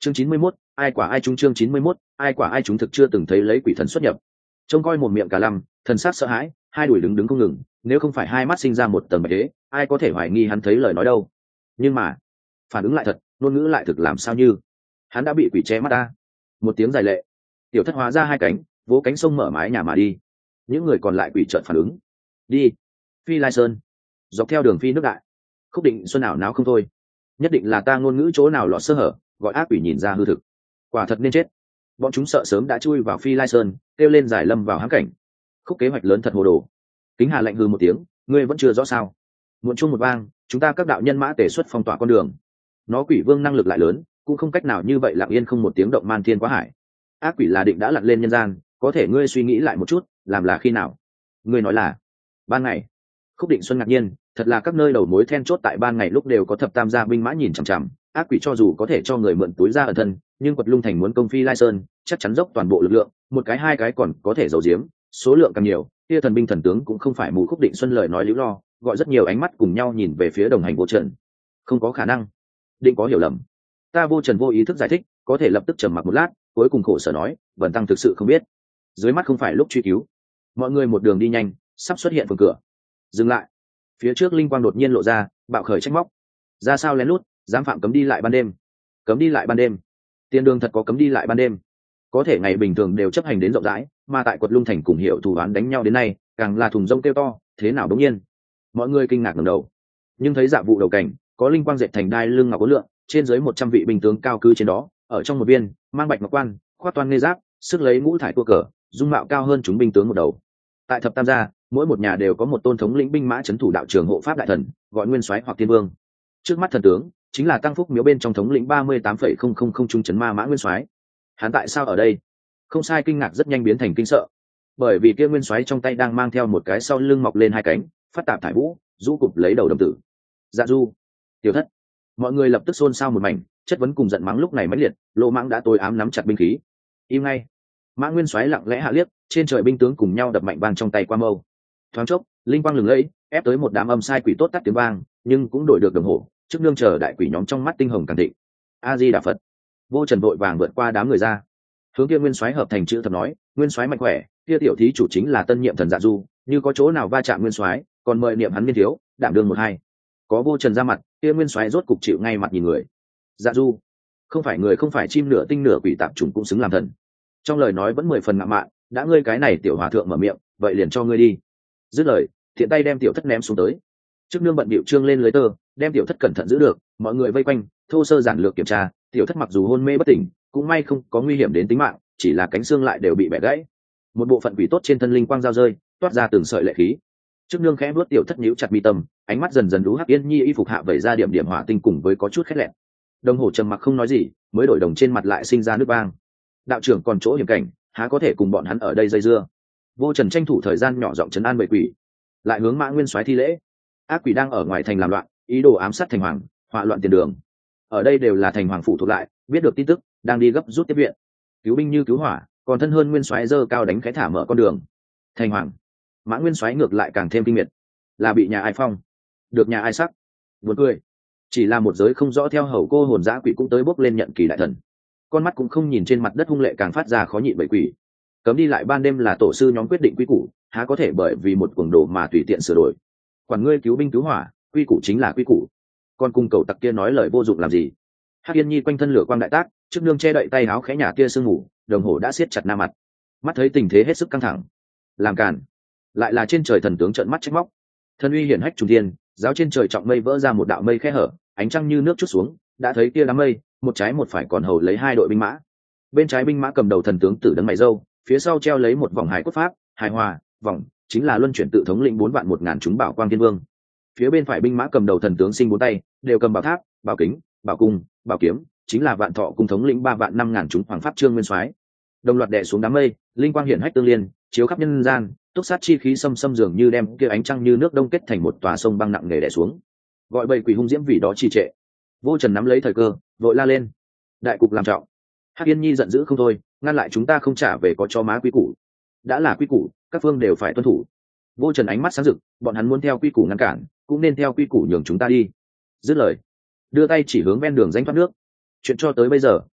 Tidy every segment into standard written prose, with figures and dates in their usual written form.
Chương 91, ai quả ai chúng. Chương 91, ai quả ai chúng. Thực chưa từng thấy lấy quỷ thần xuất nhập, trông coi một miệng cả lăm, thần sắc sợ hãi, hai đùi đứng đứng không ngừng, nếu không phải hai mắt sinh ra một tầng bạch đế, ai có thể hoài nghi hắn thấy lời nói đâu. Nhưng mà phản ứng lại thật, ngôn ngữ lại thực, làm sao như hắn đã bị quỷ che mắt ta. Một tiếng dài lệ, tiểu thất hóa ra hai cánh, vỗ cánh sông mở mái nhà mà đi. Những người còn lại quỷ trợn phản ứng, đi Phi Lai Sơn, dọc theo đường phi nước đại. Khúc Định Xuân ảo não không thôi, nhất định là ta ngôn ngữ chỗ nào lọt sơ hở, gọi ác quỷ nhìn ra hư thực, quả thật nên chết. Bọn chúng sợ sớm đã chui vào Phi Lai Sơn, kêu lên giải lâm vào hãm cảnh. Khúc kế hoạch lớn thật hồ đồ. Kính Hà lạnh hư một tiếng, ngươi vẫn chưa rõ sao? Muộn chung một vang, chúng ta các đạo nhân mã tề xuất phong tỏa con đường. Nó quỷ vương năng lực lại lớn, cũng không cách nào như vậy lặng yên không một tiếng động man thiên quá hải. Ác quỷ là định đã lặn lên nhân gian, có thể ngươi suy nghĩ lại một chút, làm là khi nào? Ngươi nói là ban ngày. Khúc Định Xuân ngạc nhiên, thật là các nơi đầu mối then chốt tại ban ngày lúc đều có thập tam gia binh mã nhìn chằm chằm. Ác quỷ cho dù có thể cho người mượn túi ra ẩn thân, nhưng Quật Lung Thành muốn công Phi Lai Sơn, chắc chắn dốc toàn bộ lực lượng, một cái hai cái còn có thể giấu giếm, số lượng càng nhiều, kia thần binh thần tướng cũng không phải mù. Khúc Định Xuân lời nói líu lo, gọi rất nhiều ánh mắt cùng nhau nhìn về phía đồng hành Vô Trần. Không có khả năng, định có hiểu lầm. Ta Vô Trần vô ý thức giải thích, có thể lập tức trầm mặc một lát, cuối cùng khổ sở nói, Vân Tăng thực sự không biết. Dưới mắt không phải lúc truy cứu. Mọi người một đường đi nhanh, sắp xuất hiện phường cửa. Dừng lại. Phía trước linh quang đột nhiên lộ ra, bạo khởi trách móc. Ra sao lén lút, dám phạm cấm đi lại ban đêm. Cấm đi lại ban đêm. Tiền đường thật có cấm đi lại ban đêm. Có thể ngày bình thường đều chấp hành đến rộng rãi, mà tại Quật Lung Thành cùng hiệu thủ đoán đánh nhau đến nay, càng là thùng rông kêu to, thế nào đống nhiên. Mọi người kinh ngạc ngẩng đầu, nhưng thấy Dạ Vụ đầu cảnh có linh quang dệt thành đai lưng ngọc có lượng, trên dưới 100 vị binh tướng cao cư trên đó, ở trong một viên mang bạch ngọc quan, khoác toan nghê giáp, sức lấy ngũ thải tua cờ, dung mạo cao hơn chúng binh tướng một đầu. Tại thập tam gia, mỗi một nhà đều có một tôn thống lĩnh binh mã trấn thủ đạo trường hộ pháp đại thần, gọi nguyên soái hoặc tiên vương. Trước mắt thần tướng chính là Tăng Phúc miếu bên trong thống lĩnh 38,000 trung trấn ma mã nguyên soái. Hắn tại sao ở đây? Không sai, kinh ngạc rất nhanh biến thành kinh sợ, bởi vì kia nguyên soái trong tay đang mang theo một cái sau lưng mọc lên hai cánh, phát tạp thải vũ, rũ cụp lấy đầu đồng tử. Dạ Du, Tiểu Thất. Mọi người lập tức xôn xao một mảnh, chất vấn cùng giận mắng lúc này mãnh liệt. Lô Mãng đã tối ám nắm chặt binh khí. Im ngay. Mã Nguyên soái lặng lẽ hạ liếc, trên trời binh tướng cùng nhau đập mạnh vang trong tay qua mâu. Thoáng chốc, linh quang lừng lẫy, ép tới một đám âm sai quỷ tốt tắt tiếng vang, nhưng cũng đổi được đồng hồ, trước nương chờ đại quỷ nhóm trong mắt tinh hồng càng thịnh. A Di Đà Phật. Vô Trần vội vàng vượt qua đám người ra, hướng kia nguyên soái hợp thành chữ thập nói, nguyên soái mạnh khỏe, kia tiểu thí chủ chính là tân nhiệm thần Dạ Du, như có chỗ nào va chạm nguyên soái, còn mời niệm hắn niên thiếu, đảm đương một hai. Có Vô Trần ra mặt, kia nguyên soái rốt cục chịu ngay mặt nhìn người. Dạ Du, không phải người không phải chim nửa tinh nửa quỷ tạp chủng cũng xứng làm thần. Trong lời nói vẫn 10 phần ngạo mạn, đã ngươi cái này tiểu hòa thượng mở miệng, vậy liền cho ngươi đi. Dứt lời, thiện tay đem tiểu thất ném xuống tới. Trước nương bận bịu trương lên lưới tơ, đem tiểu thất cẩn thận giữ được, mọi người vây quanh, thô sơ giản lược kiểm tra, tiểu thất mặc dù hôn mê bất tỉnh, cũng may không có nguy hiểm đến tính mạng, chỉ là cánh xương lại đều bị bẻ gãy. Một bộ phận quỷ tốt trên thân linh quang giao rơi, toát ra từng sợi lệ khí. Trước nương khẽ vuốt tiểu thất nhíu chặt mi tâm, ánh mắt dần dần đú Hắc Yên Nhi y phục hạ vẩy ra điểm điểm hỏa tinh cùng với có chút khét lẹn. Đồng hồ trầm mặc không nói gì, mới đổi đồng trên mặt lại sinh ra nước vang. Đạo trưởng còn chỗ hiểm cảnh, há có thể cùng bọn hắn ở đây dây dưa. Vô Trần tranh thủ thời gian nhỏ giọng trấn an bầy quỷ, lại hướng Mã Nguyên soái thi lễ. Ác quỷ đang ở ngoài thành làm loạn, ý đồ ám sát thành hoàng, họa loạn tiền đường. Ở đây đều là thành hoàng phủ thuộc lại, biết được tin tức, đang đi gấp rút tiếp viện. Cứu binh như cứu hỏa, còn thân hơn Nguyên soái dơ cao đánh khẽ thả mở con đường. Thành hoàng, Mã Nguyên soái ngược lại càng thêm kinh miệt, là bị nhà ai phong, được nhà ai sắc. Buồn cười, chỉ là một giới không rõ theo hầu cô hồn dã quỷ cũng tới bốc lên nhận kỳ đại thần, con mắt cũng không nhìn trên mặt đất hung lệ càng phát ra khó nhịn bầy quỷ. Cấm đi lại ban đêm là tổ sư nhóm quyết định quy củ, há có thể bởi vì một cuồng đồ mà tùy tiện sửa đổi. Quản ngươi cứu binh cứu hỏa, quy củ chính là quy củ. Con cung cầu tặc kia nói lời vô dụng làm gì? Hắc Yên Nhi quanh thân lửa quang đại tác, trước nương che đậy tay áo khẽ nhả tia sương ngủ, đồng hồ đã siết chặt na mặt. Mắt thấy tình thế hết sức căng thẳng, làm cản, lại là trên trời thần tướng trợn mắt trách móc. Thân uy hiển hách trùng thiên, giáo trên trời trọng mây vỡ ra một đạo mây khe hở, ánh trăng như nước chút xuống, đã thấy kia đám mây, một trái một phải còn hầu lấy hai đội binh mã. Bên trái binh mã cầm đầu thần tướng tử đấng mày râu, phía sau treo lấy một vòng hải cốt pháp, hài hòa, vòng chính là luân chuyển tự thống lĩnh 4.100.000 chúng bảo quang thiên vương. Phía bên phải binh mã cầm đầu thần tướng sinh bốn tay, đều cầm bảo tháp, bảo kính, bảo cung, bảo kiếm, chính là Vạn Thọ cung thống lĩnh 3.500.000 chúng hoàng pháp trương nguyên soái. Đồng loạt đè xuống đám mây, linh quang hiển hách tương liên, chiếu khắp nhân gian, túc sát chi khí xâm xâm dường như đem kia ánh trăng như nước đông kết thành một tòa sông băng nặng nề đè xuống. Gọi bầy quỷ hung diễm vì đó trì trệ. Vô Trần nắm lấy thời cơ, vội la lên: đại cục làm trọng. Hắc Yên Nhi giận dữ không thôi, ngăn lại chúng ta không trả về có cho má quy củ. Đã là quy củ, các phương đều phải tuân thủ. Vô Trần ánh mắt sáng rực, bọn hắn muốn theo quy củ ngăn cản, cũng nên theo quy củ nhường chúng ta đi. Dứt lời, đưa tay chỉ hướng ven đường danh thoát nước. Chuyện cho tới bây giờ,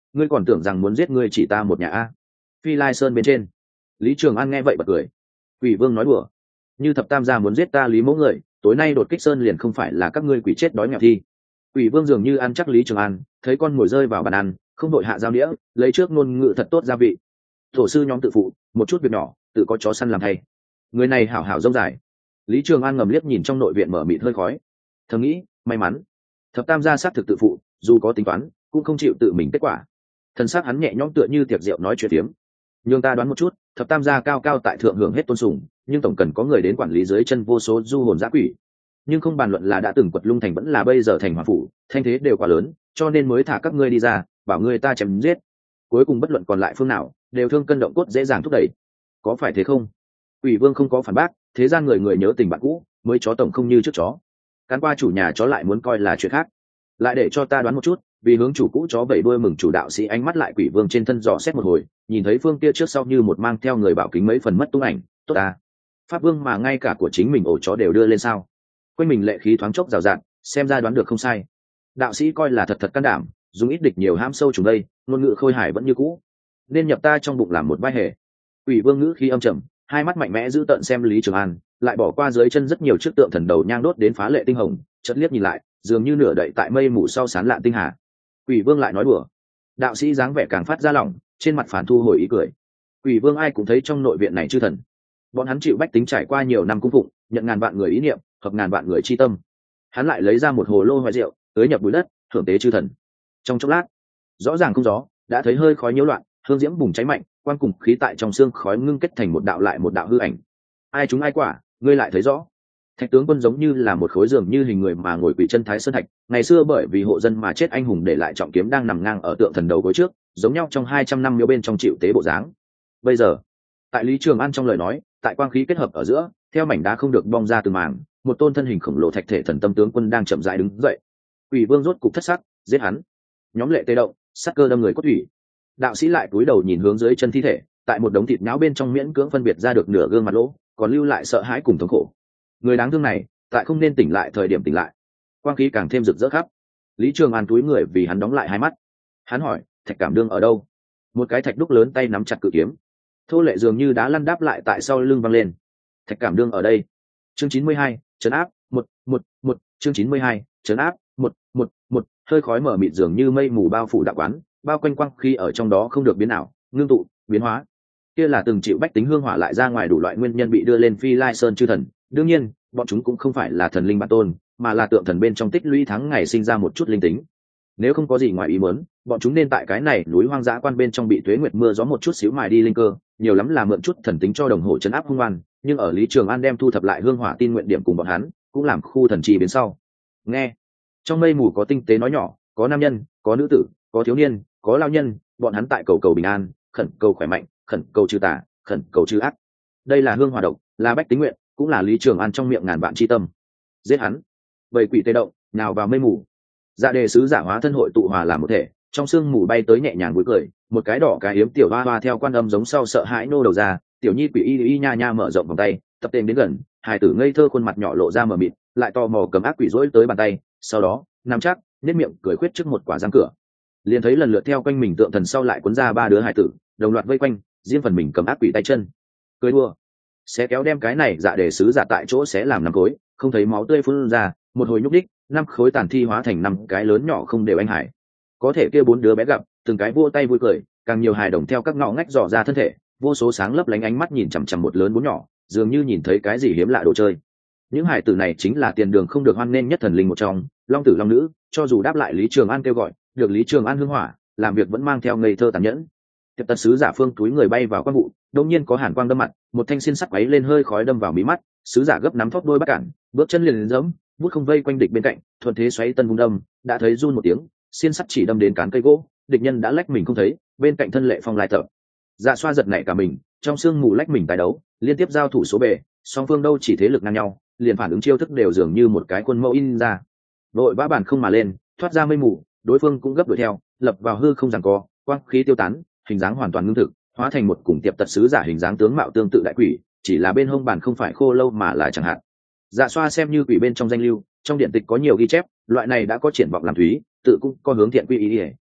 ngươi còn tưởng rằng muốn giết ngươi chỉ ta một nhà a? Phi Lai Sơn bên trên, Lý Trường An nghe vậy bật cười. Quỷ Vương nói đùa, như thập tam gia muốn giết ta Lý mẫu người, tối nay đột kích sơn liền không phải là các ngươi quỷ chết đói nghèo thi. Quỷ Vương dường như ăn chắc Lý Trường An, thấy con ngồi rơi vào bàn ăn, không đội hạ dao đĩa, lấy trước ngôn ngữ thật tốt gia vị. Tổ sư nhóm tự phụ, một chút việc nhỏ, tự có chó săn làm thay. Người này hảo hảo rông dài. Lý Trường An ngầm liếc nhìn trong nội viện mở mịt hơi khói, thầm nghĩ, may mắn. Thập tam gia xác thực tự phụ, dù có tính toán, cũng không chịu tự mình kết quả. Thần sắc hắn nhẹ nhõm tựa như tiệc rượu nói chuyện phiếm. Nhưng ta đoán một chút, thập tam gia cao cao tại thượng hưởng hết tôn sùng, nhưng tổng cần có người đến quản lý dưới chân vô số du hồn dã quỷ. Nhưng không bàn luận là đã từng quật lung thành vẫn là bây giờ thành hoàng phủ, thanh thế đều quá lớn, cho nên mới thả các ngươi đi ra, bảo ngươi ta chém giết. Cuối cùng bất luận còn lại phương nào, đều thương cân động cốt dễ dàng thúc đẩy. Có phải thế không? Ủy Vương không có phản bác, thế gian người người nhớ tình bạn cũ, mới chó tổng không như trước chó. Cán qua chủ nhà chó lại muốn coi là chuyện khác. Lại để cho ta đoán một chút, vì hướng chủ cũ chó vẩy đuôi mừng chủ đạo sĩ ánh mắt lại Quỷ Vương trên thân dò xét một hồi, nhìn thấy phương kia trước sau như một mang theo người bảo kính mấy phần mất tung ảnh, tốt ta. Pháp Vương mà ngay cả của chính mình ổ chó đều đưa lên sao? Quanh mình lệ khí thoáng chốc rào rạt, xem ra đoán được không sai. Đạo sĩ coi là thật thật can đảm, dùng ít địch nhiều hãm sâu trùng đây, ngôn ngữ khôi hài vẫn như cũ. Nên nhập ta trong bụng làm một vai hề. Quỷ Vương ngữ khí âm trầm, hai mắt mạnh mẽ giữ tợn xem Lý Trường An, lại bỏ qua dưới chân rất nhiều chiếc tượng thần đầu nhang đốt đến phá lệ tinh hồng, chợt liếc nhìn lại, dường như nửa đậy tại mây mù sau sán lạn tinh hà. Quỷ Vương lại nói đùa. Đạo sĩ dáng vẻ càng phát ra lỏng, trên mặt phản thu hồi ý cười. Quỷ Vương ai cũng thấy trong nội viện này chư thần, bọn hắn chịu bách tính trải qua nhiều năm cung phụng, nhận ngàn vạn người ý niệm, hợp ngàn vạn người chi tâm. Hắn lại lấy ra một hồ lô hoài rượu, tưới nhập bụi đất, thưởng tế chư thần. Trong chốc lát, rõ ràng không gió, đã thấy hơi khói nhiễu loạn, hương diễm bùng cháy mạnh, quan cùng khí tại trong xương khói ngưng kết thành một đạo lại một đạo hư ảnh. Ai chúng ai quả, ngươi lại thấy rõ. Thạch tướng quân giống như là một khối giường như hình người mà ngồi quỳ chân thái sơn thạch, ngày xưa bởi vì hộ dân mà chết anh hùng để lại trọng kiếm đang nằm ngang ở tượng thần đầu gối trước, giống nhau trong 200 năm miếu bên trong chịu tế bộ dáng. Bây giờ, tại Lý Trường An trong lời nói, tại quang khí kết hợp ở giữa, theo mảnh đá không được bong ra từ màng, một tôn thân hình khổng lồ thạch thể thần tâm tướng quân đang chậm rãi đứng dậy. Quỷ Vương rốt cục thất sắc, giết hắn. Nhóm lệ tê động, sắc cơ đâm người cốt thủy. Đạo sĩ lại cúi đầu nhìn hướng dưới chân thi thể, tại một đống thịt nhão bên trong miễn cưỡng phân biệt ra được nửa gương mặt lỗ, còn lưu lại sợ hãi cùng thống khổ. Người đáng thương này, tại không nên tỉnh lại thời điểm tỉnh lại. Quang khí càng thêm rực rỡ khắp. Lý Trường An túi người vì hắn đóng lại hai mắt. Hắn hỏi, Thạch Cảm Đương ở đâu? Một cái thạch đúc lớn tay nắm chặt cự kiếm, thô lệ dường như đá lăn đáp lại tại sau lưng văng lên. Thạch Cảm Đương ở đây. Chương 92, trấn áp, một, chương 92, trấn áp, một, hơi khói mở mịt dường như mây mù bao phủ đạo quán, bao quanh quang khi ở trong đó không được biến ảo, ngưng tụ, biến hóa. Kia là từng chịu bách tính hương hỏa lại ra ngoài đủ loại nguyên nhân bị đưa lên Phi Lai Sơn chư thần. Đương nhiên, bọn chúng cũng không phải là thần linh bản tôn, mà là tượng thần bên trong tích lũy tháng ngày sinh ra một chút linh tính. Nếu không có gì ngoài ý muốn, bọn chúng nên tại cái này núi hoang dã quan bên trong bị tuế nguyệt mưa gió một chút xíu mài đi linh cơ, nhiều lắm là mượn chút thần tính cho đồng hồ trấn áp hung oan. Nhưng ở Lý Trường An đem thu thập lại hương hỏa tin nguyện điểm cùng bọn hắn, cũng làm khu thần trì biến sau. Nghe, trong mây mù có tinh tế nói nhỏ, có nam nhân, có nữ tử, có thiếu niên, có lao nhân, bọn hắn tại cầu cầu bình an, khẩn cầu khỏe mạnh, khẩn cầu trừ tà, khẩn cầu trừ ác. Đây là hương hỏa độc, là bách tính nguyện, cũng là Lý Trường An trong miệng ngàn vạn chi tâm. Giết hắn. Bầy quỷ tê động, nào vào mây mù. Dạ đề sứ giả hóa thân hội tụ hòa làm một thể, trong sương mù bay tới nhẹ nhàng vui cười, một cái đỏ cái yếm tiểu hoa hoa theo quan âm giống sau sợ hãi nô đầu ra, tiểu nhi quỷ y nha nha mở rộng vòng tay, tập tên đến gần, hài tử ngây thơ khuôn mặt nhỏ lộ ra mờ mịt, lại tò mò cầm ác quỷ rỗi tới bàn tay, sau đó nắm chắc, nét miệng cười khuyết trước một quả răng cửa. Liền thấy lần lượt theo quanh mình tượng thần sau lại cuốn ra ba đứa hài tử, đồng loạt vây quanh, riêng phần mình cầm ác quỷ tay chân. Cười đua, sẽ kéo đem cái này dạ đề sứ giả tại chỗ sẽ làm năm khối, không thấy máu tươi phun ra, một hồi nhúc đích, 5 khối tàn thi hóa thành 5 cái lớn nhỏ không đều anh hải. Có thể kia 4 đứa bé gặp, từng cái vua tay vui cười, càng nhiều hài đồng theo các ngõ ngách dò ra thân thể, vô số sáng lấp lánh ánh mắt nhìn chằm chằm một lớn bốn nhỏ, dường như nhìn thấy cái gì hiếm lạ đồ chơi. Những hải tử này chính là tiền đường không được hoan nên nhất thần linh một trong, long tử long nữ, cho dù đáp lại Lý Trường An kêu gọi, được Lý Trường An hương hỏa, làm việc vẫn mang theo ngây thơ tàn nhẫn. Tiếp tật sứ giả phương túi người bay vào quan vụ, đột nhiên có hàn quang đâm mặt, một thanh xiên sắc quấy lên hơi khói đâm vào mí mắt, sứ giả gấp nắm thóp đôi bắt cản, bước chân liền giẫm, bút không vây quanh địch bên cạnh, thuận thế xoáy tân vung đâm, đã thấy run một tiếng, xiên sắt chỉ đâm đến cán cây gỗ, địch nhân đã lách mình không thấy, bên cạnh thân Lệ Phong lại thở. Dạ xoa giật nảy cả mình, trong sương mù lách mình tái đấu, liên tiếp giao thủ số bề, song phương đâu chỉ thế lực ngang nhau, liền phản ứng chiêu thức đều dường như một cái khuôn mẫu in ra. Đội vã bản không mà lên, thoát ra mây mù, đối phương cũng gấp đuổi theo, lập vào hư không giằng co, quang khí tiêu tán, hình dáng hoàn toàn ngưng thực, hóa thành một cùng tiệp tật sứ giả hình dáng tướng mạo tương tự đại quỷ, chỉ là bên hông bản không phải khô lâu mà là chẳng hạn. Dạ xoa xem như quỷ bên trong danh lưu, trong điện tịch có nhiều ghi chép, loại này đã có triển vọng làm thúy, tự cũng có hướng thiện quy ý,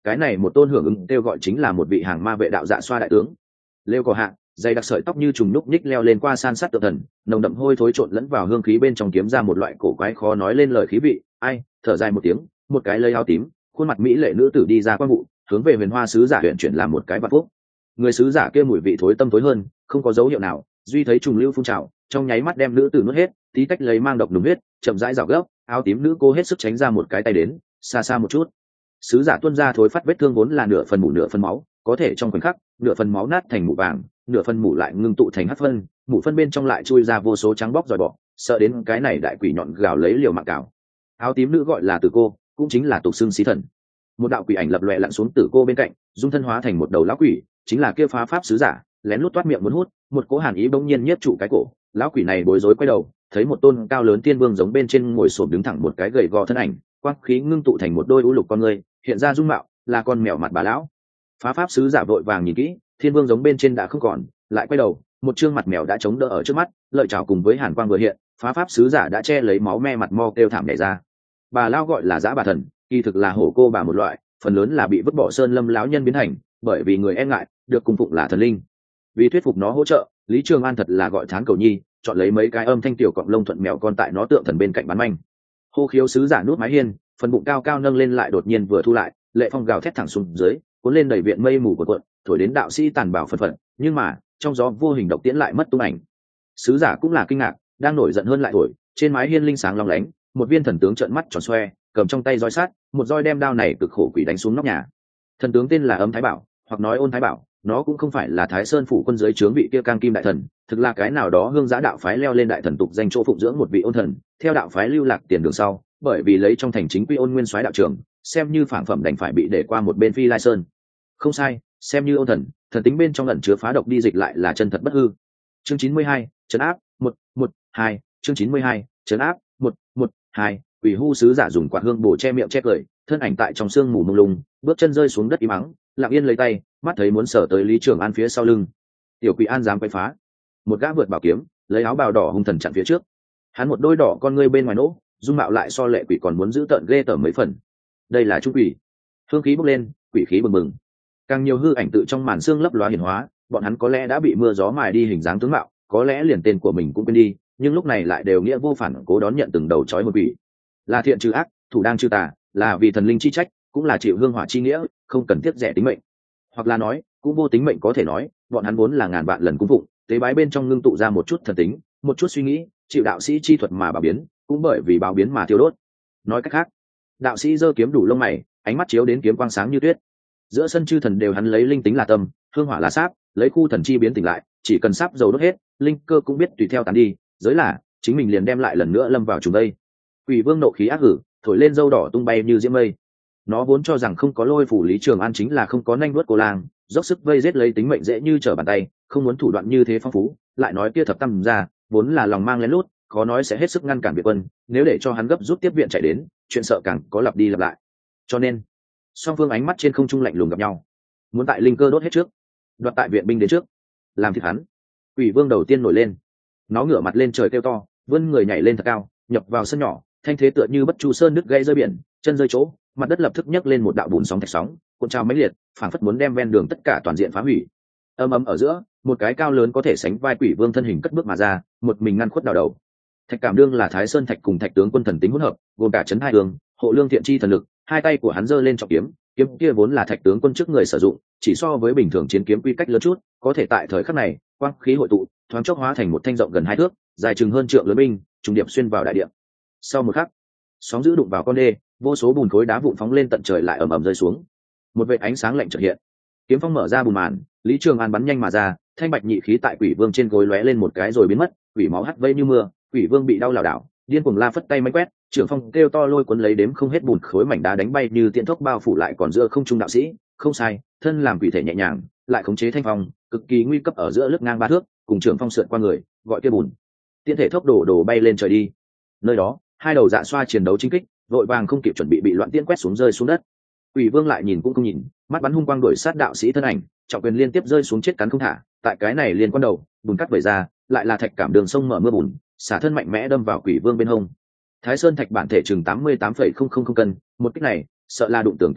cái này một tôn hưởng ứng kêu gọi chính là một vị hàng ma vệ đạo dạ xoa đại tướng. Lêu cỏ hạ, dày đặc sợi tóc như trùng núc nhích leo lên qua san sát tự thần, nồng đậm hôi thối trộn lẫn vào hương khí bên trong kiếm ra một loại cổ quái khó nói lên lời khí vị. Ai, thở dài một tiếng, một cái lấy áo tím, khuôn mặt mỹ lệ nữ tử đi ra quan vụ, hướng về huyền hoa sứ giả huyện chuyển làm một cái vạn phúc. Người sứ giả kia mùi vị thối tâm tối hơn, không có dấu hiệu nào, duy thấy trùng lưu phun trào, trong nháy mắt đem nữ tử nuốt hết, tí tách lấy mang độc nùng huyết, chậm rãi rào gấp, áo tím nữ cố hết sức tránh ra một cái tay đến, xa xa một chút. Sứ giả tuôn ra thối phát vết thương vốn là nửa phần mủ nửa phần máu, có thể trong khoảnh khắc, nửa phần máu nát thành mủ vàng, nửa phần mủ lại ngưng tụ thành hắc phân, mủ phân bên trong lại chui ra vô số trắng bóc dòi bọ, sợ đến cái này đại quỷ nhọn gào lấy liều mạng cào. Áo tím nữ gọi là Tử Cô, cũng chính là tục xưng xí thần. Một đạo quỷ ảnh lập lòe lặn xuống Tử Cô bên cạnh, dung thân hóa thành một đầu lão quỷ, chính là kia phá pháp sứ giả, lén lút toát miệng muốn hút, một cỗ hàn ý bỗng nhiên nhiếp trụ cái cổ, lão quỷ này bối rối quay đầu, thấy một tôn cao lớn tiên vương giống bên trên ngồi xổm đứng thẳng một cái gầy gò thân ảnh, quang khí ngưng tụ thành một đôi u lục con người, hiện ra dung mạo là con mèo mặt bà lão. Phá pháp sứ giả vội vàng nhìn kỹ, thiên vương giống bên trên đã không còn, lại quay đầu, một trương mặt mèo đã chống đỡ ở trước mắt, lợi chảo cùng với hàn quang vừa hiện, phá pháp sứ giả đã che lấy máu me mặt mo kêu thảm nhảy ra. Bà lão gọi là dã bà thần, kỳ thực là hổ cô bà một loại, phần lớn là bị vứt bỏ sơn lâm lão nhân biến thành, bởi vì người e ngại, được cung phụng là thần linh. Vì thuyết phục nó hỗ trợ, Lý Trường An thật là gọi thán cầu nhi, chọn lấy mấy cái âm thanh tiểu cọng lông thuận mèo con tại nó tượng thần bên cạnh bán manh. Hô khiếu sứ giả nuốt mái hiên, phần bụng cao cao nâng lên lại đột nhiên vừa thu lại, lệ phong gào thét thẳng xuống dưới, cuốn lên đầy viện mây mù của cuộn, thổi đến đạo sĩ tàn bảo phần phật, nhưng mà trong gió vô hình độc tiễn lại mất tung ảnh. Sứ giả cũng là kinh ngạc, đang nổi giận hơn lại thổi, trên mái hiên linh sáng long lánh, một viên thần tướng trợn mắt tròn xoe, cầm trong tay roi sát, một roi đem đao này cực khổ quỷ đánh xuống nóc nhà. Thần tướng tên là Âm Thái Bảo, hoặc nói Ôn Thái Bảo, nó cũng không phải là Thái Sơn phủ quân giới trướng vị kia Cang Kim đại thần, thực là cái nào đó hương giã đạo phái leo lên đại thần tục danh chỗ phụng dưỡng một vị ôn thần, theo đạo phái lưu lạc tiền đường sau, bởi vì lấy trong thành chính quy ôn nguyên soái đạo trưởng, xem như phản phẩm đành phải bị để qua một bên Phi Lai Sơn. Không sai, xem như ôn thần, thần tính bên trong ẩn chứa phá độc đi dịch lại là chân thật bất hư. Chương 92, trấn áp 112, chương 92, trấn áp 112, quỷ hu sứ giả dùng quạt hương bổ che miệng che cười, thân ảnh tại trong sương mù mông lung, bước chân rơi xuống đất im mắng, lặng yên lấy tay, mắt thấy muốn sở tới Lý Trường An phía sau lưng. Tiểu quỷ an dám quay phá, một gã vượt bảo kiếm, lấy áo bào đỏ hung thần chặn phía trước. Hắn một đôi đỏ con ngươi bên ngoài nỗ, dung mạo lại so lệ quỷ còn muốn giữ tợn ghê tởm mấy phần. Đây là trung quỷ, hương khí bốc lên, quỷ khí bừng bừng, càng nhiều hư ảnh tự trong màn xương lấp lóa hiển hóa. Bọn hắn có lẽ đã bị mưa gió mài đi hình dáng tướng mạo, có lẽ liền tên của mình cũng quên đi, nhưng lúc này lại đều nghĩa vô phản cố đón nhận từng đầu trói một quỷ. Là thiện trừ ác, thủ đang trừ tà, là vì thần linh chi trách, cũng là chịu hương hỏa chi nghĩa, không cần thiết rẻ tính mệnh. Hoặc là nói, cũng vô tính mệnh có thể nói, bọn hắn vốn là ngàn vạn lần cung phụng, tế bái bên trong ngưng tụ ra một chút thần tính, một chút suy nghĩ, chịu đạo sĩ chi thuật mà bảo biến, cũng bởi vì báo biến mà tiêu đốt. Nói cách khác, đạo sĩ giơ kiếm đủ lông mày, ánh mắt chiếu đến kiếm quang sáng như tuyết. Giữa sân chư thần đều hắn lấy linh tính là tâm, hương hỏa là sáp, lấy khu thần chi biến tỉnh lại, chỉ cần sáp dầu đốt hết, linh cơ cũng biết tùy theo tán đi, giới là chính mình liền đem lại lần nữa lâm vào trùng đây. Quỷ vương nộ khí ác hử, thổi lên dâu đỏ tung bay như diễm mây. Nó vốn cho rằng không có lôi phủ Lý Trường An chính là không có nanh nuốt cô lang, dốc sức vây giết lấy tính mệnh dễ như trở bàn tay, không muốn thủ đoạn như thế phong phú, lại nói kia thập tam ra, vốn là lòng mang lén lút, khó nói sẽ hết sức ngăn cản Việt quân, nếu để cho hắn gấp rút tiếp viện chạy đến, chuyện sợ càng có lặp đi lặp lại. Cho nên, song phương ánh mắt trên không trung lạnh lùng gặp nhau, muốn tại linh cơ đốt hết trước, đoạt tại viện binh đến trước, làm thịt hắn. Quỷ vương đầu tiên nổi lên, nó ngửa mặt lên trời kêu to, vươn người nhảy lên thật cao, nhập vào sân nhỏ, thanh thế tựa như bất chu sơn nứt gãy rơi biển, chân rơi chỗ, mặt đất lập tức nhấc lên một đạo bùn sóng thạch sóng, cuộn trào mãnh liệt, phảng phất muốn đem ven đường tất cả toàn diện phá hủy. Ầm ầm ở giữa, một cái cao lớn có thể sánh vai quỷ vương thân hình cất bước mà ra, một mình ngăn khuất đào đầu. Thạch Cảm Đương là Thái Sơn Thạch cùng Thạch tướng quân thần tính hỗn hợp, gồm cả chấn hai đường, hộ lương thiện chi thần lực, hai tay của hắn giơ lên trọng kiếm, kiếm kia vốn là Thạch tướng quân trước người sử dụng, chỉ so với bình thường chiến kiếm quy cách lớn chút, có thể tại thời khắc này, quang khí hội tụ, thoáng chốc hóa thành một thanh rộng gần 2 thước, dài chừng hơn trượng lớn binh, trùng điệp xuyên vào đại địa. Sau một khắc, sóng dữ đụng vào con đê, vô số bùn khối đá vụn phóng lên tận trời lại ầm ầm rơi xuống. Một vệt ánh sáng lạnh chợt hiện, kiếm phong mở ra bùn màn, Lý Trường An bắn nhanh mà ra, thanh bạch nhị khí tại quỷ vương trên gối lóe lên một cái rồi biến mất, quỷ máu hắt vây như mưa, quỷ vương bị đau lảo đảo, điên cuồng la phất tay máy quét, trưởng phong kêu to lôi cuốn lấy đếm không hết bùn khối mảnh đá đánh bay như tiễn thốc bao phủ lại còn giữa không trung đạo sĩ. Không sai, thân làm quỷ thể nhẹ nhàng, lại khống chế thanh phong, cực kỳ nguy cấp ở giữa lướt ngang 3 thước, cùng trưởng phong sượt qua người, gọi kia bùn tiễn thể thốc đổ bay lên trời đi. Nơi đó, hai đầu dạ xoa chiến đấu chính kích, vội vàng không kịp chuẩn bị bị loạn tiễn quét xuống rơi xuống đất. Quỷ vương lại nhìn cũng không nhìn, mắt bắn hung quang đuổi sát đạo sĩ thân ảnh, trọng quyền liên tiếp rơi xuống chết cắn không thả. Tại cái này liền quan đầu, bùn cắt vẩy ra, lại là Thạch Cảm Đường sông mở mưa bùn, xả thân mạnh mẽ đâm vào quỷ vương bên hông. Thái Sơn Thạch bản thể chừng 88,000 cân, một kích này sợ là đụng tường tường đổ,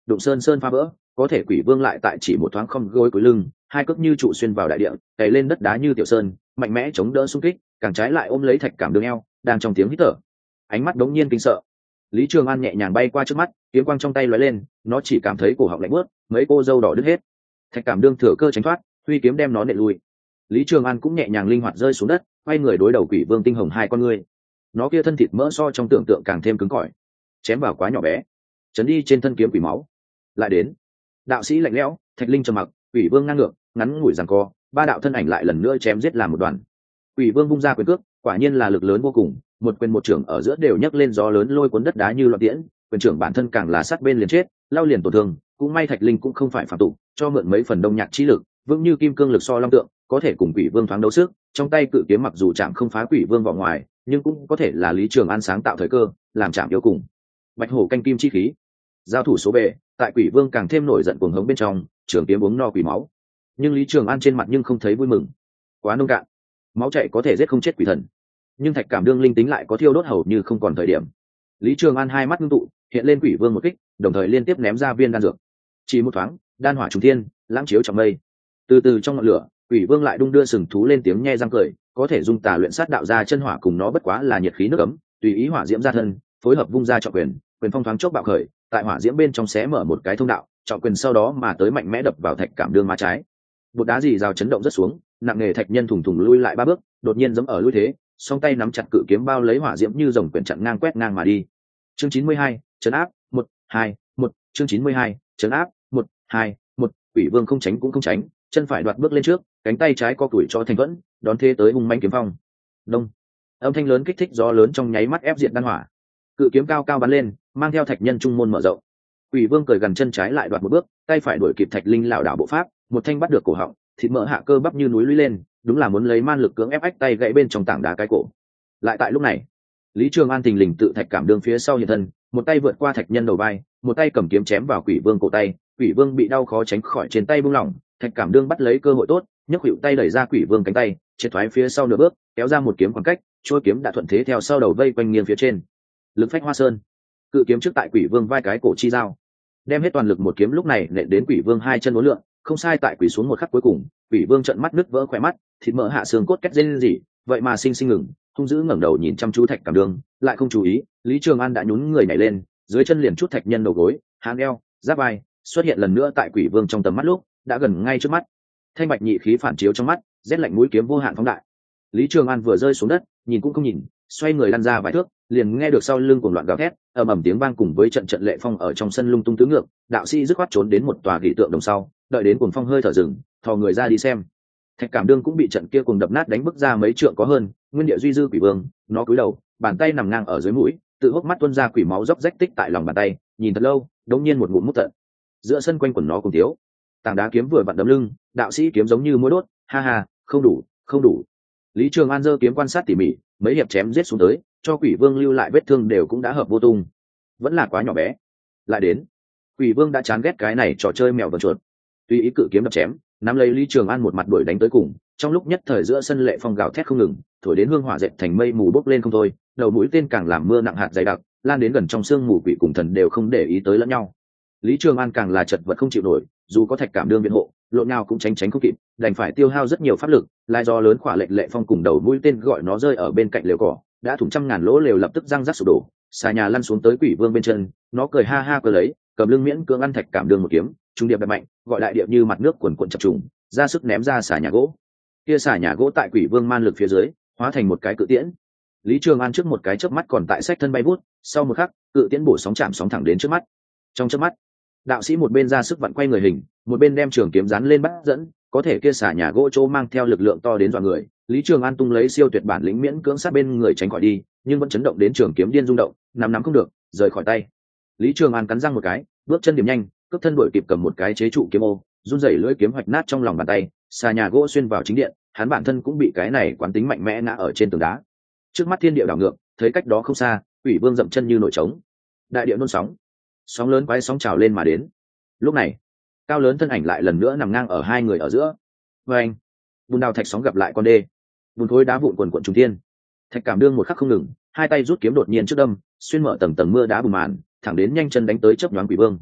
đụng sơn sơn phá vỡ, có thể quỷ vương lại tại chỉ một thoáng không gối cúi lưng, hai cước như trụ xuyên vào đại địa, cày lên đất đá như tiểu sơn, mạnh mẽ chống đỡ xung kích, càng trái lại ôm lấy Thạch Cảm Đương eo, đang trong tiếng hít thở. Ánh mắt đống nhiên kinh sợ. Lý Trường An nhẹ nhàng bay qua trước mắt, kiếm quang trong tay lóe lên, nó chỉ cảm thấy cổ họng lạnh buốt, mấy cô dâu đỏ đứt hết. Thạch Cảm Đương thừa cơ tránh thoát, huy kiếm đem nó nện lùi. Lý Trường An cũng nhẹ nhàng linh hoạt rơi xuống đất, quay người đối đầu quỷ vương tinh hồng hai con ngươi. Nó kia thân thịt mỡ so trong tưởng tượng càng thêm cứng cỏi, chém vào quá nhỏ bé, chấn đi trên thân kiếm quỷ máu. Lại đến, đạo sĩ lạnh lẽo, Thạch Linh trầm mặc, quỷ vương ngang ngược, ngắn ngủi giằng co, ba đạo thân ảnh lại lần nữa chém giết làm một đoàn. Quỷ vương vung ra quyền cước, quả nhiên là lực lớn vô cùng, một quyền một trưởng ở giữa đều nhấc lên gió lớn lôi cuốn đất đá như loạn tiễn, quyền trưởng bản thân càng là sát bên liền chết, lao liền tổn thương, cũng may Thạch Linh cũng không phải phạm tục, cho mượn mấy phần đông nhạc chi lực, vững như kim cương lực so long tượng, có thể cùng quỷ vương thoáng đấu sức, trong tay cự kiếm mặc dù chạm không phá quỷ vương vỏ ngoài, nhưng cũng có thể là Lý Trường An sáng tạo thời cơ, làm chạm yếu cùng. Bạch hổ canh kim chi khí, giao thủ số bề, tại quỷ vương càng thêm nổi giận cuồng hống bên trong, trường kiếm uống no quỷ máu. Nhưng Lý Trường An trên mặt nhưng không thấy vui mừng, quá nông cạn, máu chảy có thể giết không chết quỷ thần, nhưng Thạch Cảm Đương linh tính lại có thiêu đốt hầu như không còn thời điểm. Lý Trường An hai mắt ngưng tụ, hiện lên quỷ vương một kích, đồng thời liên tiếp ném ra viên đan dược. Chỉ một thoáng, đan hỏa trùng thiên, lãng chiếu trọng mây. Từ từ trong ngọn lửa, quỷ vương lại đung đưa sừng thú lên tiếng nhe răng cười, có thể dung tà luyện sát đạo ra chân hỏa cùng nó bất quá là nhiệt khí nước ấm, tùy ý hỏa diễm ra thân, phối hợp vung ra trọng quyền, quyền phong thoáng chốc bạo khởi, tại hỏa diễm bên trong xé mở một cái thông đạo, trọng quyền sau đó mà tới mạnh mẽ đập vào Thạch Cảm Đương má trái. Bột đá dì rào chấn động rất xuống, nặng nề thạch nhân thủng thủng lui lại ba bước, đột nhiên giẫm ở lui thế, song tay nắm chặt cự kiếm bao lấy hỏa diễm như rồng quyển chặn ngang quét ngang mà đi. Chương 92, trấn áp, 1-2-1, chương 92, trấn áp, 1-2-1, quỷ vương không tránh cũng không tránh, chân phải đoạt bước lên trước, cánh tay trái co tuổi cho thành thuẫn, đón thế tới hung mãnh kiếm phong. Đông. Âm thanh lớn kích thích gió lớn trong nháy mắt ép diệt đan hỏa. Cự kiếm cao cao bắn lên, mang theo thạch nhân trung môn mở rộng. Quỷ vương cởi gần chân trái lại đoạt một bước, tay phải đuổi kịp Thạch Linh lảo đảo bộ pháp, một thanh bắt được cổ họng, thịt mỡ hạ cơ bắp như núi lũy lên, đúng là muốn lấy man lực cưỡng ép ách tay gãy bên trong tảng đá cái cổ. Lại tại lúc này, Lý Trường An thình lình tự Thạch Cảm Đương phía sau hiện thân, một tay vượt qua thạch nhân đầu vai, một tay cầm kiếm chém vào quỷ vương cổ tay, quỷ vương bị đau khó tránh khỏi trên tay buông lỏng, Thạch Cảm Đương bắt lấy cơ hội tốt, nhấc khuỷu tay đẩy ra quỷ vương cánh tay, triệt thoái phía sau nửa bước, kéo ra một kiếm khoảng cách, trôi kiếm đã thuận thế theo sau đầu vây quanh nghiêng phía trên. Lực phách hoa sơn, cự kiếm trước tại quỷ vương vai cái cổ chi dao, đem hết toàn lực một kiếm lúc này nện đến quỷ vương hai chân uốn lượn, không sai tại quỷ xuống một khắc cuối cùng, quỷ vương trợn mắt nứt vỡ khỏe mắt, thịt mỡ hạ xương cốt két rên rỉ, vậy mà sinh sinh ngừng, hung dữ ngẩng đầu nhìn chăm chú Thạch Cảm Đương, lại không chú ý, Lý Trường An đã nhún người nhảy lên, dưới chân liền chút thạch nhân đầu gối, háng eo, giáp vai, xuất hiện lần nữa tại quỷ vương trong tầm mắt lúc, đã gần ngay trước mắt. Thanh bạch nhị khí phản chiếu trong mắt, rét lạnh mũi kiếm vô hạn phóng đại. Lý Trường An vừa rơi xuống đất, nhìn cũng không nhìn, xoay người lăn ra vài thước, liền nghe được sau lưng cuồng loạn gào thét, ầm ầm tiếng vang cùng với trận trận lệ phong ở trong sân lung tung tứ ngược, đạo sĩ dứt khoát trốn đến một tòa gỉ tượng đồng sau, đợi đến cuồng phong hơi thở dừng, thò người ra đi xem. Thạch Cảm Đương cũng bị trận kia cuồng đập nát đánh bức ra mấy trượng có hơn, nguyên địa duy dư quỷ vương, nó cúi đầu, bàn tay nằm ngang ở dưới mũi, tự hốc mắt tuôn ra quỷ máu dốc rách tích tại lòng bàn tay, nhìn thật lâu, đống nhiên một ngụm mút tận. Giữa sân quanh quần nó cùng thiếu, tảng đá kiếm vừa vặn đấm lưng, đạo sĩ kiếm giống như muối đốt, ha ha, không đủ, không đủ. Lý Trường An giơ kiếm quan sát tỉ mỉ, mấy hiệp chém giết xuống tới, cho quỷ vương lưu lại vết thương đều cũng đã hợp vô tung, vẫn là quá nhỏ bé. Lại đến, quỷ vương đã chán ghét cái này trò chơi mèo vờn chuột, tùy ý cự kiếm đập chém, nắm lấy Lý Trường An một mặt đuổi đánh tới cùng. Trong lúc nhất thời giữa sân lệ phong gào thét không ngừng, thổi đến hương hỏa dệt thành mây mù bốc lên không thôi, đầu mũi tên càng làm mưa nặng hạt dày đặc, lan đến gần trong sương mù, quỷ cùng thần đều không để ý tới lẫn nhau. Lý Trường An càng là chật vật không chịu nổi, dù có Thạch Cảm Đương biện hộ, lộn nào cũng tránh không kịp, đành phải tiêu hao rất nhiều pháp lực, lai do lớn khỏa lệ phong cùng đầu mũi tên gọi nó rơi ở bên cạnh lều cỏ, đã thủng trăm ngàn lỗ lều lập tức răng rắc sụp đổ, xà nhà lăn xuống tới quỷ vương bên chân, nó cười ha ha cơ lấy, cầm lưng miễn cưỡng ăn Thạch Cảm Đương một kiếm, trung điệp đập mạnh, gọi đại điệp như mặt nước cuồn cuộn chập trùng, ra sức ném ra xà nhà gỗ. Kia xà nhà gỗ tại quỷ vương man lực phía dưới, hóa thành một cái cự tiễn. Lý Trường An trước một cái chớp mắt còn tại sách thân bay vút, sau một khắc, cự tiễn bổ sóng chạm sóng thẳng đến trước mắt. Trong chớp mắt, đạo sĩ một bên ra sức vặn quay người hình, một bên đem trường kiếm dán lên bắt dẫn, có thể kia xà nhà gỗ chỗ mang theo lực lượng to đến dọa người. Lý Trường An tung lấy siêu tuyệt bản lĩnh miễn cưỡng sát bên người tránh khỏi đi, nhưng vẫn chấn động đến trường kiếm điên rung động, nắm không được, rời khỏi tay. Lý Trường An cắn răng một cái, bước chân điểm nhanh, cướp thân đuổi kịp cầm một cái chế trụ kiếm ô, run rẩy lưỡi kiếm hoạch nát trong lòng bàn tay, xà nhà gỗ xuyên vào chính điện, hắn bản thân cũng bị cái này quán tính mạnh mẽ ngã ở trên tường đá. Trước mắt thiên địa đảo ngược, thấy cách đó không xa, quỷ vương dậm chân như nổi trống, đại địa nôn sóng, sóng lớn quái sóng trào lên mà đến. Lúc này, cao lớn thân ảnh lại lần nữa nằm ngang ở hai người ở giữa. Và anh, bùn đào thạch sóng gặp lại con đê, bùn thối đá vụn quần quận trùng thiên. Thạch Cảm Đương một khắc không ngừng, hai tay rút kiếm đột nhiên trước đâm, xuyên mở tầng tầng mưa đá bùn màn, thẳng đến nhanh chân đánh tới chớp nhoáng quỷ vương.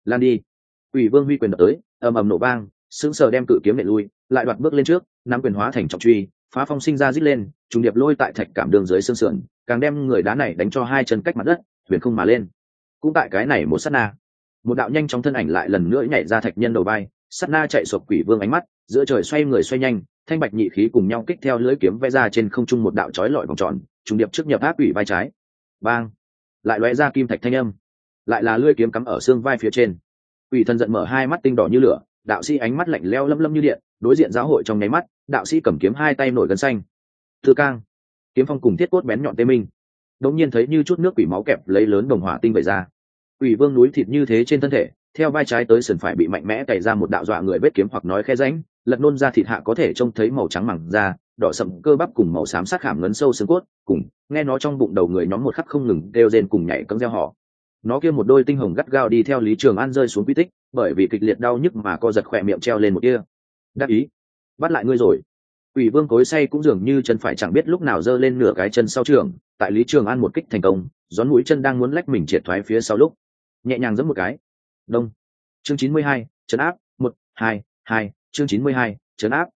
lan đi. Quỷ vương huy quyền đập tới, ầm ầm nổ vang, sững sờ đem cự kiếm nện lui, lại đoạt bước lên trước, nắm quyền hóa thành trọng truy, phá phong sinh ra rít lên, trùng điệp lôi tại thạch cảm đường dưới xương sườn, càng đem người đá này đánh cho hai chân cách mặt đất, huyền không mà lên. Cũng tại cái này một sát na, một đạo nhanh chóng thân ảnh lại lần nữa nhảy ra thạch nhân đầu vai, sát na chạy sộc quỷ vương ánh mắt, giữa trời xoay người xoay nhanh, thanh bạch nhị khí cùng nhau kích theo lưỡi kiếm vẽ ra trên không trung một đạo chói lọi vòng tròn, trùng điệp trước nhập ác quỷ vai trái. Bang! Lại lóe ra kim thạch thanh âm, lại là lưỡi kiếm cắm ở xương vai phía trên. Quỷ thần giận mở hai mắt tinh đỏ như lửa, đạo sĩ ánh mắt lạnh lẽo lâm lâm như điện, đối diện giáo hội trong nháy mắt, đạo sĩ cầm kiếm hai tay nổi gân xanh. Thư cang, kiếm phong cùng thiết cốt bén nhọn tê minh. Đống nhiên thấy như chút nước quỷ máu kẹp lấy lớn đồng hỏa tinh vẩy ra. Quỷ vương núi thịt như thế trên thân thể, theo vai trái tới sườn phải bị mạnh mẽ cày ra một đạo dọa người vết kiếm hoặc nói khe rãnh, lật nôn ra thịt hạ có thể trông thấy màu trắng mẳng da, đỏ sậm cơ bắp cùng màu xám sắc khảm ngấn sâu xương cốt, cùng nghe nó trong bụng đầu người nhóm một khắc không ngừng kêu rên cùng nhảy cẫng reo hò. Nó kia một đôi tinh hồng gắt gao đi theo Lý Trường An rơi xuống quy tích, bởi vì kịch liệt đau nhức mà co giật khỏe miệng treo lên một tia. Đắc ý, bắt lại ngươi rồi. Quỷ vương cối say cũng dường như chân phải chẳng biết lúc nào giơ lên nửa cái chân sau trường, tại Lý Trường An một kích thành công, gión mũi chân đang muốn lách mình triệt thoái phía sau lúc, nhẹ nhàng giẫm một cái. Đông. Chương 92, trấn áp, 1-2-2, chương 92, trấn áp,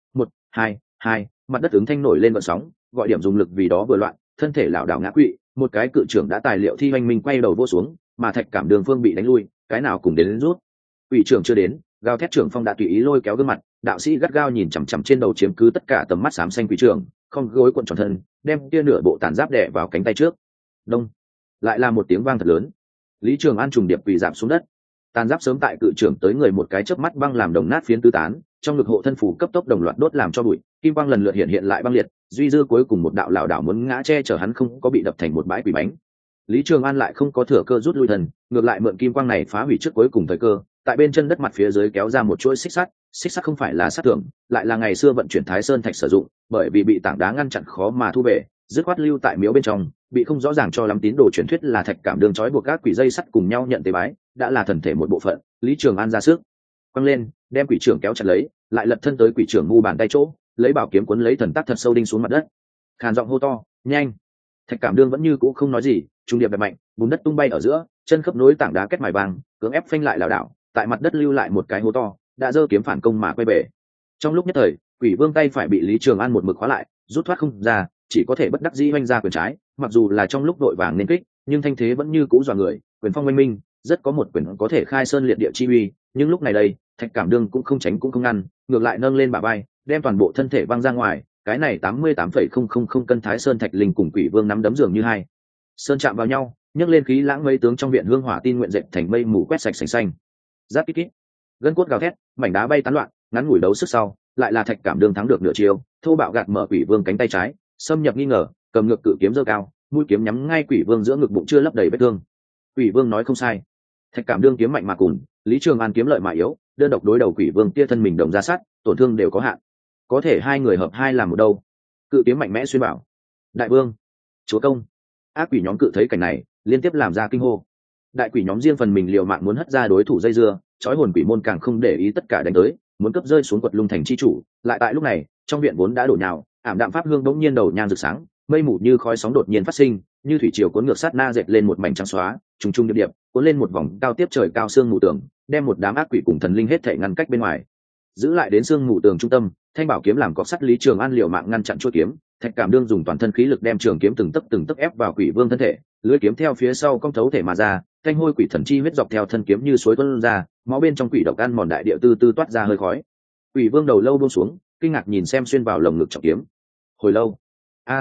1-2-2, mặt đất ứng thanh nổi lên gợn sóng, gọi điểm dùng lực vì đó vừa loạn, thân thể lảo đảo ngã quỵ, một cái cự trưởng đã tài liệu thi hoành minh quay đầu vô xuống, mà thạch cảm đường phương bị đánh lui, cái nào cùng đến rút. Quỷ trưởng chưa đến, gào thét trưởng phong đã tùy ý lôi kéo gương mặt, đạo sĩ gắt gao nhìn chằm chằm trên đầu chiếm cứ tất cả tầm mắt xám xanh quỷ trưởng, không gối cuộn tròn thân, đem kia nửa bộ tàn giáp đè vào cánh tay trước. Đông. Lại là một tiếng vang thật lớn. Lý Trường An trùng điệp quỳ giảm xuống đất. Tàn giáp sớm tại cự trưởng tới người một cái chớp mắt băng làm đồng nát phiến tứ tán, trong ngực hộ thân phủ cấp tốc đồng loạt đốt làm cho bụi, kim quang lần lượt hiện lại băng liệt, duy dư cuối cùng một đạo lảo đảo muốn ngã che chở hắn không có bị đập thành một bãi quỷ bánh. Lý Trường An lại không có thừa cơ rút lui thần, ngược lại mượn kim quang này phá hủy trước cuối cùng thời cơ, tại bên chân đất mặt phía dưới kéo ra một chuỗi xích sắt không phải là sát thượng, lại là ngày xưa vận chuyển Thái Sơn thạch sử dụng, bởi vì bị tảng đá ngăn chặn khó mà thu về, dứt khoát lưu tại miếu bên trong, bị không rõ ràng cho lắm tín đồ truyền thuyết là thạch cảm đường trói buộc các quỷ dây sắt cùng nhau nhận tế bái, đã là thần thể một bộ phận. Lý Trường An ra sức quăng lên, đem quỷ trưởng kéo chặt lấy, lại lật thân tới quỷ trưởng ngu bàn tay chỗ, lấy bảo kiếm cuốn lấy thần tắc thật sâu đinh xuống mặt đất, khàn giọng hô to, nhanh! Thạch cảm đương vẫn như cũ không nói gì, trung điệp đập mạnh, bùn đất tung bay ở giữa, chân khớp nối tảng đá kết mài vàng, cưỡng ép phanh lại lảo đảo, tại mặt đất lưu lại một cái hố to, đã giơ kiếm phản công mà quay về. Trong lúc nhất thời, quỷ vương tay phải bị Lý Trường An một mực khóa lại, rút thoát không ra, chỉ có thể bất đắc dĩ hoành ra quyền trái, mặc dù là trong lúc đội vàng nên kích, nhưng thanh thế vẫn như cũ dọa người, quyền phong oanh minh, rất có một quyền có thể khai sơn liệt địa chi uy, nhưng lúc này đây, Thạch Cảm Đương cũng không tránh cũng không ngăn, ngược lại nâng lên bả vai, đem toàn bộ thân thể văng ra ngoài, cái này 88,000 cân Thái Sơn thạch linh cùng quỷ vương nắm đấm dường như hai sơn chạm vào nhau, nhấc lên khí lãng mây tướng trong viện hương hỏa tin nguyện dệt thành mây mù quét sạch sành xanh. Giáp kít kít, gân cốt gào thét, mảnh đá bay tán loạn, ngắn ngủi đấu sức sau, lại là Thạch Cảm Đương thắng được nửa chiều, thô bạo gạt mở quỷ vương cánh tay trái, xâm nhập nghi ngờ, cầm ngược cự kiếm giơ cao, mũi kiếm nhắm ngay quỷ vương giữa ngực bụng chưa lấp đầy vết thương. Quỷ vương nói không sai, Thạch Cảm Đương kiếm mạnh mà cùn, Lý Trường An kiếm lợi mà yếu, đơn độc đối đầu quỷ vương kia thân mình đồng ra sát, tổn thương đều có hạn, có thể hai người hợp hai làm một đâu. Cự kiếm mạnh mẽ xuyên bảo, đại vương, chúa công. Ác quỷ nhóm cự thấy cảnh này, liên tiếp làm ra kinh hô. Đại quỷ nhóm riêng phần mình liều mạng muốn hất ra đối thủ dây dưa, chói hồn quỷ môn càng không để ý tất cả đánh tới, muốn cấp rơi xuống quật lung thành chi chủ. Lại tại lúc này, trong viện vốn đã đổ nhào, ảm đạm pháp hương bỗng nhiên đầu nhang rực sáng, mây mù như khói sóng đột nhiên phát sinh, như thủy triều cuốn ngược sát na dệt lên một mảnh trắng xóa, trùng trùng điệp điệp, cuốn lên một vòng cao tiếp trời cao xương mù tường, đem một đám ác quỷ cùng thần linh hết thảy ngăn cách bên ngoài. Giữ lại đến xương mù tường trung tâm, thanh bảo kiếm làm cọc sắt Lý Trường An liều mạng ngăn chặn chuôi kiếm, Thạch Cảm Đương dùng toàn thân khí lực đem trường kiếm từng tấc ép vào quỷ vương thân thể, lưỡi kiếm theo phía sau cong thấu thể mà ra, thanh hôi quỷ thần chi huyết dọc theo thân kiếm như suối tuôn ra, máu bên trong quỷ độc ăn mòn đại địa tư tư toát ra hơi khói. Quỷ vương đầu lâu buông xuống, kinh ngạc nhìn xem xuyên vào lồng ngực trọng kiếm. Hồi lâu, ha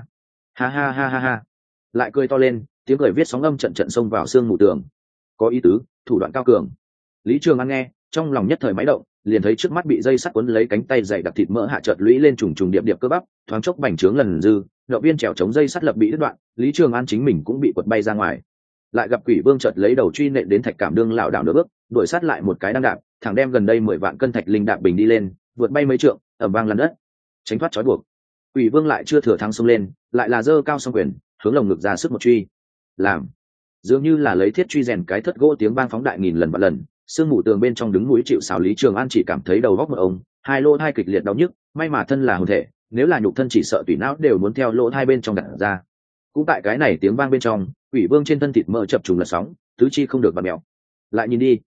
ha, lại cười to lên, tiếng cười viết sóng âm trận trận xông vào xương mù tường. Có ý tứ, thủ đoạn cao cường. Lý Trường An nghe, trong lòng nhất thời máy động, liền thấy trước mắt bị dây sắt quấn lấy cánh tay dày đặc thịt mỡ hạ chợt lũy lên trùng trùng điệp điệp cơ bắp, thoáng chốc bành trướng lần dư, động viên trèo chống dây sắt lập bị đứt đoạn, Lý Trường An chính mình cũng bị quật bay ra ngoài. Lại gặp quỷ vương chợt lấy đầu truy nện đến Thạch Cảm Đương lảo đảo nửa bước, đuổi sát lại một cái đang đạp, thẳng đem gần đây 10 vạn cân thạch linh đạp bình đi lên, vượt bay mấy trượng, ầm vang lăn đất, tránh thoát trói buộc. Quỷ vương lại chưa thừa thắng xông lên, lại là giơ cao song quyền, hướng lồng ngực ra sức một truy. Làm, dường như là lấy thiết truy rèn cái thất gỗ tiếng vang phóng đại nghìn lần vạn lần. Sương mù tường bên trong đứng núi chịu sào Lý Trường An chỉ cảm thấy đầu góc một ông, hai lỗ hai kịch liệt đau nhức, may mà thân là hồn thể, nếu là nhục thân chỉ sợ tùy não đều muốn theo lỗ hai bên trong đặt ra. Cũng tại cái này tiếng vang bên trong, quỷ vương trên thân thịt mỡ chập trùng lật sóng, tứ chi không được vặn mèo. Lại nhìn đi,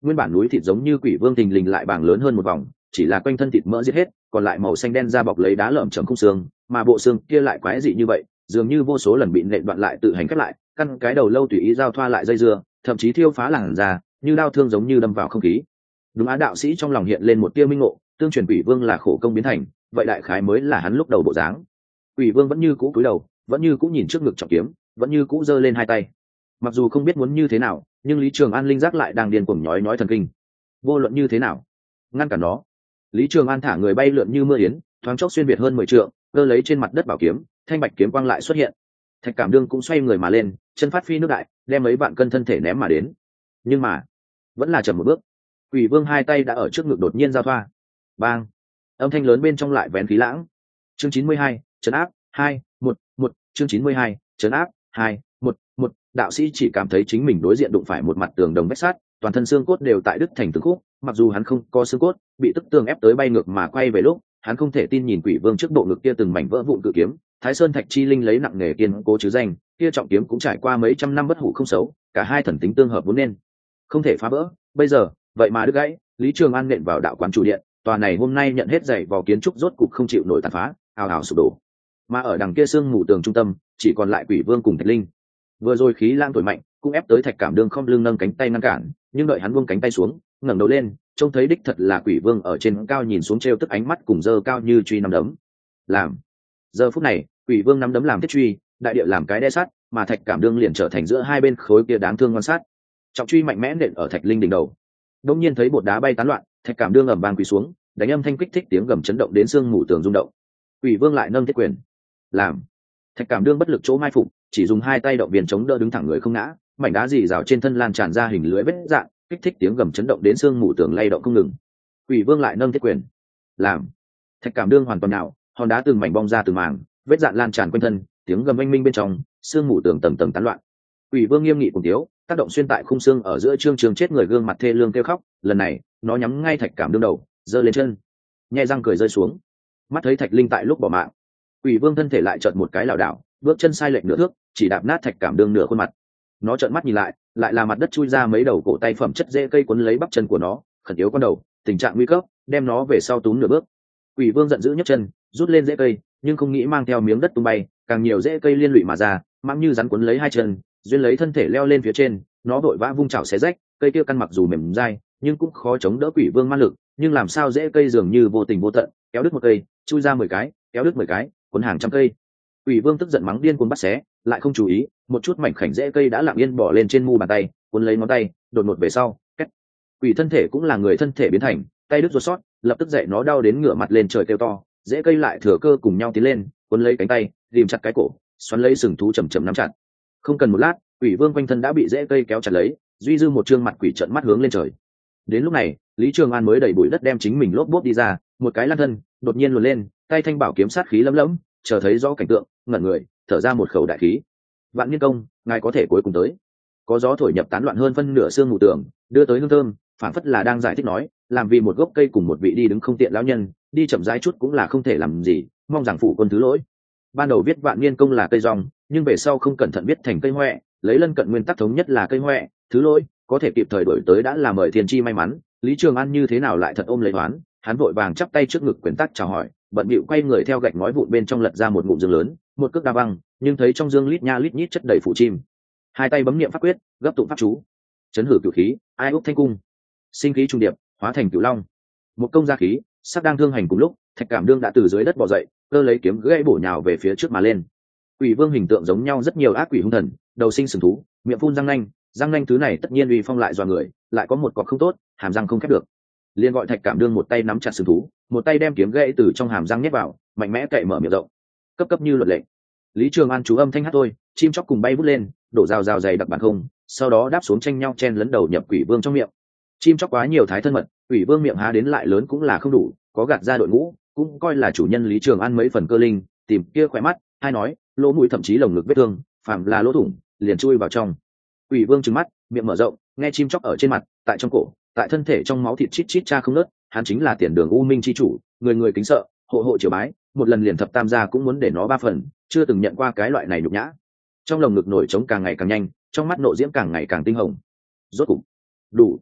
Nguyên bản núi thịt giống như quỷ vương thình lình lại bàng lớn hơn một vòng, chỉ là quanh thân thịt mỡ giết hết, còn lại màu xanh đen da bọc lấy đá lởm chởm khung xương, mà bộ xương kia lại quái dị như vậy, dường như vô số lần bị nện đoạn lại tự hành khép lại, căn cái đầu lâu tùy ý giao thoa lại dây dưa, thậm chí thiêu phá làn da, như đao thương giống như đâm vào không khí. Đúng á, đạo sĩ trong lòng hiện lên một tia minh ngộ, tương truyền quỷ vương là khổ công biến thành, vậy đại khái mới là hắn lúc đầu bộ dáng. Quỷ vương vẫn như cũ cúi đầu, vẫn như cũ nhìn trước ngực trọng kiếm, vẫn như cũ giơ lên hai tay. Mặc dù không biết muốn như thế nào, nhưng Lý Trường An linh giác lại đang điên cuồng nhói thần kinh. Vô luận như thế nào, ngăn cản nó. Lý Trường An thả người bay lượn như mưa yến, thoáng chốc xuyên việt hơn 10 trượng, cơ lấy trên mặt đất bảo kiếm, thanh bạch kiếm quang lại xuất hiện. Thạch Cảm Đương cũng xoay người mà lên, chân phát phi nước đại, đem mấy vạn cân thân thể ném mà đến. Nhưng mà, vẫn là chậm một bước. Quỷ Vương hai tay đã ở trước ngực đột nhiên giao thoa. Bang! Âm thanh lớn bên trong lại vén khí lãng. Chương 92, trấn áp 2-1-1, chương 92, trấn áp 2-1-1. Đạo sĩ chỉ cảm thấy chính mình đối diện đụng phải một mặt tường đồng vách sắt, toàn thân xương cốt đều tại đứt thành từng khúc, mặc dù hắn không có xương cốt, bị tức tường ép tới bay ngược mà quay về lúc, hắn không thể tin nhìn Quỷ Vương trước bộ ngực kia từng mảnh vỡ vụn cự kiếm, Thái Sơn Thạch Chi Linh lấy nặng nghề kiên cố chứ danh, kia trọng kiếm cũng trải qua mấy trăm năm bất hủ không xấu, cả hai thần tính tương hợp vốn nên không thể phá vỡ. Bây giờ, vậy mà đứt gãy, Lý Trường An nện vào đạo quán chủ điện, tòa này hôm nay nhận hết dày vào kiến trúc rốt cục không chịu nổi tàn phá, ào ào sụp đổ. Mà ở đằng kia sương mù tường trung tâm, chỉ còn lại Quỷ Vương cùng Thạch Linh. Vừa rồi khí lang thổi mạnh, cũng ép tới Thạch Cảm Đương không lưng nâng cánh tay ngăn cản, nhưng đợi hắn buông cánh tay xuống, ngẩng đầu lên, trông thấy đích thật là Quỷ Vương ở trên cao nhìn xuống trêu tức ánh mắt cùng giơ cao như truy nắm đấm. Làm. Giờ phút này, Quỷ Vương nắm đấm làm thiết truy, đại địa làm cái đe sắt, mà Thạch Cảm Đương liền trở thành giữa hai bên khối kia đáng thương quan sát. Trọng truy mạnh mẽ nện ở Thạch Linh đỉnh đầu. Đột nhiên thấy bột đá bay tán loạn, Thạch Cảm Đương ầm vang quỳ xuống, đánh âm thanh kích thích tiếng gầm chấn động đến xương mù tường rung động. Quỷ Vương lại nâng thiết quyền. Làm. Thạch Cảm Đương bất lực chỗ mai phục, chỉ dùng hai tay động viên chống đỡ đứng thẳng người không ngã, mảnh đá dì rào trên thân lan tràn ra hình lưới vết dạn, kích thích tiếng gầm chấn động đến xương mù tường lay động không ngừng. Quỷ Vương lại nâng thiết quyền. Làm. Thạch Cảm Đương hoàn toàn nào, hòn đá từng mảnh bong ra từng mảng, vết dạn lan tràn quanh thân, tiếng gầm oanh minh bên trong, xương mù tường tầng tầng tán loạn. Quỷ Vương nghiêm nghị cùng tiếu, tác động xuyên tại khung xương ở giữa trương trường chết người gương mặt thê lương kêu khóc, lần này, nó nhắm ngay Thạch Cảm Đương đầu, giơ lên chân, nhẹ răng cười rơi xuống. Mắt thấy Thạch Linh tại lúc bỏ mạng, Quỷ Vương thân thể lại chợt một cái lảo đảo, bước chân sai lệch nửa thước, chỉ đạp nát Thạch Cảm Đương nửa khuôn mặt. Nó trợn mắt nhìn lại là mặt đất chui ra mấy đầu cổ tay phẩm chất rễ cây quấn lấy bắp chân của nó, khẩn yếu con đầu, tình trạng nguy cấp, đem nó về sau túm nửa bước. Quỷ Vương giận dữ nhấc chân, rút lên rễ cây, nhưng không nghĩ mang theo miếng đất tung bay, càng nhiều rễ cây liên lụy mà ra, mãng như rắn quấn lấy hai chân, duyên lấy thân thể leo lên phía trên. Nó vội vã vung chảo xé rách, cây kia căn mặc dù mềm dai, nhưng cũng khó chống đỡ Quỷ Vương man lực, nhưng làm sao rễ cây dường như vô tình vô tận, kéo đứt một cây, chui ra 10 cái, kéo đứt 10 cái, cuốn hàng trăm cây. Quỷ Vương tức giận mắng điên cuồng bắt xé, lại không chú ý, một chút mảnh khảnh rễ cây đã lặng yên bỏ lên trên mu bàn tay, cuốn lấy ngón tay, đột ngột về sau, két. Quỷ thân thể cũng là người thân thể biến thành, tay đứt ruột sót, lập tức dậy nó đau đến ngửa mặt lên trời kêu to, rễ cây lại thừa cơ cùng nhau tiến lên, cuốn lấy cánh tay, ghìm chặt cái cổ, xoắn lấy sừng thú chầm chậm nắm chặt. Không cần một lát, Quỷ Vương quanh thân đã bị rễ cây kéo chặt lấy, duy dư một trương mặt quỷ trợn mắt hướng lên trời. Đến lúc này, Lý Trường An mới đẩy bụi đất đem chính mình lốp bốp đi ra, một cái lăn thân, đột nhiên luồn lên, tay thanh bảo kiếm sát khí lấm lấm, chờ thấy rõ cảnh tượng, ngẩn người, thở ra một khẩu đại khí. Vạn Niên Công, ngài có thể cuối cùng tới. Có gió thổi nhập tán loạn hơn phân nửa xương mù tường, đưa tới hương thơm, phản phất là đang giải thích nói, làm vì một gốc cây cùng một vị đi đứng không tiện lão nhân, đi chậm rãi chút cũng là không thể làm gì, mong rằng phụ quân thứ lỗi. Ban đầu viết Vạn Niên Công là cây rong, nhưng về sau không cẩn thận viết thành cây hoẹ, lấy lân cận nguyên tắc thống nhất là cây hoẹ, thứ lỗi, có thể kịp thời đổi tới đã là mời thiên chi may mắn. Lý Trường An như thế nào lại thật ôm lấy toán, hắn vội vàng chắp tay trước ngực quyển tắc chào hỏi, bận bịu quay người theo gạch ngói vụn bên trong lật ra một ngụm dương lớn, một cước đa băng, nhưng thấy trong dương lít nha lít nhít chất đầy phụ chim. Hai tay bấm niệm pháp quyết, gấp tụng pháp chú, chấn hử cửu khí, ai úp thanh cung, sinh khí trung điệp, hóa thành cửu long. Một công gia khí, sắp đang thương hành cùng lúc, Thạch Cảm Đương đã từ dưới đất bò dậy, cơ lấy kiếm gãy bổ nhào về phía trước mà lên. Quỷ Vương hình tượng giống nhau rất nhiều ác quỷ hung thần, đầu sinh sừng thú, miệng phun răng nanh thứ này tất nhiên uy phong lại dọa người, lại có một cọp không tốt, hàm răng không khép được. Liên gọi Thạch Cảm Đương một tay nắm chặt sừng thú, một tay đem kiếm gãy từ trong hàm răng nhét vào, mạnh mẽ cậy mở miệng rộng, cấp cấp như luật lệ. Lý Trường An chú âm thanh hát thôi, chim chóc cùng bay vút lên, đổ rào rào dày đặc bản không, sau đó đáp xuống tranh nhau chen lấn đầu nhập Quỷ Vương trong miệng. Chim chóc quá nhiều thái thân mật, Quỷ Vương miệng há đến lại lớn cũng là không đủ, có gạt ra đội ngũ, cũng coi là chủ nhân Lý Trường An mấy phần cơ linh, tìm kia khỏe mắt, hay nói, lỗ mũi thậm chí lồng ngực vết thương, phàm là lỗ thủng, liền chui vào trong. Quỷ Vương trừng mắt, miệng mở rộng, nghe chim chóc ở trên mặt, tại trong cổ, tại thân thể trong máu thịt chít chít cha không nớt, hắn chính là tiền đường u minh chi chủ, người người kính sợ, hộ hộ triều bái, một lần liền thập tam gia cũng muốn để nó 3 phần, chưa từng nhận qua cái loại này nhục nhã. Trong lồng ngực nổi trống càng ngày càng nhanh, trong mắt nộ diễm càng ngày càng tinh hồng. Rốt cục, đủ.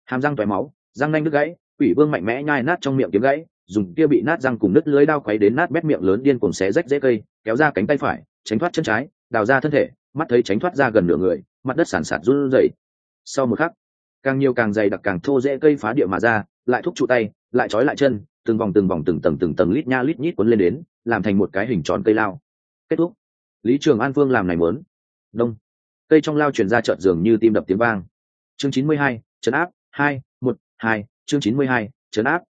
hàm răng tóe máu, răng nanh đứt gãy, quỷ vương mạnh mẽ nhai nát trong miệng kiếm gãy, dùng kia bị nát răng cùng đứt lưới đao quấy đến nát bét miệng lớn điên cuồng xé rách rễ cây, kéo ra cánh tay phải, tránh thoát chân trái, đào ra thân thể, mắt thấy tránh thoát ra gần nửa người, mặt đất sản sạt run rẩy. Sau một khắc, càng nhiều càng dày đặc càng thô rễ cây phá địa mà ra, lại thúc trụ tay, lại trói lại chân, từng vòng từng tầng lít nha lít nhít cuốn lên đến, làm thành một cái hình tròn cây lao. Kết thúc. Lý Trường An Vương làm này muốn. Đông. Cây trong lao truyền ra chợt dường như tim đập tiếng vang. Chương 92, trấn áp 2-1-2, chương 92, trấn áp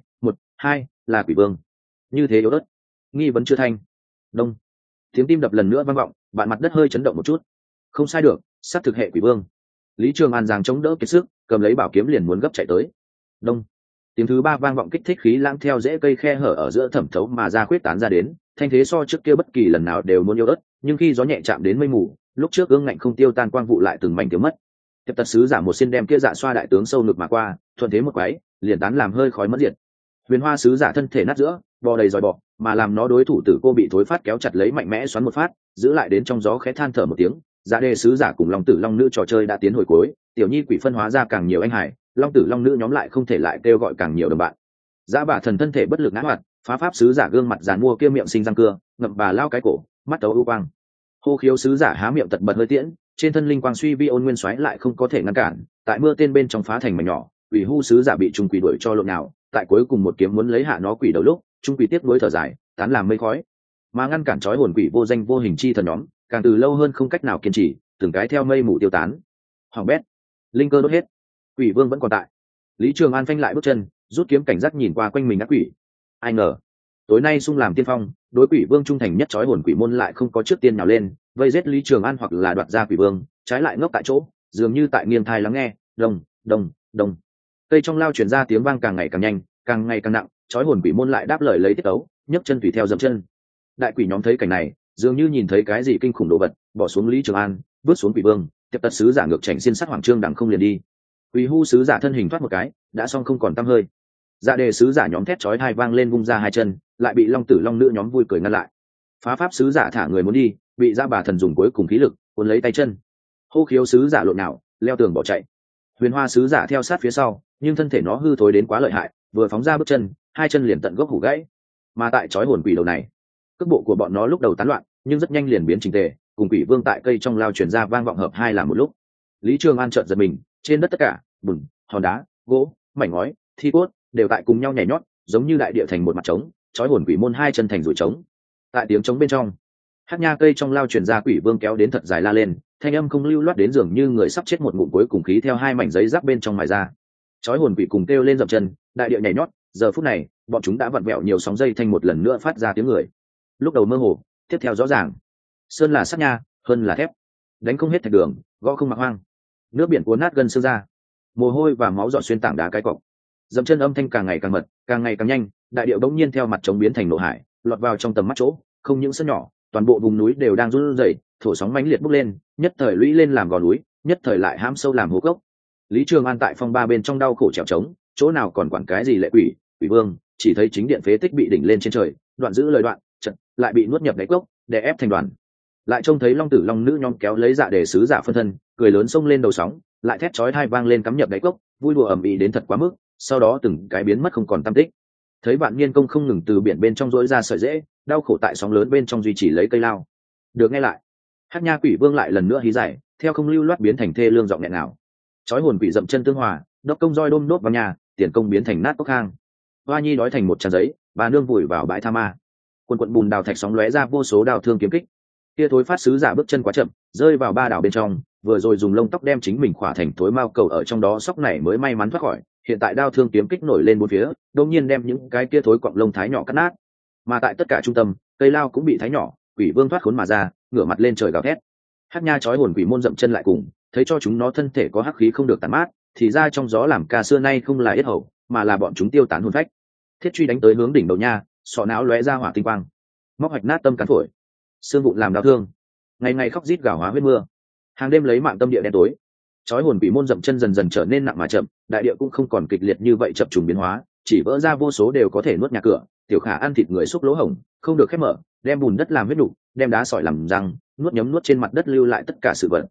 2-1-2, là quỷ vương. Như thế yếu ớt. Nghi vấn chưa thanh. Đông. Tiếng tim đập lần nữa vang vọng, bạn mặt đất hơi chấn động một chút. Không sai được, sát thực hệ quỷ vương. Lý Trường An giằng chống đỡ kiệt sức, cầm lấy bảo kiếm liền muốn gấp chạy tới. Đông. Tiếng thứ ba vang vọng kích thích khí lãng theo rễ cây khe hở ở giữa thẩm thấu mà ra khuyết tán ra đến, thanh thế so trước kia bất kỳ lần nào đều muốn yếu ớt, nhưng khi gió nhẹ chạm đến mây mù, lúc trước gương ngạnh không tiêu tan quang vụ lại từng mảnh tiêu mất. Tiếp tật sứ giả một xin đem kia dạ xoa đại tướng sâu ngực mà qua, thuận thế một quái, liền tán làm hơi khói mất diệt. Huyền Hoa sứ giả thân thể nát giữa, bò đầy dòi bọ, mà làm nó đối thủ tử cô bị thối phát kéo chặt lấy mạnh mẽ xoắn một phát, giữ lại đến trong gió khẽ than thở một tiếng. Dạ đề sứ giả cùng long tử long nữ trò chơi đã tiến hồi cuối, tiểu nhi quỷ phân hóa ra càng nhiều anh hải, long tử long nữ nhóm lại không thể lại kêu gọi càng nhiều đồng bạn. Dạ bà thần thân thể bất lực ngã hoạt, phá pháp sứ giả gương mặt giàn mua kia miệng sinh răng cưa, ngậm bà lao cái cổ, mắt tấu ưu quang. Hô khiếu sứ giả há miệng tật bật hơi tiễn, trên thân linh quang suy vi ôn nguyên xoáy lại không có thể ngăn cản, tại mưa tên bên trong phá thành mảnh nhỏ, quỷ hu sứ giả bị trung quỷ đuổi cho lộn nào, tại cuối cùng một kiếm muốn lấy hạ nó quỷ đầu lúc, trung quỷ tiếp nối thở dài, tán làm mây khói. Mà ngăn cản trói hồn quỷ vô danh vô hình chi thần nhóm, càng từ lâu hơn không cách nào kiên trì, từng cái theo mây mù tiêu tán. Hoàng bét, linh cơ đốt hết, quỷ vương vẫn còn tại. Lý Trường An phanh lại bước chân, rút kiếm cảnh giác nhìn qua quanh mình ác quỷ. Ai ngờ, tối nay xung làm tiên phong, đối quỷ vương trung thành nhất trói hồn quỷ môn lại không có trước tiên nào lên, vây giết Lý Trường An hoặc là đoạt ra quỷ vương, trái lại ngốc tại chỗ, dường như tại nghiêng thai lắng nghe. Đông đông đông, cây trong lao truyền ra tiếng vang càng ngày càng nhanh, càng ngày càng nặng, trói hồn quỷ môn lại đáp lời lấy tiết tấu, nhấc chân tùy theo dậm chân. Đại quỷ nhóm thấy cảnh này, dường như nhìn thấy cái gì kinh khủng đồ vật, bỏ xuống Lý Trường An, bước xuống quỷ vương, tiếp tật sứ giả ngược chảnh xiên sát hoàng trương đằng không liền đi. Quỷ hu sứ giả thân hình thoát một cái, đã xong không còn tăm hơi. Dạ đề sứ giả nhóm thét chói tai vang lên vung ra hai chân, lại bị long tử long nữ nhóm vui cười ngăn lại. Phá pháp sứ giả thả người muốn đi, bị Dạ bà thần dùng cuối cùng khí lực cuốn lấy tay chân. Hô khiếu sứ giả lộn nào, leo tường bỏ chạy. Huyền Hoa sứ giả theo sát phía sau, nhưng thân thể nó hư thối đến quá lợi hại, vừa phóng ra bước chân, hai chân liền tận gốc hủ gãy. Mà tại chói hồn quỷ đầu này, cước bộ của bọn nó lúc đầu tán loạn, nhưng rất nhanh liền biến chỉnh tề, cùng quỷ vương tại cây trong lao truyền ra vang vọng hợp hai làm một lúc. Lý Trường An chợt giật mình, trên đất tất cả, bùn, hòn đá, gỗ, mảnh ngói, thi cốt đều tại cùng nhau nhảy nhót, giống như đại địa thành một mặt trống, chói hồn quỷ môn hai chân thành rủi trống. Tại tiếng trống bên trong, hát nha cây trong lao truyền ra quỷ vương kéo đến thật dài la lên, thanh âm không lưu loát đến dường như người sắp chết một ngụm cuối cùng khí theo hai mảnh giấy giáp bên trong mài ra. Chói hồn quỷ cùng kêu lên dậm chân, đại địa nhảy nhót, giờ phút này, bọn chúng đã vặn vẹo nhiều sóng dây thanh một lần nữa phát ra tiếng người. Lúc đầu mơ hồ, tiếp theo rõ ràng. Sơn là sắt nha, hơn là thép. Đánh không hết thạch đường, gõ không mặc hoang. Nước biển cuốn nát gần xương ra. Mồ hôi và máu dọn xuyên tảng đá cái cọc. Dậm chân âm thanh càng ngày càng mật, càng ngày càng nhanh, đại điệu bỗng nhiên theo mặt trống biến thành nộ hải, lọt vào trong tầm mắt chỗ, không những sân nhỏ, toàn bộ vùng núi đều đang run rẩy, thổ sóng mãnh liệt bốc lên, nhất thời lũy lên làm gò núi, nhất thời lại hãm sâu làm hố cốc. Lý Trường An tại phong ba bên trong đau khổ trèo trống, chỗ nào còn quản cái gì lệ quỷ, quỷ vương, chỉ thấy chính điện phế tích bị đỉnh lên trên trời, đoạn giữ lời đoạn, chợt lại bị nuốt nhập đáy cốc, đè ép thành đoàn. Lại trông thấy long tử long nữ nhóm kéo lấy dạ để sứ giả phân thân, cười lớn xông lên đầu sóng, lại thét chói tai vang lên cắm nhập đáy cốc, vui đùa ầm ĩ đến thật quá mức, sau đó từng cái biến mất không còn tăm tích. Thấy bạn nghiên công không ngừng từ biển bên trong rỗi ra sợi rễ, đau khổ tại sóng lớn bên trong duy trì lấy cây lao. Được nghe lại, hát nha quỷ vương lại lần nữa hí giải, theo không lưu loát biến thành thê lương giọng nghẹn nào. Chói hồn quỷ dậm chân tương hòa, đốc công roi đôm đốt vào nhà, tiền công biến thành nát cốc hang. Hoa nhi đói thành một tràn giấy, bà nương vùi vào bãi tha ma. Quần quận bùn đào thạch sóng lóe ra vô số đào thương kiếm kích. Kia thối phát sứ giả bước chân quá chậm, rơi vào ba đảo bên trong, vừa rồi dùng lông tóc đem chính mình khỏa thành thối mao cầu ở trong đó sóc này mới may mắn thoát khỏi. Hiện tại đao thương kiếm kích nổi lên bốn phía, đột nhiên đem những cái kia thối quặng lông thái nhỏ cắt nát. Mà tại tất cả trung tâm, cây lao cũng bị thái nhỏ, quỷ vương thoát khốn mà ra, ngửa mặt lên trời gào thét. Hắc nha chói hồn quỷ môn dậm chân lại cùng, thấy cho chúng nó thân thể có hắc khí không được tàn mát, thì ra trong gió làm ca xưa nay không là yết hầu, mà là bọn chúng tiêu tán hồn phách. Thiết truy đánh tới hướng đỉnh đầu nha, sọ não lóe ra hỏa tinh quang, móc hạch nát tâm cán phổi, xương vụn làm đau thương. Ngày ngày khóc rít gào hóa huyết mưa, hàng đêm lấy mạng tâm địa đen tối. Chói hồn quỷ môn dậm chân dần dần trở nên nặng mà chậm, đại địa cũng không còn kịch liệt như vậy chập trùng biến hóa, chỉ vỡ ra vô số đều có thể nuốt nhà cửa, tiểu khả ăn thịt người xúc lỗ hổng, không được khép mở, đem bùn đất làm huyết đủ, đem đá sỏi làm răng, nuốt nhấm nuốt trên mặt đất lưu lại tất cả sự vật.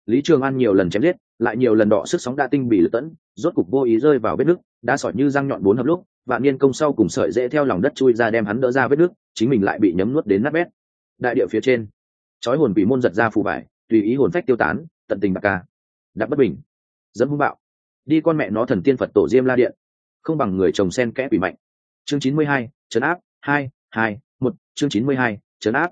Lý Trường An nhiều lần chém giết, lại nhiều lần đọ sức sóng đa tinh bị lật tẫn, rốt cục vô ý rơi vào vết nước, đã sỏi như răng nhọn bốn hợp lúc, Vạn Niên công sau cùng sợi dễ theo lòng đất chui ra đem hắn đỡ ra vết nước, chính mình lại bị nhấm nuốt đến nát bét. Đại địa phía trên, chói hồn quỷ môn giật ra phù vải, tùy ý hồn phách tiêu tán, tận tình bạc ca. Đạp bất bình, dẫm hung bạo. Đi con mẹ nó thần tiên Phật tổ Diêm La Điện, không bằng người chồng sen kẽ quỷ mạnh. Chương 92, trấn áp 2-2-1, chương 92, trấn áp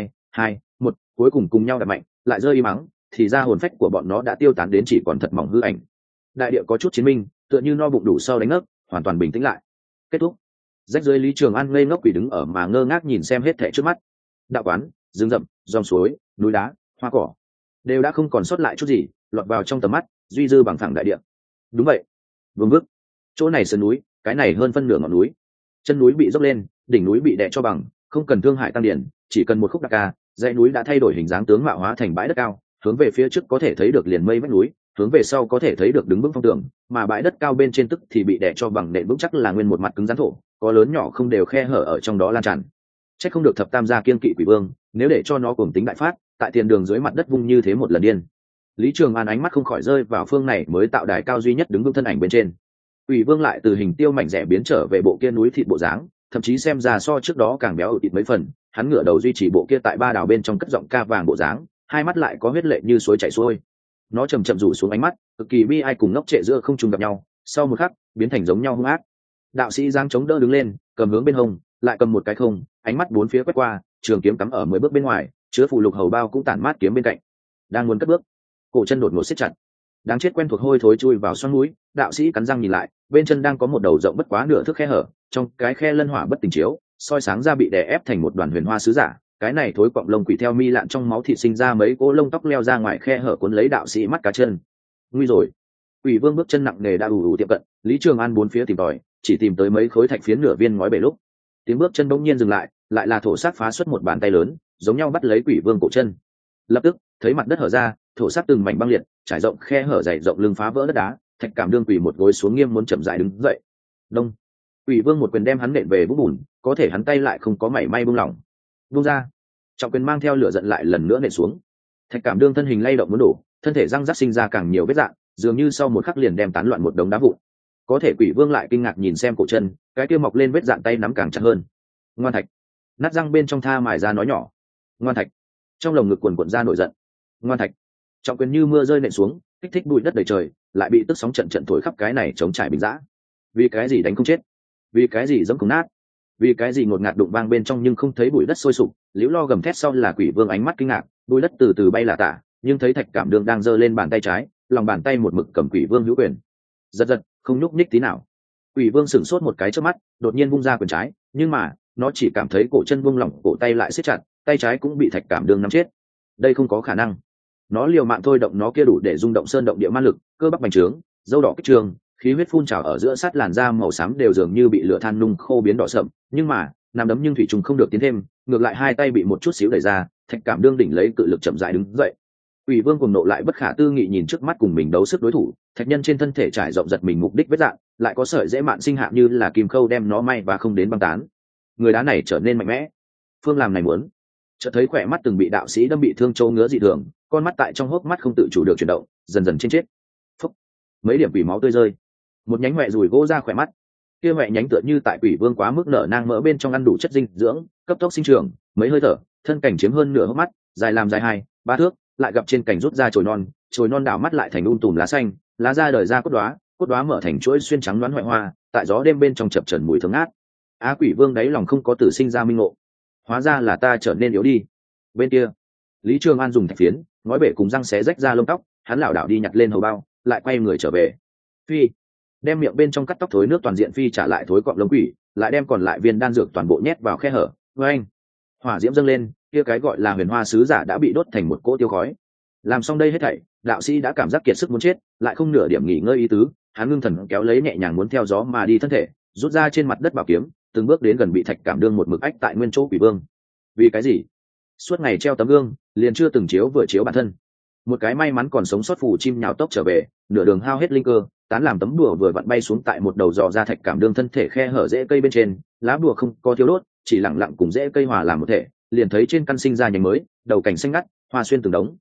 2-2-1, cuối cùng cùng nhau đạp mạnh, lại rơi im mắng, thì ra hồn phách của bọn nó đã tiêu tán đến chỉ còn thật mỏng hư ảnh. Đại địa có chút chiến minh, tựa như no bụng đủ sau đánh ngất, hoàn toàn bình tĩnh lại. Kết thúc. Rách dưới Lý Trường An ngây ngốc quỷ đứng ở mà ngơ ngác nhìn xem hết thảy trước mắt. Đạo quán, rừng rậm, dòng suối, núi đá, hoa cỏ, đều đã không còn sót lại chút gì, lọt vào trong tầm mắt, duy dư bằng phẳng đại địa. Đúng vậy, vương bước. Chỗ này sơn núi, cái này hơn phân nửa ngọn núi. Chân núi bị dốc lên, đỉnh núi bị đè cho bằng, không cần thương hại tăng điển, chỉ cần một khúc đạc ca, dãy núi đã thay đổi hình dáng tướng mạo hóa thành bãi đất cao, hướng về phía trước có thể thấy được liền mây vách núi, hướng về sau có thể thấy được đứng vững phong tường, mà bãi đất cao bên trên tức thì bị đè cho bằng nền vững chắc là nguyên một mặt cứng rắn thổ, có lớn nhỏ không đều khe hở ở trong đó lan tràn. Chắc không được thập tam gia kiên kỵ quỷ vương, nếu để cho nó cuồng tính đại phát, tại tiền đường dưới mặt đất vung như thế một lần điên. Lý Trường An ánh mắt không khỏi rơi vào phương này mới tạo đài cao duy nhất đứng vững thân ảnh bên trên. Quỷ vương lại từ hình tiêu mảnh rẻ biến trở về bộ kia núi thịt bộ dáng, thậm chí xem ra so trước đó càng béo thịt mấy phần. Hắn ngửa đầu duy trì bộ kia tại ba đảo bên trong cất giọng ca vàng bộ dáng, hai mắt lại có huyết lệ như suối chảy xuôi. Nó chầm chậm rủ xuống ánh mắt, cực kỳ bi ai cùng ngốc trệ giữa không trùng gặp nhau, sau một khắc biến thành giống nhau hung ác. Đạo sĩ giang chống đỡ đứng lên, cầm hướng bên hông, lại cầm một cái không, ánh mắt bốn phía quét qua, trường kiếm cắm ở 10 bước bên ngoài, chứa phụ lục hầu bao cũng tản mát kiếm bên cạnh. Đang muốn cất bước, cổ chân đột ngột siết chặt, đáng chết quen thuộc hôi thối chui vào xoắn mũi. Đạo sĩ cắn răng nhìn lại, bên chân đang có một đầu rộng bất quá nửa thước khe hở, trong cái khe lân hỏa bất tình chiếu, soi sáng ra bị đè ép thành một đoàn huyền hoa sứ giả. Cái này thối cọng lông quỷ theo mi lạn trong máu thịt sinh ra mấy cỗ lông tóc leo ra ngoài khe hở cuốn lấy đạo sĩ mắt cá chân. Nguy rồi! Quỷ vương bước chân nặng nề đã ù tiệm cận, Lý Trường An bốn phía tìm tòi, chỉ tìm tới mấy khối thạch phiến nửa viên ngói bể lúc, tiếng bước chân bỗng nhiên dừng lại, lại là thổ sát phá xuất một bàn tay lớn, giống nhau bắt lấy quỷ vương cổ chân. Lập tức thấy mặt đất hở ra, thổ sát từng mảnh băng liệt, trải rộng khe hở dày rộng lưng phá vỡ đất đá, thạch cảm đương quỷ một gối xuống nghiêm muốn chậm rãi đứng dậy. Đông, quỷ vương một quyền đem hắn nện về vũng bùn, có thể hắn tay lại không có mảy may buông lỏng. Buông ra, trọng quyền mang theo lửa giận lại lần nữa nện xuống. Thạch cảm đương thân hình lay động muốn đổ, thân thể răng rắc sinh ra càng nhiều vết rạn, dường như sau một khắc liền đem tán loạn một đống đá vụn. Có thể quỷ vương lại kinh ngạc nhìn xem cổ chân, cái kia mọc lên vết rạn tay nắm càng chặt hơn. Ngoan thạch, nát răng bên trong tha mài ra nói nhỏ. Ngoan thạch, trong lồng ngực quần quần ra nổi giận. Ngoan thạch, trọng quyền như mưa rơi nện xuống, kích thích bụi đất đầy trời, lại bị tức sóng trận trận thổi khắp cái này chống trải bình dã. Vì cái gì đánh không chết? Vì cái gì giẫm không nát? Vì cái gì ngột ngạt đụng vang bên trong nhưng không thấy bụi đất sôi sục? Liễu lo gầm thét sau là quỷ vương ánh mắt kinh ngạc, bụi đất từ từ bay là tả, nhưng thấy thạch cảm đương đang giơ lên bàn tay trái, lòng bàn tay một mực cầm quỷ vương hữu quyền, giật giật không nhúc nhích tí nào. Quỷ vương sửng sốt một cái trước mắt, đột nhiên vung ra quyền trái, nhưng mà nó chỉ cảm thấy cổ chân buông lỏng, cổ tay lại siết chặt, tay trái cũng bị thạch cảm đương nắm chết. Đây không có khả năng. Nó liều mạng thôi động nó kia đủ để rung động sơn động địa ma lực, cơ bắp bành trướng, dâu đỏ kích trường, khí huyết phun trào ở giữa sát làn da màu xám đều dường như bị lửa than nung khô biến đỏ sậm, nhưng mà nằm đấm nhưng thủy trùng không được tiến thêm, ngược lại hai tay bị một chút xíu đẩy ra, thạch cảm đương đỉnh lấy cự lực chậm rãi đứng dậy. Quỷ vương cuồng nộ lại bất khả tư nghị nhìn trước mắt cùng mình đấu sức đối thủ, thạch nhân trên thân thể trải rộng giật mình mục đích vết dạn, lại có sợi dễ mạn sinh hạ như là kim khâu đem nó may và không đến băng tán. Người đá này trở nên mạnh mẽ. Phương làm này muốn. Chợt thấy khỏe mắt từng bị đạo sĩ đâm bị thương châu ngứa dị thường, con mắt tại trong hốc mắt không tự chủ được chuyển động, dần dần trên chết. Phúc. Mấy điểm quỷ máu tươi rơi. Một nhánh hoẹ rùi gỗ ra khỏe mắt. Kia hoẹ nhánh tựa như tại quỷ vương quá mức nở nang mỡ bên trong ăn đủ chất dinh dưỡng, cấp tốc sinh trưởng, mấy hơi thở, thân cảnh chiếm hơn nửa hốc mắt, dài làm dài 2-3 thước, lại gặp trên cành rút ra chồi non đảo mắt lại thành tùm lá xanh, lá ra đời ra cốt đóa mở thành chuỗi xuyên trắng đoán hoại hoa, tại gió đêm bên trong chập chờn mùi thơm ngát. Á quỷ vương đáy lòng không có tử sinh ra minh ngộ, hóa ra là ta trở nên yếu đi. Bên kia, Lý Trường An dùng thạch phiến ngói bể cùng răng xé rách ra lông tóc, hắn lảo đảo đi nhặt lên hầu bao, lại quay người trở về. Phi, đem miệng bên trong cắt tóc thối nước toàn diện phi trả lại thối cọng lông quỷ, lại đem còn lại viên đan dược toàn bộ nhét vào khe hở. Với anh, hỏa diễm dâng lên, kia cái gọi là huyền hoa sứ giả đã bị đốt thành một cỗ tiêu khói. Làm xong đây hết thảy, đạo sĩ đã cảm giác kiệt sức muốn chết, lại không nửa điểm nghỉ ngơi ý tứ, hắn ngưng thần kéo lấy nhẹ nhàng muốn theo gió mà đi thân thể, rút ra trên mặt đất bảo kiếm, từng bước đến gần bị thạch cảm đương một mực ách tại nguyên chỗ quỷ vương. Vì cái gì? Suốt ngày treo tấm gương, liền chưa từng chiếu vừa chiếu bản thân. Một cái may mắn còn sống sót phù chim nhào tốc trở về, nửa đường hao hết linh cơ, tán làm tấm đùa vừa vặn bay xuống tại một đầu dò ra thạch cảm đương thân thể khe hở rễ cây bên trên, lá đùa không có thiếu đốt, chỉ lặng lặng cùng rễ cây hòa làm một thể, liền thấy trên căn sinh ra nhánh mới, đầu cảnh xanh ngắt, hoa xuyên từng đống.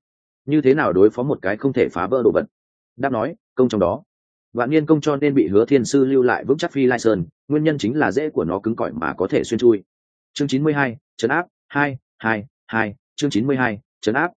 như thế nào đối phó một cái không thể phá vỡ đồ vật? Đáp nói, công trong đó. Vạn Niên công cho nên bị Hứa Thiên sư lưu lại vững chắc Phi Lai Sơn, nguyên nhân chính là rễ của nó cứng cỏi mà có thể xuyên chui. Chương 92, trấn áp 2, chương 92, trấn áp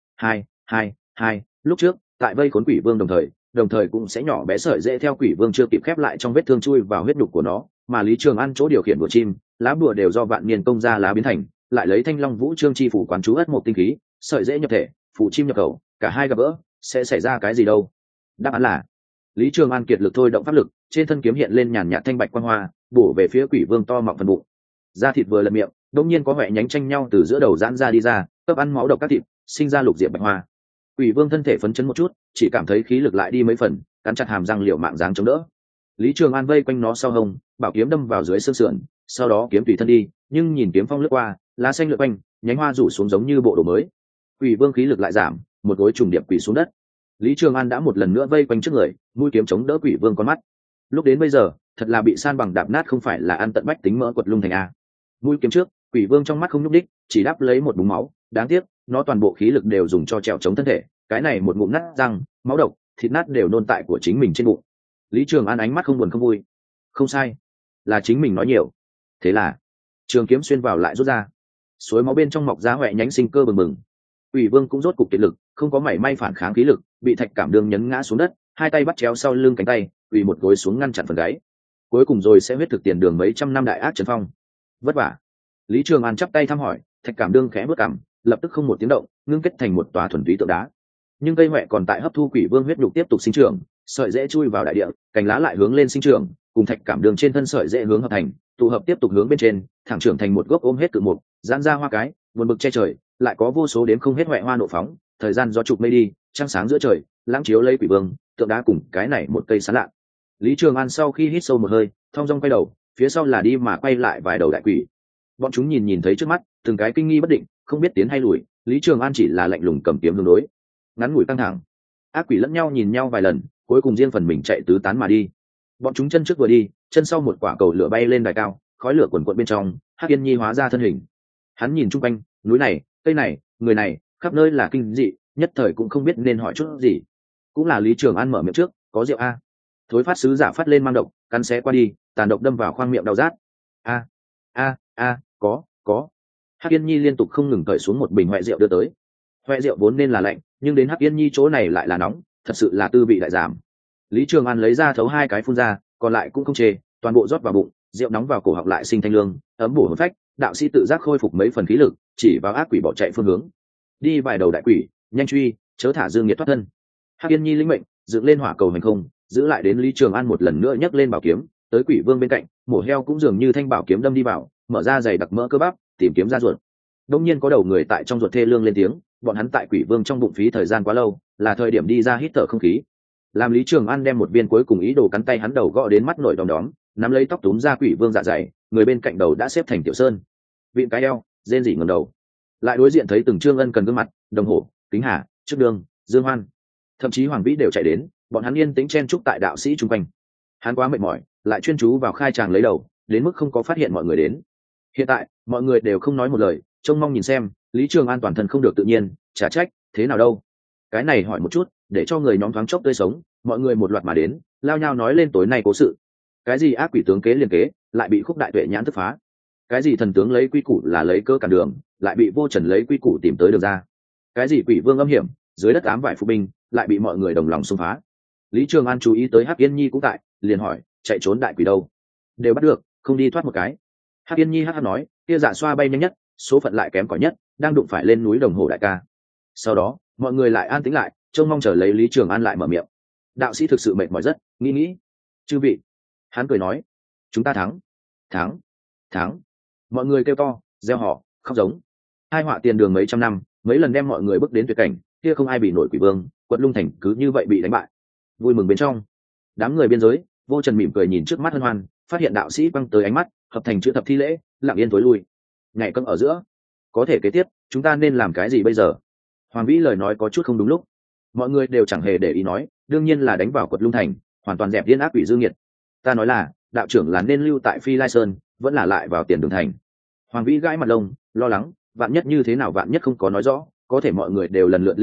2. Lúc trước, tại vây khốn Quỷ Vương đồng thời cũng sẽ nhỏ bé sợi rễ theo Quỷ Vương chưa kịp khép lại trong vết thương chui vào huyết nhục của nó, mà Lý Trường An chỗ điều khiển bùa chim, lá bùa đều do Vạn Niên công ra lá biến thành, lại lấy Thanh Long Vũ Chương chi phủ quán chú ất một tinh khí, sợi rễ nhập thể, phủ chim nhập khẩu, cả hai gặp gỡ, sẽ xảy ra cái gì đâu? Đáp án là Lý Trường An kiệt lực thôi động pháp lực, trên thân kiếm hiện lên nhàn nhạt thanh bạch quang hoa, bổ về phía Quỷ Vương to mọng phần bụng. Da thịt vừa lật miệng, đột nhiên có vẻ nhánh tranh nhau từ giữa đầu giãn ra đi ra, cấp ăn máu độc các thịt, sinh ra lục diệp bạch hoa. Quỷ Vương thân thể phấn chấn một chút, chỉ cảm thấy khí lực lại đi mấy phần, cắn chặt hàm răng liều mạng dáng chống đỡ. Lý Trường An vây quanh nó sau hông, bảo kiếm đâm vào dưới xương sườn, sau đó kiếm tùy thân đi, nhưng nhìn kiếm phong lướt qua, lá xanh lượn quanh, nhánh hoa rủ xuống giống như bộ đồ mới. Quỷ Vương khí lực lại giảm, một gối trùng điệp quỳ xuống đất. Lý Trường An đã một lần nữa vây quanh trước người, mũi kiếm chống đỡ Quỷ Vương con mắt. Lúc đến bây giờ, thật là bị san bằng đạp nát không phải là ăn tận bách tính mỡ quật lung thành a. Mũi kiếm trước, Quỷ Vương trong mắt không nhúc đích, chỉ đáp lấy một búng máu, đáng tiếc, nó toàn bộ khí lực đều dùng cho trèo chống thân thể, cái này một ngụm nát răng, máu độc, thịt nát đều nôn tại của chính mình trên bụng. Lý Trường An ánh mắt không buồn không vui. Không sai, là chính mình nói nhiều. Thế là, trường kiếm xuyên vào lại rút ra. Suối máu bên trong mọc ra hoẹ nhánh sinh cơ bừng bừng. Quỷ Vương cũng rốt cục kiệt lực, không có mảy may phản kháng khí lực, bị Thạch Cảm Đường nhấn ngã xuống đất, hai tay bắt chéo sau lưng cánh tay, quỳ một gối xuống ngăn chặn phần gáy. Cuối cùng rồi sẽ huyết thực tiền đường mấy trăm năm đại ác trần phong. Vất vả. Lý Trường An chắp tay thăm hỏi, Thạch Cảm Đường khẽ bước cằm, lập tức không một tiếng động, ngưng kết thành một tòa thuần túy tượng đá. Nhưng cây huệ còn tại hấp thu Quỷ Vương huyết nhục tiếp tục sinh trưởng, sợi rễ chui vào đại địa, cành lá lại hướng lên sinh trưởng, cùng Thạch Cảm Đường trên thân sợi rễ hướng hợp thành, tụ hợp tiếp tục hướng bên trên, thẳng trưởng thành một gốc ôm hết cự mục, giãn ra hoa cái, buồn bực che trời, lại có vô số đếm không hết huệ hoa nộ phóng, thời gian gió trục mây đi, trăng sáng giữa trời, lãng chiếu lấy Quỷ Vương, tượng đá cùng cái này một cây sán lạ. Lý Trường An sau khi hít sâu một hơi, thong dong quay đầu, phía sau là đi mà quay lại vài đầu đại quỷ. Bọn chúng nhìn thấy trước mắt, từng cái kinh nghi bất định, không biết tiến hay lùi. Lý Trường An chỉ là lạnh lùng cầm kiếm đường đối. Ngắn ngủi căng thẳng, ác quỷ lẫn nhau nhìn nhau vài lần, cuối cùng riêng phần mình chạy tứ tán mà đi. Bọn chúng chân trước vừa đi, chân sau một quả cầu lửa bay lên đài cao, khói lửa quần quật bên trong, Hắc Yên Nhi hóa ra thân hình. Hắn nhìn chung quanh, núi này, cây này, người này, khắp nơi là kinh dị, nhất thời cũng không biết nên hỏi chút gì. Cũng là Lý Trường An mở miệng trước, có rượu a. Thối phát sứ giả phát lên mang độc, cắn xé qua đi, tàn độc đâm vào khoang miệng đau rát. Có. Hắc Yên Nhi liên tục không ngừng cởi xuống một bình hoẹ rượu đưa tới. Hoẹ rượu vốn nên là lạnh, nhưng đến Hắc Yên Nhi chỗ này lại là nóng, thật sự là tư vị đại giảm. Lý Trường An lấy ra thấu hai cái phun ra, còn lại cũng không chê, toàn bộ rót vào bụng, rượu nóng vào cổ họng lại sinh thanh lương, ấm bổ hồn phách, đạo sĩ tự giác khôi phục mấy phần khí lực, chỉ vào ác quỷ bỏ chạy phương hướng. Đi vài đầu đại quỷ, nhanh truy, chớ thả Dương Nghiệt thoát thân. Hắc Yên Nhi lĩnh mệnh, dựng lên hỏa cầu hành không, giữ lại đến Lý Trường An một lần nữa nhấc lên bảo kiếm, tới Quỷ Vương bên cạnh, mổ heo cũng dường như thanh bảo kiếm đâm đi vào, mở ra dày đặc mỡ cơ bắp, tìm kiếm ra ruột. Đông nhiên có đầu người tại trong ruột thê lương lên tiếng, bọn hắn tại Quỷ Vương trong bụng phí thời gian quá lâu, là thời điểm đi ra hít thở không khí. Làm Lý Trường An đem một viên cuối cùng ý đồ cắn tay hắn đầu gõ đến mắt nổi đom đóm, nắm lấy tóc túm ra Quỷ Vương dạ dày, người bên cạnh đầu đã xếp thành tiểu sơn. Vịn cái eo, rên rỉ ngẩng đầu, lại đối diện thấy từng Trương Ân cần gương mặt, Đồng Hổ, Kính Hà, Trước Đường, Dương Hoan, thậm chí Hoàng Vĩ đều chạy đến, bọn hắn yên tĩnh chen chúc tại đạo sĩ chung quanh. Hắn quá mệt mỏi, lại chuyên chú vào khai tràng lấy đầu, đến mức không có phát hiện mọi người đến. Hiện tại, mọi người đều không nói một lời, trông mong nhìn xem. Lý Trường An toàn thân không được tự nhiên, chả trách, thế nào đâu? Cái này hỏi một chút, để cho người nhóm thoáng chốc tươi sống, mọi người một loạt mà đến, lao nhau nói lên tối nay cố sự. Cái gì ác quỷ tướng kế liền kế, lại bị Khúc Đại Tuệ nhãn thức phá. Cái gì thần tướng lấy quy củ là lấy cơ cản đường, lại bị Vô Trần lấy quy củ tìm tới đường ra. Cái gì Quỷ Vương âm hiểm, dưới đất ám vải phục binh, lại bị mọi người đồng lòng xung phá. Lý Trường An chú ý tới Hắc Yên Nhi cũng tại, liền hỏi, chạy trốn đại quỷ đâu? Đều bắt được, không đi thoát một cái. Hắc Yên Nhi hắc hắc nói, kia Dạ Xoa bay nhanh nhất, số phận lại kém cỏi nhất, đang đụng phải lên núi Đồng Hồ đại ca. Sau đó, mọi người lại an tĩnh lại, trông mong chờ lấy Lý Trường An lại mở miệng. Đạo sĩ thực sự mệt mỏi rất, nghĩ, chư vị. Hắn cười nói, chúng ta thắng. Mọi người kêu to, reo hò, khóc giống. Hai họa tiền đường mấy trăm năm, mấy lần đem mọi người bước đến tuyệt cảnh, kia không ai bị nổi Quỷ Vương, Quận Lung Thành cứ như vậy bị đánh bại. Vui mừng bên trong, đám người biên giới, Vô Trần mỉm cười nhìn trước mắt hân hoan, phát hiện đạo sĩ quăng tới ánh mắt, hợp thành chữ thập thi lễ, lặng yên tối lui. Nhảy cấm ở giữa, có thể kế tiếp, chúng ta nên làm cái gì bây giờ? Hoàng Vĩ lời nói có chút không đúng lúc. Mọi người đều chẳng hề để ý nói, đương nhiên là đánh vào Quận Lung Thành, hoàn toàn dẹp điên ác quỷ Dương Nghiệt. Ta nói là, đạo trưởng là nên lưu tại Phi Lai Sơn, vẫn là lại vào Tiền Đường Thành. Hoàng Vĩ gãi mặt lông, lo lắng, vạn nhất như thế nào vạn nhất không có nói rõ, có thể mọi người đều lần lượt lĩnh hội,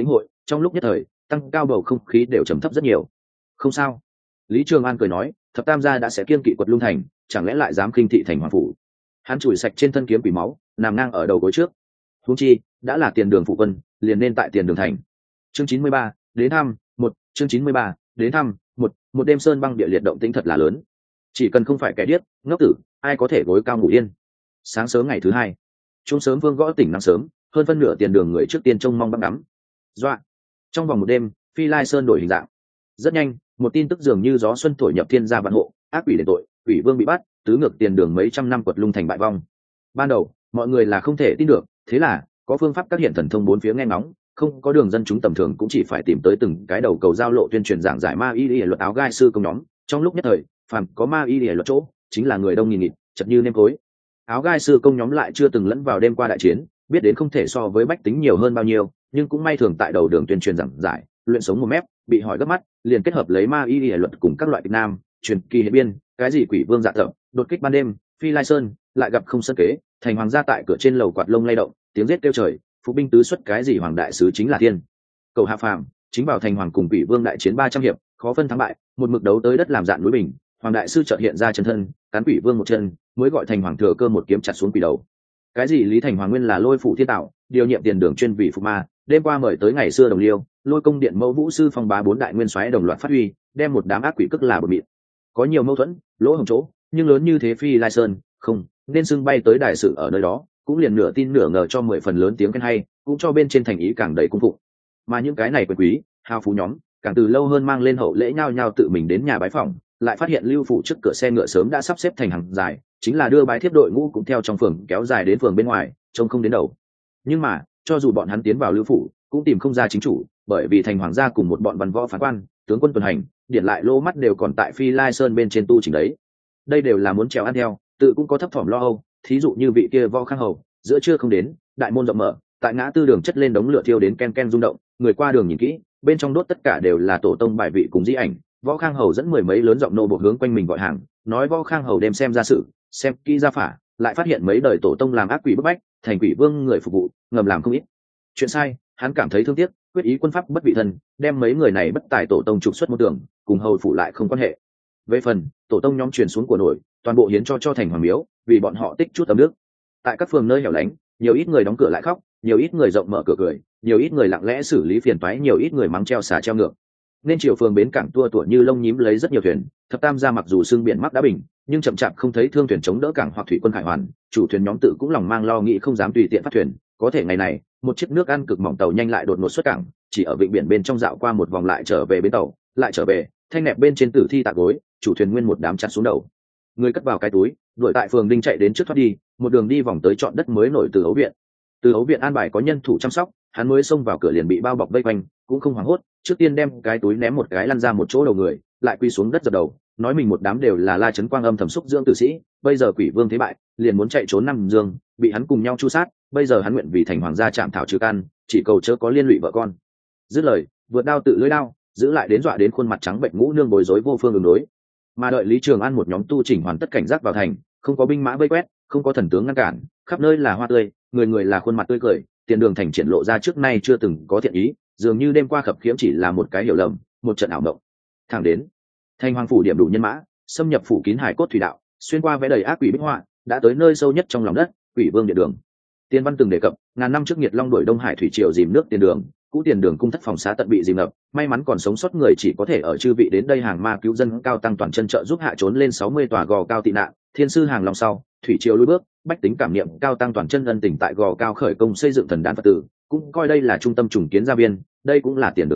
trong lúc nhất thời tăng cao bầu không khí đều trầm thấp rất nhiều. Không sao, Lý Trường An cười nói, thập tam gia đã sẽ kiên kỵ quật lung thành, chẳng lẽ lại dám khinh thị thành hoàng phủ. Hắn chùi sạch trên thân kiếm quỷ máu, nằm ngang ở đầu gối trước. Huống chi đã là tiền đường phụ quân, liền nên tại tiền đường thành. Chương 93, đến thăm một. Chương 93, đến thăm một đêm sơn băng địa liệt động tĩnh thật là lớn. Chỉ cần không phải kẻ điếc ngốc tử, ai có thể gối cao ngủ yên. Sáng sớm ngày thứ hai, trung sớm vương gõ tỉnh nắng sớm, hơn phân nửa tiền đường người trước tiên trông mong băng ngắm. Doạ. Trong vòng một đêm, Phi Lai Sơn đổi hình dạng. Rất nhanh, một tin tức dường như gió xuân thổi nhập thiên gia vạn hộ, ác quỷ đền tội, quỷ vương bị bắt, tứ ngược tiền đường mấy trăm năm quật lung thành bại vong. Ban đầu, mọi người là không thể tin được, thế là có phương pháp các hiện thần thông bốn phía nghe ngóng, không có đường dân chúng tầm thường cũng chỉ phải tìm tới từng cái đầu cầu giao lộ tuyên truyền giảng giải ma y y luật áo gai sư công nhóm. Trong lúc nhất thời, phàm có ma y y luật chỗ, chính là người đông nghìn nghịt, chật như nêm cối. Áo gai sư công nhóm lại chưa từng lẫn vào đêm qua đại chiến, biết đến không thể so với bách tính nhiều hơn bao nhiêu, nhưng cũng may thường tại đầu đường tuyên truyền giảng giải, luyện sống một mép, bị hỏi gấp mắt, liền kết hợp lấy ma y y luật cùng các loại kịch nam, truyền kỳ hệ biên, cái gì quỷ vương dạ thợ, đột kích ban đêm, Phi Lai Sơn, lại gặp không sân kế, thành hoàng gia tại cửa trên lầu quạt lông lay động, tiếng giết kêu trời, phụ binh tứ xuất cái gì hoàng đại sứ chính là thiên cầu hạ phàm, chính bảo thành hoàng cùng quỷ vương đại chiến 300 hiệp, khó phân thắng bại, một mực đấu tới đất làm dạn núi bình, hoàng đại sư chợt hiện ra chân thân, cán quỷ vương một chân, mới gọi thành hoàng thừa cơ một kiếm chặt xuống quỷ đầu. Cái gì Lý Thành Hoàng nguyên là lôi phủ thiên tạo, điều nhiệm tiền đường chuyên vị phục ma, đêm qua mời tới ngày xưa đồng liêu, lôi công điện mẫu vũ sư phong bá bốn đại nguyên soái đồng loạt phát huy, đem một đám ác quỷ cất là bột mịn. Có nhiều mâu thuẫn, lỗ hổng chỗ, nhưng lớn như thế Phi Lai Sơn, không nên xưng bay tới đại sự ở nơi đó, cũng liền nửa tin nửa ngờ cho 10 phần lớn tiếng khen hay, cũng cho bên trên thành ý càng đầy cung phụng. Mà những cái này quyền quý, hào phú nhóm, càng từ lâu hơn mang lên hậu lễ nhao nhao tự mình đến nhà bái phỏng, lại phát hiện lưu phủ trước cửa xe ngựa sớm đã sắp xếp thành hàng dài, chính là đưa bái thiếp đội ngũ cũng theo trong phường kéo dài đến phường bên ngoài, trông không đến đầu. Nhưng mà cho dù bọn hắn tiến vào lưu phủ, cũng tìm không ra chính chủ, bởi vì thành hoàng gia cùng một bọn văn võ phán quan, tướng quân tuần hành, điển lại lô mắt đều còn tại Phi Lai Sơn bên trên tu chỉnh đấy. Đây đều là muốn trèo ăn theo, tự cũng có thấp thỏm lo âu. Thí dụ như vị kia võ khang hầu, giữa trưa không đến, đại môn rộng mở, tại ngã tư đường chất lên đống lửa thiêu đến ken ken rung động, người qua đường nhìn kỹ, bên trong đốt tất cả đều là tổ tông bài vị cùng di ảnh. Võ khang hầu dẫn 10 mấy lớn giọng nô buộc hướng quanh mình gọi hàng, nói võ khang hầu đem xem ra sự, xem kỹ ra phả, lại phát hiện mấy đời tổ tông làm ác quỷ bức bách, thành quỷ vương người phục vụ, ngầm làm không ít chuyện sai. Hắn cảm thấy thương tiếc, quyết ý quân pháp bất vị thân, đem mấy người này bất tài tổ tông trục xuất môn đường, cùng hầu phủ lại không quan hệ. Về phần tổ tông nhóm truyền xuống của nổi, toàn bộ hiến cho thành hoàng miếu, vì bọn họ tích chút tâm đức. Tại các phường nơi hẻo lánh, nhiều ít người đóng cửa lại khóc, nhiều ít người rộng mở cửa cười, nhiều ít người lặng lẽ xử lý phiền toái, nhiều ít người mắng treo xả treo ngược. Nên chiều phường bến cảng tua tủa như lông nhím lấy rất nhiều thuyền, thập tam gia mặc dù xương biển mắc đã bình, nhưng chậm chạp không thấy thương thuyền chống đỡ cảng hoặc thủy quân khải hoàn, chủ thuyền nhóm tự cũng lòng mang lo nghĩ không dám tùy tiện phát thuyền. Có thể ngày này, một chiếc nước ăn cực mỏng tàu nhanh lại đột ngột xuất cảng, chỉ ở vịnh biển bên trong dạo qua một vòng lại trở về bến tàu, lại trở về, thanh nẹp bên trên tử thi tạ gối, chủ thuyền nguyên một đám chặt xuống đầu. Người cất vào cái túi, đuổi tại phường đinh chạy đến trước thoát đi, một đường đi vòng tới chọn đất mới nổi từ ấu viện. Từ ấu viện an bài có nhân thủ chăm sóc, hắn mới xông vào cửa liền bị bao bọc vây quanh, cũng không hoảng hốt, trước tiên đem cái túi ném một cái lăn ra một chỗ đầu người, lại quy xuống đất dập đầu, nói mình một đám đều là La Chấn Quang âm thầm xúc dưỡng tử sĩ, bây giờ quỷ vương thế bại, liền muốn chạy trốn Nam Dương, bị hắn cùng nhau chu sát, bây giờ hắn nguyện vì thành hoàng gia chạm thảo trừ căn, chỉ cầu chớ có liên lụy vợ con. Dứt lời, vượt đao tự lưỡi đao, giữ lại đến dọa đến khuôn mặt trắng bệnh ngũ nương bối rối vô phương ứng đối. Mà đợi Lý Trường An một nhóm tu chỉnh hoàn tất cảnh giác vào thành, không có binh mã vây quét, không có thần tướng ngăn cản, khắp nơi là hoa tươi, người người là khuôn mặt tươi cười, tiền đường thành triển lộ ra trước nay chưa từng có thiện ý, dường như đêm qua khập khiễng chỉ là một cái hiểu lầm, một trận ảo mộng. Thẳng đến thành hoàng phủ điểm đủ nhân mã, xâm nhập phủ kín hải cốt thủy đạo, xuyên qua vẽ đầy ác quỷ bích họa, đã tới nơi sâu nhất trong lòng đất, quỷ vương điện đường. Tiên văn từng đề cập, ngàn năm trước nhiệt long đổi đông hải thủy triều dìm nước tiền đường, cũ tiền đường cung thất phòng xá tận bị dìm ngập, may mắn còn sống sót người chỉ có thể ở chư vị đến đây hàng ma cứu dân cao tăng toàn chân trợ giúp hạ trốn lên 60 tòa gò cao tị nạn, thiên sư hàng lòng sau, thủy triều lùi bước, bách tính cảm niệm cao tăng toàn chân ân tình tại gò cao khởi công xây dựng thần đàn Phật tử, cũng coi đây là trung tâm trùng kiến gia viên, đây cũng là tiền đường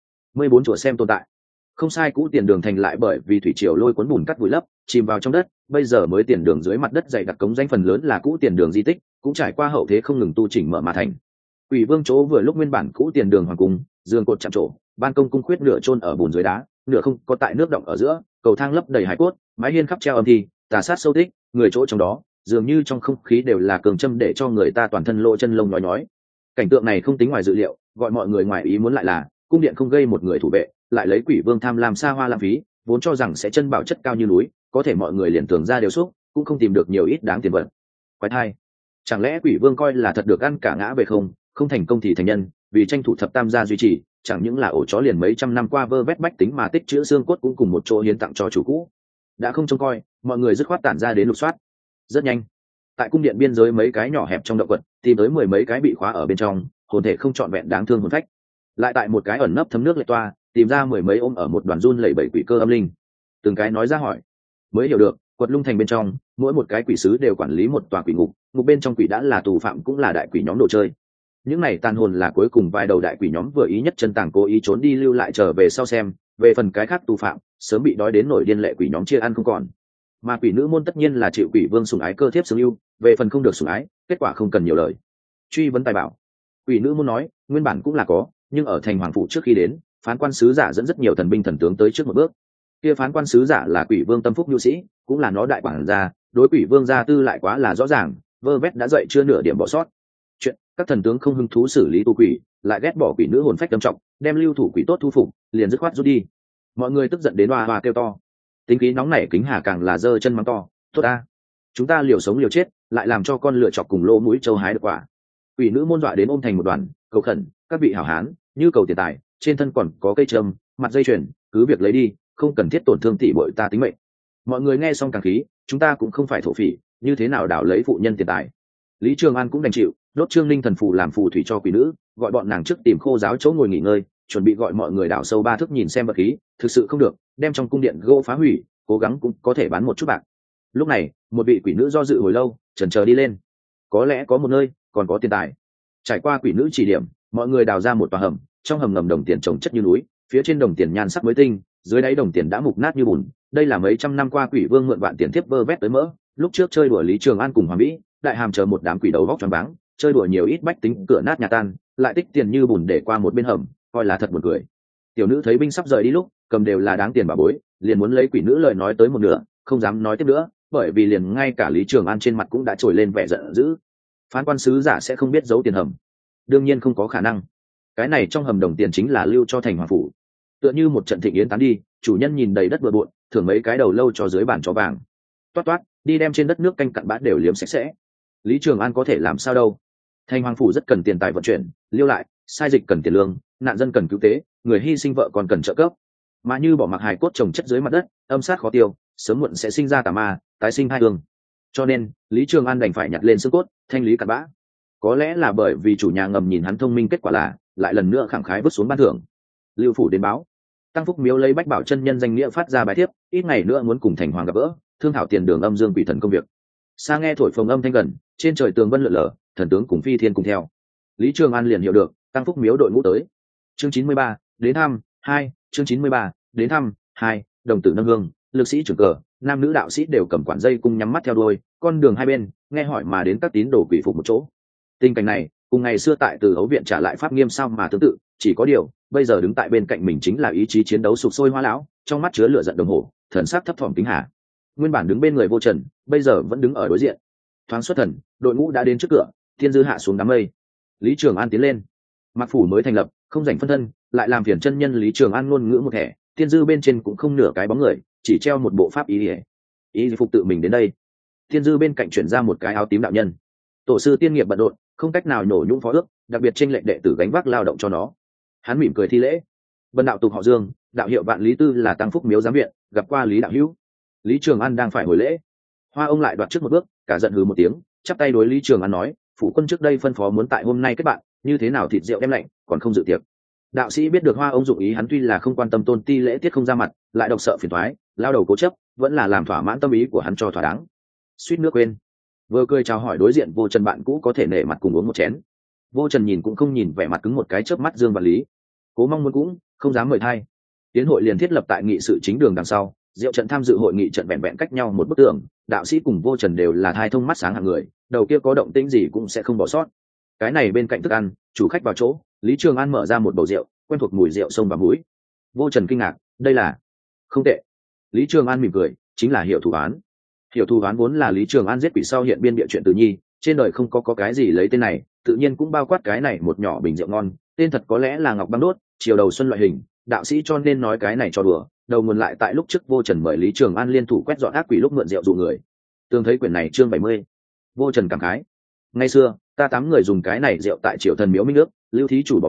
14 chùa xem tồn tại. Không sai, cũ tiền đường thành lại bởi vì thủy triều lôi cuốn bùn cắt vùi lấp, chìm vào trong đất, bây giờ mới tiền đường dưới mặt đất dày đặc cống danh phần lớn là cũ tiền đường di tích, cũng trải qua hậu thế không ngừng tu chỉnh mở mà thành. Quỷ vương chỗ vừa lúc nguyên bản cũ tiền đường hoàng cung, giường cột chạm trổ, ban công cung khuyết nửa chôn ở bùn dưới đá, nửa không có tại nước động ở giữa, cầu thang lấp đầy hải cốt, mái hiên khắp treo âm thi, tà sát sâu tích, người chỗ trong đó, dường như trong không khí đều là cường châm để cho người ta toàn thân lộ chân lông nhói nhói. Cảnh tượng này không tính ngoài dự liệu, gọi mọi người ngoài ý muốn lại là, cung điện không gây một người thủ vệ, lại lấy quỷ vương tham lam xa hoa lãng phí, vốn cho rằng sẽ chân bảo chất cao như núi, có thể mọi người liền tưởng ra đều xúc, cũng không tìm được nhiều ít đáng tiền vật. Quái thai, chẳng lẽ quỷ vương coi là thật được ăn cả ngã về không, không thành công thì thành nhân, vì tranh thủ thập tam gia duy trì, chẳng những là ổ chó liền mấy trăm năm qua vơ vét bách tính mà tích chữ xương cốt cũng cùng một chỗ hiến tặng cho chủ cũ. Đã không trông coi, mọi người dứt khoát tản ra đến lục soát. Rất nhanh, tại cung điện biên giới mấy cái nhỏ hẹp trong động quật tìm tới 10 mấy cái bị khóa ở bên trong hồn thể không trọn vẹn đáng thương hồn phách. Lại tại một cái ẩn nấp thấm nước lệ toa tìm ra 10 mấy ôm ở một đoàn run lẩy bẩy quỷ cơ âm linh. Từng cái nói ra hỏi, mới hiểu được quật lung thành bên trong mỗi một cái quỷ sứ đều quản lý một tòa quỷ ngục, ngục bên trong quỷ đã là tù phạm cũng là đại quỷ nhóm đồ chơi. Những này tàn hồn là cuối cùng vài đầu đại quỷ nhóm vừa ý nhất chân tàng cố ý trốn đi lưu lại trở về sau xem, về phần cái khác tù phạm sớm bị đói đến nổi điên lệ quỷ nhóm chia ăn không còn. Mà quỷ nữ môn tất nhiên là chịu quỷ vương sủng ái cơ thiếp xứng ưu, về phần không được sủng ái kết quả không cần nhiều lời. Truy vấn tài bảo, quỷ nữ môn nói nguyên bản cũng là có, nhưng ở thành hoàng phủ trước khi đến, phán quan sứ giả dẫn rất nhiều thần binh thần tướng tới trước một bước. Kia phán quan sứ giả là quỷ vương tâm phúc nhu sĩ, cũng là nó đại quản gia, đối quỷ vương gia tư lại quá là rõ ràng, vơ vét đã dậy chưa nửa điểm bỏ sót. Chuyện các thần tướng không hứng thú xử lý tu quỷ, lại ghét bỏ quỷ nữ hồn phách trầm trọng, đem lưu thủ quỷ tốt thu phục, liền dứt khoát rút đi. Mọi người tức giận đến hoa hoa kêu to. Tính khí nóng nảy Kính Hà càng là giơ chân mắng to, tốt ta, chúng ta liều sống liều chết, lại làm cho con lựa chọc cùng lỗ mũi châu hái được quả. Quỷ nữ môn dọa đến ôm thành một đoàn, cầu khẩn các vị hảo hán, như cầu tiền tài, trên thân còn có cây trâm, mặt dây chuyền, cứ việc lấy đi, không cần thiết tổn thương tỷ bội ta tính mệnh. Mọi người nghe xong càng khí, chúng ta cũng không phải thổ phỉ, như thế nào đảo lấy phụ nhân tiền tài. Lý Trường An cũng đành chịu, đốt Trương Linh thần phù làm phù thủy cho quỷ nữ, gọi bọn nàng trước tìm khô giáo chỗ ngồi nghỉ ngơi, chuẩn bị gọi mọi người đào sâu 3 thước nhìn xem vật khí, thực sự không được, đem trong cung điện gỗ phá hủy, cố gắng cũng có thể bán một chút bạc. Lúc này, một vị quỷ nữ do dự hồi lâu, chần chờ đi lên. Có lẽ có một nơi còn có tiền tài. Trải qua quỷ nữ chỉ điểm, mọi người đào ra một tòa hầm, trong hầm ngầm đồng tiền chồng chất như núi, phía trên đồng tiền nhan sắc mới tinh, dưới đáy đồng tiền đã mục nát như bùn. Đây là mấy trăm năm qua quỷ vương mượn vạn tiền thiếp vơ vét tới mỡ. Lúc trước chơi đùa Lý Trường An cùng Hoàng Vĩ, đại hàm chờ một đám quỷ đầu vóc choáng váng, chơi đùa nhiều ít bách tính cửa nát nhà tan, lại tích tiền như bùn để qua một bên hầm, coi là thật buồn cười. Tiểu nữ thấy binh sắp rời đi lúc, cầm đều là đáng tiền bà bối, liền muốn lấy quỷ nữ lời nói tới một nửa, không dám nói tiếp nữa, bởi vì liền ngay cả Lý Trường An trên mặt cũng đã trồi lên vẻ giận dữ. Phán quan sứ giả sẽ không biết giấu tiền hầm? Đương nhiên không có khả năng. Cái này trong hầm đồng tiền chính là lưu cho thành hoàng phủ. Tựa như một trận thịnh yến tán đi, chủ nhân nhìn đầy đất bừa bộn, thưởng mấy cái đầu lâu cho dưới bàn chó vàng. Toát toát, đi đem trên đất nước canh cặn bã đều liếm sạch sẽ. Lý Trường An có thể làm sao đâu? Thành hoàng phủ rất cần tiền tài vận chuyển, liêu lại, sai dịch cần tiền lương, nạn dân cần cứu tế, người hy sinh vợ còn cần trợ cấp. Mà như bỏ mặc hài cốt trồng chất dưới mặt đất, âm sát khó tiêu, sớm muộn sẽ sinh ra tà ma, tái sinh hai hương. Cho nên Lý Trường An đành phải nhặt lên xương cốt, thanh lý cặn bã. Có lẽ là bởi vì chủ nhà ngầm nhìn hắn thông minh, kết quả là lại lần nữa khẳng khái vứt xuống ban thưởng. Lưu phủ đến báo, Tăng Phúc Miếu lấy Bách Bảo chân nhân danh nghĩa phát ra bài thiếp, ít ngày nữa muốn cùng thành hoàng gặp gỡ, thương thảo tiền đường âm dương quỷ thần công việc. Xa nghe thổi phồng âm thanh gần, trên trời tường vân lượn lờ, thần tướng cùng phi thiên cùng theo. Lý Trường An liền hiểu được Tăng Phúc Miếu đội ngũ tới. Chương 93, đến thăm 2, chương 93, đến thăm 2, đồng tử nâng hương, lực sĩ trưởng cờ, nam nữ đạo sĩ đều cầm quản dây cung nhắm mắt theo đuôi, con đường hai bên nghe hỏi mà đến các tín đồ quỷ phục một chỗ. Tình cảnh này cùng ngày xưa tại Từ Ấu viện trả lại pháp nghiêm sao mà tương tự, chỉ có điều bây giờ đứng tại bên cạnh mình chính là ý chí chiến đấu sục sôi Hoa lão, trong mắt chứa lửa giận đồng hồ, thần sắc thấp thỏm Kính Hà. Nguyên bản đứng bên người Vô Trần, bây giờ vẫn đứng ở đối diện. Thoáng xuất thần, đội ngũ đã đến trước cửa, thiên dư hạ xuống đám mây. Lý Trường An tiến lên. Mặc phủ mới thành lập, không rảnh phân thân, lại làm phiền chân nhân Lý Trường An ngôn ngữ một thẻ, thiên dư bên trên cũng không nửa cái bóng người, chỉ treo một bộ pháp ý phục tự mình đến đây. Thiên dư bên cạnh chuyển ra một cái áo tím đạo nhân. Tổ sư tiên nghiệp bận rộn, không cách nào nhổ nhũng phó ước, đặc biệt chênh lệnh đệ tử gánh vác lao động cho nó. Hắn mỉm cười thi lễ. Bần đạo tục họ Dương, đạo hiệu Vạn Lý Tư, là Tăng Phúc Miếu giám viện, gặp qua Lý đạo hữu. Lý Trường An đang phải hồi lễ, Hoa ông lại đoạt trước một bước, cả giận hừ một tiếng, chắp tay đối Lý Trường An nói, phủ quân trước đây phân phó muốn tại hôm nay kết bạn, như thế nào thịt rượu đem lạnh, còn không dự tiệc. Đạo sĩ biết được Hoa ông dụng ý, hắn tuy là không quan tâm tôn ti lễ tiết không ra mặt, lại độc sợ phiền toái, lao đầu cố chấp, vẫn là làm thỏa mãn tâm ý của hắn cho thỏa đáng. Suýt nước quên, vừa cười chào hỏi đối diện Vô Trần bạn cũ có thể nể mặt cùng uống một chén. Vô Trần nhìn cũng không nhìn, vẻ mặt cứng một cái chớp mắt Dương Vạn Lý. Cố mong muốn cũng không dám mời thay. Tiến hội liền thiết lập tại nghị sự chính đường đằng sau, Diệu trận tham dự hội nghị trận vẹn vẹn cách nhau một bức tường, đạo sĩ cùng Vô Trần đều là thai thông mắt sáng hạng người, đầu kia có động tĩnh gì cũng sẽ không bỏ sót. Cái này bên cạnh thức ăn, chủ khách vào chỗ, Lý Trường An mở ra một bầu rượu, quen thuộc mùi rượu sông vào mũi. Vô Trần kinh ngạc, đây là? Không tệ. Lý Trường An mỉm cười, chính là Hiểu Thủ Án. Hiểu Thủ Án vốn là Lý Trường An giết quỷ sau hiện biên địa chuyện tự nhi, trên đời không có cái gì lấy tên này, tự nhiên cũng bao quát cái này một nhỏ bình rượu ngon, tên thật có lẽ là Ngọc Băng Đốt, chiều đầu xuân loại hình, đạo sĩ cho nên nói cái này cho đùa, đầu nguồn lại tại lúc trước Vô Trần mời Lý Trường An liên thủ quét dọn ác quỷ lúc mượn rượu dụ người. Tương thấy quyển này chương 70. Vô Trần cảm khái, ngày xưa ta 8 người dùng cái này rượu tại Triệu Thần Miếu Minh nước, Lưu thí chủ bỏ mình,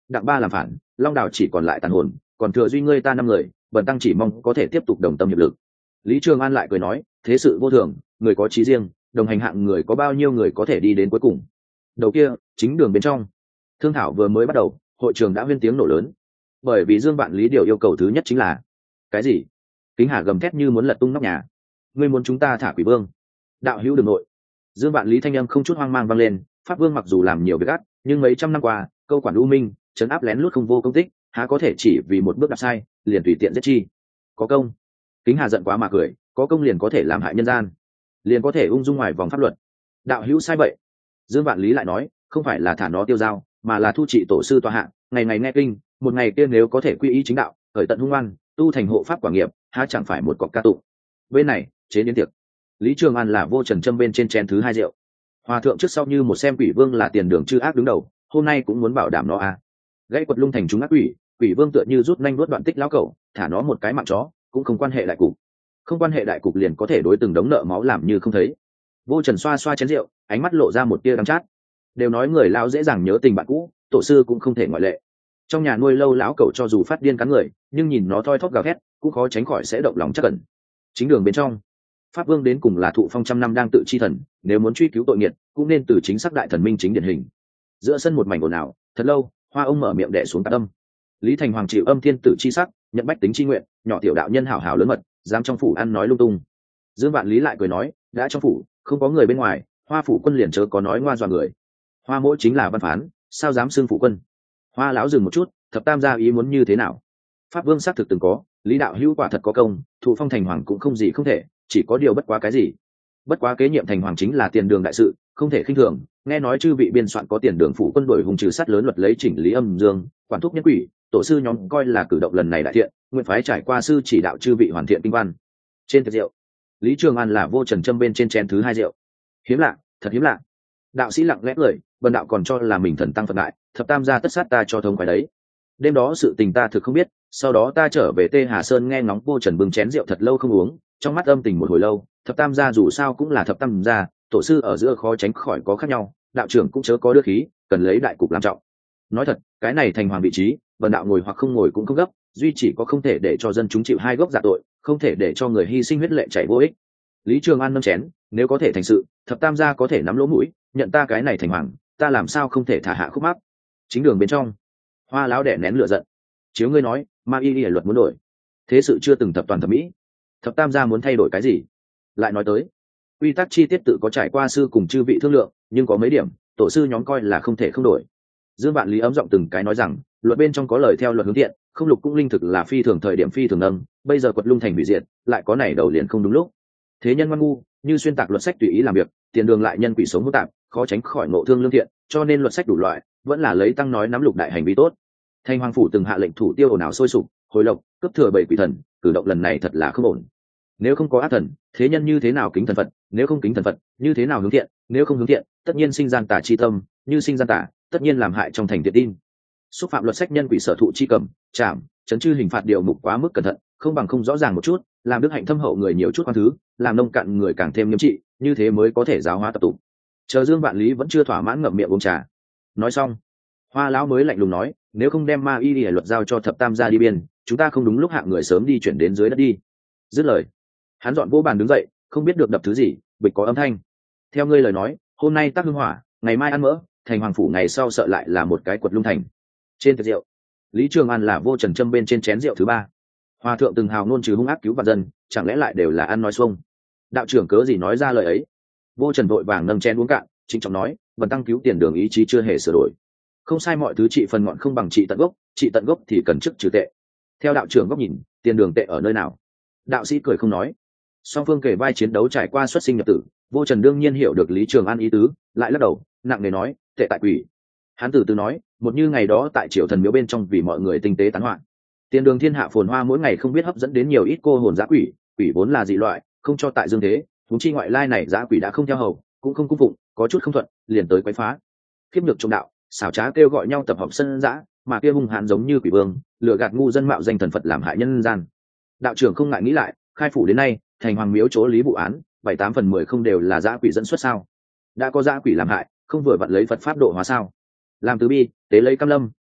đặng ba làm phản, long đảo chỉ còn lại tàn hồn, còn thừa duy ngươi ta 5 người, bần tăng chỉ mong có thể tiếp tục đồng tâm hiệp lực. Lý Trường An lại cười nói, thế sự vô thường, người có chí riêng, đồng hành hạng người có bao nhiêu người có thể đi đến cuối cùng. Đầu kia chính đường bên trong, thương thảo vừa mới bắt đầu, hội trường đã huyên tiếng nổ lớn, bởi vì Dương Vạn Lý điều yêu cầu thứ nhất chính là cái gì? Kính Hà gầm thét như muốn lật tung nóc nhà, ngươi muốn chúng ta thả Quỷ Vương? Đạo hữu đường nội, Dương Vạn Lý thanh âm không chút hoang mang vang lên, Pháp Vương mặc dù làm nhiều việc gắt, nhưng mấy trăm năm qua câu quản u minh, trấn áp lén lút không vô công tích, há có thể chỉ vì một bước đạp sai liền tùy tiện giết chi? Có công? Kính Hà giận quá mà cười, có công liền có thể làm hại nhân gian, liền có thể ung dung ngoài vòng pháp luật. Đạo hữu sai vậy. Dương Vạn Lý lại nói, không phải là thả nó tiêu dao, mà là thu trị tổ sư tọa hạ, ngày ngày nghe kinh, một ngày kia nếu có thể quy y chính đạo, khởi tận hung oan, tu thành hộ pháp quả nghiệp, há chẳng phải một cọc ca tụng. Bên này chế đến tiệc, Lý Trường An là vô trần châm bên trên chén thứ 2 rượu. Hòa thượng trước sau như một xem Quỷ Vương là tiền đường chư ác đứng đầu, hôm nay cũng muốn bảo đảm nó à. Gãy quật lung thành chúng ác quỷ, Quỷ Vương tựa như rút nhanh nuốt đoạn tích lão cẩu, thả nó một cái mạng chó, cũng không quan hệ đại cục. Không quan hệ đại cục liền có thể đối từng đống nợ máu làm như không thấy. Vô Trần xoa xoa chén rượu, ánh mắt lộ ra một tia đắng chát. Đều nói người lão dễ dàng nhớ tình bạn cũ, tổ sư cũng không thể ngoại lệ. Trong nhà nuôi lâu lão cẩu cho dù phát điên cắn người, nhưng nhìn nó thoi thóp gào thét, cũng khó tránh khỏi sẽ động lòng chắc ẩn. Chính đường bên trong, Pháp Vương đến cùng là thụ phong trăm năm đang tự chi thần, nếu muốn truy cứu tội nghiệt, cũng nên từ chính xác đại thần minh chính điển hình. Giữa sân một mảnh ồn ào, thật lâu, Hoa ông mở miệng đè xuống tạp âm. Lý Thành Hoàng chịu âm thiên tử chi sắc, nhận bách tính chi nguyện, nhỏ tiểu đạo nhân hảo hảo lớn mật, dám trong phủ ăn nói lung tung. Dương Vạn Lý lại cười nói, đã trong phủ không có người bên ngoài, Hoa phủ quân liền chớ có nói ngoa dọa người. Hoa mỗi chính là văn phán, sao dám xưng phủ quân? Hoa lão dừng một chút, thập tam gia ý muốn như thế nào? Pháp Vương xác thực từng có, Lý đạo hữu quả thật có công, thụ phong thành hoàng cũng không gì không thể, chỉ có điều bất quá cái gì? Bất quá kế nhiệm thành hoàng chính là tiền đường đại sự, không thể khinh thường. Nghe nói chư vị biên soạn có tiền đường phủ quân đội hùng trừ sát lớn luật lấy chỉnh lý âm dương, quản thúc nhân quỷ, tổ sư nhóm coi là cử động lần này đại thiện, nguyện phái trải qua sư chỉ đạo chư vị hoàn thiện kinh văn. Trên tiệc rượu, Lý Trường An là vô trần châm bên trên chén thứ 2 rượu. Hiếm lạ, thật hiếm lạ. Đạo sĩ lặng lẽ cười, bần đạo còn cho là mình thần tăng phật đại, thập tam gia tất sát ta cho thông phải đấy. Đêm đó sự tình ta thực không biết, sau đó ta trở về Tê Hà Sơn nghe ngóng vô trần bưng chén rượu thật lâu không uống, trong mắt âm tình một hồi lâu. Thập tam gia dù sao cũng là thập tam gia, tổ sư ở giữa khó tránh khỏi có khác nhau, đạo trưởng cũng chớ có đưa khí, cần lấy đại cục làm trọng. Nói thật, cái này thành hoàng vị trí, bần đạo ngồi hoặc không ngồi cũng không gấp, duy chỉ có không thể để cho dân chúng chịu 2 gốc dạ tội, không thể để cho người hy sinh huyết lệ chảy vô ích. Lý Trường An nâng chén, nếu có thể thành sự, thập tam gia có thể nắm lỗ mũi, nhận ta cái này thành hoàng, ta làm sao không thể thả hạ khúc mắc. Chính đường bên trong, Hoa lão đẻ nén lửa giận, chiếu ngươi nói, ma y y luật muốn đổi, thế sự chưa từng thập toàn thẩm mỹ, thập tam gia muốn thay đổi cái gì? Lại nói tới, quy tắc chi tiết tự có trải qua sư cùng chư vị thương lượng, nhưng có mấy điểm tổ sư nhóm coi là không thể không đổi. Dương Vạn Lý ấm giọng từng cái nói rằng, luật bên trong có lời theo luật hướng thiện, không lục cũng linh thực là phi thường thời điểm phi thường nâng, bây giờ quật lung thành hủy diệt, lại có này đầu liền không đúng lúc. Thế nhân ngoan ngu, như xuyên tạc luật sách tùy ý làm việc, tiền đường lại nhân quỷ sống hỗn tạp, khó tránh khỏi ngộ thương lương thiện, cho nên luật sách đủ loại, vẫn là lấy tăng nói nắm lục đại hành vi tốt. Thanh Hoàng phủ từng hạ lệnh thủ tiêu ồn ào sôi sục, hồi lộc, cấp thừa 7 quỷ thần, cử động lần này thật là không ổn. Nếu không có ác thần, thế nhân như thế nào kính thần Phật, nếu không kính thần Phật, như thế nào hướng thiện, nếu không hướng thiện, tất nhiên sinh gian tà chi tâm, như sinh gian tà, tất nhiên làm hại trong thành thiện tin. Xúc phạm luật sách nhân quỷ sở thụ chi cầm, trảm, chấn chư hình phạt điều mục quá mức cẩn thận, không bằng không rõ ràng một chút, làm đức hạnh thâm hậu người nhiều chút quan thứ, làm nông cạn người càng thêm nghiêm trị, như thế mới có thể giáo hóa tập tụ. Chờ Dương Vạn Lý vẫn chưa thỏa mãn ngậm miệng uống trà. Nói xong, Hoa lão mới lạnh lùng nói, nếu không đem ma y luật giao cho thập tam gia đi biên, chúng ta không đúng lúc hạng người sớm đi chuyển đến dưới đất đi. Dứt lời, hắn dọn vô bàn đứng dậy, không biết được đập thứ gì, bịch có âm thanh. Theo ngươi lời nói, hôm nay tác hương hỏa, ngày mai ăn mỡ, thành hoàng phủ ngày sau sợ lại là một cái quật lung thành. Trên tiệc rượu, Lý Trường An là vô trần châm bên trên chén rượu thứ 3. Hòa thượng từng hào ngôn trừ hung ác cứu vạn dân, chẳng lẽ lại đều là ăn nói xuông? Đạo trưởng cớ gì nói ra lời ấy? Vô trần vội vàng nâng chén uống cạn, chính trọng nói, vần tăng cứu tiền đường ý chí chưa hề sửa đổi. Không sai, mọi thứ trị phần ngọn không bằng trị tận gốc, trị tận gốc thì cần chức trừ tệ. Theo đạo trưởng góc nhìn, tiền đường tệ ở nơi nào? Đạo sĩ cười không nói. Song phương kể vai chiến đấu trải qua xuất sinh nhập tử, vô trần đương nhiên hiểu được Lý Trường An ý tứ, lại lắc đầu nặng nề nói, tệ tại quỷ. Hắn từ từ nói, một như ngày đó tại Triều Thần miếu bên trong vì mọi người tinh tế tán hoạn, tiền đường thiên hạ phồn hoa mỗi ngày không biết hấp dẫn đến nhiều ít cô hồn dã quỷ, quỷ vốn là dị loại, không cho tại dương thế, huống chi ngoại lai này dã quỷ đã không theo hầu, cũng không cung phụng, có chút không thuận, liền tới quấy phá. Khiếp nhược trong đạo, xảo trá kêu gọi nhau tập hợp sân dã, mà kia hung hãn giống như quỷ vương, lừa gạt ngu dân mạo danh thần Phật làm hại nhân gian. Đạo trưởng không ngại nghĩ lại, khai phủ đến nay, thành hoàng miếu chỗ lý vụ án, 7-8 phần 10 không đều là dã quỷ dẫn xuất sao? Đã có dã quỷ làm hại, không vừa vặn lấy Phật pháp độ hóa sao? Làm từ bi, tế lấy cam lâm,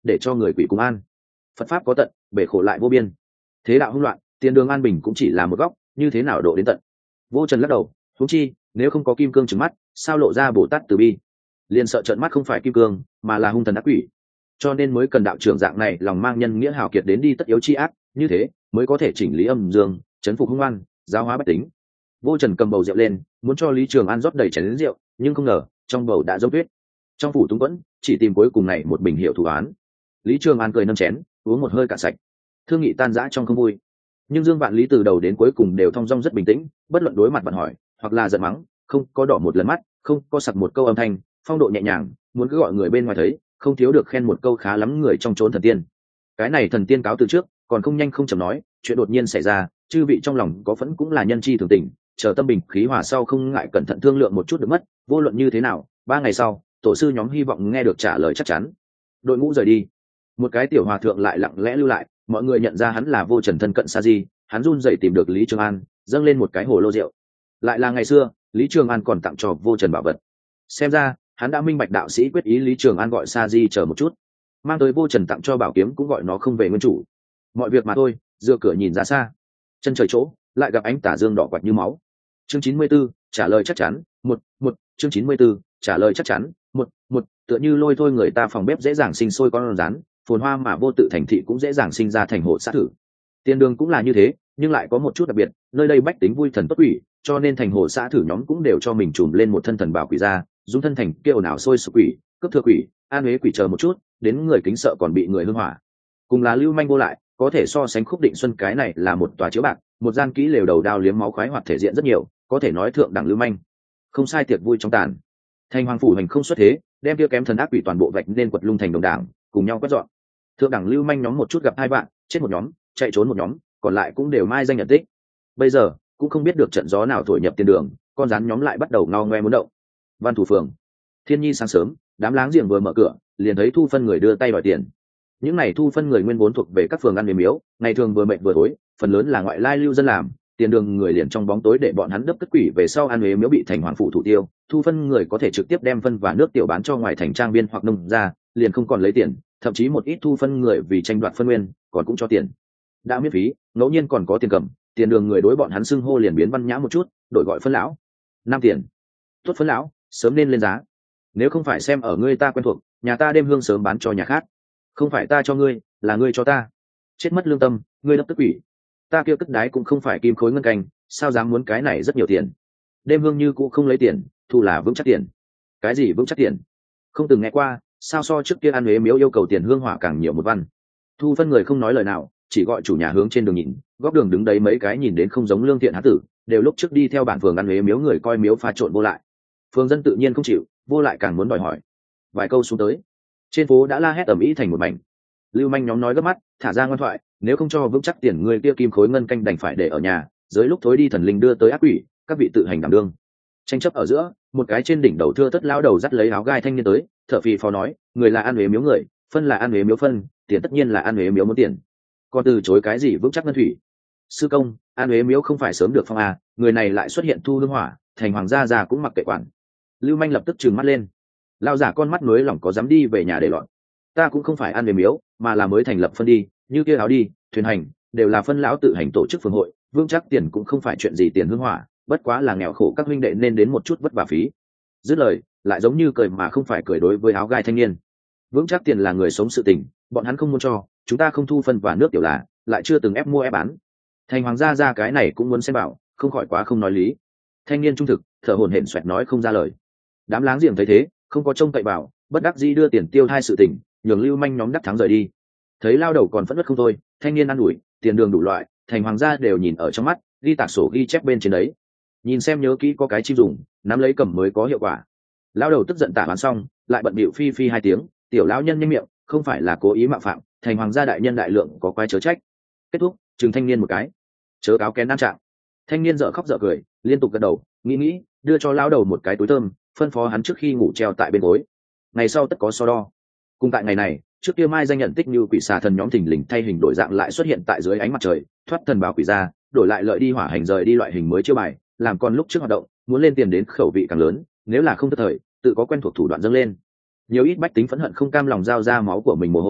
để cho người quỷ cùng an. Phật pháp có tận, bể khổ lại vô biên. Thế đạo hỗn loạn, tiền đường an bình cũng chỉ là một góc, như thế nào độ đến tận. Vô Trần lắc đầu, huống chi nếu không có kim cương trừng mắt, sao lộ ra Bồ Tát từ bi. Liền sợ trợn mắt không phải kim cương mà là hung thần ác quỷ, cho nên mới cần đạo trưởng dạng này lòng mang nhân nghĩa hào kiệt đến đi tất yếu chi ác, như thế mới có thể chỉnh lý âm dương, chấn phục hung oan, giáo hóa bách tính. Vô Trần cầm bầu rượu lên, muốn cho Lý Trường An rót đầy chén rượu, nhưng không ngờ trong bầu đã dốc tuyết. Trong phủ túng quẫn, chỉ tìm cuối cùng này một bình hiệu thủ án. Lý Trường An cười nâng chén, uống một hơi cạn sạch. Thương nghị tan rã trong không vui, nhưng Dương Vạn Lý từ đầu đến cuối cùng đều thong dong rất bình tĩnh, bất luận đối mặt bạn hỏi hoặc là giận mắng, không có đỏ một lần mắt, không có sặc một câu âm thanh, phong độ nhẹ nhàng, muốn cứ gọi người bên ngoài thấy, không thiếu được khen một câu khá lắm người trong chốn thần tiên. Cái này thần tiên cáo từ trước, còn không nhanh không chậm nói, chuyện đột nhiên xảy ra, chư vị trong lòng có phẫn cũng là nhân chi thường tình, chờ tâm bình khí hòa sau không ngại cẩn thận thương lượng một chút được mất, vô luận như thế nào, 3 ngày sau, tổ sư nhóm hy vọng nghe được trả lời chắc chắn. Đội ngũ rời đi, một cái tiểu hòa thượng lại lặng lẽ lưu lại, mọi người nhận ra hắn là Vô Trần thân cận sa di, hắn run rẩy tìm được Lý Trường An, dâng lên một cái hồ lô rượu. Lại là ngày xưa, Lý Trường An còn tặng cho Vô Trần bảo vật. Xem ra, hắn đã minh bạch đạo sĩ quyết ý. Lý Trường An gọi sa di chờ một chút, mang tới Vô Trần tặng cho bảo kiếm cũng gọi nó không về nguyên chủ. Mọi việc mà thôi, dựa cửa nhìn ra xa, chân trời chỗ lại gặp ánh tà dương đỏ quạt như máu. Chương 94, trả lời chắc chắn. Một chương 94, trả lời chắc chắn. Một tựa như lôi thôi người ta phòng bếp dễ dàng sinh sôi con rán, phồn hoa mà vô tự thành thị cũng dễ dàng sinh ra thành hộ sát thử. Tiền đường cũng là như thế, nhưng lại có một chút đặc biệt, nơi đây bách tính vui thần tốt quỷ, cho nên thành hồ xã thử nhóm cũng đều cho mình trùm lên một thân thần bảo quỷ ra, dùng thân thành kêu nào sôi sục quỷ, cấp thừa quỷ, an huế quỷ chờ một chút, đến người kính sợ còn bị người hương hỏa. Cùng là lưu manh vô lại, có thể so sánh Khúc Định Xuân, cái này là một tòa chiếu bạc, một gian kỹ lều đầu đao liếm máu khoái hoạt thể diện rất nhiều, có thể nói thượng đẳng lưu manh. Không sai, tiệc vui trong tàn. Thành hoàng phủ hành không xuất thế, đem kia kém thần ác quỷ toàn bộ vạch nên quật lung thành đồng đảng, cùng nhau quét dọn. Thượng đẳng lưu manh nhóm một chút gặp 2 bạn, chết một nhóm, chạy trốn một nhóm, còn lại cũng đều mai danh nhận tích. Bây giờ cũng không biết được trận gió nào thổi nhập tiền đường, con rắn nhóm lại bắt đầu ngao ngoe muốn động. Văn thủ phường, Thiên Nhi sáng sớm, đám láng giềng vừa mở cửa, liền thấy thu phân người đưa tay đòi tiền. Những này thu phân người nguyên vốn thuộc về các phường ăn miếu, ngày thường vừa mệt vừa tối, phần lớn là ngoại lai lưu dân làm, tiền đường người liền trong bóng tối để bọn hắn đấp cất quỷ về sau ăn miếu bị thành hoàng phủ thủ tiêu. Thu phân người có thể trực tiếp đem phân và nước tiểu bán cho ngoài thành trang viên hoặc nông gia, liền không còn lấy tiền, thậm chí một ít thu phân người vì tranh đoạt phân nguyên, còn cũng cho tiền. Đã miễn phí, ngẫu nhiên còn có tiền cầm, tiền đường người đối bọn hắn xưng hô liền biến văn nhã một chút, đổi gọi phân lão. 5 tiền. Tốt phân lão, sớm nên lên giá. Nếu không phải xem ở ngươi ta quen thuộc, nhà ta đêm hương sớm bán cho nhà khác. Không phải ta cho ngươi, là ngươi cho ta. Chết mất lương tâm, ngươi đập tức quỷ. Ta kia cất đái cũng không phải kim khối ngân canh, sao dám muốn cái này rất nhiều tiền. Đêm hương như cũ không lấy tiền, thu là vững chắc tiền. Cái gì vững chắc tiền? Không từng nghe qua, sao so trước kia ăn huế miếu yêu cầu tiền hương hỏa càng nhiều một văn. Thu phân người không nói lời nào, chỉ gọi chủ nhà hướng trên đường nhìn, góc đường đứng đấy mấy cái nhìn đến không giống lương thiện hán tử, đều lúc trước đi theo bản phường ăn huế miếu người coi miếu pha trộn vô lại. Phường dân tự nhiên không chịu, vô lại càng muốn đòi hỏi. Vài câu xuống tới, trên phố đã la hét ầm ĩ thành một mảnh. Lưu manh nhóm nói gấp mắt, thả ra ngoan thoại, nếu không cho vững chắc tiền người kia kim khối ngân canh đành phải để ở nhà, dưới lúc thối đi thần linh đưa tới ác quỷ, các vị tự hành đảm đương. Tranh chấp ở giữa, một cái trên đỉnh đầu thưa thất lão đầu dắt lấy áo gai thanh niên tới, thở phì phò nói, người là ăn huế miếu người, phân là ăn huế miếu phân, tiền tất nhiên là ăn huế miếu muốn tiền. Còn từ chối cái gì vững chắc ngân thủy? Sư công, an huế miếu không phải sớm được phong à, người này lại xuất hiện thu hương hỏa, thành hoàng gia già cũng mặc kệ quản. Lưu manh lập tức trừng mắt lên, lao giả con mắt nối lỏng có dám đi về nhà để loạn. Ta cũng không phải an huế miếu, mà là mới thành lập phân đi, như kia áo đi, thuyền hành, đều là phân lão tự hành tổ chức phường hội, vững chắc tiền cũng không phải chuyện gì tiền hương hỏa, bất quá là nghèo khổ các huynh đệ nên đến một chút vất vả phí. Dứt lời, lại giống như cười mà không phải cười đối với áo gai thanh niên. Vững chắc tiền là người sống sự tình, bọn hắn không muốn cho, chúng ta không thu phân và nước tiểu là, lại chưa từng ép mua ép bán. Thành hoàng gia ra cái này cũng muốn xem bảo, không khỏi quá không nói lý. Thanh niên trung thực, thở hổn hển xoẹt nói không ra lời. Đám láng giềng thấy thế, không có trông cậy bảo, bất đắc dĩ đưa tiền tiêu hai sự tình, nhường lưu manh nhóm đắc thắng rời đi. Thấy lao đầu còn phẫn nộ không thôi, thanh niên ăn ủi, tiền đường đủ loại, thành hoàng gia đều nhìn ở trong mắt, ghi tạc sổ ghi chép bên trên đấy. Nhìn xem nhớ kỹ có cái chim dùng, nắm lấy cầm mới có hiệu quả. Lao đầu tức giận tả bán xong, lại bận bịu phi phi 2 tiếng, tiểu lão nhân nhanh miệng, không phải là cố ý mạo phạm, thành hoàng gia đại nhân đại lượng có quái chớ trách. Kết thúc, chừng thanh niên một cái, chớ cáo kén ăn trạng. Thanh niên dở khóc dở cười, liên tục gật đầu, nghĩ, đưa cho lão đầu một cái túi thơm, phân phó hắn trước khi ngủ treo tại bên gối. Ngày sau tất có so đo. Cùng tại ngày này, trước kia mai danh nhận tích như quỷ xà thần nhóm thình lình thay hình đổi dạng lại xuất hiện tại dưới ánh mặt trời, thoát thần bảo quỷ ra, đổi lại lợi đi hỏa hành rời đi loại hình mới chưa bài, làm con lúc trước hoạt động, muốn lên tiền đến khẩu vị càng lớn, nếu là không thất thời, tự có quen thuộc thủ đoạn dâng lên. Nhiều ít bách tính phẫn hận không cam lòng giao ra máu của mình mồ hôi,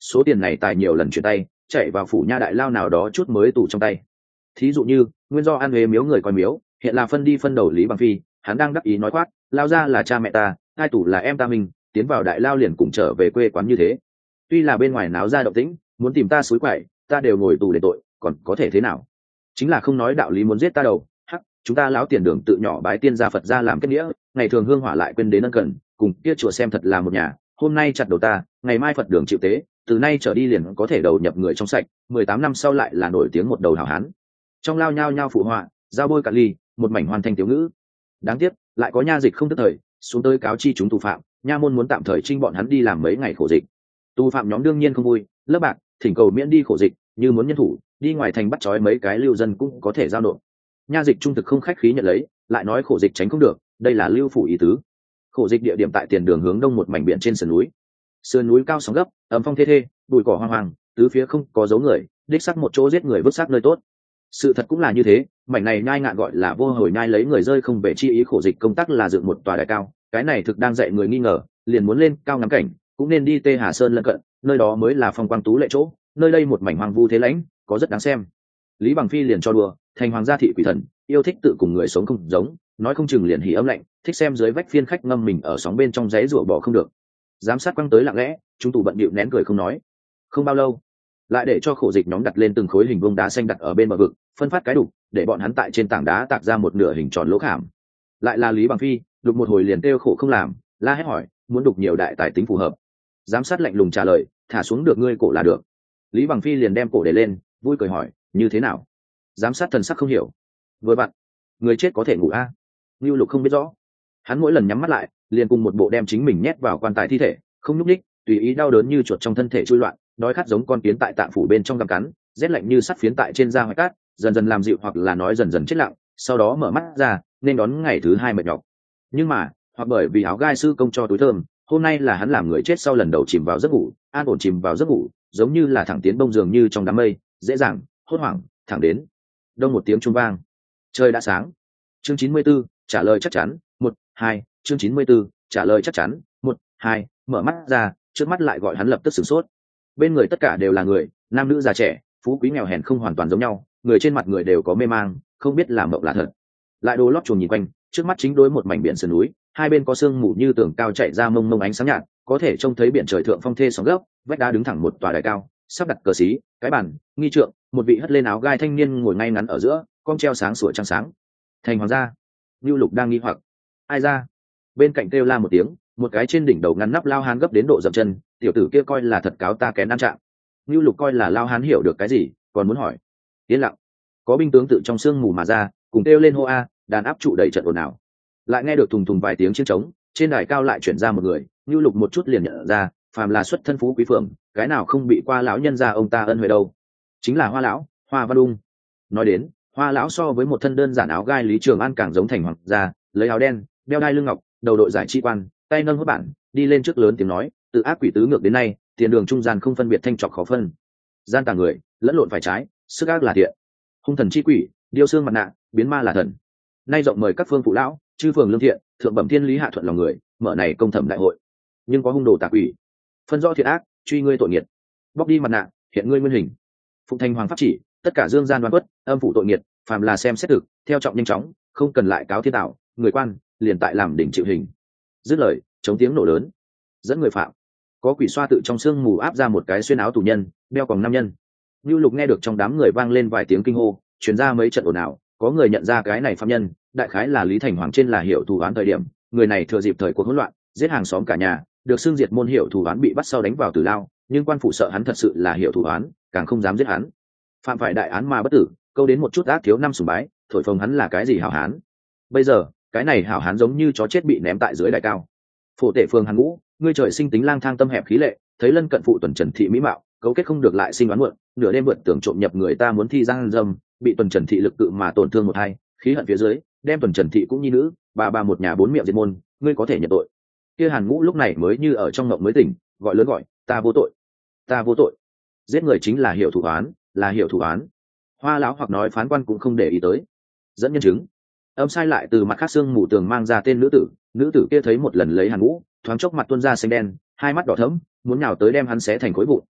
số tiền này tài nhiều lần chuyển tay chạy vào phủ nha đại lao nào đó chút mới tù trong tay. Thí dụ như nguyên do ăn huế miếu người coi miếu, hiện là phân đi phân đầu Lý Bằng Phi, hắn đang đắc ý nói khoác, lao ra là cha mẹ ta, hai tù là em ta mình, tiến vào đại lao liền cùng trở về quê quán như thế. Tuy là bên ngoài náo ra động tĩnh, muốn tìm ta xúi quậy, ta đều ngồi tù để tội, còn có thể thế nào? Chính là không nói đạo lý muốn giết ta đầu. Hắc, chúng ta láo tiền đường tự nhỏ bái tiên gia Phật ra làm kết nghĩa, ngày thường hương hỏa lại quên đến ân cần, cùng kia chùa xem thật là một nhà. Hôm nay chặt đầu ta, ngày mai Phật đường chịu tế, từ nay trở đi liền có thể đầu nhập người trong sạch. 18 năm sau lại là nổi tiếng một đầu hảo hán. Trong lao nhao nhao phụ họa, giao bôi cả ly, một mảnh hoàn thành tiểu ngữ. Đáng tiếc, lại có nha dịch không tức thời, xuống tới cáo chi chúng tù phạm, nha môn muốn tạm thời trinh bọn hắn đi làm mấy ngày khổ dịch. Tù phạm nhóm đương nhiên không vui, lớp bạc, thỉnh cầu miễn đi khổ dịch, như muốn nhân thủ, đi ngoài thành bắt trói mấy cái lưu dân cũng có thể giao nộp. Nha dịch trung thực không khách khí nhận lấy, lại nói khổ dịch tránh không được, đây là lưu phủ ý tứ. Khổ dịch địa điểm tại tiền đường hướng đông một mảnh biển trên sườn núi. Sườn núi cao sóng gấp, ẩm phong thê thê, bụi cỏ hoang hoang, tứ phía không có dấu người, đích xác một chỗ giết người vứt xác nơi tốt. Sự thật cũng là như thế, mảnh này nhai ngạn gọi là vô hồi nhai lấy người rơi không về chi ý khổ dịch công tác là dựng một tòa đài cao, cái này thực đang dạy người nghi ngờ, liền muốn lên cao ngắm cảnh, cũng nên đi Tê Hà Sơn lân cận, nơi đó mới là phong quang tú lệ chỗ, nơi đây một mảnh hoang vu thế lãnh, có rất đáng xem. Lý Bằng Phi liền cho đùa, thành hoàng gia thị quỷ thần, yêu thích tự cùng người sống không giống, nói không chừng liền hỉ âm lạnh, thích xem dưới vách phiên khách ngâm mình ở sóng bên trong giấy rủa bỏ không được. Giám sát quăng tới lặng lẽ, chúng tù bận bịu nén cười không nói. Không bao lâu, lại để cho khổ dịch nhóm đặt lên từng khối hình vuông đá xanh đặt ở bên bờ vực, phân phát cái đục, để bọn hắn tại trên tảng đá tạc ra một nửa hình tròn lỗ khảm. Lại là Lý Bằng Phi, đục một hồi liền kêu khổ không làm, la hét hỏi, muốn đục nhiều đại tài tính phù hợp. Giám sát lạnh lùng trả lời, thả xuống được ngươi cổ là được. Lý Bằng Phi liền đem cổ để lên, vui cười hỏi, như thế nào? Giám sát thần sắc không hiểu. Vừa vặn, người chết có thể ngủ a? Nưu Lục không biết rõ. Hắn mỗi lần nhắm mắt lại, liền cùng một bộ đem chính mình nhét vào quan tài thi thể, không nhúc nhích, tùy ý đau đớn như chuột trong thân thể chui loạn, đói khát giống con kiến tại tạng phủ bên trong gặm cắn, rét lạnh như sắt phiến tại trên da hoại cát, dần dần làm dịu hoặc là nói dần dần chết lặng, sau đó mở mắt ra, nên đón ngày thứ hai mệt nhọc. Nhưng mà, hoặc bởi vì áo gai sư công cho túi thơm, hôm nay là hắn làm người chết sau lần đầu chìm vào giấc ngủ, an ổn chìm vào giấc ngủ, giống như là thẳng tiến bông giường như trong đám mây, dễ dàng, hốt hoảng, thẳng đến. Đông một tiếng chuông vang, trời đã sáng. Chương 94, trả lời chắc chắn, 1, 2, chương 94, trả lời chắc chắn, 1, 2, mở mắt ra, trước mắt lại gọi hắn lập tức sửng sốt. Bên người tất cả đều là người, nam nữ già trẻ, phú quý nghèo hèn không hoàn toàn giống nhau, người trên mặt người đều có mê mang, không biết là mộng là thật. Lại đồ lót chuồng nhìn quanh, trước mắt chính đối một mảnh biển sườn núi, hai bên có sương mù như tường cao chạy ra mông mông ánh sáng nhạt, có thể trông thấy biển trời thượng phong thê sóng gấp, vách đá đứng thẳng một tòa đài cao, sắp đặt cờ xí, cái bàn, nghi trượng, một vị hất lên áo gai thanh niên ngồi ngay ngắn ở giữa, con treo sáng sủa trăng sáng. Thành hoàng gia. Nưu Lục đang nghi hoặc, ai ra? Bên cạnh kêu la một tiếng, một cái trên đỉnh đầu ngăn nắp lao hán gấp đến độ dậm chân, tiểu tử kia coi là thật cáo ta kén ăn trạng. Nưu Lục coi là lao hán hiểu được cái gì, còn muốn hỏi. Yên lặng. Có binh tướng tự trong sương mù mà ra, cùng kêu lên hô a, đàn áp trụ đầy trận ồn ào. Lại nghe được thùng thùng vài tiếng chiến trống, trên đài cao lại chuyển ra một người, Nưu Lục một chút liền nhận ra, phàm là xuất thân phú quý phượng, cái nào không bị qua lão nhân gia ông ta ân huệ đâu. Chính là Hoa lão, Hoa Văn Ung. Nói đến, Hoa lão so với một thân đơn giản áo gai Lý Trường An càng giống thành hoàng gia, lấy áo đen, đeo đai lưng ngọc, đầu đội giải chi quan, tay nâng hốt bản, đi lên trước lớn tiếng nói, từ ác quỷ tứ ngược đến nay, tiền đường trung gian không phân biệt thanh trọc khó phân. Gian tà người, lẫn lộn phải trái, sức ác là thiện. Hung thần chi quỷ, điêu xương mặt nạ, biến ma là thần. Nay rộng mời các phương phụ lão, chư phường lương thiện, thượng bẩm thiên lý hạ thuận lòng người, mở này công thẩm đại hội. Nhưng có hung đồ tà quỷ, phân rõ thiện ác, truy ngươi tội nghiệt. Bóc đi mặt nạ, hiện ngươi nguyên hình. Phụng thành hoàng pháp chỉ, tất cả dương gian đoan quất, âm phủ tội nghiệt, phàm là xem xét thực, theo trọng nhanh chóng, không cần lại cáo thiên tạo, người quan, liền tại làm đỉnh chịu hình. Dứt lời, chống tiếng nổ lớn, dẫn người phạm. Có quỷ xoa tự trong sương mù áp ra một cái xuyên áo tù nhân, đeo quòng nam nhân. Nưu Lục nghe được trong đám người vang lên vài tiếng kinh hô, truyền ra mấy trận ồn ào, có người nhận ra cái này phạm nhân, đại khái là Lý Thành Hoàng trên là hiểu thủ án thời điểm, người này thừa dịp thời cuộc hỗn loạn, giết hàng xóm cả nhà, được xưng diệt môn hiểu thủ án bị bắt sau đánh vào tử lao, nhưng quan phủ sợ hắn thật sự là hiểu thủ án, càng không dám giết hắn. Phạm phải đại án mà bất tử, câu đến một chút ác thiếu năm sùng bái, thổi phồng hắn là cái gì hảo hán. Bây giờ, cái này hảo hán giống như chó chết bị ném tại dưới đài cao. Phổ tể phường Hàn Ngũ, ngươi trời sinh tính lang thang tâm hẹp khí lệ, thấy lân cận phụ tuần Trần thị mỹ mạo, cấu kết không được lại sinh đoán muộn, nửa đêm vượt tưởng trộm nhập người ta muốn thi giang dâm, bị tuần Trần thị lực tự mà tổn thương một hai, khí hận phía dưới, đem tuần Trần thị cũng nhi nữ, bà một nhà bốn miệng diệt môn, ngươi có thể nhận tội. Kia Hàn Ngũ lúc này mới như ở trong ngộng mới tỉnh, gọi lớn gọi, ta vô tội, ta vô tội. Giết người chính là hiểu thủ án, là hiểu thủ án. Hoa lão hoặc nói phán quan cũng không để ý tới. Dẫn nhân chứng. Âm sai lại từ mặt khác xương mù tường mang ra tên nữ tử kia thấy một lần lấy Hàn Ngũ, thoáng chốc mặt tuôn ra xanh đen, hai mắt đỏ thẫm, muốn nhào tới đem hắn xé thành khối vụn,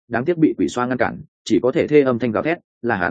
đáng tiếc bị quỷ xoa ngăn cản, chỉ có thể thê âm thanh gào thét,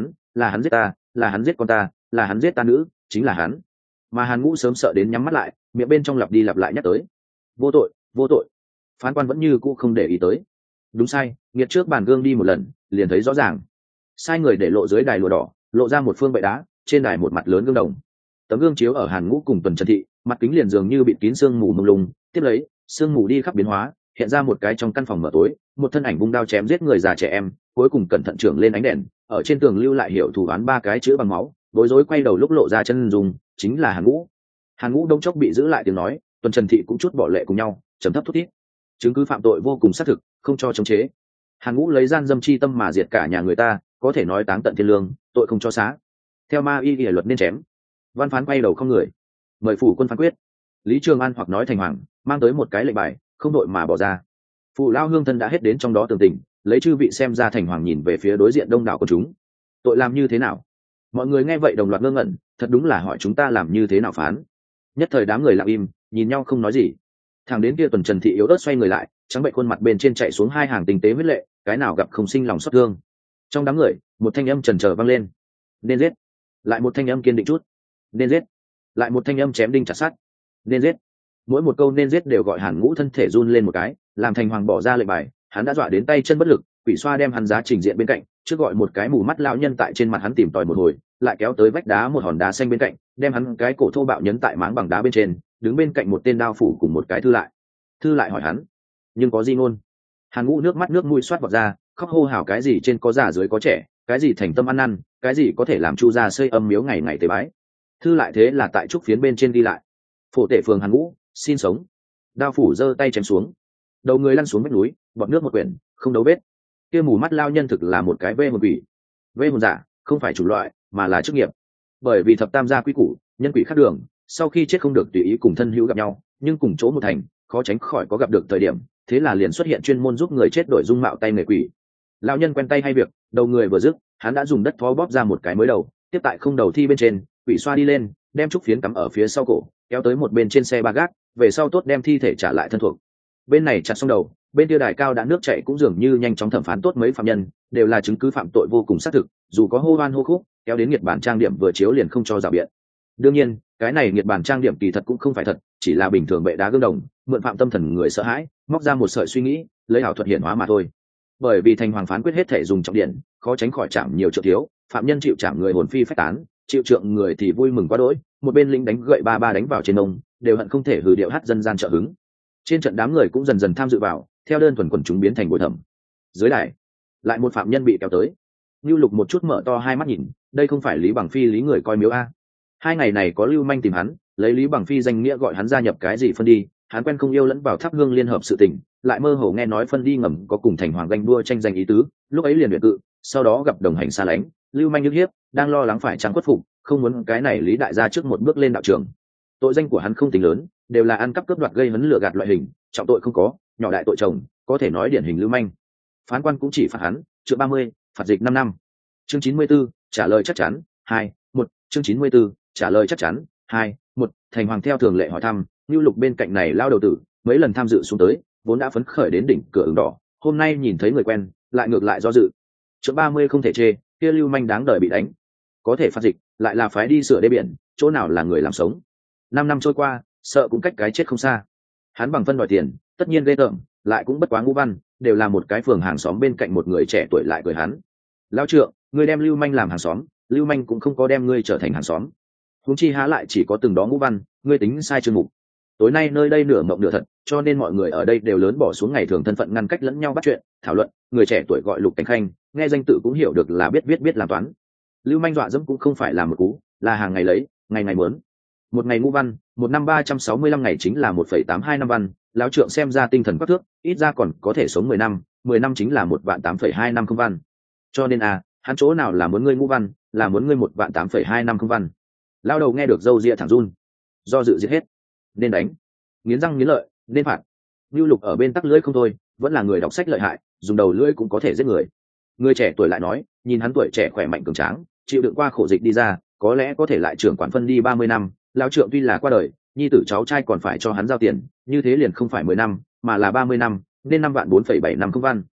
là hắn giết ta, là hắn giết con ta, là hắn giết ta nữ, chính là hắn. Mà Hàn Ngũ sớm sợ đến nhắm mắt lại, miệng bên trong lặp đi lặp lại nhắc tới, vô tội, vô tội. Phán quan vẫn như cũ không để ý tới. Đúng sai, nghiệt trước bàn gương đi một lần, liền thấy rõ ràng. Sai người để lộ dưới đài lụa đỏ, lộ ra một phương bệ đá, trên đài một mặt lớn gương đồng. Tấm gương chiếu ở Hàn Ngũ cùng Tuần Trần Thị, mặt kính liền dường như bị kín sương mù mông lung, tiếp lấy, sương mù đi khắp biến hóa, hiện ra một cái trong căn phòng mở tối, một thân ảnh vung đao chém giết người già trẻ em, cuối cùng cẩn thận trưởng lên ánh đèn, ở trên tường lưu lại hiệu thủ án 3 cái chữ bằng máu, bối rối quay đầu lúc lộ ra chân dung, chính là Hàn Ngũ. Hàn Ngũ đông chốc bị giữ lại tiếng nói, Tuần Trần Thị cũng chút bỏ lệ cùng nhau, trầm thấp thút thít. Chứng cứ phạm tội vô cùng xác thực, không cho chống chế. Hàn Ngũ lấy gian dâm chi tâm mà diệt cả nhà người ta, có thể nói táng tận thiên lương, tội không cho xá. Theo ma y luật nên chém. Văn phán quay đầu không người, mời phủ quân phán quyết. Lý Trường An hoặc nói thành hoàng, mang tới một cái lệnh bài, không đội mà bỏ ra. Phụ lao hương thân đã hết đến trong đó tường tình, lấy chư vị xem ra thành hoàng nhìn về phía đối diện đông đảo của chúng. Tội làm như thế nào? Mọi người nghe vậy đồng loạt ngơ ngẩn, thật đúng là hỏi chúng ta làm như thế nào phán. Nhất thời đám người lặng im, nhìn nhau không nói gì. Thằng đến kia Tuần Trần Thị yếu ớt xoay người lại, trắng bệnh khuôn mặt bên trên chạy xuống 2 hàng tinh tế huyết lệ, cái nào gặp không sinh lòng xót thương. Trong đám người, một thanh âm trần trờ vang lên, nên giết. Lại một thanh âm kiên định chút, nên giết. Lại một thanh âm chém đinh chặt sắt, nên giết. Mỗi một câu nên giết đều gọi Hàn Ngũ thân thể run lên một cái, làm thành hoàng bỏ ra lệnh bài, hắn đã dọa đến tay chân bất lực, quỷ xoa đem hắn giá trình diện bên cạnh, trước gọi một cái mù mắt lão nhân tại trên mặt hắn tìm tòi một hồi, lại kéo tới vách đá một hòn đá xanh bên cạnh, đem hắn cái cổ thô bạo nhấn tại máng bằng đá bên trên, đứng bên cạnh một tên đao phủ cùng một cái thư lại. Thư lại hỏi hắn, nhưng có gì ngôn? Hàn Ngũ nước mắt nước mũi xoát vọt ra, khóc hô hào cái gì trên có già dưới có trẻ, cái gì thành tâm ăn năn, cái gì có thể làm Chu gia xây âm miếu ngày ngày tế bái. Thư lại thế là tại trúc phiến bên trên đi lại, phổ tể phường Hàn Ngũ xin sống. Đao phủ giơ tay chém xuống, đầu người lăn xuống vách núi, bọt nước một quyển, không đấu vết. Kia mù mắt lao nhân thực là một cái vê hồn quỷ. Vê hồn giả không phải chủng loại, mà là chức nghiệp. Bởi vì thập tam gia quy củ, nhân quỷ khác đường, sau khi chết không được tùy ý cùng thân hữu gặp nhau, nhưng cùng chỗ một thành, khó tránh khỏi có gặp được thời điểm, thế là liền xuất hiện chuyên môn giúp người chết đổi dung mạo tay nghề quỷ. Lão nhân quen tay hay việc, đầu người vừa dứt, hắn đã dùng đất thó bóp ra một cái mới đầu, tiếp tại không đầu thi bên trên, quỷ xoa đi lên, đem trúc phiến cắm ở phía sau cổ, kéo tới một bên trên xe ba gác, về sau tốt đem thi thể trả lại thân thuộc. Bên này chặt xong đầu, bên kia đài cao đã nước chảy cũng dường như nhanh chóng thẩm phán tốt mấy phạm nhân, đều là chứng cứ phạm tội vô cùng xác thực, dù có hô hoan hô khúc, kéo đến nghiệt bản trang điểm vừa chiếu liền không cho rào biện. Đương nhiên, cái này nghiệt bản trang điểm kỳ thật cũng không phải thật, chỉ là bình thường bệ đá gương đồng, mượn phạm tâm thần người sợ hãi, móc ra một sợi suy nghĩ, lấy ảo thuật hiện hóa mà thôi. Bởi vì thành hoàng phán quyết hết thể dùng trọng điện, khó tránh khỏi chạm nhiều trượng thiếu, phạm nhân chịu chạm người hồn phi phách tán, chịu trượng người thì vui mừng quá đỗi, một bên lính đánh gậy ba đánh vào trên ông, đều hận không thể hừ điệu hát dân gian trợ hứng. Trên trận đám người cũng dần dần tham dự vào, theo đơn thuần quần chúng biến thành bồi thẩm. Dưới đài, lại một phạm nhân bị kéo tới. Lưu Lục một chút mở to hai mắt nhìn, đây không phải Lý Bằng Phi lý người coi miếu a. 2 ngày này có Lưu Manh tìm hắn, lấy Lý Bằng Phi danh nghĩa gọi hắn gia nhập cái gì phân đi, hắn quen không yêu lẫn vào thắp hương liên hợp sự tình, lại mơ hồ nghe nói phân đi ngầm có cùng thành hoàng ganh đua tranh giành ý tứ, lúc ấy liền luyện cự, sau đó gặp đồng hành xa lánh, Lưu Manh nhức hiếp, đang lo lắng phải trắng khuất phục, không muốn cái này Lý đại gia trước một bước lên đạo trường. Tội danh của hắn không tính lớn, đều là ăn cắp cướp đoạt gây hấn lừa gạt loại hình, trọng tội không có, nhỏ đại tội chồng, có thể nói điển hình Lưu Manh. Phán quan cũng chỉ phạt hắn chương 30, phạt dịch 5 năm. Chương 94, trả lời chắc chắn 2, 1. Chương 94, trả lời chắc chắn 2, 1. Thành hoàng theo thường lệ hỏi thăm, Lưu Lục bên cạnh này lao đầu tử, mấy lần tham dự xuống tới, vốn đã phấn khởi đến đỉnh cửa ửng đỏ, hôm nay nhìn thấy người quen, lại ngược lại do dự. Chương 30 không thể chê, kia Lưu Manh đáng đời bị đánh, có thể phạt dịch, lại là phái đi sửa đê biển, chỗ nào là người làm sống. 5 năm trôi qua, sợ cũng cách cái chết không xa. Hắn bằng phân đòi tiền, tất nhiên ghê tởm, lại cũng bất quá ngũ văn, đều là một cái phường hàng xóm bên cạnh một người trẻ tuổi lại cười hắn. Lão trượng, ngươi đem Lưu Manh làm hàng xóm, Lưu Manh cũng không có đem ngươi trở thành hàng xóm. Huống chi há lại chỉ có từng đó ngũ văn, ngươi tính sai chương mục. Tối nay nơi đây nửa mộng nửa thật, cho nên mọi người ở đây đều lớn bỏ xuống ngày thường thân phận ngăn cách lẫn nhau bắt chuyện, thảo luận. Người trẻ tuổi gọi Lục Cảnh Khanh, nghe danh tự cũng hiểu được là biết làm toán. Lưu Manh dọa dẫm cũng không phải là một cú, là hàng ngày lấy, ngày ngày muốn. Một ngày ngũ văn, một năm 365 ngày chính là 1,82 năm văn. Lão trượng xem ra tinh thần quắc thước, ít ra còn có thể sống 10 năm, 10 năm chính là 1,8,2 năm không văn. Cho nên hắn chỗ nào là muốn ngươi ngũ văn, là muốn ngươi 1,8,2 năm không văn. Lao đầu nghe được râu ria thẳng run, do dự giết hết, nên đánh, nghiến răng nghiến lợi, nên phạt. Lưu Lục ở bên tắc lưỡi không thôi, vẫn là người đọc sách lợi hại, dùng đầu lưỡi cũng có thể giết người. Người trẻ tuổi lại nói, nhìn hắn tuổi trẻ khỏe mạnh cường tráng, chịu đựng qua khổ dịch đi ra, có lẽ có thể lại trưởng quản phân đi 30 năm. Lão trượng tuy là qua đời, nhi tử cháu trai còn phải cho hắn giao tiền, như thế liền không phải 10 năm, mà là 30 năm, nên 5,4,7 năm không văn.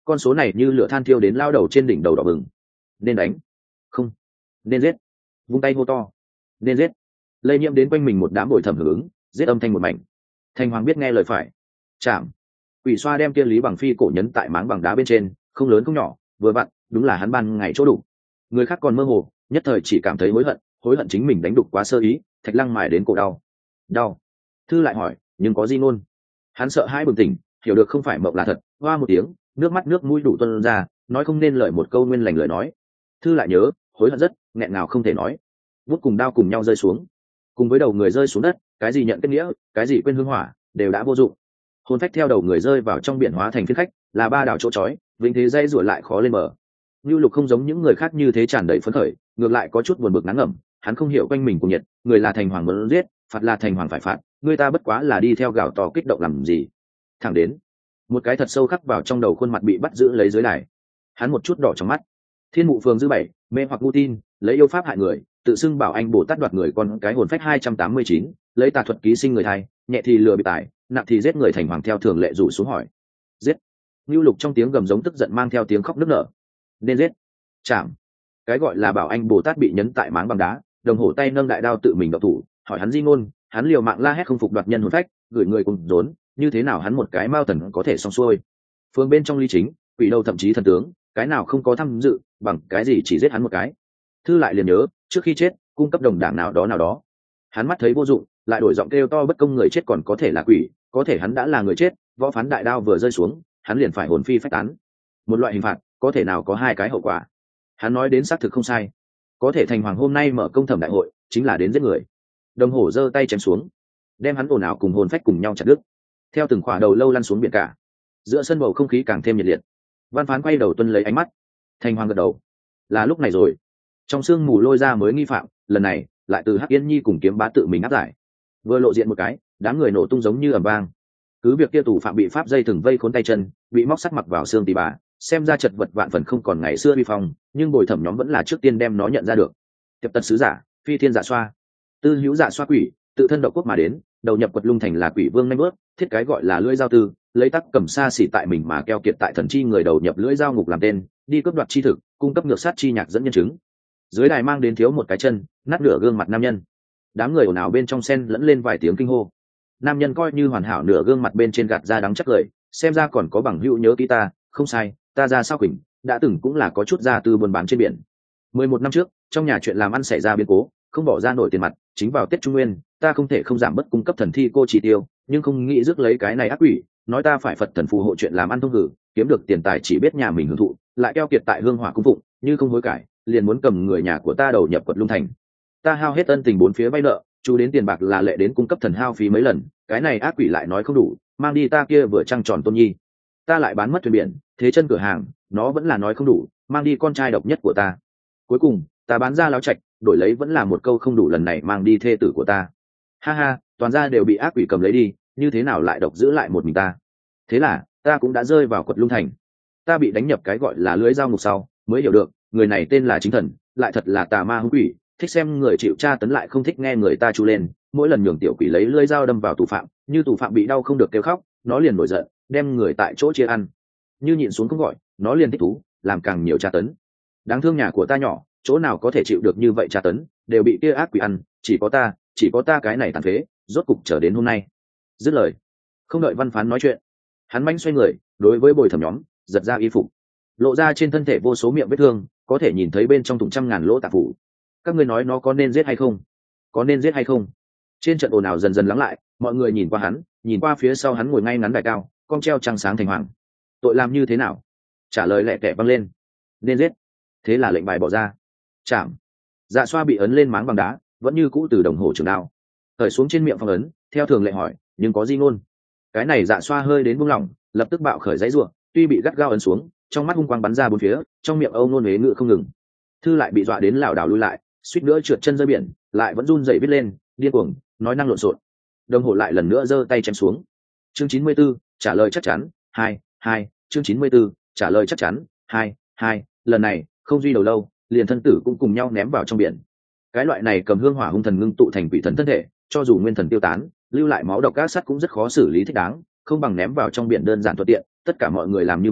con số này như lửa than thiêu đến lao đầu trên đỉnh đầu đỏ bừng. Nên đánh, không nên giết, vung tay hô to, nên giết. Lây nhiễm đến quanh mình một đám bồi thẩm hưởng ứng, giết âm thanh một mảnh. Thành Hoàng biết nghe lời phải, chạm. Quỷ xoa đem kia Lý Bằng Phi cổ nhấn tại máng bằng đá bên trên, không lớn không nhỏ, vừa vặn đúng là hắn ban ngày chỗ đủ. Người khác còn mơ hồ, nhất thời chỉ cảm thấy hối hận chính mình đánh đục quá sơ ý. Thạch Lăng mài đến cổ đau. Thư lại hỏi, nhưng có gì ngôn? Hắn sợ hãi bừng tỉnh, hiểu được không phải mộng là thật, hoa một tiếng, nước mắt nước mũi đủ tuôn ra, nói không nên lời một câu nguyên lành lời nói. Thư lại nhớ, hối hận rất, nghẹn ngào không thể nói. Vút cùng đao cùng nhau rơi xuống, cùng với đầu người rơi xuống đất, cái gì nhận kết nghĩa, cái gì quên hương hỏa, đều đã vô dụng. Hồn phách theo đầu người rơi vào trong biển hóa thành phiến khách, là ba đảo chỗ chói, vĩnh thế dây rủa lại khó lên bờ. Nưu Lục không giống những người khác như thế tràn đầy phấn khởi, ngược lại có chút buồn bực ngán ngẩm. Hắn không hiểu quanh mình cùng nhiệt, người là Thành Hoàng muốn giết, phạt là Thành Hoàng phải phạt, người ta bất quá là đi theo gạo to kích động làm gì. Thẳng đến một cái thật sâu khắc vào trong đầu khuôn mặt bị bắt giữ lấy dưới đài. Hắn một chút đỏ trong mắt. Thiên Mụ Phường dư bảy, mê hoặc ngu tin, lấy yêu pháp hại người, tự xưng bảo anh Bồ Tát đoạt người con cái hồn phách 289, lấy tà thuật ký sinh người thai, nhẹ thì lừa bị tài, nặng thì giết người. Thành Hoàng theo thường lệ rủ xuống hỏi. Giết. Nưu Lục trong tiếng gầm giống tức giận mang theo tiếng khóc nức nở. Nên giết. Chạm. Cái gọi là bảo anh Bồ Tát bị nhấn tại máng bằng đá, đồng hổ tay nâng đại đao tự mình động thủ, hỏi hắn di ngôn, hắn liều mạng la hét không phục đoạt nhân hồn phách, gửi người cùng rốn, như thế nào hắn một cái mao thần có thể xong xuôi. Phương bên trong ly chính, quỷ đầu thậm chí thần tướng, cái nào không có tham dự, bằng cái gì chỉ giết hắn một cái. Thư lại liền nhớ, trước khi chết, cung cấp đồng đảng nào đó. Hắn mắt thấy vô dụng, lại đổi giọng kêu to bất công người chết còn có thể là quỷ, có thể hắn đã là người chết, võ phán đại đao vừa rơi xuống, hắn liền phải hồn phi phách tán. Một loại hình phạt, có thể nào có hai cái hậu quả. Hắn nói đến xác thực không sai, có thể Thành Hoàng hôm nay mở công thẩm đại hội chính là đến giết người. Đồng hổ giơ tay chém xuống, đem hắn ồn ào cùng hồn phách cùng nhau chặt đứt, theo từng khỏa đầu lâu lăn xuống biển cả. Giữa sân bầu không khí càng thêm nhiệt liệt. Văn phán quay đầu tuân lấy ánh mắt. Thành Hoàng gật đầu. Là lúc này rồi. Trong sương mù lôi ra mới nghi phạm, lần này lại từ Hắc Yên Nhi cùng Kiếm Bá tự mình áp giải. Vừa lộ diện một cái, đám người nổ tung giống như ầm vang. Cứ việc kia tù phạm bị pháp dây thừng vây khốn tay chân, bị móc sắt mặc vào xương tỳ bà, xem ra chật vật vạn phần không còn ngày xưa uy phong, nhưng bồi thẩm nhóm vẫn là trước tiên đem nó nhận ra được. Tiệp tật sứ giả, phi thiên dạ xoa, tư hữu dạ xoa quỷ, tự thân độc quốc mà đến, đầu nhập Quật Lung thành là quỷ vương nhanh bước, thiết cái gọi là lưỡi dao tư, lấy tắc cầm xa xỉ tại mình mà keo kiệt tại thần chi người đầu nhập lưỡi dao ngục làm tên, đi cướp đoạt chi thực, cung cấp ngược sát chi nhạc dẫn nhân chứng. Dưới đài mang đến thiếu một cái chân, nát nửa gương mặt nam nhân. Đám người ồn ào bên trong sen lẫn lên vài tiếng kinh hô. Nam nhân coi như hoàn hảo nửa gương mặt bên trên gạt ra đắng chắc lời, xem ra còn có bằng hữu nhớ kỹ ta, không sai, ta ra sao Quỳnh, đã từng cũng là có chút gia tư buôn bán trên biển. 11 năm trước, trong nhà chuyện làm ăn xảy ra biến cố, không bỏ ra nổi tiền mặt, chính vào Tết Trung Nguyên, ta không thể không giảm bớt cung cấp thần thi cô chỉ tiêu, nhưng không nghĩ rước lấy cái này ác quỷ, nói ta phải Phật thần phù hộ chuyện làm ăn thông hử, kiếm được tiền tài chỉ biết nhà mình hưởng thụ, lại keo kiệt tại hương hỏa cung phụng, như không hối cải, liền muốn cầm người nhà của ta đầu nhập Quật Lung thành. Ta hao hết ân tình bốn phía vay nợ, chú đến tiền bạc là lệ đến cung cấp thần hao phí mấy lần, cái này ác quỷ lại nói không đủ, mang đi ta kia vừa trăng tròn tôn nhi, ta lại bán mất thuyền biển, thế chân cửa hàng, nó vẫn là nói không đủ, mang đi con trai độc nhất của ta. Cuối cùng, ta bán ra láo trạch, đổi lấy vẫn là một câu không đủ, lần này mang đi thê tử của ta. Ha ha, toàn ra đều bị ác quỷ cầm lấy đi, như thế nào lại độc giữ lại một mình ta. Thế là, ta cũng đã rơi vào Quật Lung thành. Ta bị đánh nhập cái gọi là lưới dao ngục sau, mới hiểu được, người này tên là chính thần, lại thật là tà ma hung quỷ, thích xem người chịu tra tấn lại không thích nghe người ta chu lên, mỗi lần nhường tiểu quỷ lấy lưỡi dao đâm vào tù phạm, như tù phạm bị đau không được kêu khóc, nó liền nổi giận, đem người tại chỗ chia ăn. Như nhịn xuống không gọi, nó liền thích thú, làm càng nhiều tra tấn. Đáng thương nhà của ta nhỏ, chỗ nào có thể chịu được như vậy tra tấn, đều bị kia ác quỷ ăn, chỉ có ta cái này tàn phế, rốt cục trở đến hôm nay. Dứt lời, không đợi văn phán nói chuyện, hắn manh xoay người, đối với bồi thẩm nhóm, giật ra y phục, lộ ra trên thân thể vô số miệng vết thương, có thể nhìn thấy bên trong thùng trăm ngàn lỗ tạp phủ. Các ngươi nói nó có nên giết hay không? Có nên giết hay không? Trên trận ồn ào dần dần lắng lại, mọi người nhìn qua hắn, nhìn qua phía sau hắn ngồi ngay ngắn đài cao, con treo trăng sáng Thành Hoàng. Tội làm như thế nào? Trả lời lẹ tẻ văng lên. Nên giết. Thế là lệnh bài bỏ ra. Chạm. Dạ xoa bị ấn lên máng bằng đá, vẫn như cũ từ đồng hồ trường đao. Thời xuống trên miệng phong ấn, theo thường lệ hỏi, nhưng có gì ngôn? Cái này dạ xoa hơi đến buông lỏng, lập tức bạo khởi giãy giụa, tuy bị gắt gao ấn xuống, trong mắt hung quang bắn ra bốn phía, trong miệng âu nôn huế ngự không ngừng. Thư lại bị dọa đến lảo đảo lui lại, suýt nữa trượt chân rơi biển, lại vẫn run rẩy viết lên, điên cuồng, nói năng lộn xộn. Đồng hồ lại lần nữa giơ tay chém xuống. Chương 94, trả lời chắc chắn, 2, chương 94, trả lời chắc chắn, 2, lần này, không duy đầu lâu, liền thân tử cũng cùng nhau ném vào trong biển. Cái loại này cầm hương hỏa hung thần ngưng tụ thành quỷ thần thân thể, cho dù nguyên thần tiêu tán, lưu lại máu độc ác sắt cũng rất khó xử lý thích đáng, không bằng ném vào trong biển đơn giản thuận tiện, tất cả mọi người làm như vậy,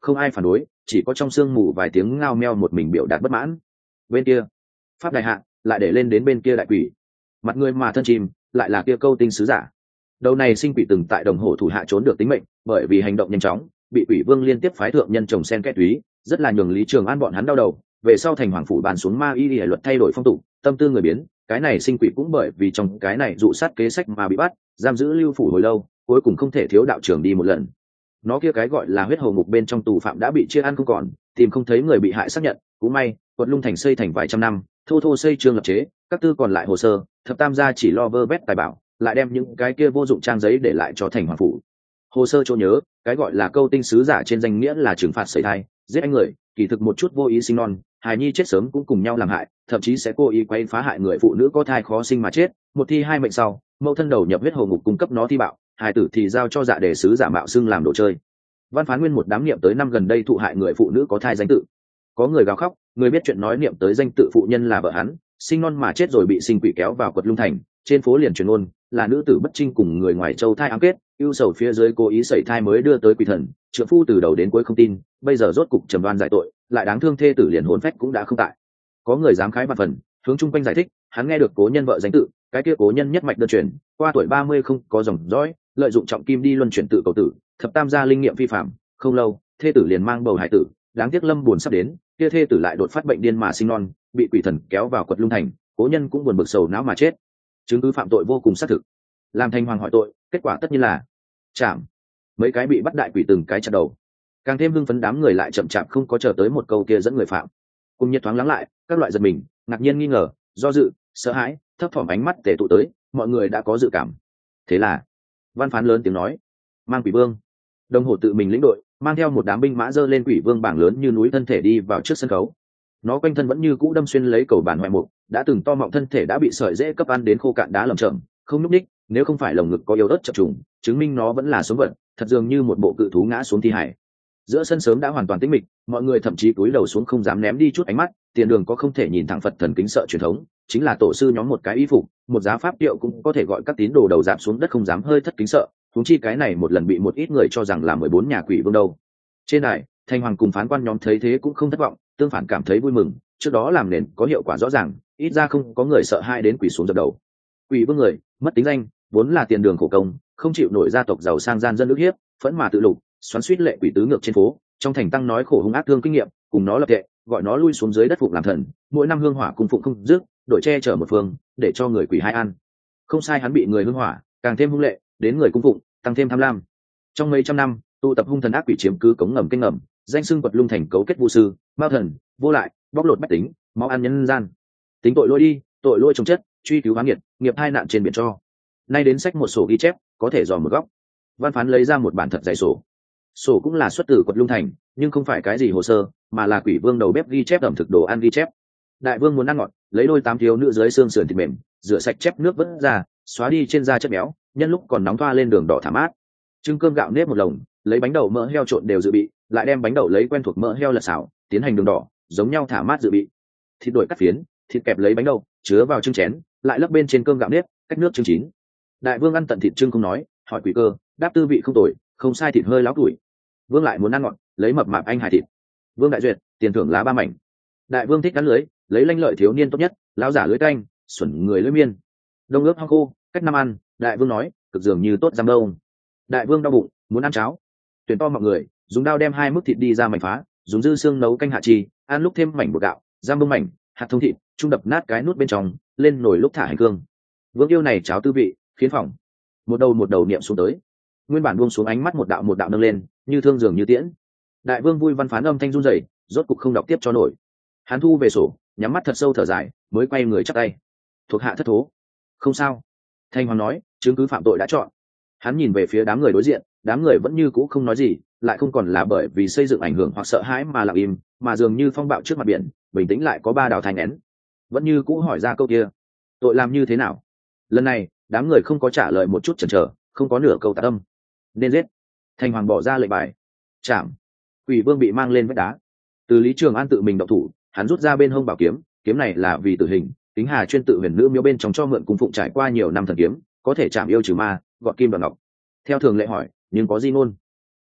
không ai phản đối, chỉ có trong sương mù vài tiếng ngao meo một mình biểu đạt bất mãn. Bên kia pháp đại hạ lại để lên đến bên kia đại quỷ, mặt người mà thân chim lại là kia câu tinh sứ giả. Đầu này sinh quỷ từng tại đồng hồ thủ hạ trốn được tính mệnh, bởi vì hành động nhanh chóng bị quỷ vương liên tiếp phái thượng nhân trồng sen kẽ túy, rất là nhường Lý Trường An bọn hắn đau đầu. Về sau thành hoàng phủ bàn xuống ma y luật thay đổi phong tục, tâm tư người biến, cái này sinh quỷ cũng bởi vì trong cái này dụ sát kế sách mà bị bắt, giam giữ lưu phủ hồi lâu, cuối cùng không thể thiếu đạo trưởng đi một lần. Nó kia cái gọi là huyết hồ ngục bên trong tù phạm đã bị chia ăn không còn, tìm không thấy người bị hại xác nhận, cũng may quận Lung Thành xây thành vài trăm năm, thô thô xây trường lập chế, các tư còn lại hồ sơ, thập tam gia chỉ lo vơ vét tài bảo, lại đem những cái kia vô dụng trang giấy để lại cho thành hoàng phủ. Hồ sơ chỗ nhớ, cái gọi là câu tinh sứ giả trên danh nghĩa là trừng phạt sẩy thai, giết anh người, kỳ thực một chút vô ý sinh non, hài nhi chết sớm cũng cùng nhau làm hại, thậm chí sẽ cố ý quấy phá hại người phụ nữ có thai khó sinh mà chết, một thi hai mệnh sau, mẫu thân đầu nhập huyết hồ ngục cung cấp nó thi bạo, hài tử thì giao cho dạ đề sứ giả mạo xưng làm đồ chơi. Văn phán nguyên một đám niệm tới năm gần đây thụ hại người phụ nữ có thai danh tự, có người gào khóc, người biết chuyện nói niệm tới danh tự phụ nhân là vợ hắn, sinh non mà chết rồi bị sinh quỷ kéo vào quật Lung Thành, trên phố liền truyền ngôn là nữ tử bất trinh cùng người ngoài châu thai ám kết, ưu sầu phía dưới cố ý sẩy thai mới đưa tới quỷ thần, trượng phu từ đầu đến cuối không tin, bây giờ rốt cục trầm đoan giải tội, lại đáng thương thê tử liền hồn phách cũng đã không tại. Có người dám khái vạn phần, hướng chung quanh giải thích, hắn nghe được cố nhân vợ danh tự, cái kia cố nhân nhất mạch đơn truyền, qua tuổi 30 không có dòng dõi, lợi dụng trọng kim đi luân chuyển tự cầu tử, thập tam gia linh nghiệm vi phạm, không lâu, thê tử liền mang bầu hải tử, đáng tiếc lâm buồn sắp đến, kia thê tử lại đột phát bệnh điên mà sinh non, bị quỷ thần kéo vào quật Lung Thành, cố nhân cũng buồn bực sầu não mà chết. Chứng cứ phạm tội vô cùng xác thực, làm thành hoàng hỏi tội, kết quả tất nhiên là chạm. Mấy cái bị bắt đại quỷ từng cái chặt đầu, càng thêm hưng phấn đám người lại chậm chạp không có chờ tới một câu kia dẫn người phạm. Cùng nhiệt thoáng lắng lại, các loại giật mình, ngạc nhiên nghi ngờ, do dự, sợ hãi, thấp thỏm ánh mắt tề tụ tới, mọi người đã có dự cảm. Thế là văn phán lớn tiếng nói, mang quỷ vương. Đồng hồ tự mình lĩnh đội, mang theo một đám binh mã dơ lên quỷ vương bảng lớn như núi thân thể đi vào trước sân khấu. Nó quanh thân vẫn như cũ đâm xuyên lấy cầu bản hoại mục, đã từng to mọng thân thể đã bị sợi dễ cấp ăn đến khô cạn đá lởm chởm, không nhúc ních, nếu không phải lồng ngực có yếu ớt chập trùng, chứng minh nó vẫn là sống vật, thật dường như một bộ cự thú ngã xuống thi hải. Giữa sân sớm đã hoàn toàn tĩnh mịch, mọi người thậm chí cúi đầu xuống không dám ném đi chút ánh mắt, tiền đường có không thể nhìn thẳng Phật thần kính sợ truyền thống, chính là tổ sư nhóm một cái y phục, một giá pháp tiệu cũng có thể gọi các tín đồ đầu dạp xuống đất không dám hơi thất kính sợ, huống chi cái này một lần bị một ít người cho rằng là 14 nhà quỷ vương đâu. Trên đài, Thanh Hoàng cùng phán quan nhóm thấy thế cũng không thất vọng, tương phản cảm thấy vui mừng, trước đó làm nền có hiệu quả rõ ràng, ít ra không có người sợ hai đến quỷ xuống dập đầu. Quỷ vương người mất tính danh, vốn là tiền đường khổ công, không chịu nổi gia tộc giàu sang gian dân ức hiếp, phẫn mà tự lục, xoắn xuýt lệ quỷ tứ ngược trên phố, trong thành tăng nói khổ hung ác thương kinh nghiệm, cùng nó lập tệ, gọi nó lui xuống dưới đất phụng làm thần, mỗi năm hương hỏa cung phụng không dứt, đổi che chở một phương, để cho người quỷ hai ăn. Không sai, hắn bị người hương hỏa, càng thêm hung lệ, đến người cung phụng, tăng thêm tham lam. Trong mấy trăm năm, tụ tập hung thần ác quỷ chiếm cứ cống ngầm kênh ngầm, danh xưng Quật Lung Thành cấu kết vu sư, mao thần, vô lại, bóc lột bách tính, máu ăn nhân gian. Tính tội lỗi đi, tội lỗi trồng chất, truy cứu hóa nghiệt, nghiệp hai nạn trên biển cho. Nay đến sách một sổ ghi chép, có thể dò một góc. Văn phán lấy ra một bản thật dày sổ. Sổ cũng là xuất từ Quật Lung Thành, nhưng không phải cái gì hồ sơ, mà là quỷ vương đầu bếp ghi chép ẩm thực đồ ăn ghi chép. Đại vương muốn ăn ngọt, lấy đôi 8 thiếu nữ dưới xương sườn thịt mềm, rửa sạch chép nước vớt ra, xóa đi trên da chất béo, nhân lúc còn nóng thoa lên đường đỏ thả mát. Trưng cơm gạo nếp một lồng, lấy bánh đậu mỡ heo trộn đều dự bị, lại đem bánh đậu lấy quen thuộc mỡ heo lật xào, tiến hành đường đỏ, giống nhau thả mát dự bị. Thịt đổi cắt phiến, thịt kẹp lấy bánh đậu, chứa vào trưng chén, lại lấp bên trên cơm gạo nếp, cách nước trưng chín. Đại vương ăn tận thịt trưng không nói, hỏi quỷ cơ, đáp tư vị không tồi, không sai, thịt hơi láo tuổi. Vương lại muốn ăn ngọt, lấy mập mạp anh hải thịt. Vương đại duyệt, tiền thưởng lá 3 mảnh. Đại vương thích cắn lưới, lấy lanh lợi thiếu niên tốt nhất, lão giả lưới canh, xuẩn người lưới miên. Đông ướp hong khô, cách năm ăn. Đại vương nói, cực dường như tốt giam đông. Đại vương đau bụng, muốn ăn cháo. Tuyển to mọi người, dùng dao đem 2 mức thịt đi ra mảnh phá, dùng dư xương nấu canh hạ chi, ăn lúc thêm mảnh bột gạo, giam bông mảnh, hạt thông thịt, trung đập nát cái nút bên trong, lên nồi lúc thả hành cương. Vương yêu này cháo tư vị, khiến phòng một đầu niệm xuống tới. Nguyên bản buông xuống ánh mắt một đạo nâng lên, như thương dường như tiễn. Đại vương vui văn phán âm thanh run rẩy, rốt cục không đọc tiếp cho nổi. Hắn thu về sổ, nhắm mắt thật sâu thở dài, mới quay người chắp tay. Thuộc hạ thất thố. Không sao. Thanh Hoàng nói, chứng cứ phạm tội đã chọn. Hắn nhìn về phía đám người đối diện, đám người vẫn như cũ không nói gì, lại không còn là bởi vì xây dựng ảnh hưởng hoặc sợ hãi mà lặng im, mà dường như phong bạo trước mặt biển, bình tĩnh lại có 3 đào thanh nén. Vẫn như cũ hỏi ra câu kia, tội làm như thế nào? Lần này, đám người không có trả lời một chút chần chờ, không có nửa câu tạ tâm. Nên giết. Thanh Hoàng bỏ ra lệnh bài. Chạm. Quỷ vương bị mang lên vách đá. Từ Lý Trường An tự mình động thủ, hắn rút ra bên hông bảo kiếm, kiếm này là vì tử hình, Kính Hà chuyên tự huyền nữ miếu bên trong cho mượn cung phụng trải qua nhiều năm thần kiếm, có thể chạm yêu trừ ma, gọt kim đoạt ngọc. Theo thường lệ hỏi, nhưng có gì ngôn?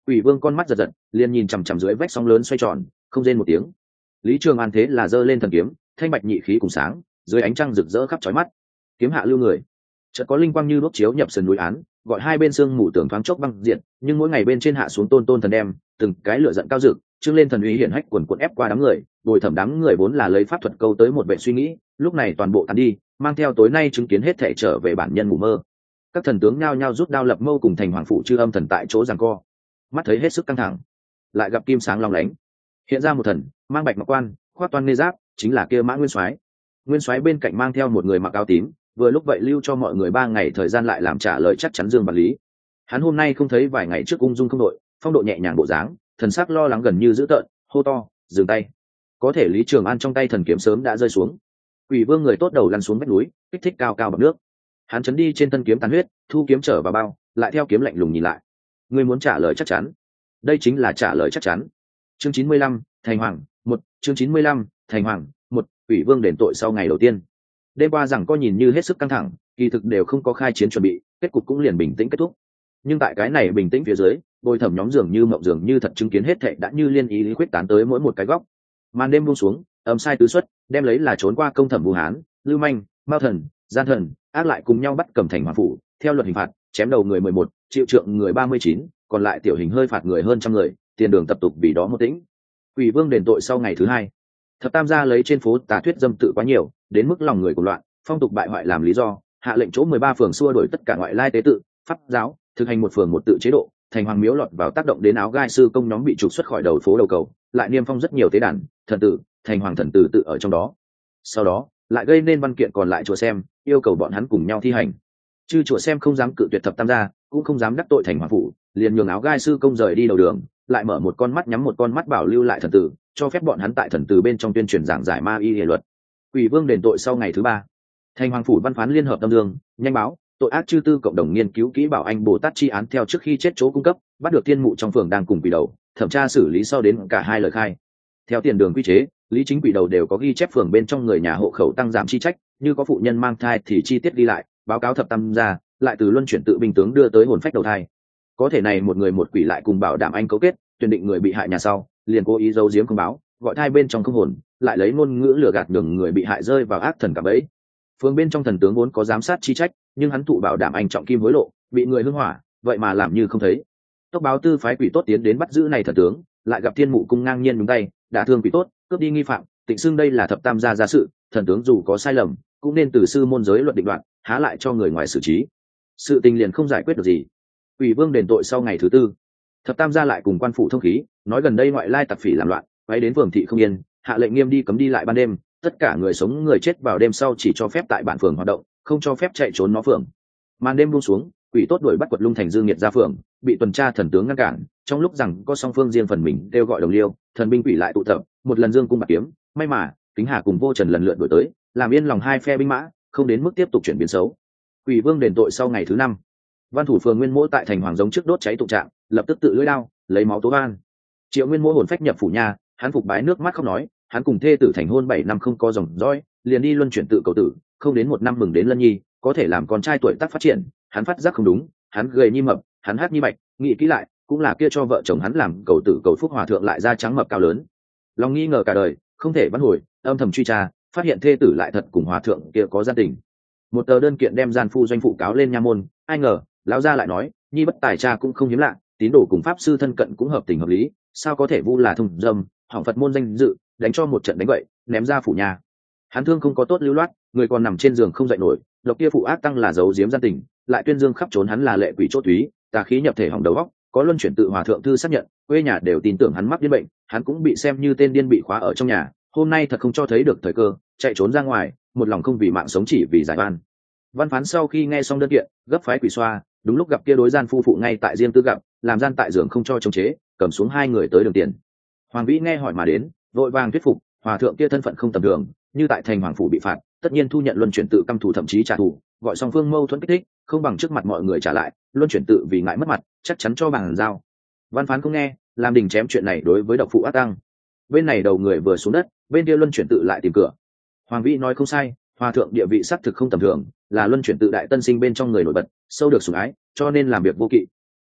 Quỷ vương con mắt giật giật, liền nhìn chằm chằm dưới vách sóng lớn xoay tròn, không rên một tiếng. Lý Trường An thế là giơ lên thần kiếm, thanh bạch nhị khí cùng sáng, dưới ánh trăng rực rỡ khắp chói mắt. Kiếm hạ lưu người, chợt có linh quang như đốt chiếu nhập sườn núi án, gọi hai bên xương mù tưởng thoáng chốc băng diện, nhưng mỗi ngày bên trên hạ xuống tôn tôn thần đem, từng cái lửa giận cao rực, trưng lên thần uy hiển hách quần quần ép qua đám người, bồi thẩm đám người vốn là lấy pháp thuật câu tới một vệ suy nghĩ, lúc này toàn bộ tàn đi, mang theo tối nay chứng kiến hết thể trở về bản nhân ngủ mơ. Các thần tướng nhao nhao rút đao lập mâu cùng thành hoàng phụ chư âm thần tại chỗ giằng co, mắt thấy hết sức căng thẳng, lại gặp kim sáng long lánh, hiện ra một thần mang bạch ngọc quan, khoác toan nê giáp, chính là kia Mã Nguyên Soái. Nguyên Soái bên cạnh mang theo một người mặc áo tím, vừa lúc vậy lưu cho mọi người 3 ngày thời gian lại làm trả lời chắc chắn Dương Bản Lý. Hắn hôm nay không thấy vài ngày trước ung dung không đội, phong độ nhẹ nhàng bộ dáng, thần sắc lo lắng gần như dữ tợn, hô to, dừng tay. Có thể Lý Trường An trong tay thần kiếm sớm đã rơi xuống. Quỷ vương người tốt đầu lăn xuống vách núi, kích thích cao cao bọt nước. Hắn chấn đi trên thân kiếm tàn huyết, thu kiếm trở vào bao, lại theo kiếm lạnh lùng nhìn lại. Ngươi muốn trả lời chắc chắn? Đây chính là trả lời chắc chắn. Chương 95, Thành Hoàng, 1, chương 95, Thành Hoàng, 1, Quỷ vương đền tội sau ngày đầu tiên. Đêm qua rằng có nhìn như hết sức căng thẳng, kỳ thực đều không có khai chiến chuẩn bị, kết cục cũng liền bình tĩnh kết thúc. Nhưng tại cái này bình tĩnh phía dưới, bồi thẩm nhóm dường như mộng dường như thật chứng kiến hết thệ đã như liên ý lý quyết tán tới mỗi một cái góc. Màn đêm buông xuống, âm sai tứ xuất, đem lấy là trốn qua công thẩm Vũ Hán, Lưu Manh, Mao Thần, Gian Thần, ác lại cùng nhau bắt cầm thành hoàng phủ, theo luật hình phạt, chém đầu người 11, chịu trượng người 39, còn lại tiểu hình hơi phạt người hơn trăm người, tiền đường tập tục vì đó một tĩnh. Quỷ vương đền tội sau ngày thứ hai. Thập tam gia lấy trên phố tà thuyết dâm tự quá nhiều, đến mức lòng người của loạn, phong tục bại hoại làm lý do, hạ lệnh chỗ 13 phường xua đuổi tất cả ngoại lai tế tự, pháp giáo, thực hành một phường một tự chế độ, thành hoàng miếu lọt vào tác động đến áo gai sư công nhóm bị trục xuất khỏi đầu phố đầu cầu, lại niêm phong rất nhiều tế đàn, thần tử, thành hoàng thần tử tự ở trong đó. Sau đó, lại gây nên văn kiện còn lại chùa xem, yêu cầu bọn hắn cùng nhau thi hành. Chư chùa xem không dám cự tuyệt thập tam gia, cũng không dám đắc tội thành hoàng phủ, liền nhường áo gai sư công rời đi đầu đường, lại mở một con mắt nhắm một con mắt bảo lưu lại thần tử, cho phép bọn hắn tại thần tử bên trong tuyên truyền giảng giải ma y hệ luật. Quỷ vương đền tội sau ngày thứ ba. Thành hoàng phủ văn phán liên hợp tâm dương, nhanh báo, tội ác chư tư cộng đồng nghiên cứu kỹ bảo anh Bồ Tát chi án theo trước khi chết chỗ cung cấp, bắt được tiên mụ trong phường đang cùng quỷ đầu, thẩm tra xử lý sau đến cả hai lời khai. Theo tiền đường quy chế, lý chính quỷ đầu đều có ghi chép phường bên trong người nhà hộ khẩu tăng giảm chi trách, như có phụ nhân mang thai thì chi tiết ghi lại, báo cáo thập tam gia, lại từ luân chuyển tự binh tướng đưa tới hồn phách đầu thai. Có thể này một người một quỷ lại cùng bảo đảm anh cấu kết, tuyển định người bị hại nhà sau, liền cố ý giấu giếm không báo, gọi thai bên trong không hồn, lại lấy ngôn ngữ lừa gạt nhường người bị hại rơi vào ác thần cạm bẫy. Phương bên trong thần tướng vốn có giám sát chi trách, nhưng hắn thụ bảo đảm anh trọng kim hối lộ, bị người hưng hỏa, vậy mà làm như không thấy. Tốc báo tư phái quỷ tốt tiến đến bắt giữ này thần tướng, lại gặp thiên mụ cung ngang nhiên đúng tay, đả thương quỷ tốt, cướp đi nghi phạm, tịnh xưng đây là thập tam gia gia sự, thần tướng dù có sai lầm, cũng nên từ sư môn giới luận định đoạn, há lại cho người ngoài xử trí. Sự tình liền không giải quyết được gì. Quỷ vương đền tội sau ngày thứ tư. Thập tam gia lại cùng quan phủ thông khí, nói gần đây ngoại lai tặc phỉ làm loạn, quấy đến phường thị không yên, hạ lệnh nghiêm đi cấm đi lại ban đêm, tất cả người sống người chết vào đêm sau chỉ cho phép tại bản phường hoạt động, không cho phép chạy trốn nó phường. Màn đêm buông xuống, quỷ tốt đuổi bắt quật lung thành dương nhiệt ra phường, bị tuần tra thần tướng ngăn cản, trong lúc rằng có song phương riêng phần mình kêu gọi đồng liêu, thần binh quỷ lại tụ tập, một lần dương cung bạc kiếm, may mà Kính Hà cùng Vô Trần lần lượt đuổi tới, làm yên lòng hai phe binh mã, không đến mức tiếp tục chuyển biến xấu. Quỷ vương đền tội sau ngày thứ năm. Văn thủ phường Nguyên Mỗ tại thành hoàng giống trước đốt cháy tụng trạng, lập tức tự lưỡi đao, lấy máu tố van. Triệu Nguyên Mỗ hồn phách nhập phủ nhà, hắn phục bái nước mắt không nói, hắn cùng thê tử thành hôn 7 năm không có dòng dõi, liền đi luân chuyển tự cầu tử, không đến 1 năm mừng đến lân nhi, có thể làm con trai tuổi tác phát triển, hắn phát giác không đúng, hắn gầy như mập, hắn hát như bạch, nghĩ kỹ lại, cũng là kia cho vợ chồng hắn làm cầu tử cầu phúc hòa thượng lại da trắng mập cao lớn. Lòng nghi ngờ cả đời, không thể vãn hồi, âm thầm truy tra, phát hiện thê tử lại thật cùng hòa thượng kia có gian tình. Một tờ đơn kiện đem gian phu doanh phụ cáo lên nha môn, ai ngờ, lão gia lại nói, nhi bất tài cha cũng không hiếm lạ, tín đồ cùng pháp sư thân cận cũng hợp tình hợp lý, sao có thể vu là thông dâm, hỏng Phật môn danh dự, đánh cho một trận đánh vậy, ném ra phủ nhà. Hắn thương không có tốt lưu loát, người còn nằm trên giường không dậy nổi, độc kia phụ ác tăng là giấu giếm gian tình, lại tuyên dương khắp trốn hắn là lệ quỷ chốt túy, tà khí nhập thể hỏng đầu óc, có luân chuyển tự hòa thượng thư xác nhận, quê nhà đều tin tưởng hắn mắc điên bệnh, hắn cũng bị xem như tên điên bị khóa ở trong nhà, hôm nay thật không cho thấy được thời cơ, chạy trốn ra ngoài, một lòng không vì mạng sống chỉ vì giải oan. Văn phán sau khi nghe xong đơn kiện, gấp phái quỷ xoa, đúng lúc gặp kia đối gian phu phụ ngay tại riêng tư gặp, làm gian tại giường không cho chống chế, cầm xuống 2 người tới đường tiền. Hoàng Vĩ nghe hỏi mà đến, vội vàng thuyết phục, hòa thượng kia thân phận không tầm thường, như tại thành hoàng phủ bị phạt, tất nhiên thu nhận luân chuyển tự căm thù thậm chí trả thù, gọi song phương mâu thuẫn kích thích, không bằng trước mặt mọi người trả lại, luân chuyển tự vì ngại mất mặt, chắc chắn cho bằng giao. Văn phán không nghe, làm đình chém chuyện này đối với độc phụ ác tăng. Bên này đầu người vừa xuống đất, bên kia luân chuyển tự lại tìm cửa. Hoàng Vĩ nói không sai, hòa thượng địa vị xác thực không tầm thường, là luân chuyển tự đại tân sinh bên trong người nổi bật, sâu được sủng ái, cho nên làm việc vô kỵ.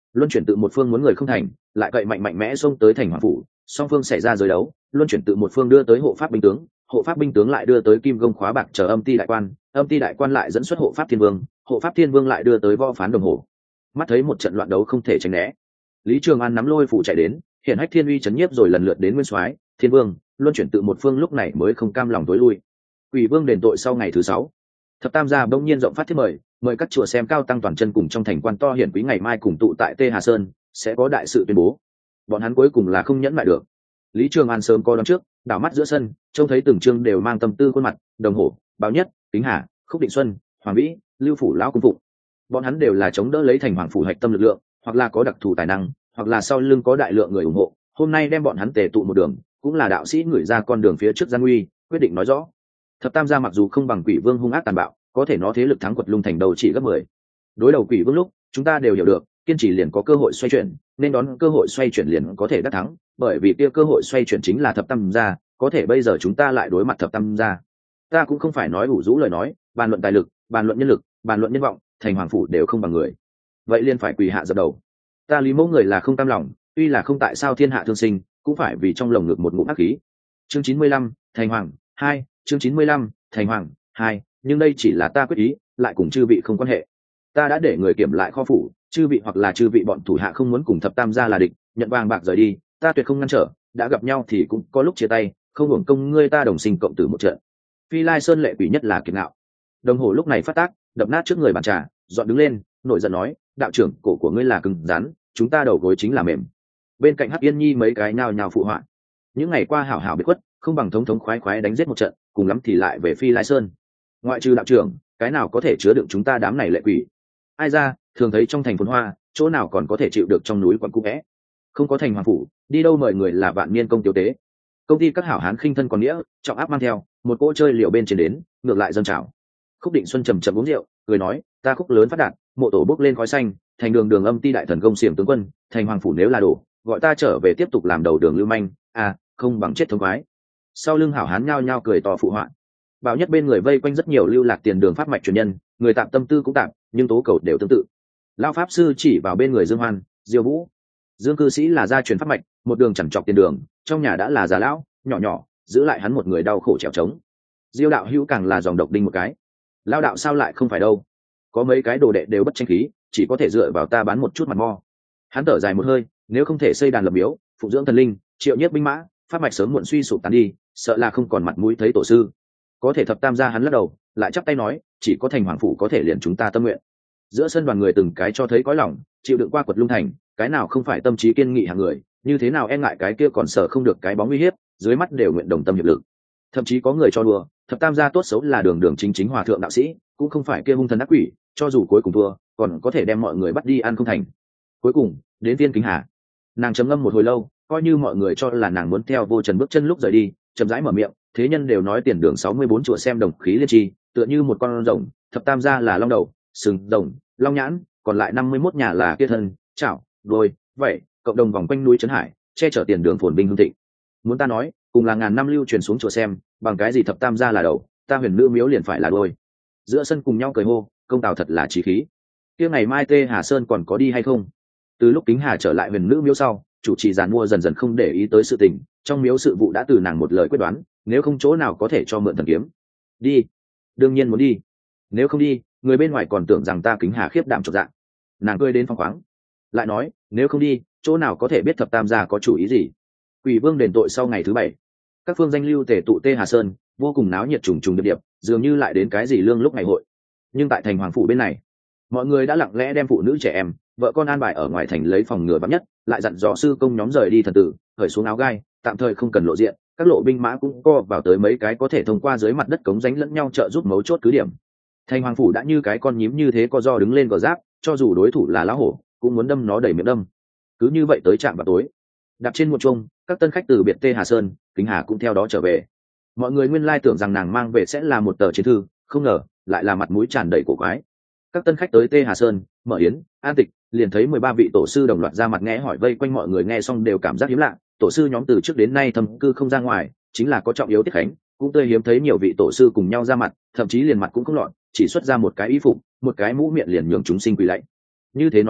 luân chuyển tự một phương muốn người không thành, lại cậy mạnh mạnh mẽ xông tới thành hoàng phủ, song phương xảy ra giới đấu, luân chuyển tự một phương đưa tới hộ pháp binh tướng, hộ pháp binh tướng lại đưa tới kim gông khóa bạc chờ âm ti đại quan lại dẫn xuất hộ pháp thiên vương, hộ pháp thiên vương lại đưa tới võ phán đồng hồ. Mắt thấy một trận loạn đấu không thể tránh né, Lý Trường An nắm lôi phủ chạy đến, hiện hách thiên uy chấn nhiếp rồi lần lượt đến nguyên soái, thiên vương, luân chuyển tự một phương lúc này mới không cam lòng tối lui. Quỷ vương đền tội sau ngày thứ 6, thập tam gia bỗng nhiên rộng phát thiết mời các chùa xem cao tăng toàn chân cùng trong thành quan to hiển quý ngày mai cùng tụ tại Tê Hà Sơn, sẽ có đại sự tuyên bố. Bọn hắn cuối cùng là không nhẫn lại được. Lý Trường An sớm có đón trước, đảo mắt giữa sân, trông thấy từng chương đều mang tâm tư khuôn mặt, Đồng Hổ, Báo Nhất, Kính Hà, Khúc Định Xuân, Hoàng Vĩ, Lưu phủ lão cung phụng. Bọn hắn đều là chống đỡ lấy thành hoàng phủ hạch tâm lực lượng, hoặc là có đặc thù tài năng, hoặc là sau lưng có đại lượng người ủng hộ. Hôm nay đem bọn hắn tề tụ một đường, cũng là đạo sĩ người ra con đường phía trước gian nguy, quyết định nói rõ. Thập tam gia mặc dù không bằng Quỷ Vương hung ác tàn bạo, có thể nó thế lực thắng Quật Lung thành đầu chỉ gấp 10. Đối đầu Quỷ Vương lúc, chúng ta đều hiểu được, kiên trì liền có cơ hội xoay chuyển, nên đón cơ hội xoay chuyển liền có thể đắc thắng, bởi vì kia cơ hội xoay chuyển chính là thập tam gia, có thể bây giờ chúng ta lại đối mặt thập tam gia. Ta cũng không phải nói ủ rũ lời nói, bàn luận tài lực, bàn luận nhân lực, bàn luận nhân vọng, thành hoàng phủ đều không bằng người. Vậy liền phải quỳ hạ dập đầu. Ta Lý Mẫu người là không cam lòng, tuy là không tại sao thiên hạ thương sinh, cũng phải vì trong lồng ngực một ngụm ác khí. Chương 95, Thành Hoàng 2, chương 95, Thành Hoàng 2, nhưng đây chỉ là ta quyết ý, lại cùng chư vị không quan hệ. Ta đã để người kiểm lại kho phủ, chư vị hoặc là chư vị bọn thủ hạ không muốn cùng thập tam gia là địch, nhận vàng bạc rời đi, ta tuyệt không ngăn trở, đã gặp nhau thì cũng có lúc chia tay, không hưởng công ngươi ta đồng sinh cộng tử một trận. Phi Lai Sơn lệ quỷ nhất là kiệt ngạo. Đồng Hồ lúc này phát tác, đập nát trước người bàn trà, dọn đứng lên, nổi giận nói, đạo trưởng, cổ của ngươi là cứng rắn, chúng ta đầu gối chính là mềm. Bên cạnh Hắc Yên Nhi mấy cái nhào nhào phụ họa. Những ngày qua hảo hảo biệt khuất, không bằng thống thống khoái khoái đánh giết một trận, cùng lắm thì lại về Phi Lai Sơn. Ngoại trừ đạo trưởng, cái nào có thể chứa đựng chúng ta đám này lệ quỷ? Ai ra, thường thấy trong thành phồn hoa, chỗ nào còn có thể chịu được trong núi quặn cũ vẽ. Không có thành hoàng phủ, đi đâu mời người là vạn niên công tiểu tế. Công ty các hảo hán khinh thân còn nghĩa, trọng áp mang theo, một cỗ chơi liều bên trên đến, ngược lại dâng trào. Khúc Định Xuân trầm trầm uống rượu, cười nói, ta Khúc lớn phát đạt, mộ tổ bốc lên khói xanh, thành đường âm ti đại thần công xiềng tướng quân, thành hoàng phủ nếu là đổ, gọi ta trở về tiếp tục làm đầu đường lưu manh, không bằng chết thống khoái. Sau lưng hảo hán nhao nhao cười to phụ họa. Bảo Nhất bên người vây quanh rất nhiều lưu lạc tiền đường pháp mạch truyền nhân, người tạm tâm tư cũng tạm, nhưng tố cầu đều tương tự. Lão pháp sư chỉ vào bên người Dương Hoan, Diêu Vũ. Dương cư sĩ là gia truyền pháp mạch, một đường chẳng chọc tiền đường, trong nhà đã là già lão, nhỏ, giữ lại hắn một người đau khổ trèo trống. Diêu đạo hữu càng là dòng độc đinh một cái. Lão đạo sao lại không phải đâu? Có mấy cái đồ đệ đều bất tranh khí, chỉ có thể dựa vào ta bán một chút mặt mo. Hắn thở dài một hơi, nếu không thể xây đàn lập miếu, phụng dưỡng thần linh, triệu nhất binh mã, pháp mạch sớm muộn suy sụp tàn đi, sợ là không còn mặt mũi thấy tổ sư. Có thể thập tam gia hắn lắc đầu, lại chắp tay nói, chỉ có thành hoàng phủ có thể liền chúng ta tâm nguyện. Giữa sân đoàn người từng cái cho thấy cõi lòng, chịu đựng qua Quật Lung thành, cái nào không phải tâm trí kiên nghị hàng người, như thế nào e ngại cái kia còn sợ không được cái bóng uy hiếp, dưới mắt đều nguyện đồng tâm hiệp lực. Thậm chí có người cho đùa, thập tam gia tốt xấu là đường chính hòa thượng đạo sĩ, cũng không phải kia hung thần ác quỷ, cho dù cuối cùng thua, còn có thể đem mọi người bắt đi ăn không thành. Cuối cùng, đến Tiên Kính Hà. Nàng trầm ngâm một hồi lâu, coi như mọi người cho là nàng muốn theo vô trần bước chân lúc rời đi, chậm rãi mở miệng, thế nhân đều nói tiền đường 64 chùa xem đồng khí liên tri, tựa như một con rồng, thập tam gia là long đầu, sừng rồng, long nhãn, còn lại 51 nhà là kia thân, chảo, đôi, vậy, cộng đồng vòng quanh núi trấn hải, che chở tiền đường phồn binh hương thịnh. Muốn ta nói, cùng là ngàn năm lưu truyền xuống chùa xem, bằng cái gì thập tam gia là đầu, ta huyền nữ miếu liền phải là đôi. Giữa sân cùng nhau cười hô, công tào thật là chí khí. Kia ngày mai Tê Hà Sơn còn có đi hay không? Từ lúc Kính Hà trở lại huyền nữ miếu sau, chủ trì giàn mua dần dần không để ý tới sự tình, trong miếu sự vụ đã từ nàng một lời quyết đoán, nếu không chỗ nào có thể cho mượn thần kiếm. Đi, đương nhiên muốn đi. Nếu không đi, người bên ngoài còn tưởng rằng ta Kính Hà khiếp đảm chột dạ. Nàng cười đến phong khoáng, lại nói, nếu không đi, chỗ nào có thể biết thập tam gia có chủ ý gì. Quỷ Vương đền tội sau ngày thứ 7, các phương danh lưu tề tụ Tê Hà Sơn, vô cùng náo nhiệt trùng điệp, dường như lại đến cái gì lương lúc ngày hội. Nhưng tại thành hoàng phủ bên này, mọi người đã lặng lẽ đem phụ nữ trẻ em, vợ con an bài ở ngoài thành lấy phòng ngừa vắng nhất, lại dặn dò sư công nhóm rời đi thần tử, khởi xuống áo gai, tạm thời không cần lộ diện, các lộ binh mã cũng co vào tới mấy cái có thể thông qua dưới mặt đất cống rãnh lẫn nhau trợ giúp mấu chốt cứ điểm. Thành hoàng phủ đã như cái con nhím như thế co do đứng lên gò giáp, cho dù đối thủ là lão hổ, cũng muốn đâm nó đầy miệng đâm. Cứ như vậy tới trạm vào tối, đạp trên một chuông, các tân khách từ biệt Tê Hà Sơn, Kính Hà cũng theo đó trở về. Mọi người nguyên lai tưởng rằng nàng mang về sẽ là một tờ chiến thư, không ngờ lại là mặt mũi tràn đầy cổ quái. Các tân khách tới Tê Hà Sơn, mở yến, an tịch, liền thấy 13 vị tổ sư đồng loạt ra mặt nghe hỏi, vây quanh mọi người nghe xong đều cảm giác hiếm lạ. Tổ sư nhóm từ trước đến nay thầm cư không ra ngoài, chính là có trọng yếu tiết khánh, cũng tươi hiếm thấy nhiều vị tổ sư cùng nhau ra mặt, thậm chí liền mặt cũng không lọt, chỉ xuất ra một cái y phục, một cái mũ miệng liền nhường chúng sinh quỳ lạy. Như thế nói đến,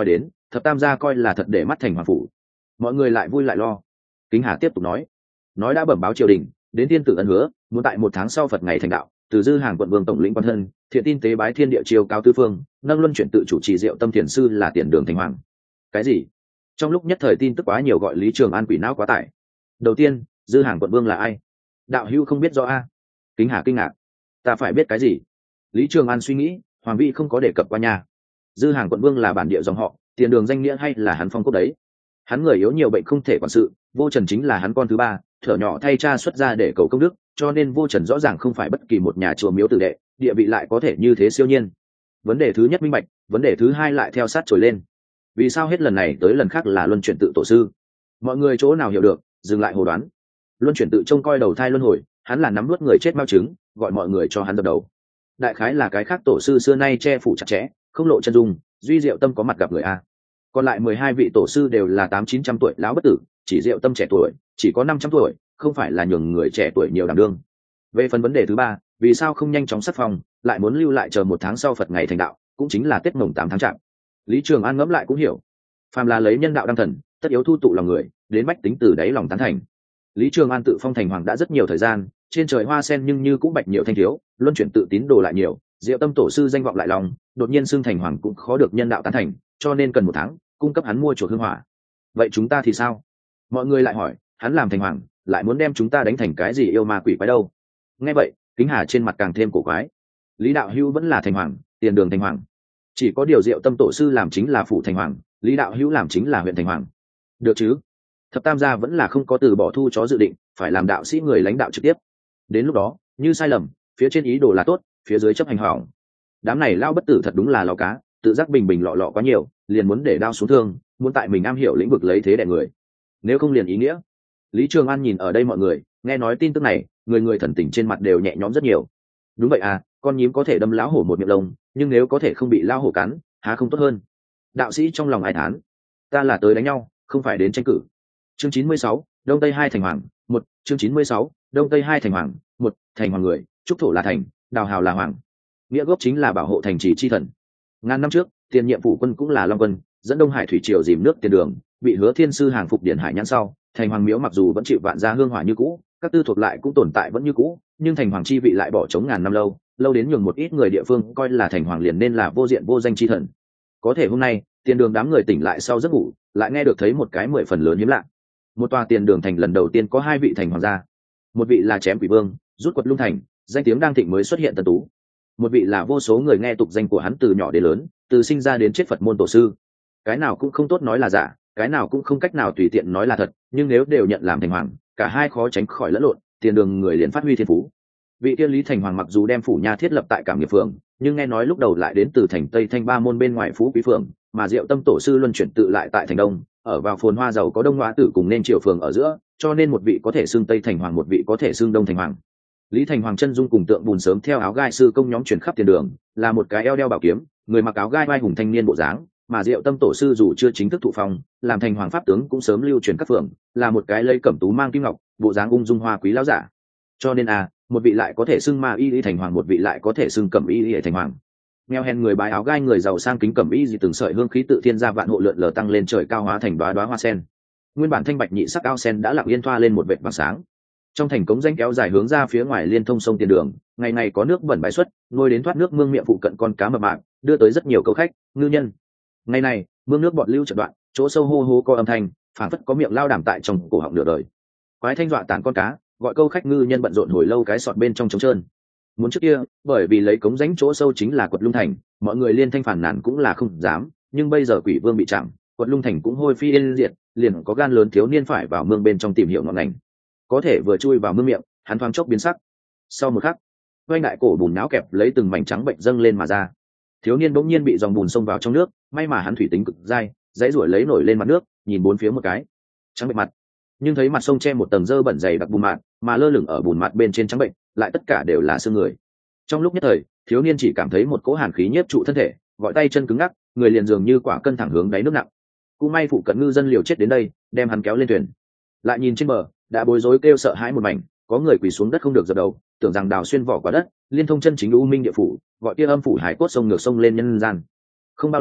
thập tam gia coi là thật để mắt thành hoàng phủ. Mọi người lại vui lại lo. Kính Hà tiếp tục nói đã bẩm báo triều đình, đến thiên tử ân hứa muốn tại 1 tháng sau Phật ngày thành đạo, từ Dư Hàng quận vương tổng lĩnh quan thân thiện tin tế bái thiên địa chiêu cao tư phương, nâng luân chuyển tự chủ trì diệu tâm thiền sư là tiền đường thành hoàng. Cái gì? Trong lúc nhất thời tin tức quá nhiều gọi Lý Trường An quỷ não quá tải. Đầu tiên, Dư Hàng quận vương là ai? Đạo hữu không biết rõ a? Kính Hà kinh ngạc. Ta phải biết cái gì? Lý Trường An suy nghĩ, hoàng vị không có đề cập qua nhà. Dư Hàng quận vương là bản địa dòng họ, tiền đường danh nghĩa hay là hắn phong cốc đấy? Hắn người yếu nhiều bệnh không thể quản sự, Vô Trần chính là hắn con thứ ba, thở nhỏ thay cha xuất ra để cầu công đức, cho nên Vô Trần rõ ràng không phải bất kỳ một nhà chùa miếu tử đệ, địa vị lại có thể như thế siêu nhiên. Vấn đề thứ nhất minh bạch, vấn đề thứ hai lại theo sát trồi lên. Vì sao hết lần này tới lần khác là luân chuyển tự tổ sư? Mọi người chỗ nào hiểu được, dừng lại hồ đoán. Luân chuyển tự trông coi đầu thai luân hồi, hắn là nắm nuốt người chết mao chứng, gọi mọi người cho hắn dập đầu. Đại khái là cái khác tổ sư xưa nay che phủ chặt chẽ, không lộ chân dung, duy diệu tâm có mặt gặp người a. Còn lại 12 vị tổ sư đều là 800-900 tuổi lão bất tử, chỉ diệu tâm trẻ tuổi chỉ có 500 tuổi, không phải là nhường người trẻ tuổi nhiều đảm đương. Về phần vấn đề thứ ba, vì sao không nhanh chóng sắc phong, lại muốn lưu lại chờ 1 tháng sau Phật ngày thành đạo, cũng chính là Tết Mồng 8 tháng Chạp. Lý Trường An ngẫm lại cũng hiểu, phàm là lấy nhân đạo đăng thần, tất yếu thu tụ lòng người, đến bách tính từ đáy lòng tán thành. Lý Trường An tự phong thành hoàng đã rất nhiều thời gian, trên trời hoa sen nhưng như cũng bạch nhiều thanh thiếu, luân chuyển tự tín đồ lại nhiều, diệu tâm tổ sư danh vọng lại lòng, đột nhiên xưng thành hoàng cũng khó được nhân đạo tán thành, cho nên cần 1 tháng cung cấp hắn mua chuộc hương hỏa. Vậy chúng ta thì sao? Mọi người lại hỏi, hắn làm thành hoàng lại muốn đem chúng ta đánh thành cái gì yêu ma quỷ quái đâu? Nghe vậy, Kính Hà trên mặt càng thêm cổ quái. Lý đạo hữu vẫn là thành hoàng, tiền đường thành hoàng, chỉ có điều diệu tâm tổ sư làm chính là phủ thành hoàng, Lý đạo hữu làm chính là huyện thành hoàng, được chứ? Thập tam gia vẫn là không có từ bỏ thu chó dự định, phải làm đạo sĩ người lãnh đạo trực tiếp. Đến lúc đó, như sai lầm, phía trên ý đồ là tốt, phía dưới chấp hành hỏng. Đám này lao bất tử thật đúng là lò cá, tự giác bình bình lọ lọ quá nhiều, liền muốn để đao xuống thương, muốn tại mình am hiểu lĩnh vực lấy thế đè người. Nếu không liền ý nghĩa. Lý Trường An nhìn ở đây mọi người, nghe nói tin tức này, người người thần tình trên mặt đều nhẹ nhõm rất nhiều. Đúng vậy à, con nhím có thể đâm lão hổ một miệng lông, nhưng nếu có thể không bị lão hổ cắn, há không tốt hơn? Đạo sĩ trong lòng ai thán, ta là tới đánh nhau, không phải đến tranh cử. Chương 96, Đông Tây hai thành hoàng, 1, chương 96, Đông Tây hai thành hoàng, 1, thành hoàng người, trúc thổ là thành, đào hào là hoàng. Nghĩa gốc chính là bảo hộ thành trì chi thần. Ngàn năm trước, tiền nhiệm phủ quân cũng là Long Quân, dẫn Đông Hải thủy triều dìm nước tiền đường, bị Hứa Thiên sư hàng phục điện hải nhãn sau, thành hoàng miếu mặc dù vẫn chịu vạn gia hương hỏa như cũ, các tư thuộc lại cũng tồn tại vẫn như cũ, nhưng thành hoàng chi vị lại bỏ trống ngàn năm lâu, lâu đến nhường một ít người địa phương coi là thành hoàng liền nên là vô diện vô danh chi thần. Có thể hôm nay, tiền đường đám người tỉnh lại sau giấc ngủ, lại nghe được thấy một cái 10 phần lớn hiếm lạ. Một tòa tiền đường thành lần đầu tiên có 2 vị thành hoàng gia, một vị là Chém Quỷ Vương, rút quật lung thành, danh tiếng đang thịnh mới xuất hiện tân tú. Một vị là vô số người nghe tục danh của hắn từ nhỏ đến lớn, từ sinh ra đến chết Phật môn tổ sư. Cái nào cũng không tốt nói là giả, cái nào cũng không cách nào tùy tiện nói là thật, nhưng nếu đều nhận làm thành hoàng, cả hai khó tránh khỏi lẫn lộn, tiền đường người liền phát huy thiên phú. Vị tiên Lý thành hoàng mặc dù đem phủ nha thiết lập tại Cảm Nghiệp phường, nhưng nghe nói lúc đầu lại đến từ thành Tây Thanh Ba môn bên ngoài Phú Quý phường, mà Diệu Tâm tổ sư luân chuyển tự lại tại thành Đông, ở vào phồn hoa giàu có Đông Ngoa tử cùng nên triều phường ở giữa, cho nên một vị có thể xưng Tây thành hoàng, một vị có thể xưng Đông thành hoàng. Lý thành hoàng chân dung cùng tượng bùn sớm theo áo gai sư công nhóm truyền khắp tiền đường, là một cái eo đeo bảo kiếm, người mặc áo gai vai hùng thanh niên bộ dáng, mà Diệu Tâm tổ sư dù chưa chính thức thụ phong, làm thành hoàng pháp tướng cũng sớm lưu truyền các phường, là một cái lấy cẩm tú mang kim ngọc, bộ dáng ung dung hoa quý lão giả. Cho nên một vị lại có thể xưng ma y thành hoàng, một vị lại có thể xưng cẩm y thành hoàng. Nghèo hèn người bái áo gai, người giàu sang kính cẩm y gì từng sợi hương khí tự thiên gia vạn hộ lượn lờ tăng lên trời cao, hóa thành đóa đóa hoa sen. Nguyên bản thanh bạch nhị sắc ao sen đã lặng yên thoa lên một vệt vàng sáng. Trong thành cống danh kéo dài hướng ra phía ngoài liên thông sông tiền đường, ngày ngày có nước bẩn bãi xuất, ngôi đến thoát nước mương miệng phụ cận con cá mập mạp, đưa tới rất nhiều câu khách, ngư nhân. Ngày này, mương nước bọt lưu chợt đoạn, chỗ sâu hô hô có âm thanh, phảng phất có miệng lao đảm tại trong cổ họng nửa đời. Quái thanh dọa tản con cá, gọi câu khách ngư nhân bận rộn hồi lâu cái sọt bên trong trống trơn. Muốn trước kia, bởi vì lấy cống rãnh chỗ sâu chính là quật lung thành, mọi người liên thanh phản nàn cũng là không dám, nhưng bây giờ Quỷ Vương bị chạm, quật lung thành cũng hôi phi yên diệt, liền có gan lớn thiếu niên phải vào mương bên trong tìm hiểu ngọn ngành. Có thể vừa chui vào mương miệng, hắn thoáng chốc biến sắc. Sau một khắc, oanh đại cổ bùn náo kẹp lấy từng mảnh trắng bệnh dâng lên mà ra. Thiếu niên bỗng nhiên bị dòng bùn xông vào trong nước, may mà hắn thủy tính cực dai, dãy ruổi lấy nổi lên mặt nước, nhìn bốn phía một cái, trắng bệnh mặt, nhưng thấy mặt sông che một tầng dơ bẩn dày đặc bùn mạt, mà lơ lửng ở bùn mặt bên trên trắng bệnh, lại tất cả đều là xương người. Trong lúc nhất thời, thiếu niên chỉ cảm thấy một cỗ hàn khí nhiếp trụ thân thể, gọi tay chân cứng ngắc, người liền dường như quả cân thẳng hướng đáy nước nặng. Cũng may phụ cận ngư dân liều chết đến đây, đem hắn kéo lên thuyền. Lại nhìn trên bờ, đã bối rối kêu sợ hãi một mảnh, có người quỳ xuống đất không được dập đầu, tưởng rằng đào xuyên vỏ quả đất, liên thông chân chính u minh địa phủ, gọi kia âm phủ hải cốt sông ngược sông lên nhân gian. Không bao lâu,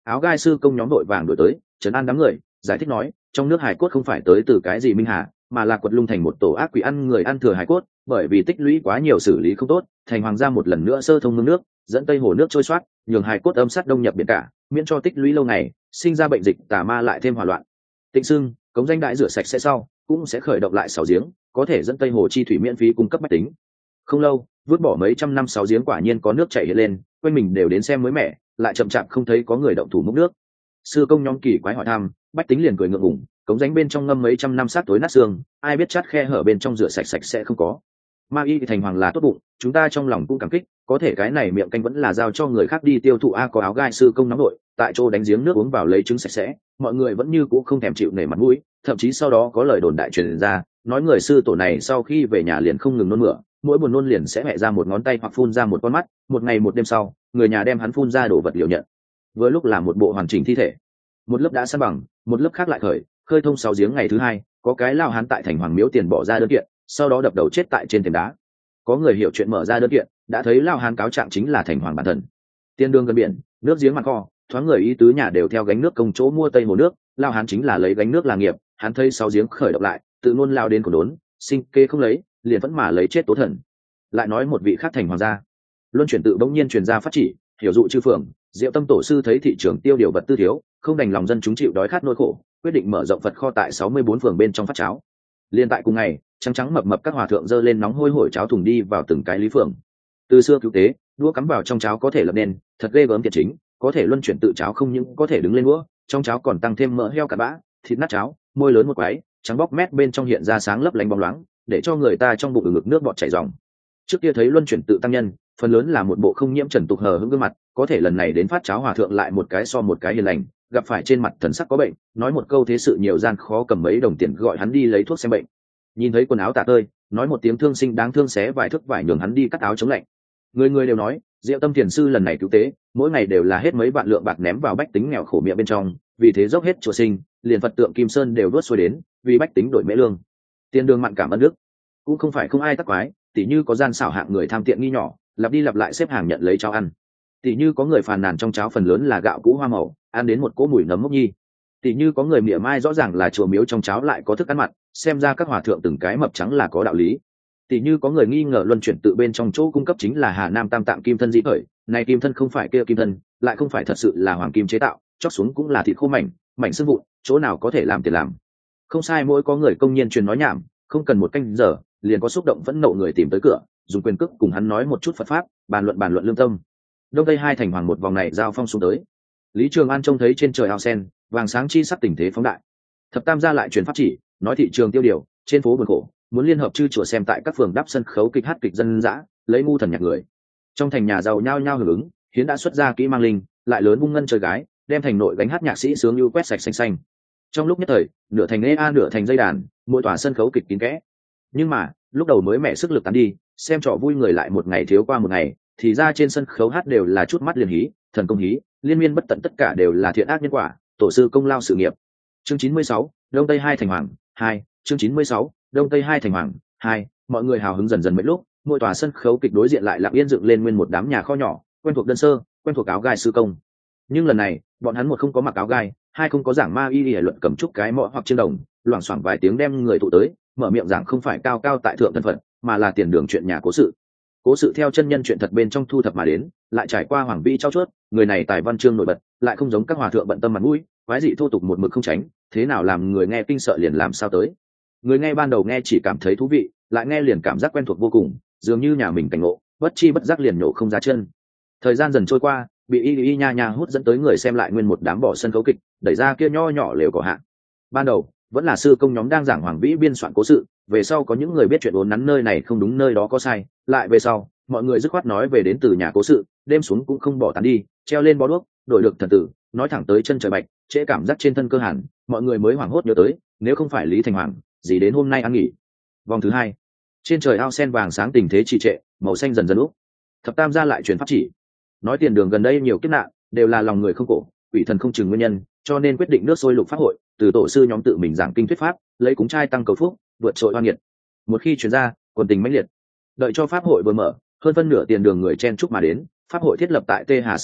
Áo gai sư công nhóm đội vàng đổi tới trấn an đám người, giải thích nói trong nước hải cốt không phải tới từ cái gì minh hà, mà là quật lung thành một tổ ác quỷ ăn người ăn thừa hải cốt, bởi vì tích lũy quá nhiều xử lý không tốt, thành hoàng gia một lần nữa sơ thông mương nước, dẫn tây hồ nước trôi xoát, nhường hải cốt âm sát đông nhập biển cả, miễn cho tích lũy lâu ngày sinh ra bệnh dịch tà ma lại thêm hỏa loạn. Tịnh Sương, cống danh đại rửa sạch sẽ sau cũng sẽ khởi động lại 6 giếng, có thể dẫn tây hồ chi thủy miễn phí cung cấp bách tính. Không lâu, vứt bỏ mấy trăm năm 6 giếng quả nhiên có nước chảy hiện lên, quanh mình đều đến xem mới mẻ, lại chậm chạp không thấy có người động thủ múc nước. Sư công nhóm kỳ quái hỏi thăm, bách tính liền cười ngượng ngùng, cống rãnh bên trong ngâm mấy trăm năm sát tối nát xương, ai biết chát khe hở bên trong rửa sạch sạch sẽ không có. Ma y thì thành hoàng là tốt bụng, chúng ta trong lòng cũng cảm kích, có thể cái này miệng canh vẫn là giao cho người khác đi tiêu thụ. A có áo gai sư công nóng nội tại chỗ đánh giếng nước uống vào lấy trứng sạch sẽ, mọi người vẫn như cũ không thèm chịu nể mặt mũi, thậm chí sau đó có lời đồn đại truyền ra, nói người sư tổ này sau khi về nhà liền không ngừng nôn mửa, mỗi buồn nôn liền sẽ mẹ ra một ngón tay hoặc phun ra một con mắt, một ngày một đêm sau người nhà đem hắn phun ra đồ vật liều nhận, vừa lúc là một bộ hoàn chỉnh thi thể. Một lớp đã san bằng, một lớp khác lại khơi thông 6 giếng. Ngày thứ hai, có cái lao hán tại thành hoàng miếu tiền bỏ ra đơn kiện, sau đó đập đầu chết tại trên thềm đá. Có người hiểu chuyện mở ra đơn kiện, đã thấy lao hán cáo trạng chính là thành hoàng bản thân. Tiên đương gần biển, nước giếng mặt kho, thoáng người ý tứ nhà đều theo gánh nước công chỗ mua tây hồ nước, lao hán chính là lấy gánh nước là nghiệp. Hắn thấy 6 giếng khởi động lại, tự luôn lao đến cổ đốn, sinh kê không lấy, liền vẫn mà lấy chết tố thần. Lại nói một vị khác thành hoàng gia, luân chuyển tự bỗng nhiên truyền ra phát chỉ, hiểu dụ chư phường, Diệu Tâm tổ sư thấy thị trường tiêu điều vật tư thiếu, không đành lòng dân chúng chịu đói khát nỗi khổ, quyết định mở rộng Phật kho tại 64 phường bên trong phát cháo. Liên tại cùng ngày, trắng trắng mập mập các hòa thượng dơ lên nóng hôi hổi cháo thùng đi vào từng cái lý phường. Từ xưa cứu tế, đũa cắm vào trong cháo có thể lập nên, thật ghê gớm thiệt chính, có thể luân chuyển tự cháo không những có thể đứng lên đũa, trong cháo còn tăng thêm mỡ heo cặn bã, thịt nát cháo, môi lớn một quái, trắng bóc mét bên trong hiện ra sáng lấp lánh bóng loáng, để cho người ta trong bụng ngực nước bọt chảy ròng. Trước kia thấy luân chuyển tự tăng nhân, phần lớn là một bộ không nhiễm trần tục hờ hững gương mặt, có thể lần này đến phát cháo hòa thượng lại một cái so một cái hiền lành, gặp phải trên mặt thần sắc có bệnh, nói một câu thế sự nhiều gian khó, cầm mấy đồng tiền gọi hắn đi lấy thuốc xem bệnh. Nhìn thấy quần áo tả tơi, nói một tiếng thương sinh đáng thương, xé vài thước vải nhường hắn đi cắt áo chống lạnh. Người người đều nói Diệu Tâm thiền sư lần này cứu tế, mỗi ngày đều là hết mấy vạn lượng bạc ném vào bách tính nghèo khổ miệng bên trong, vì thế dốc hết chùa Sinh, liền Phật tượng Kim Sơn đều đốt xuôi đến, vì bách tính đổi mễ lương. Tiền đường mặn cảm ơn đức, cũng không phải không ai tắc quái, tỉ như có gian xảo hạng người tham tiện nghi nhỏ, lặp đi lặp lại xếp hàng nhận lấy cháo ăn. Tỉ như có người phàn nàn trong cháo phần lớn là gạo cũ hoa màu, ăn đến một cỗ mùi nấm mốc nhi. Tỉ như có người mỉa mai rõ ràng là chùa miếu trong cháo lại có thức ăn mặn, xem ra các hòa thượng từng cái mập trắng là có đạo lý. Tỉ như có người nghi ngờ luân chuyển tự bên trong chỗ cung cấp chính là Hà Nam Tam Tạng kim thân dĩ khởi, này kim thân không phải kia kim thân, lại không phải thật sự là hoàng kim chế tạo, chóc xuống cũng là thịt khô mảnh xương vụn, chỗ nào có thể làm tiền làm. Không sai, mỗi có người công nhiên truyền nói nhảm, không cần một canh giờ, liền có xúc động phẫn nộ người tìm tới cửa, dùng quyền cước cùng hắn nói một chút Phật pháp, bàn luận lương tâm. Đông tây hai thành hoàng một vòng này giao phong xuống tới. Lý Trường An trông thấy trên trời ao sen vàng sáng chi sắc, tình thế phóng đại. Thập Tam gia lại truyền pháp chỉ, nói thị trường tiêu điều, trên phố buồn khổ, muốn liên hợp chư chùa xem tại các phường đắp sân khấu kịch hát kịch dân dã, lấy ngu thần nhạc người. Trong thành nhà giàu nhao nhao hưởng ứng, hiến đã xuất ra kỹ mang linh, lại lớn bung ngân chơi gái, đem thành nội gánh hát nhạc sĩ sướng ưu quét sạch xanh xanh. Trong lúc nhất thời, nửa thành ea nửa thành dây đàn, mỗi tòa sân khấu kịch kín kẽ. Nhưng mà lúc đầu mới mẻ sức lực tán đi, xem trò vui người lại một ngày thiếu qua một ngày, thì ra trên sân khấu hát đều là chút mắt liền hí, thần công hí, liên miên bất tận, tất cả đều là thiện ác nhân quả, tổ sư công lao sự nghiệp. Chương 96, Đông Tây hai thành hoàng 2. Chương 96, Đông Tây hai thành hoàng 2. Mọi người hào hứng dần dần mấy lúc, mỗi tòa sân khấu kịch đối diện lại lặng yên dựng lên nguyên một đám nhà kho nhỏ, quen thuộc đơn sơ, quen thuộc áo gai sư công. Nhưng lần này, bọn hắn một không có mặc áo gai, hai không có giảng ma y luận cầm trúc cái mõ hoặc chiêng đồng, loảng xoảng vài tiếng đem người tụ tới, mở miệng giảng không phải cao cao tại thượng thân phận, mà là tiền đường chuyện nhà cố sự. Cố sự theo chân nhân chuyện thật bên trong thu thập mà đến, lại trải qua hoàng vĩ trao chuốt, người này tài văn chương nổi bật, lại không giống các hòa thượng bận tâm mặt mũi, quái dị thô tục một mực không tránh, thế nào làm người nghe kinh sợ liền làm sao tới. Người nghe ban đầu nghe chỉ cảm thấy thú vị, lại nghe liền cảm giác quen thuộc vô cùng, dường như nhà mình cảnh ngộ, bất chi bất giác liền nhổ không ra chân. Thời gian dần trôi qua, bị y nha nha hút dẫn tới người xem lại nguyên một đám bỏ sân khấu kịch, đẩy ra kia nho nhỏ lều cỏ hạ. Ban đầu vẫn là sư công nhóm đang giảng hoàng vĩ biên soạn cố sự, về sau có những người biết chuyện uốn nắn nơi này không đúng nơi đó có sai, lại về sau mọi người dứt khoát nói về đến từ nhà cố sự, đêm xuống cũng không bỏ tán đi, treo lên bó đuốc, đổi được thần tử, nói thẳng tới chân trời bạch, trễ cảm giác trên thân cơ hàn, mọi người mới hoảng hốt nhớ tới, nếu không phải Lý Thành Hoàng, gì đến hôm nay ăn nghỉ. Vòng thứ hai, trên trời ao sen vàng sáng, tình thế trì trệ, màu xanh dần dần úp. Thập Tam gia lại truyền pháp chỉ, nói tiền đường gần đây nhiều kiếp nạn, đều là lòng người không cổ, quỷ thần không chừng nguyên nhân, cho nên quyết định nước sôi lục pháp hội, từ tổ sư nhóm tự mình giảng kinh thuyết pháp, lấy cúng trai tăng cầu phúc, vượt trội oan nghiệt. Một khi truyền ra, quần tình mãnh liệt. Đợi cho pháp hội vừa mở, hơn phân nửa tiền đường người chen chúc mà đến, pháp hội thiết lập tại Tê Hà Sơn hạ,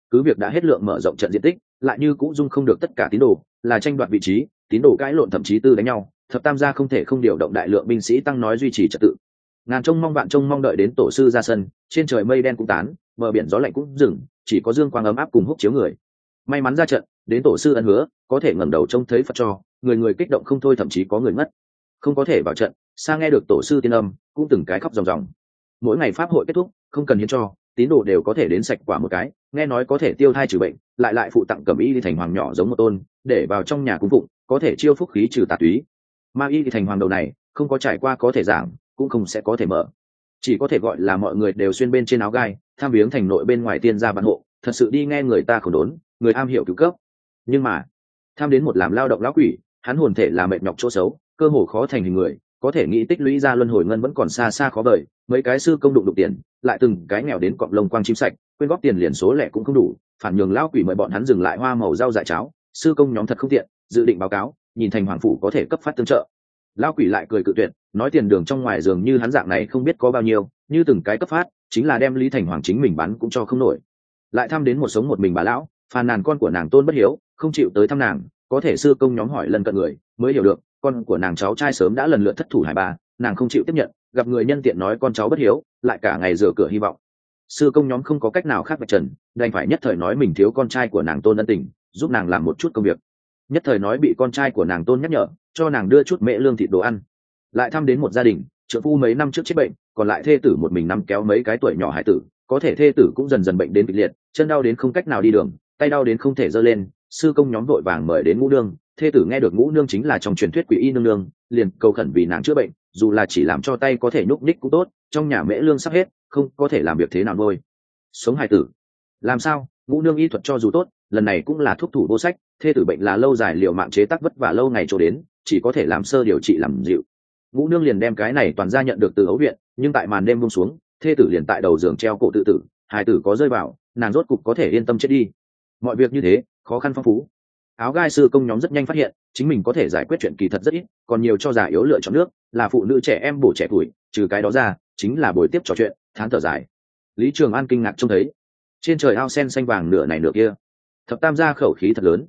cứ việc đã hết lượng mở rộng trận diện tích, lại như cũng dung không được tất cả tín đồ, là tranh đoạt vị trí, tín đồ cãi lộn thậm chí tư đánh nhau, thập tam gia không thể không điều động đại lượng binh sĩ tăng nói duy trì trật tự. Ngàn trông mong vạn trông mong đợi đến tổ sư ra sân, trên trời mây đen cũng tán, bờ biển gió lạnh cũng dừng, chỉ có dương quang ấm áp cùng húc chiếu người. May mắn ra trận, đến tổ sư ân hứa, có thể ngẩng đầu trông thấy Phật cho, người người kích động không thôi, thậm chí có người ngất. Không có thể vào trận, xa nghe được tổ sư tiên âm, cũng từng cái khóc ròng ròng. Mỗi ngày pháp hội kết thúc, không cần hiến cho, tín đồ đều có thể đến sạch quả một cái, nghe nói có thể tiêu thai trừ bệnh, lại phụ tặng cẩm y đi thành hoàng nhỏ giống một tôn, để vào trong nhà cung phụng, có thể chiêu phúc khí trừ tà túy. Ma y thì thành hoàng đầu này, không có trải qua có thể giảng, cũng không sẽ có thể mở, chỉ có thể gọi là mọi người đều xuyên bên trên áo gai, tham viếng thành nội bên ngoài tiên gia bản hộ, thật sự đi nghe người ta khổ đốn, người am hiểu cứu cấp. Nhưng mà tham đến một làm lao động lão quỷ, hắn hồn thể là mệt nhọc chỗ xấu, cơ hồ khó thành hình người, có thể nghĩ tích lũy ra luân hồi ngân vẫn còn xa xa khó vời. Mấy cái sư công đụng tiền, lại từng cái nghèo đến cọng lông quang chim sạch, quyên góp tiền liền số lẻ cũng không đủ, phản nhường lão quỷ mời bọn hắn dừng lại hoa màu rau dại cháo. Sư công nhóm thật không tiện, dự định báo cáo, nhìn thành hoàng phủ có thể cấp phát tương trợ. Lão quỷ lại cười cự tuyệt, nói tiền đường trong ngoài dường như hắn dạng này không biết có bao nhiêu, như từng cái cấp phát, chính là đem Lý Thành Hoàng chính mình bán cũng cho không nổi. Lại thăm đến một sống một mình bà lão, phàn nàn con của nàng tôn bất hiếu, không chịu tới thăm nàng, có thể sư công nhóm hỏi lần cận người, mới hiểu được, con của nàng cháu trai sớm đã lần lượt thất thủ hải bà, nàng không chịu tiếp nhận, gặp người nhân tiện nói con cháu bất hiếu, lại cả ngày rửa cửa hy vọng. Sư công nhóm không có cách nào khác vạch trần, đành phải nhất thời nói mình thiếu con trai của nàng tôn ân tình, giúp nàng làm một chút công việc. Nhất thời nói bị con trai của nàng tôn nhắc nhở, cho nàng đưa chút mễ lương thịt đồ ăn. Lại thăm đến một gia đình, trợ phu mấy năm trước chết bệnh, còn lại thê tử một mình nắm kéo mấy cái tuổi nhỏ hải tử, có thể thê tử cũng dần dần bệnh đến kịch liệt, chân đau đến không cách nào đi đường, tay đau đến không thể giơ lên. Sư công nhóm vội vàng mời đến ngũ nương, thê tử nghe được ngũ nương chính là trong truyền thuyết quỷ y nương nương, liền cầu khẩn vì nàng chữa bệnh, dù là chỉ làm cho tay có thể nhúc nhích cũng tốt, trong nhà mễ lương sắp hết, không có thể làm việc thế nào nuôi sống hài tử. Làm sao? Ngũ nương y thuật cho dù tốt, lần này cũng là thuốc thủ vô sách, thê tử bệnh là lâu dài liều mạng chế tác vất vả lâu ngày cho đến, chỉ có thể làm sơ điều trị làm dịu. Ngũ nương liền đem cái này toàn ra nhận được từ ấu viện, nhưng tại màn đêm buông xuống, thê tử liền tại đầu giường treo cổ tự tử, hài tử có rơi vào, nàng rốt cục có thể yên tâm chết đi. Mọi việc như thế, khó khăn phong phú. Áo gai sư công nhóm rất nhanh phát hiện, chính mình có thể giải quyết chuyện kỳ thật rất ít, còn nhiều cho già yếu lựa chọn nước, là phụ nữ trẻ em bổ trẻ tuổi, trừ cái đó ra, chính là buổi tiếp trò chuyện, thán thở dài. Lý Trường An kinh ngạc trông thấy, trên trời ao sen xanh vàng nửa này nửa kia. Thập tam gia khẩu khí thật lớn,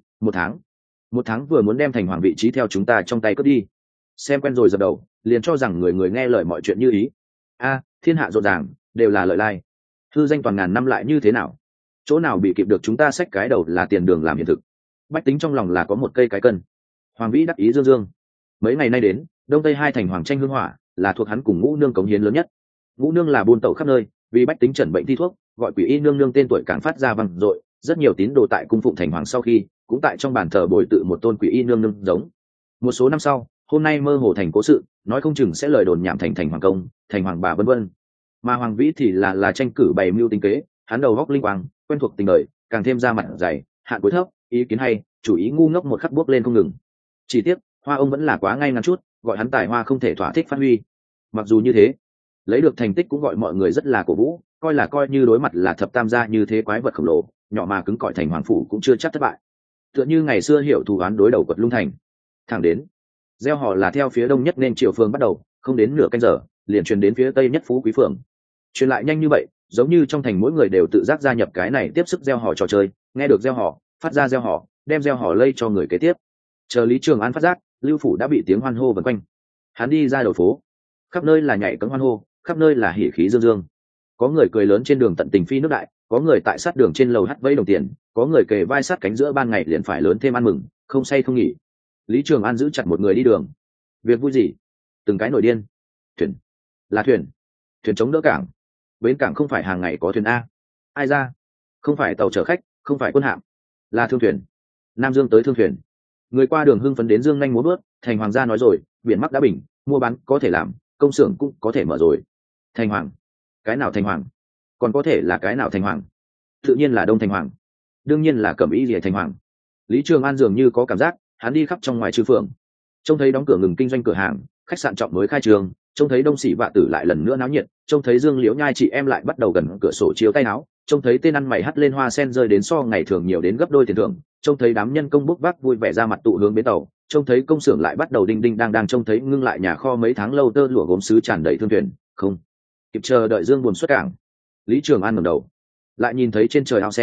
một tháng vừa muốn đem thành hoàng vị trí theo chúng ta trong tay cướp đi. Xem quen rồi dập đầu, liền cho rằng người người nghe lời mọi chuyện như ý. Thiên hạ rộn ràng, đều là lợi lai. Hư danh toàn ngàn năm lại như thế nào? Chỗ nào bị kịp được chúng ta xách cái đầu là tiền đường làm hiện thực. Bách tính trong lòng là có một cây cái cân. Hoàng vĩ đắc ý dương dương. Mấy ngày nay đến, đông tây hai thành hoàng tranh hương hỏa, là thuộc hắn cùng ngũ nương cống hiến lớn nhất. Ngũ nương là buôn tẩu khắp nơi, vì bách tính chẩn bệnh thi thuốc, gọi quỷ y nương nương tên tuổi càng phát ra vang dội. Rất nhiều tín đồ tại cung phụng thành hoàng sau khi, cũng tại trong bàn thờ bồi tự một tôn quỷ y nương nương giống. Một số năm sau, hôm nay mơ hồ thành cố sự, nói không chừng sẽ lời đồn nhảm thành hoàng công, thành hoàng bà vân vân. Mà hoàng vĩ thì là tranh cử bày mưu tính kế, hắn đầu góc linh quang, quen thuộc tình đời, càng thêm ra mặt dày, hạn cuối thấp, ý kiến hay, chủ ý ngu ngốc một khắc bước lên không ngừng. Chỉ tiếc hoa ông vẫn là quá ngay ngắn chút, gọi hắn tài hoa không thể thỏa thích phát huy. Mặc dù như thế, lấy được thành tích cũng gọi mọi người rất là cổ vũ, coi như đối mặt là thập tam gia như thế quái vật khổng lồ, nhỏ mà cứng cỏi thành hoàng phủ cũng chưa chắc thất bại. Tựa như ngày xưa hiểu thù án đối đầu quật lung thành. Thẳng đến gieo họ là theo phía đông nhất nên triều phương bắt đầu, không đến nửa canh giờ liền truyền đến phía tây nhất phú quý phường. Truyền lại nhanh như vậy, giống như trong thành mỗi người đều tự giác gia nhập cái này tiếp sức gieo họ trò chơi, nghe được gieo họ, phát ra gieo họ, đem gieo họ lây cho người kế tiếp. Chờ Lý Trường An phát giác, Lưu phủ đã bị tiếng hoan hô vần quanh. Hắn đi ra đầu phố, khắp nơi là nhảy cẫng hoan hô, khắp nơi là hỉ khí dương dương. Có người cười lớn trên đường tận tình phi nước đại, có người tại sát đường trên lầu hắt vẫy đồng tiền, có người kề vai sát cánh giữa ban ngày liền phải lớn thêm ăn mừng, không say không nghỉ. Lý Trường An giữ chặt một người đi đường. Việc vui gì? Từng cái nổi điên. Thuyền, là thuyền chống đỡ cảng. Bến cảng không phải hàng ngày có thuyền a. Ai ra? Không phải tàu chở khách, không phải quân hạm, là thương thuyền. Nam Dương tới thương thuyền. Người qua đường hưng phấn đến dương nhanh múa bước. Thành hoàng gia nói rồi, biển Bắc đã bình, mua bán có thể làm, công xưởng cũng có thể mở rồi. Thành hoàng? Cái nào thành hoàng? Còn có thể là cái nào thành hoàng? Tự nhiên là Đông thành hoàng, đương nhiên là Cẩm Y Liễu thành hoàng. Lý Trường An dường như có cảm giác, hắn đi khắp trong ngoài chư phường, trông thấy đóng cửa ngừng kinh doanh cửa hàng, khách sạn trọng mới khai trường, trông thấy Đông Sĩ Vạ Tử lại lần nữa náo nhiệt, trông thấy Dương Liễu Nhai chị em lại bắt đầu gần cửa sổ chiếu tay áo, trông thấy tên ăn mày hắt lên hoa sen rơi đến so ngày thường nhiều đến gấp đôi tiền thưởng, trông thấy đám nhân công bốc vác vui vẻ ra mặt tụ hướng bến tàu, trông thấy công xưởng lại bắt đầu đinh đinh đang trông thấy ngưng lại nhà kho mấy tháng lâu tơ lụa gốm sứ tràn đầy thương thuyền, không kịp chờ đợi Dương buồn xuất cảng. Lý Trường An ngẩng đầu, lại nhìn thấy trên trời ao sen,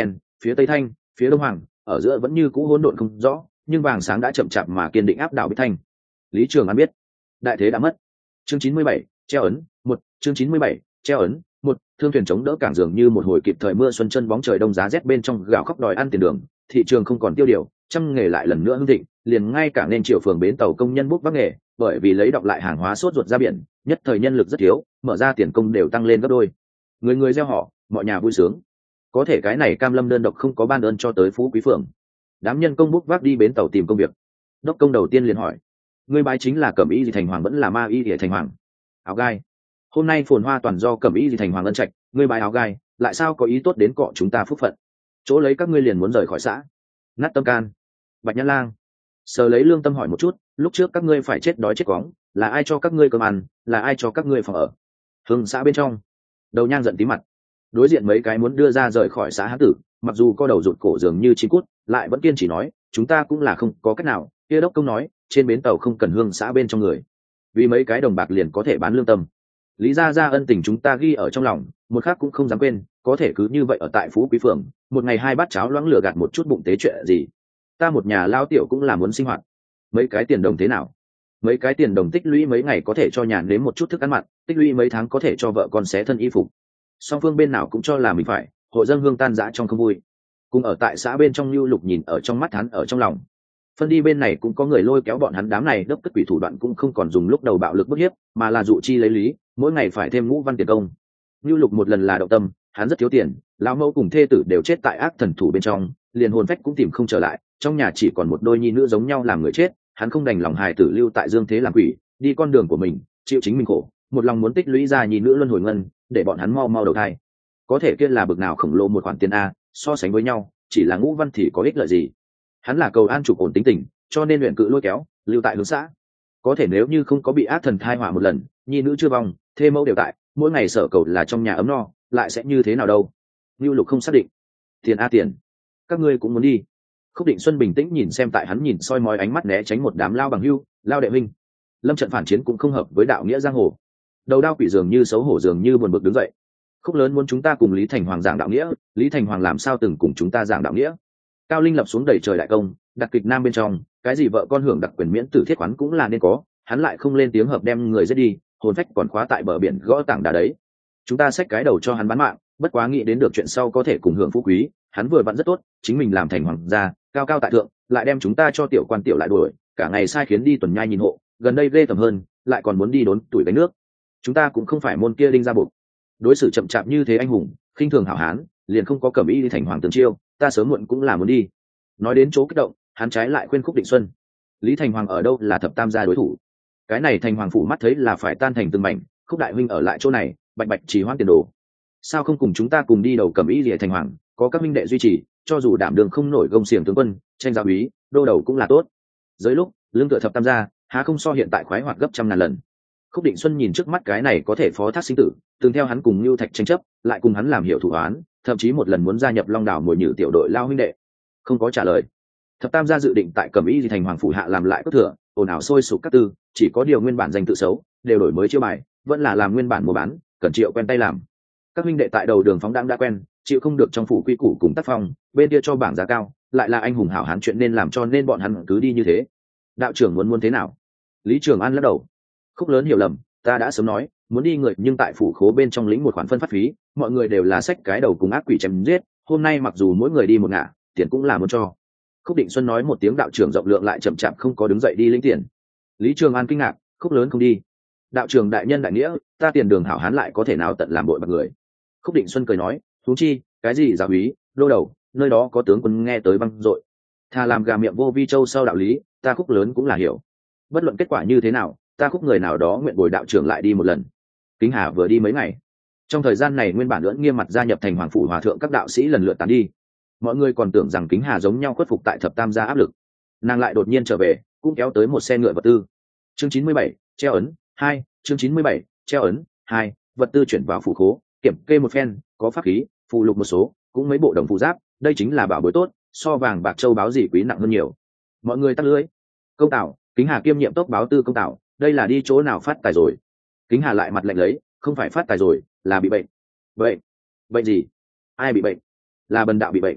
phía tây thanh, phía đông hoàng, ở giữa vẫn như cũ hỗn độn không rõ, nhưng vàng sáng đã chậm chạp mà kiên định áp đảo Bích Thanh. Lý Trường An biết đại thế đã mất. Chương 97, treo ấn một. Chương 97, treo ấn một. Thương thuyền chống đỡ cảng dường như một hồi kịp thời mưa xuân chân bóng trời đông giá rét bên trong gào khóc đòi ăn tiền đường, thị trường không còn tiêu điều, trăm nghề lại lần nữa hưng thịnh, liền ngay cả nên triệu phường bến tàu công nhân bút vác nghề, bởi vì lấy đọng lại hàng hóa sốt ruột ra biển, nhất thời nhân lực rất thiếu, mở ra tiền công đều tăng lên gấp đôi. Người người reo hò, mọi nhà vui sướng. Có thể cái này Cam Lâm đơn độc không có ban ơn cho tới Phú Quý phường. Đám nhân công bút vác đi bến tàu tìm công việc. Đốc công đầu tiên liền hỏi: "Ngươi bái chính là Cẩm Y gì thành hoàng vẫn là Ma Y gì thành hoàng?" "Áo gai. Hôm nay phồn hoa toàn do Cẩm Y gì thành hoàng ân trạch, ngươi bái áo gai, lại sao có ý tốt đến cọ chúng ta phúc phận? Chỗ lấy các ngươi liền muốn rời khỏi xã." Nát tâm can. Bạch Nhã Lang sờ lấy lương tâm hỏi một chút: "Lúc trước các ngươi phải chết đói chết quóng, là ai cho các ngươi cơm ăn, là ai cho các ngươi phòng ở?" Hương xã bên trong, Đầu Nhang giận tí mặt. Đối diện mấy cái muốn đưa ra rời khỏi xã hán tử, mặc dù co đầu rụt cổ dường như chim cút, lại vẫn kiên trì nói: "Chúng ta cũng là không có cách nào." Kia đốc công nói: "Trên bến tàu không cần hương xã bên trong người, vì mấy cái đồng bạc liền có thể bán lương tâm. Lý gia gia ân tình chúng ta ghi ở trong lòng, một khác cũng không dám quên, có thể cứ như vậy ở tại Phú Quý phường, một ngày hai bát cháo loãng lửa gạt một chút bụng tế chuyện gì? Ta một nhà lao tiểu cũng là muốn sinh hoạt. Mấy cái tiền đồng thế nào? Mấy cái tiền đồng tích lũy mấy ngày có thể cho nhà nếm một chút thức ăn mặn, tích lũy mấy tháng có thể cho vợ con xé thân y phục. Song phương bên nào cũng cho là mình phải, hội dân hương tan rã trong không vui." Cùng ở tại xã bên trong Lưu Lục nhìn ở trong mắt hắn, ở trong lòng. Phân đi bên này cũng có người lôi kéo bọn hắn, đám này đốc cất quỷ thủ đoạn cũng không còn dùng lúc đầu bạo lực bức hiếp, mà là dụ chi lấy lý, mỗi ngày phải thêm ngũ văn tiền công. Lưu Lục một lần là động tâm, hắn rất thiếu tiền, lão mẫu cùng thê tử đều chết tại ác thần thủ bên trong, liền hồn phách cũng tìm không trở lại, trong nhà chỉ còn một đôi nhi nữ giống nhau làm người chết, hắn không đành lòng hài tử lưu tại dương thế làm quỷ, đi con đường của mình, chịu chính mình khổ, một lòng muốn tích lũy ra nhi nữ luân hồi ngân, để bọn hắn mau mau đầu thai. Có thể kia là bực nào khổng lồ một khoản tiền a, so sánh với nhau, chỉ là ngũ văn thì có ích lợi gì? Hắn là cầu an chủ ổn tính tình, cho nên luyện cự lôi kéo, lưu tại hướng xã. Có thể nếu như không có bị ác thần thai họa một lần, nhi nữ chưa vong, thê mẫu đều tại, mỗi ngày sở cầu là trong nhà ấm no, lại sẽ như thế nào đâu? Lưu Lục không xác định. Tiền a tiền, các ngươi cũng muốn đi? Khúc Định Xuân bình tĩnh nhìn xem tại hắn nhìn soi mói ánh mắt né tránh một đám lao bằng hưu, lao đệ minh. Lâm trận phản chiến cũng không hợp với đạo nghĩa giang hồ. Đầu đao quỷ dường như xấu hổ dường như buồn bực đứng dậy. Khúc lớn muốn chúng ta cùng Lý Thành Hoàng giảng đạo nghĩa, Lý Thành Hoàng làm sao từng cùng chúng ta giảng đạo nghĩa? Cao Linh lập xuống đầy trời đại công, đặc kịch nam bên trong, cái gì vợ con hưởng đặc quyền miễn tử thiết khoán cũng là nên có, hắn lại không lên tiếng hợp đem người giết đi, hồn phách còn khóa tại bờ biển gõ tảng đá đấy. Chúng ta xách cái đầu cho hắn bán mạng, bất quá nghĩ đến được chuyện sau có thể cùng hưởng phú quý, hắn vừa vặn rất tốt, chính mình làm thành hoàng gia, cao cao tại thượng, lại đem chúng ta cho tiểu quan tiểu lại đuổi, cả ngày sai khiến đi tuần nhai nhìn hộ, gần đây ghê tầm hơn, lại còn muốn đi đốn tuổi đánh nước. Chúng ta cũng không phải môn kia đinh ra buộc. Đối xử chậm chạp như thế anh hùng, khinh thường hảo hán, liền không có Cẩm Y đi thành hoàng tường chiêu, ta sớm muộn cũng là muốn đi." Nói đến chỗ kích động, hắn trái lại khuyên Khúc Định Xuân: "Lý Thành Hoàng ở đâu là thập tam gia đối thủ? Cái này thành hoàng phủ mắt thấy là phải tan thành từng mảnh, Khúc đại huynh ở lại chỗ này, bạch bạch trì hoãn tiền đồ. Sao không cùng chúng ta cùng đi đầu Cẩm Y Liễu thành hoàng, có các huynh đệ duy trì, cho dù đảm đường không nổi gông xiềng tướng quân, tranh gia úy, đô đầu cũng là tốt. Dưới lúc lương tựa thập tam gia, há không so hiện tại khoái hoạt gấp trăm ngàn lần." Khúc Định Xuân nhìn trước mắt cái này có thể phó thác sinh tử, từng theo hắn cùng Lưu Thạch tranh chấp, lại cùng hắn làm hiệu thủ án, thậm chí một lần muốn gia nhập Long Đảo mồi nhử tiểu đội lao huynh đệ, không có trả lời. Thập tam gia dự định tại Cẩm Y thành hoàng phủ hạ làm lại cốt thừa, ồn ào sôi sục các tư, chỉ có điều nguyên bản danh tự xấu, đều đổi mới chiêu bài, vẫn là làm nguyên bản mua bán, cần triệu quen tay làm. Các huynh đệ tại đầu đường phóng đãng đã quen, chịu không được trong phủ quy củ cùng tác phong, bên kia cho bảng giá cao, lại là anh hùng hảo hán chuyện nên làm, cho nên bọn hắn cứ đi như thế. Đạo trưởng muốn thế nào? Lý Trường An lắc đầu. Khúc lớn hiểu lầm, ta đã sớm nói, muốn đi người nhưng tại phủ khố bên trong lĩnh một khoản phân phát phí, mọi người đều là xách cái đầu cùng ác quỷ chém giết, hôm nay mặc dù mỗi người đi một ngả, tiền cũng là muốn cho. Khúc Định Xuân nói một tiếng, đạo trưởng rộng lượng lại chậm chạp không có đứng dậy đi lĩnh tiền. Lý Trường An kinh ngạc, Khúc lớn không đi. Đạo trưởng đại nhân đại nghĩa, ta tiền đường hảo hán lại có thể nào tận làm bội bạc người. Khúc Định Xuân cười nói, huống chi, cái gì giáo úy, đô đầu, nơi đó có tướng quân nghe tới văng dội. Thà làm gà miệng vô vi châu sau đạo lý, ta Khúc lớn cũng là hiểu. Bất luận kết quả như thế nào, ta Khúc người nào đó nguyện bồi đạo trưởng lại đi một lần. Kính Hà vừa đi mấy ngày, trong thời gian này nguyên bản lưỡng nghiêm mặt gia nhập thành hoàng phủ hòa thượng các đạo sĩ lần lượt tán đi. Mọi người còn tưởng rằng Kính Hà giống nhau khuất phục tại thập tam gia áp lực, nàng lại đột nhiên trở về, cũng kéo tới một xe ngựa vật tư. Chương 97, treo ấn 2. Chương 97, treo ấn 2. Vật tư chuyển vào phủ khố, kiểm kê một phen, có pháp khí, phụ lục một số, cũng mấy bộ đồng phụ giáp, đây chính là bảo bối tốt, so vàng bạc châu báu gì quý nặng hơn nhiều. Mọi người tắt lưới. Công tảo, Kính Hà kiêm nhiệm tốc báo tư công tảo, đây là đi chỗ nào phát tài rồi? Kính Hà lại mặt lạnh lấy, không phải phát tài rồi, là bị bệnh. Bệnh gì? Ai bị bệnh? Là bần đạo bị bệnh.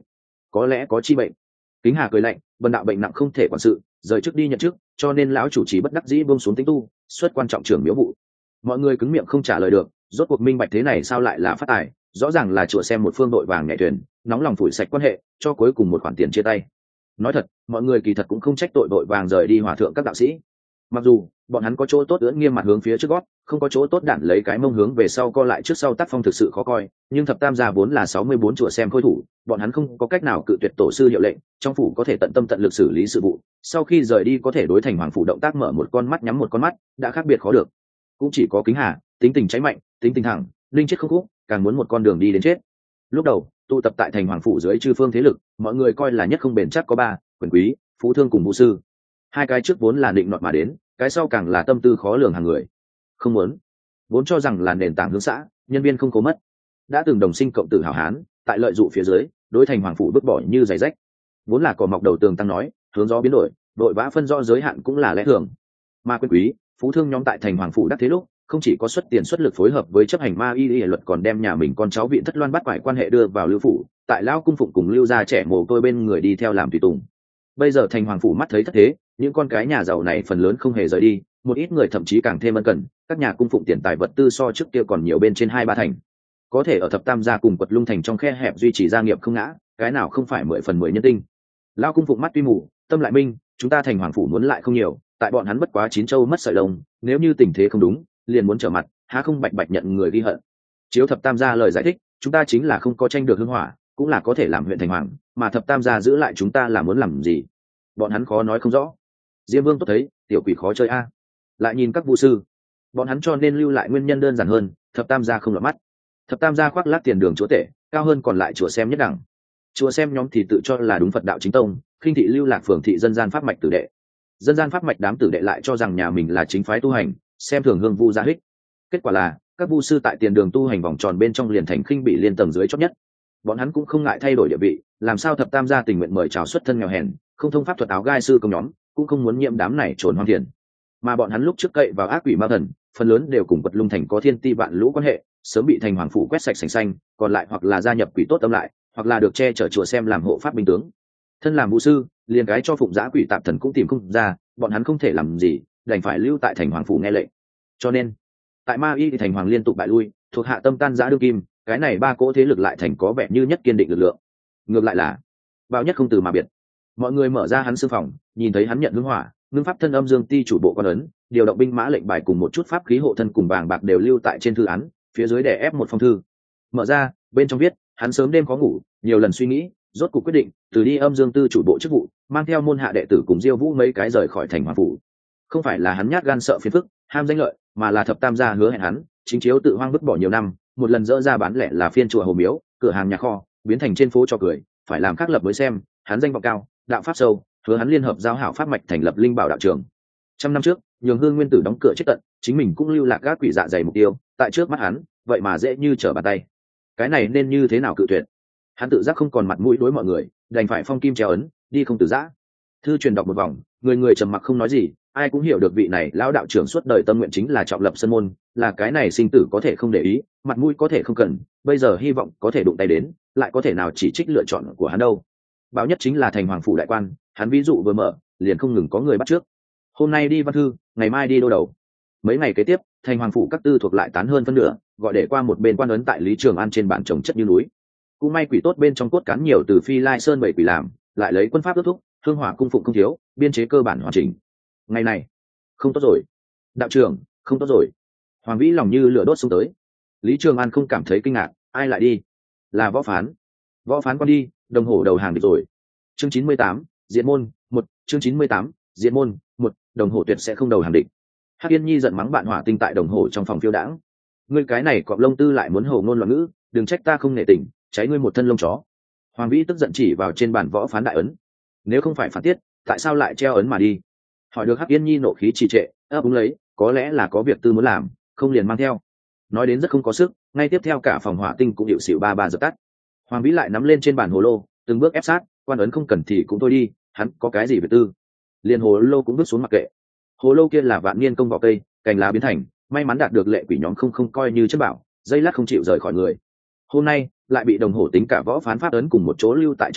có lẽ có chi bệnh. Kính Hà cười lạnh, bần đạo bệnh nặng không thể quản sự, rời trước đi nhận chức, cho nên lão chủ trì bất đắc dĩ buông xuống tính tu, xuất quan trọng trưởng miếu vụ. Mọi người cứng miệng không trả lời được, rốt cuộc minh bạch thế này sao lại là phát tài, rõ ràng là chùa xem một phương đội vàng nhẹ thuyền, nóng lòng phủi sạch quan hệ, cho cuối cùng một khoản tiền chia tay. Nói thật, mọi người kỳ thật cũng không trách tội đội vàng rời đi hòa thượng các đạo sĩ. Mặc dù bọn hắn có chỗ tốt ưỡn nghiêm mặt hướng phía trước gót, không có chỗ tốt đản lấy cái mông hướng về sau co lại trước sau tác phong thực sự khó coi, nhưng thập tam gia vốn là 64 chùa xem khôi thủ, bọn hắn không có cách nào cự tuyệt tổ sư hiệu lệnh, trong phủ có thể tận tâm tận lực xử lý sự vụ, sau khi rời đi có thể đối thành hoàng phủ động tác mở một con mắt nhắm một con mắt, đã khác biệt khó được. Cũng chỉ có Kính Hà, tính tình cháy mạnh, tính tình thẳng, linh chết không khúc, càng muốn một con đường đi đến chết. Lúc đầu tụ tập tại thành hoàng phủ dưới chư phương thế lực, mọi người coi là nhất không bền chắc có ba: quyền quý, phú thương cùng vũ sư. Hai cái trước vốn là định nọt mà đến, cái sau càng là tâm tư khó lường hàng người. Không muốn, vốn cho rằng là nền tảng hướng xã, nhân viên không cố mất. Đã từng đồng sinh cộng tử hảo hán, tại lợi dụ phía dưới, đối thành hoàng phủ vứt bỏ như giày rách. Vốn là cỏ mọc đầu tường tăng nói, hướng gió biến đổi, đội vã phân rõ giới hạn cũng là lẽ thường. Mà quyền quý, phú thương nhóm tại thành hoàng phủ đắc thế lúc, không chỉ có xuất tiền xuất lực phối hợp với chấp hành ma y luật, còn đem nhà mình con cháu viện thất loan bắt quải quan hệ đưa vào lưu phủ, tại lão cung phụng cùng lưu gia trẻ mồ côi bên người đi theo làm tùy tùng. Bây giờ thành hoàng phủ mắt thấy thất thế, những con cái nhà giàu này phần lớn không hề rời đi, một ít người thậm chí càng thêm ân cần, các nhà cung phụng tiền tài vật tư so trước kia còn nhiều bên trên 2-3 thành. Có thể ở thập tam gia cùng Quật Lung thành trong khe hẹp duy trì gia nghiệp không ngã, cái nào không phải 10 phần 10 nhân tinh. Lão cung phụng mắt tuy mù, tâm lại minh, chúng ta thành hoàng phủ muốn lại không nhiều, tại bọn hắn bất quá 9 châu mất sợi lông, nếu như tình thế không đúng, liền muốn trở mặt, há không bạch bạch nhận người ghi hận. Chiếu thập tam gia lời giải thích, chúng ta chính là không có tranh được hương hỏa, cũng là có thể làm huyện thành hoàng, mà thập tam gia giữ lại chúng ta là muốn làm gì? Bọn hắn khó nói không rõ. Diêm Vương tốt thấy, tiểu quỷ khó chơi a. Lại nhìn các vu sư, bọn hắn cho nên lưu lại nguyên nhân đơn giản hơn, thập tam gia không lọt mắt. Thập tam gia khoác lác tiền đường chúa tể, cao hơn còn lại chùa xem nhất đẳng. Chùa xem nhóm thì tự cho là đúng Phật đạo chính tông, khinh thị lưu lạc phường thị dân gian pháp mạch tử đệ. Dân gian pháp mạch đám tử đệ lại cho rằng nhà mình là chính phái tu hành, xem thường hương vu gia hích. Kết quả là các vu sư tại tiền đường tu hành vòng tròn bên trong liền thành khinh bị liên tầng dưới chót nhất. Bọn hắn cũng không ngại thay đổi địa vị, làm sao thập tam gia tình nguyện mời chào xuất thân nghèo hèn, không thông pháp thuật áo gai sư công nhóm, cũng không muốn nhiễm đám này trồn hoang thiền. Mà bọn hắn lúc trước cậy vào ác quỷ ma thần, phần lớn đều cùng Quật Lung thành có thiên ti vạn lũ quan hệ, sớm bị thành hoàng phủ quét sạch sành xanh, còn lại hoặc là gia nhập quỷ tốt tâm lại, hoặc là được che chở chùa xem làm hộ pháp binh tướng. Thân làm vũ sư, liền cái cho phụng giã quỷ tạp thần cũng tìm không ra, bọn hắn không thể làm gì, đành phải lưu tại thành hoàng phủ nghe lệnh. Cho nên tại ma y thì thành hoàng liên tục bại lui, thuộc hạ tâm tan giã đương kim, cái này ba cỗ thế lực lại thành có vẻ như nhất kiên định lực lượng. Ngược lại là bao nhất không từ mà biệt. Mọi người mở ra hắn sư phòng, nhìn thấy hắn nhận hương hỏa, ngưng pháp thân âm dương ti chủ bộ quan ấn, điều động binh mã lệnh bài cùng một chút pháp khí hộ thân cùng vàng bạc đều lưu tại trên thư án, phía dưới đè ép một phong thư. Mở ra, bên trong viết, hắn sớm đêm khó ngủ, nhiều lần suy nghĩ, rốt cuộc quyết định từ đi âm dương tư chủ bộ chức vụ, mang theo môn hạ đệ tử cùng Diêu Vũ mấy cái rời khỏi thành hoàng phủ. Không phải là hắn nhát gan sợ phiền phức, ham danh lợi, mà là thập tam gia hứa hẹn hắn, chính chiếu tự hoang vứt bỏ nhiều năm, một lần dỡ ra bán lẻ là phiên chùa hồ miếu, cửa hàng nhà kho, biến thành trên phố cho cười, phải làm khác lập mới xem, hắn danh vọng cao, đạo pháp sâu, hứa hắn liên hợp giao hảo pháp mạch thành lập linh bảo đạo trường. 100 năm trước, nhường Hương Nguyên Tử đóng cửa chết tận, chính mình cũng lưu lạc gác quỷ dạ dày mục tiêu, tại trước mắt hắn, vậy mà dễ như trở bàn tay. Cái này nên như thế nào cự tuyệt? Hắn tự giác không còn mặt mũi đối mọi người, đành phải phong kim treo ấn, đi không từ giã. Thư truyền đọc một vòng, người người trầm mặc không nói gì, ai cũng hiểu được vị này lão đạo trưởng suốt đời tâm nguyện chính là trọng lập sân môn, là cái này sinh tử có thể không để ý, mặt mũi có thể không cần, bây giờ hy vọng có thể đụng tay đến, lại có thể nào chỉ trích lựa chọn của hắn đâu. Báo nhất chính là thành hoàng phủ đại quan, hắn ví dụ vừa mở, liền không ngừng có người bắt trước. Hôm nay đi văn thư, ngày mai đi đô đầu. Mấy ngày kế tiếp, thành hoàng phủ các tư thuộc lại tán hơn phân nửa, gọi để qua một bên quan ấn tại Lý Trường An trên bản trồng chất như núi. Cũng may quỷ tốt bên trong cốt cán nhiều từ Phi Lai Sơn bảy quỷ làm, lại lấy quân pháp ước thúc, hương hỏa cung phụng không thiếu, biên chế cơ bản hoàn chỉnh. Ngày này, không tốt rồi. Đạo trưởng, không tốt rồi. Hoàng Vĩ lòng như lửa đốt xuống tới. Lý Trường An không cảm thấy kinh ngạc, ai lại đi? Là Võ Phán. Võ Phán con đi, đồng hổ đầu hàng địch rồi. Chương 98, Diện môn, 1, chương 98, Diện môn, 1, đồng hổ tuyệt sẽ không đầu hàng địch. Hắc Yên Nhi giận mắng bạn hỏa tinh tại đồng hổ trong phòng phiêu đãng. Ngươi cái này cọp lông tư lại muốn hồ ngôn loạn ngữ, đừng trách ta không nể tình, cháy ngươi một thân lông chó. Hoàng Vĩ tức giận chỉ vào trên bàn Võ Phán đại ấn. Nếu không phải phản tiết, tại sao lại treo ấn mà đi? Hỏi được Hắc Yên Nhi nộ khí trì trệ, ấp úng lấy, có lẽ là có việc tư muốn làm, không liền mang theo. Nói đến rất không có sức, ngay tiếp theo cả phòng hỏa tinh cũng hiệu xịu ba dập tắt. Hoàng Vĩ lại nắm lên trên bàn hồ lô, từng bước ép sát, quan ấn không cần thì cũng thôi đi, hắn có cái gì việc tư? Liền hồ lô cũng bước xuống mặc kệ. Hồ lô kia là vạn niên công vỏ cây, cành lá biến thành, may mắn đạt được lệ quỷ nhóm không coi như chất bảo, dây lát không chịu rời khỏi người. Hôm nay lại bị đồng hổ tính cả Võ Phán pháp ấn cùng một chỗ lưu tại trong phòng,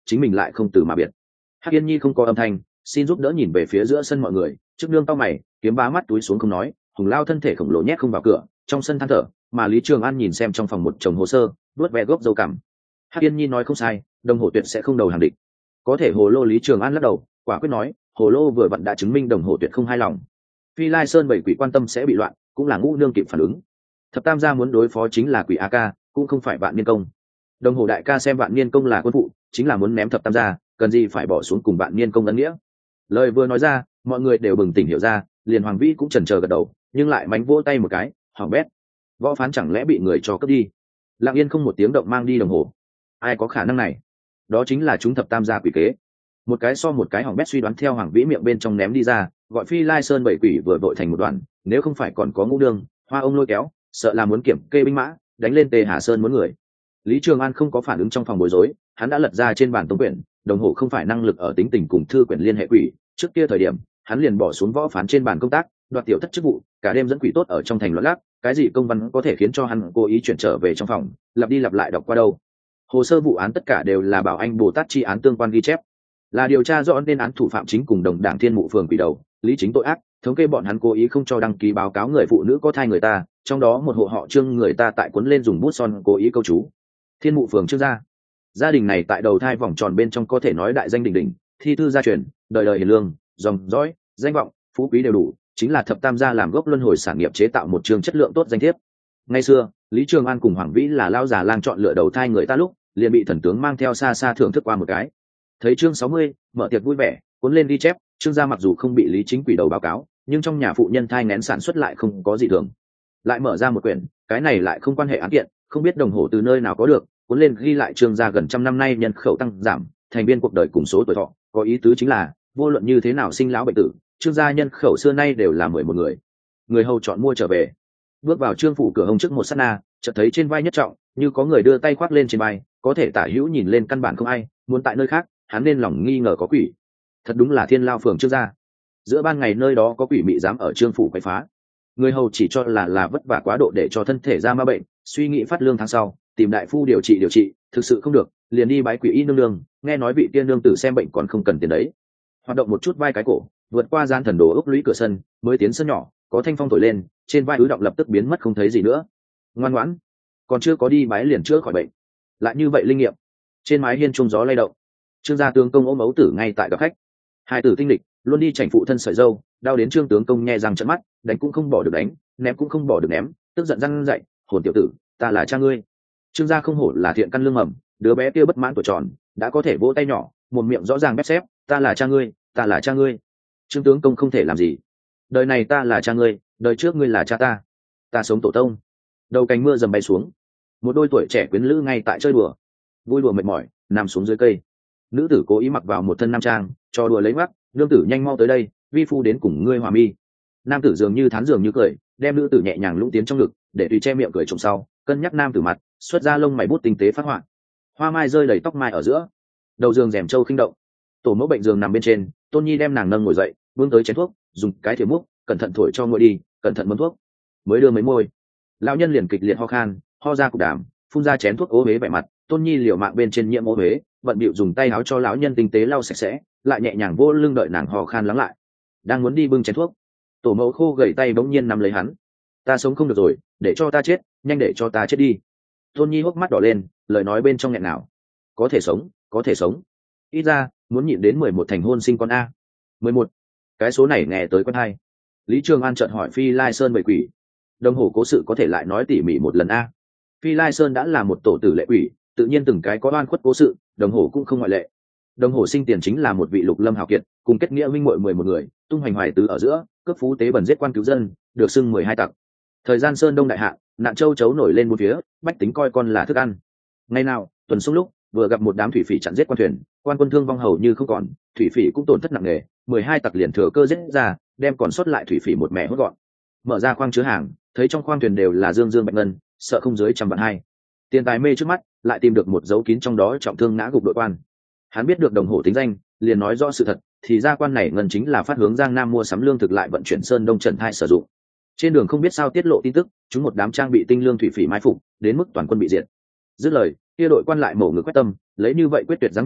chính mình lại không từ mà biệt. Hắc Yên Nhi không có âm thanh, xin giúp đỡ nhìn về phía giữa sân mọi người, trước nương tao mày, kiếm bá mắt túi xuống không nói, Hùng Lao thân thể khổng lồ nhét không vào cửa, trong sân than thở, mà Lý Trường An nhìn xem trong phòng một chồng hồ sơ, vuốt ve gốc dâu cằm. Hắc Yên Nhi nói không sai, Đồng Hổ Tuyệt sẽ không đầu hàng địch. Có thể Hồ Lô Lý Trường An lắc đầu, quả quyết nói, Hồ Lô vừa vặn đã chứng minh Đồng Hổ Tuyệt không hài lòng. Phi Lai Sơn bảy quỷ quan tâm sẽ bị loạn, cũng là Ngũ Nương kịp phản ứng. Thập Tam gia muốn đối phó chính là quỷ A Ca, cũng không phải Vạn Niên Công. Đồng Hổ đại ca xem Vạn Niên Công là quân phụ, chính là muốn ném Thập Tam gia, cần gì phải bỏ xuống cùng Vạn Niên Công ân nghĩa. Lời vừa nói ra, mọi người đều bừng tỉnh hiểu ra, liền Hoàng Vĩ cũng chần chờ gật đầu, nhưng lại mánh vỗ tay một cái, hỏng bét. Võ Phán chẳng lẽ bị người cho cướp đi? Lặng yên không một tiếng động mang đi Đồng Hổ. Ai có khả năng này? Đó chính là chúng Thập Tam gia quỷ kế. Một cái so một cái hỏng bét suy đoán theo Hoàng Vĩ miệng bên trong ném đi ra, gọi Phi Lai Sơn bảy quỷ vừa vội thành một đoàn, nếu không phải còn có Ngũ Nương, Hoa ông lôi kéo, sợ là muốn kiểm kê binh mã, đánh lên Tề Hà Sơn muốn người. Lý Trường An không có phản ứng trong phòng bối rối, hắn đã lật ra trên bàn tống quyển, Đồng Hổ không phải năng lực ở tính tình cùng thư quyển liên hệ quỷ, trước kia thời điểm, hắn liền bỏ xuống Võ Phán trên bàn công tác, đoạt tiểu thất chức vụ, cả đêm dẫn quỷ tốt ở trong thành loạn lác, cái gì công văn có thể khiến cho hắn cố ý chuyển trở về trong phòng, lặp đi lặp lại đọc qua đâu. Hồ sơ vụ án tất cả đều là Bảo Anh Bồ Tát chi án tương quan ghi chép, là điều tra rõ nên án thủ phạm chính cùng đồng đảng Thiên Mụ phường quỷ đầu, lý chính tội ác, thống kê bọn hắn cố ý không cho đăng ký báo cáo người phụ nữ có thai người ta, trong đó một hộ họ Trương người ta tại cuốn lên dùng bút son cố ý câu chú. Thiên Mụ phường Trương gia đình này tại đầu thai vòng tròn bên trong có thể nói đại danh đỉnh đỉnh, thi thư gia truyền, đời đời hiền lương, dòng dõi, danh vọng, phú quý đều đủ, chính là Thập Tam gia làm gốc luân hồi sản nghiệp chế tạo một trường chất lượng tốt danh thiếp. Ngày xưa, Lý Trường An cùng Hoàng Vĩ là lao già lang chọn lựa đầu thai người ta lúc, liền bị thần tướng mang theo xa xa thưởng thức qua một cái. Thấy chương 60, mở tiệc vui vẻ, cuốn lên ghi chép, Trương gia mặc dù không bị Lý Chính quỷ đầu báo cáo, nhưng trong nhà phụ nhân thai nghén sản xuất lại không có gì thường. Lại mở ra một quyển, cái này lại không quan hệ án kiện, không biết Đồng Hổ từ nơi nào có được, cuốn lên ghi lại Trương gia gần trăm năm nay nhân khẩu tăng giảm, thành viên cuộc đời cùng số tuổi thọ, có ý tứ chính là, vô luận như thế nào sinh lão bệnh tử, Trương gia nhân khẩu xưa nay đều là 11 người. Người hầu chọn mua trở về, bước vào Trương phủ cửa hông trước một sát na, chợt thấy trên vai Nhất Trọng, như có người đưa tay khoác lên trên vai, có thể tả hữu nhìn lên căn bản không ai, muốn tại nơi khác, hắn nên lòng nghi ngờ có quỷ. Thật đúng là Thiên Lao phường Trương gia. Giữa ban ngày nơi đó có quỷ mị dám ở Trương phủ quấy phá. Người hầu chỉ cho là vất vả quá độ để cho thân thể ra ma bệnh, suy nghĩ phát lương tháng sau, tìm đại phu điều trị, thực sự không được, liền đi bái quỷ y nương nương, nghe nói vị tiên nương tử xem bệnh còn không cần tiền đấy. Hoạt động một chút vai cái cổ, vượt qua gian thần đồ ốc lũy cửa sân, mới tiến sân nhỏ, có thanh phong thổi lên, trên vai ứ động lập tức biến mất không thấy gì nữa. Ngoan ngoãn, còn chưa có đi bái liền chữa khỏi bệnh. Lại như vậy linh nghiệm. Trên mái hiên trung gió lay động. Trương gia tướng công ôm ấu tử ngay tại gặp khách. Hai tử tinh lịch, luôn đi chảnh phụ thân sợi dâu, đau đến Trương tướng công nhe răng trợn mắt, đánh cũng không bỏ được đánh, ném cũng không bỏ được ném, tức giận răn dậy, hồn tiểu tử, ta là cha ngươi. Trương gia không hổ là thiện căn lương mầm, đứa bé kia bất mãn tuổi tròn, đã có thể vỗ tay nhỏ, một miệng rõ ràng bép xếp, ta là cha ngươi, ta là cha ngươi. Trương tướng công không thể làm gì. Đời này ta là cha ngươi, đời trước ngươi là cha ta. Ta sống tổ tông. Đầu cánh mưa dầm bay xuống. Một đôi tuổi trẻ quyến lữ ngay tại chơi đùa, vui đùa mệt mỏi, nằm xuống dưới cây. Nữ tử cố ý mặc vào một thân nam trang, cho đùa lấy mắc, nương tử nhanh mau tới đây, vi phu đến cùng ngươi hòa mi. Nam tử dường như thán dường như cười, đem nữ tử nhẹ nhàng lũng tiến trong ngực, để tùy che miệng cười trộm sau, cân nhắc nam tử mặt, xuất ra lông mày bút tinh tế phát họa. Hoa mai rơi đầy tóc mai ở giữa, đầu giường rèm trâu khinh động. Tổ mẫu bệnh giường nằm bên trên, Tôn Nhi đem nàng nâng ngồi dậy, vươn tới chén thuốc, dùng cái thìa múc, cẩn thận thổi cho nguội đi, cẩn thận mớm thuốc. Mới đưa mấy môi, lão nhân liền kịch liệt ho khan, ho ra cục đàm, phun ra chén thuốc ố huế vẻ mặt. Tôn Nhi liều mạng bên trên nhiễm ố huế, bận bịu dùng tay áo cho lão nhân tinh tế lau sạch sẽ, lại nhẹ nhàng vô lưng đợi nàng ho khan lắng lại. Đang muốn đi bưng chén thuốc, tổ mẫu khô gầy tay bỗng nhiên nắm lấy hắn. Ta sống không được rồi, để cho ta chết, nhanh để cho ta chết đi. Tôn Nhi hốc mắt đỏ lên, lời nói bên trong nghẹn nào. Có thể sống, có thể sống. Ít ra, muốn nhịn đến 11 thành hôn sinh con a. 11. Cái số này nghe tới quen hay. Lý Trường An chợt hỏi Phi Lai Sơn bảy quỷ. Đồng Hổ cố sự có thể lại nói tỉ mỉ một lần a. Phi Lai Sơn đã là một tổ tử lệ quỷ, tự nhiên từng cái có oan khuất cố sự, Đồng Hổ cũng không ngoại lệ. Đồng Hổ sinh tiền chính là một vị lục lâm hào kiệt, cùng kết nghĩa minh muội 11 người, tung hoành hoài tứ ở giữa, cướp phú tế bẩn giết quan cứu dân, được xưng 12 tặc. Thời gian Sơn Đông đại hạ, nạn châu chấu nổi lên bốn phía, bách tính coi con là thức ăn. Ngày nào, tuần sung lúc, vừa gặp một đám thủy phỉ chặn giết quan thuyền, quan quân thương vong hầu như không còn, thủy phỉ cũng tổn thất nặng nề, 12 tặc liền thừa cơ giết ra, đem còn sót lại thủy phỉ một mẹ hốt gọn. Mở ra khoang chứa hàng, thấy trong khoang thuyền đều là dương dương bạch ngân, sợ không dưới 100 vạn. Tiền tài mê trước mắt, lại tìm được một dấu kín trong đó trọng thương ngã gục đội quan. Hắn biết được Đồng Hổ tính danh, liền nói rõ sự thật, thì ra quan này ngân chính là phát hướng Giang Nam mua sắm lương thực lại vận chuyển Sơn Đông Trần Thai sử dụng. Trên đường không biết sao tiết lộ tin tức, chúng một đám trang bị tinh lương thủy phỉ mai phục, đến mức toàn quân bị diệt. Dứt lời, kia đội quan lại mổ ngực quét tâm, lấy như vậy quyết tuyệt dáng vẻ,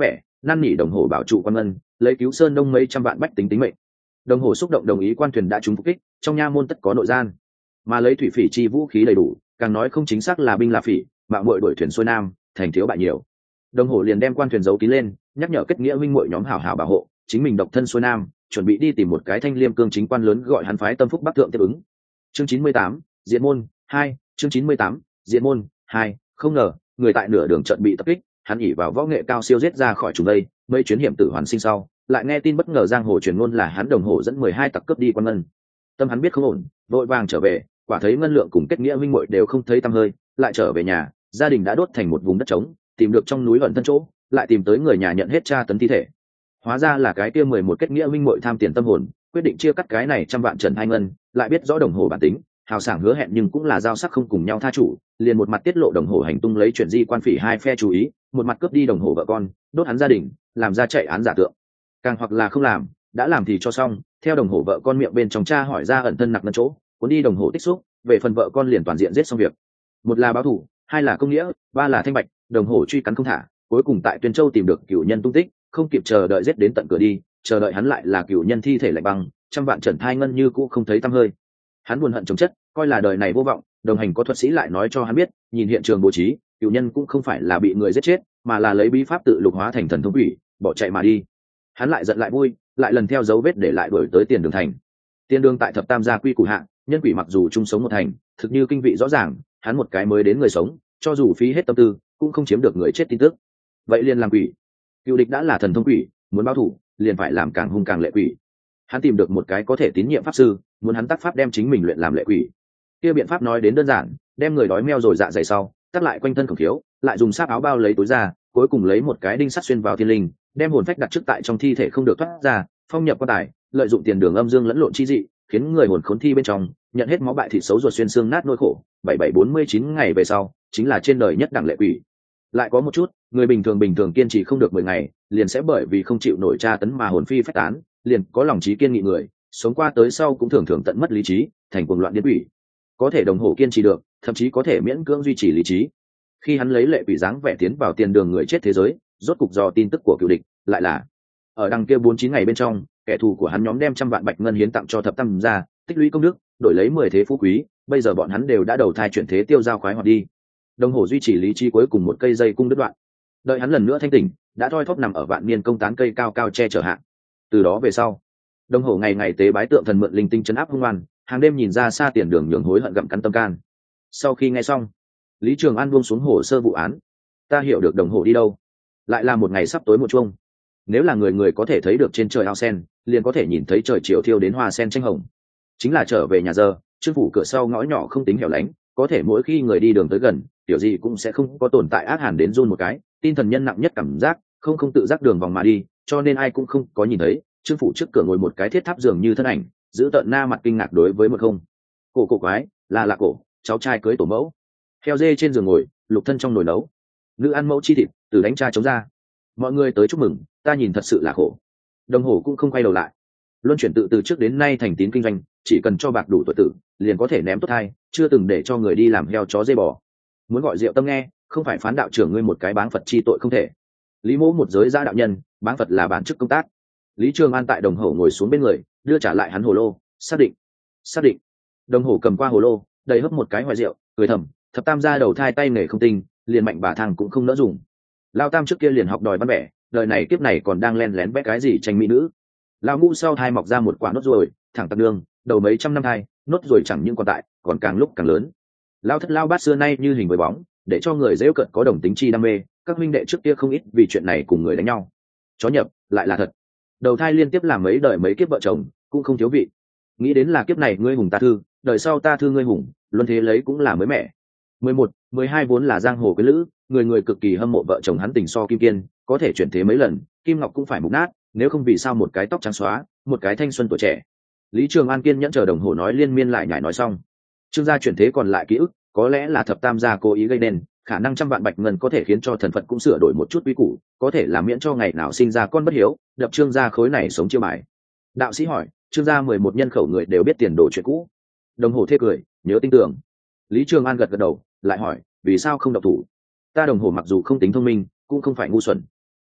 năn nỉ đồng hồ bảo trụ quan ngân, lấy cứu sơn đông mấy trăm vạn bách tính tính mệnh. Đồng hồ xúc động đồng ý quan thuyền đã trúng phục kích, trong nha môn tất có nội gian, mà lấy thủy phỉ chi vũ khí đầy đủ, càng nói không chính xác là binh là phỉ, mạo muội đuổi thuyền xuôi nam, thành thiếu bại nhiều. Đồng hồ liền đem quan thuyền giấu kín lên, nhắc nhở kết nghĩa huynh muội nhóm hảo hảo bảo hộ, chính mình độc thân xuôi nam, chuẩn bị đi tìm một cái thanh liêm cương chính quan lớn gọi hắn phái tâm phúc bắc thượng tiếp ứng. Chương 98, Diện môn 2, chương 98, Diện môn 2, không ngờ, người tại nửa đường trận bị tập kích, hắn ỉ vào võ nghệ cao siêu giết ra khỏi chúng đây, mấy chuyến hiểm tử hoàn sinh sau, lại nghe tin bất ngờ giang hồ truyền ngôn là hắn đồng hồ dẫn 12 tặc cướp đi quan ngân. Tâm hắn biết không ổn, vội vàng trở về, quả thấy ngân lượng cùng kết nghĩa huynh muội đều không thấy tăm hơi, lại trở về nhà, gia đình đã đốt thành một vùng đất trống, tìm được trong núi ẩn thân chỗ, lại tìm tới người nhà nhận hết tra tấn thi thể. Hóa ra là cái kia 11 kết nghĩa huynh muội tham tiền tâm hồn, quyết định chia cắt cái này trăm vạn trần hai ngân, lại biết rõ đồng hồ bản tính, hào sảng hứa hẹn nhưng cũng là giao sắc không cùng nhau tha chủ, liền một mặt tiết lộ đồng hồ hành tung lấy chuyện di quan phỉ hai phe chú ý, một mặt cướp đi đồng hồ vợ con, đốt hắn gia đình, làm ra chạy án giả tượng. Càng hoặc là không làm, đã làm thì cho xong, theo đồng hồ vợ con miệng bên trong cha hỏi ra ẩn thân nặc nân chỗ, cuốn đi đồng hồ tích xúc, về phần vợ con liền toàn diện giết xong việc. Một là báo thủ, hai là công nghĩa, ba là thanh bạch, đồng hồ truy cắn không thả, cuối cùng tại Tuyên Châu tìm được cửu nhân tung tích, không kịp chờ đợi giết đến tận cửa đi, chờ đợi hắn lại là cửu nhân thi thể lạnh băng, trăm vạn trần thai ngân như cũ không thấy tăm hơi. Hắn buồn hận chồng chất, coi là đời này vô vọng, đồng hành có thuật sĩ lại nói cho hắn biết, nhìn hiện trường bố trí, cửu nhân cũng không phải là bị người giết chết, mà là lấy bí pháp tự lục hóa thành thần thông quỷ, bỏ chạy mà đi. Hắn lại giận lại vui, lại lần theo dấu vết để lại đuổi tới Tiền Đường thành. Tiền Đường tại thập tam gia quy củ hạ, nhân quỷ mặc dù chung sống một thành, thực như kinh vị rõ ràng, hắn một cái mới đến người sống, cho dù phí hết tâm tư, cũng không chiếm được người chết tin tức. Vậy liền làm quỷ. Cựu địch đã là thần thông quỷ, muốn báo thủ, liền phải làm càng hung càng lệ quỷ. Hắn tìm được một cái có thể tín nhiệm pháp sư, muốn hắn tác pháp đem chính mình luyện làm lệ quỷ. Kia biện pháp nói đến đơn giản, đem người đói meo rồi dạ dày sau, tắt lại quanh thân khổng khiếu, lại dùng sáp áo bao lấy túi ra, cuối cùng lấy một cái đinh sắt xuyên vào thiên linh, đem hồn phách đặt trước tại trong thi thể không được thoát ra, phong nhập quan tài, lợi dụng tiền đường âm dương lẫn lộn chi dị, khiến người hồn khốn thi bên trong nhận hết máu bại thịt xấu ruột xuyên xương nát nỗi khổ. 7749 ngày về sau, chính là trên đời nhất đẳng lệ quỷ. Lại có một chút, người bình thường kiên trì không được 10 ngày, liền sẽ bởi vì không chịu nổi tra tấn mà hồn phi phách tán, liền có lòng trí kiên nghị người, sống qua tới sau cũng thường tận mất lý trí, thành cuồng loạn điên quỷ. Có thể đồng hồ kiên trì được, thậm chí có thể miễn cưỡng duy trì lý trí. Khi hắn lấy lệ quỷ dáng vẻ tiến vào tiền đường người chết thế giới, rốt cục dò tin tức của cựu địch, lại là ở đằng kia 49 ngày bên trong, kẻ thù của hắn nhóm đem trăm vạn bạch ngân hiến tặng cho thập tam gia, tích lũy công đức, đổi lấy 10 thế phú quý, bây giờ bọn hắn đều đã đầu thai chuyển thế tiêu giao khoái hoạt đi. Đồng hồ duy trì lý trí cuối cùng một cây dây cung đứt đoạn, đợi hắn lần nữa thanh tỉnh, đã thoi thóp nằm ở vạn niên công tán cây cao cao che chở hạ. Từ đó về sau, đồng hồ ngày ngày tế bái tượng thần mượn linh tinh chấn áp hung oan, hàng đêm nhìn ra xa tiền đường nhường hối hận gặm cắn tâm can. Sau khi nghe xong, Lý Trường An buông xuống hồ sơ vụ án. Ta hiểu được đồng hồ đi đâu, lại là một ngày sắp tối một chuông. Nếu là người có thể thấy được trên trời ao sen, liền có thể nhìn thấy trời chiều thiêu đến hoa sen tranh hồng. Chính là trở về nhà giờ, trương phủ cửa sau ngõ nhỏ không tính hẻo lánh, có thể mỗi khi người đi đường tới gần, kiểu gì cũng sẽ không có tồn tại ác hàn đến run một cái, tin thần nhân nặng nhất cảm giác, không tự giác đường vòng mà đi, cho nên ai cũng không có nhìn thấy. Trương phủ trước cửa ngồi một cái thiết tháp dường như thân ảnh, giữ tợn na mặt kinh ngạc đối với một không. Cổ quái, là cổ, cháu trai cưới tổ mẫu. Heo dê trên giường ngồi, lục thân trong nồi nấu. Nữ ăn mẫu chi thịt, từ đánh cha chống ra. Mọi người tới chúc mừng, ta nhìn thật sự là khổ. Đồng hồ cũng không quay đầu lại. Luân chuyển tự từ trước đến nay thành tín kinh doanh, chỉ cần cho bạc đủ tuổi tử, liền có thể ném tốt hai, chưa từng để cho người đi làm heo chó dê bò. Muốn gọi rượu tâm nghe, không phải phán đạo trưởng ngươi một cái báng Phật chi tội không thể. Lý Mỗ một giới gia đạo nhân, báng Phật là bản chức công tác. Lý Trường An tại đồng hồ ngồi xuống bên người, đưa trả lại hắn hồ lô, xác định. Đồng hồ cầm qua hồ lô, đầy hấp một cái hoài rượu, cười thầm, thập tam gia đầu thai tay nghề không tinh, liền mạnh bà thằng cũng không nỡ dùng. Lao tam trước kia liền học đòi văn bẻ, đời này kiếp này còn đang len lén vẽ cái gì tranh mỹ nữ. Lao ngũ sau thai mọc ra một quả nốt ruồi, thẳng tắc đường, đầu mấy trăm năm thai, nốt ruồi chẳng những còn tại, còn càng lúc càng lớn. Lao thất lao bát xưa nay như hình với bóng, để cho người dễ cận có đồng tính chi đam mê, các minh đệ trước kia không ít vì chuyện này cùng người đánh nhau. Chó nhập, lại là thật. Đầu thai liên tiếp làm mấy đời mấy kiếp vợ chồng, cũng không thiếu vị. Nghĩ đến là kiếp này ngươi hùng ta thư, đời sau ta thư ngươi hùng, luân thế lấy cũng là mới mẻ. 11, 12 vốn là giang hồ quý lữ, người cực kỳ hâm mộ vợ chồng hắn tình so kim kiên, có thể chuyển thế mấy lần, kim ngọc cũng phải mục nát, nếu không vì sao một cái tóc trắng xóa, một cái thanh xuân tuổi trẻ. Lý Trường An kiên nhẫn chờ đồng hồ nói liên miên lại nhải nói xong. Trương gia chuyển thế còn lại ký ức, có lẽ là thập tam gia cố ý gây nên, khả năng trăm vạn bạch ngân có thể khiến cho thần Phật cũng sửa đổi một chút quy củ, có thể làm miễn cho ngày nào sinh ra con bất hiếu, đập Trương gia khối này sống chiêu bài. Đạo sĩ hỏi, Trương gia 11 nhân khẩu người đều biết tiền đồ chuyện cũ. Đồng hồ thê cười, nhớ tin tưởng. Lý Trường An gật đầu, lại hỏi, vì sao không động thủ? Ta đồng hồ mặc dù không tính thông minh, cũng không phải ngu xuẩn.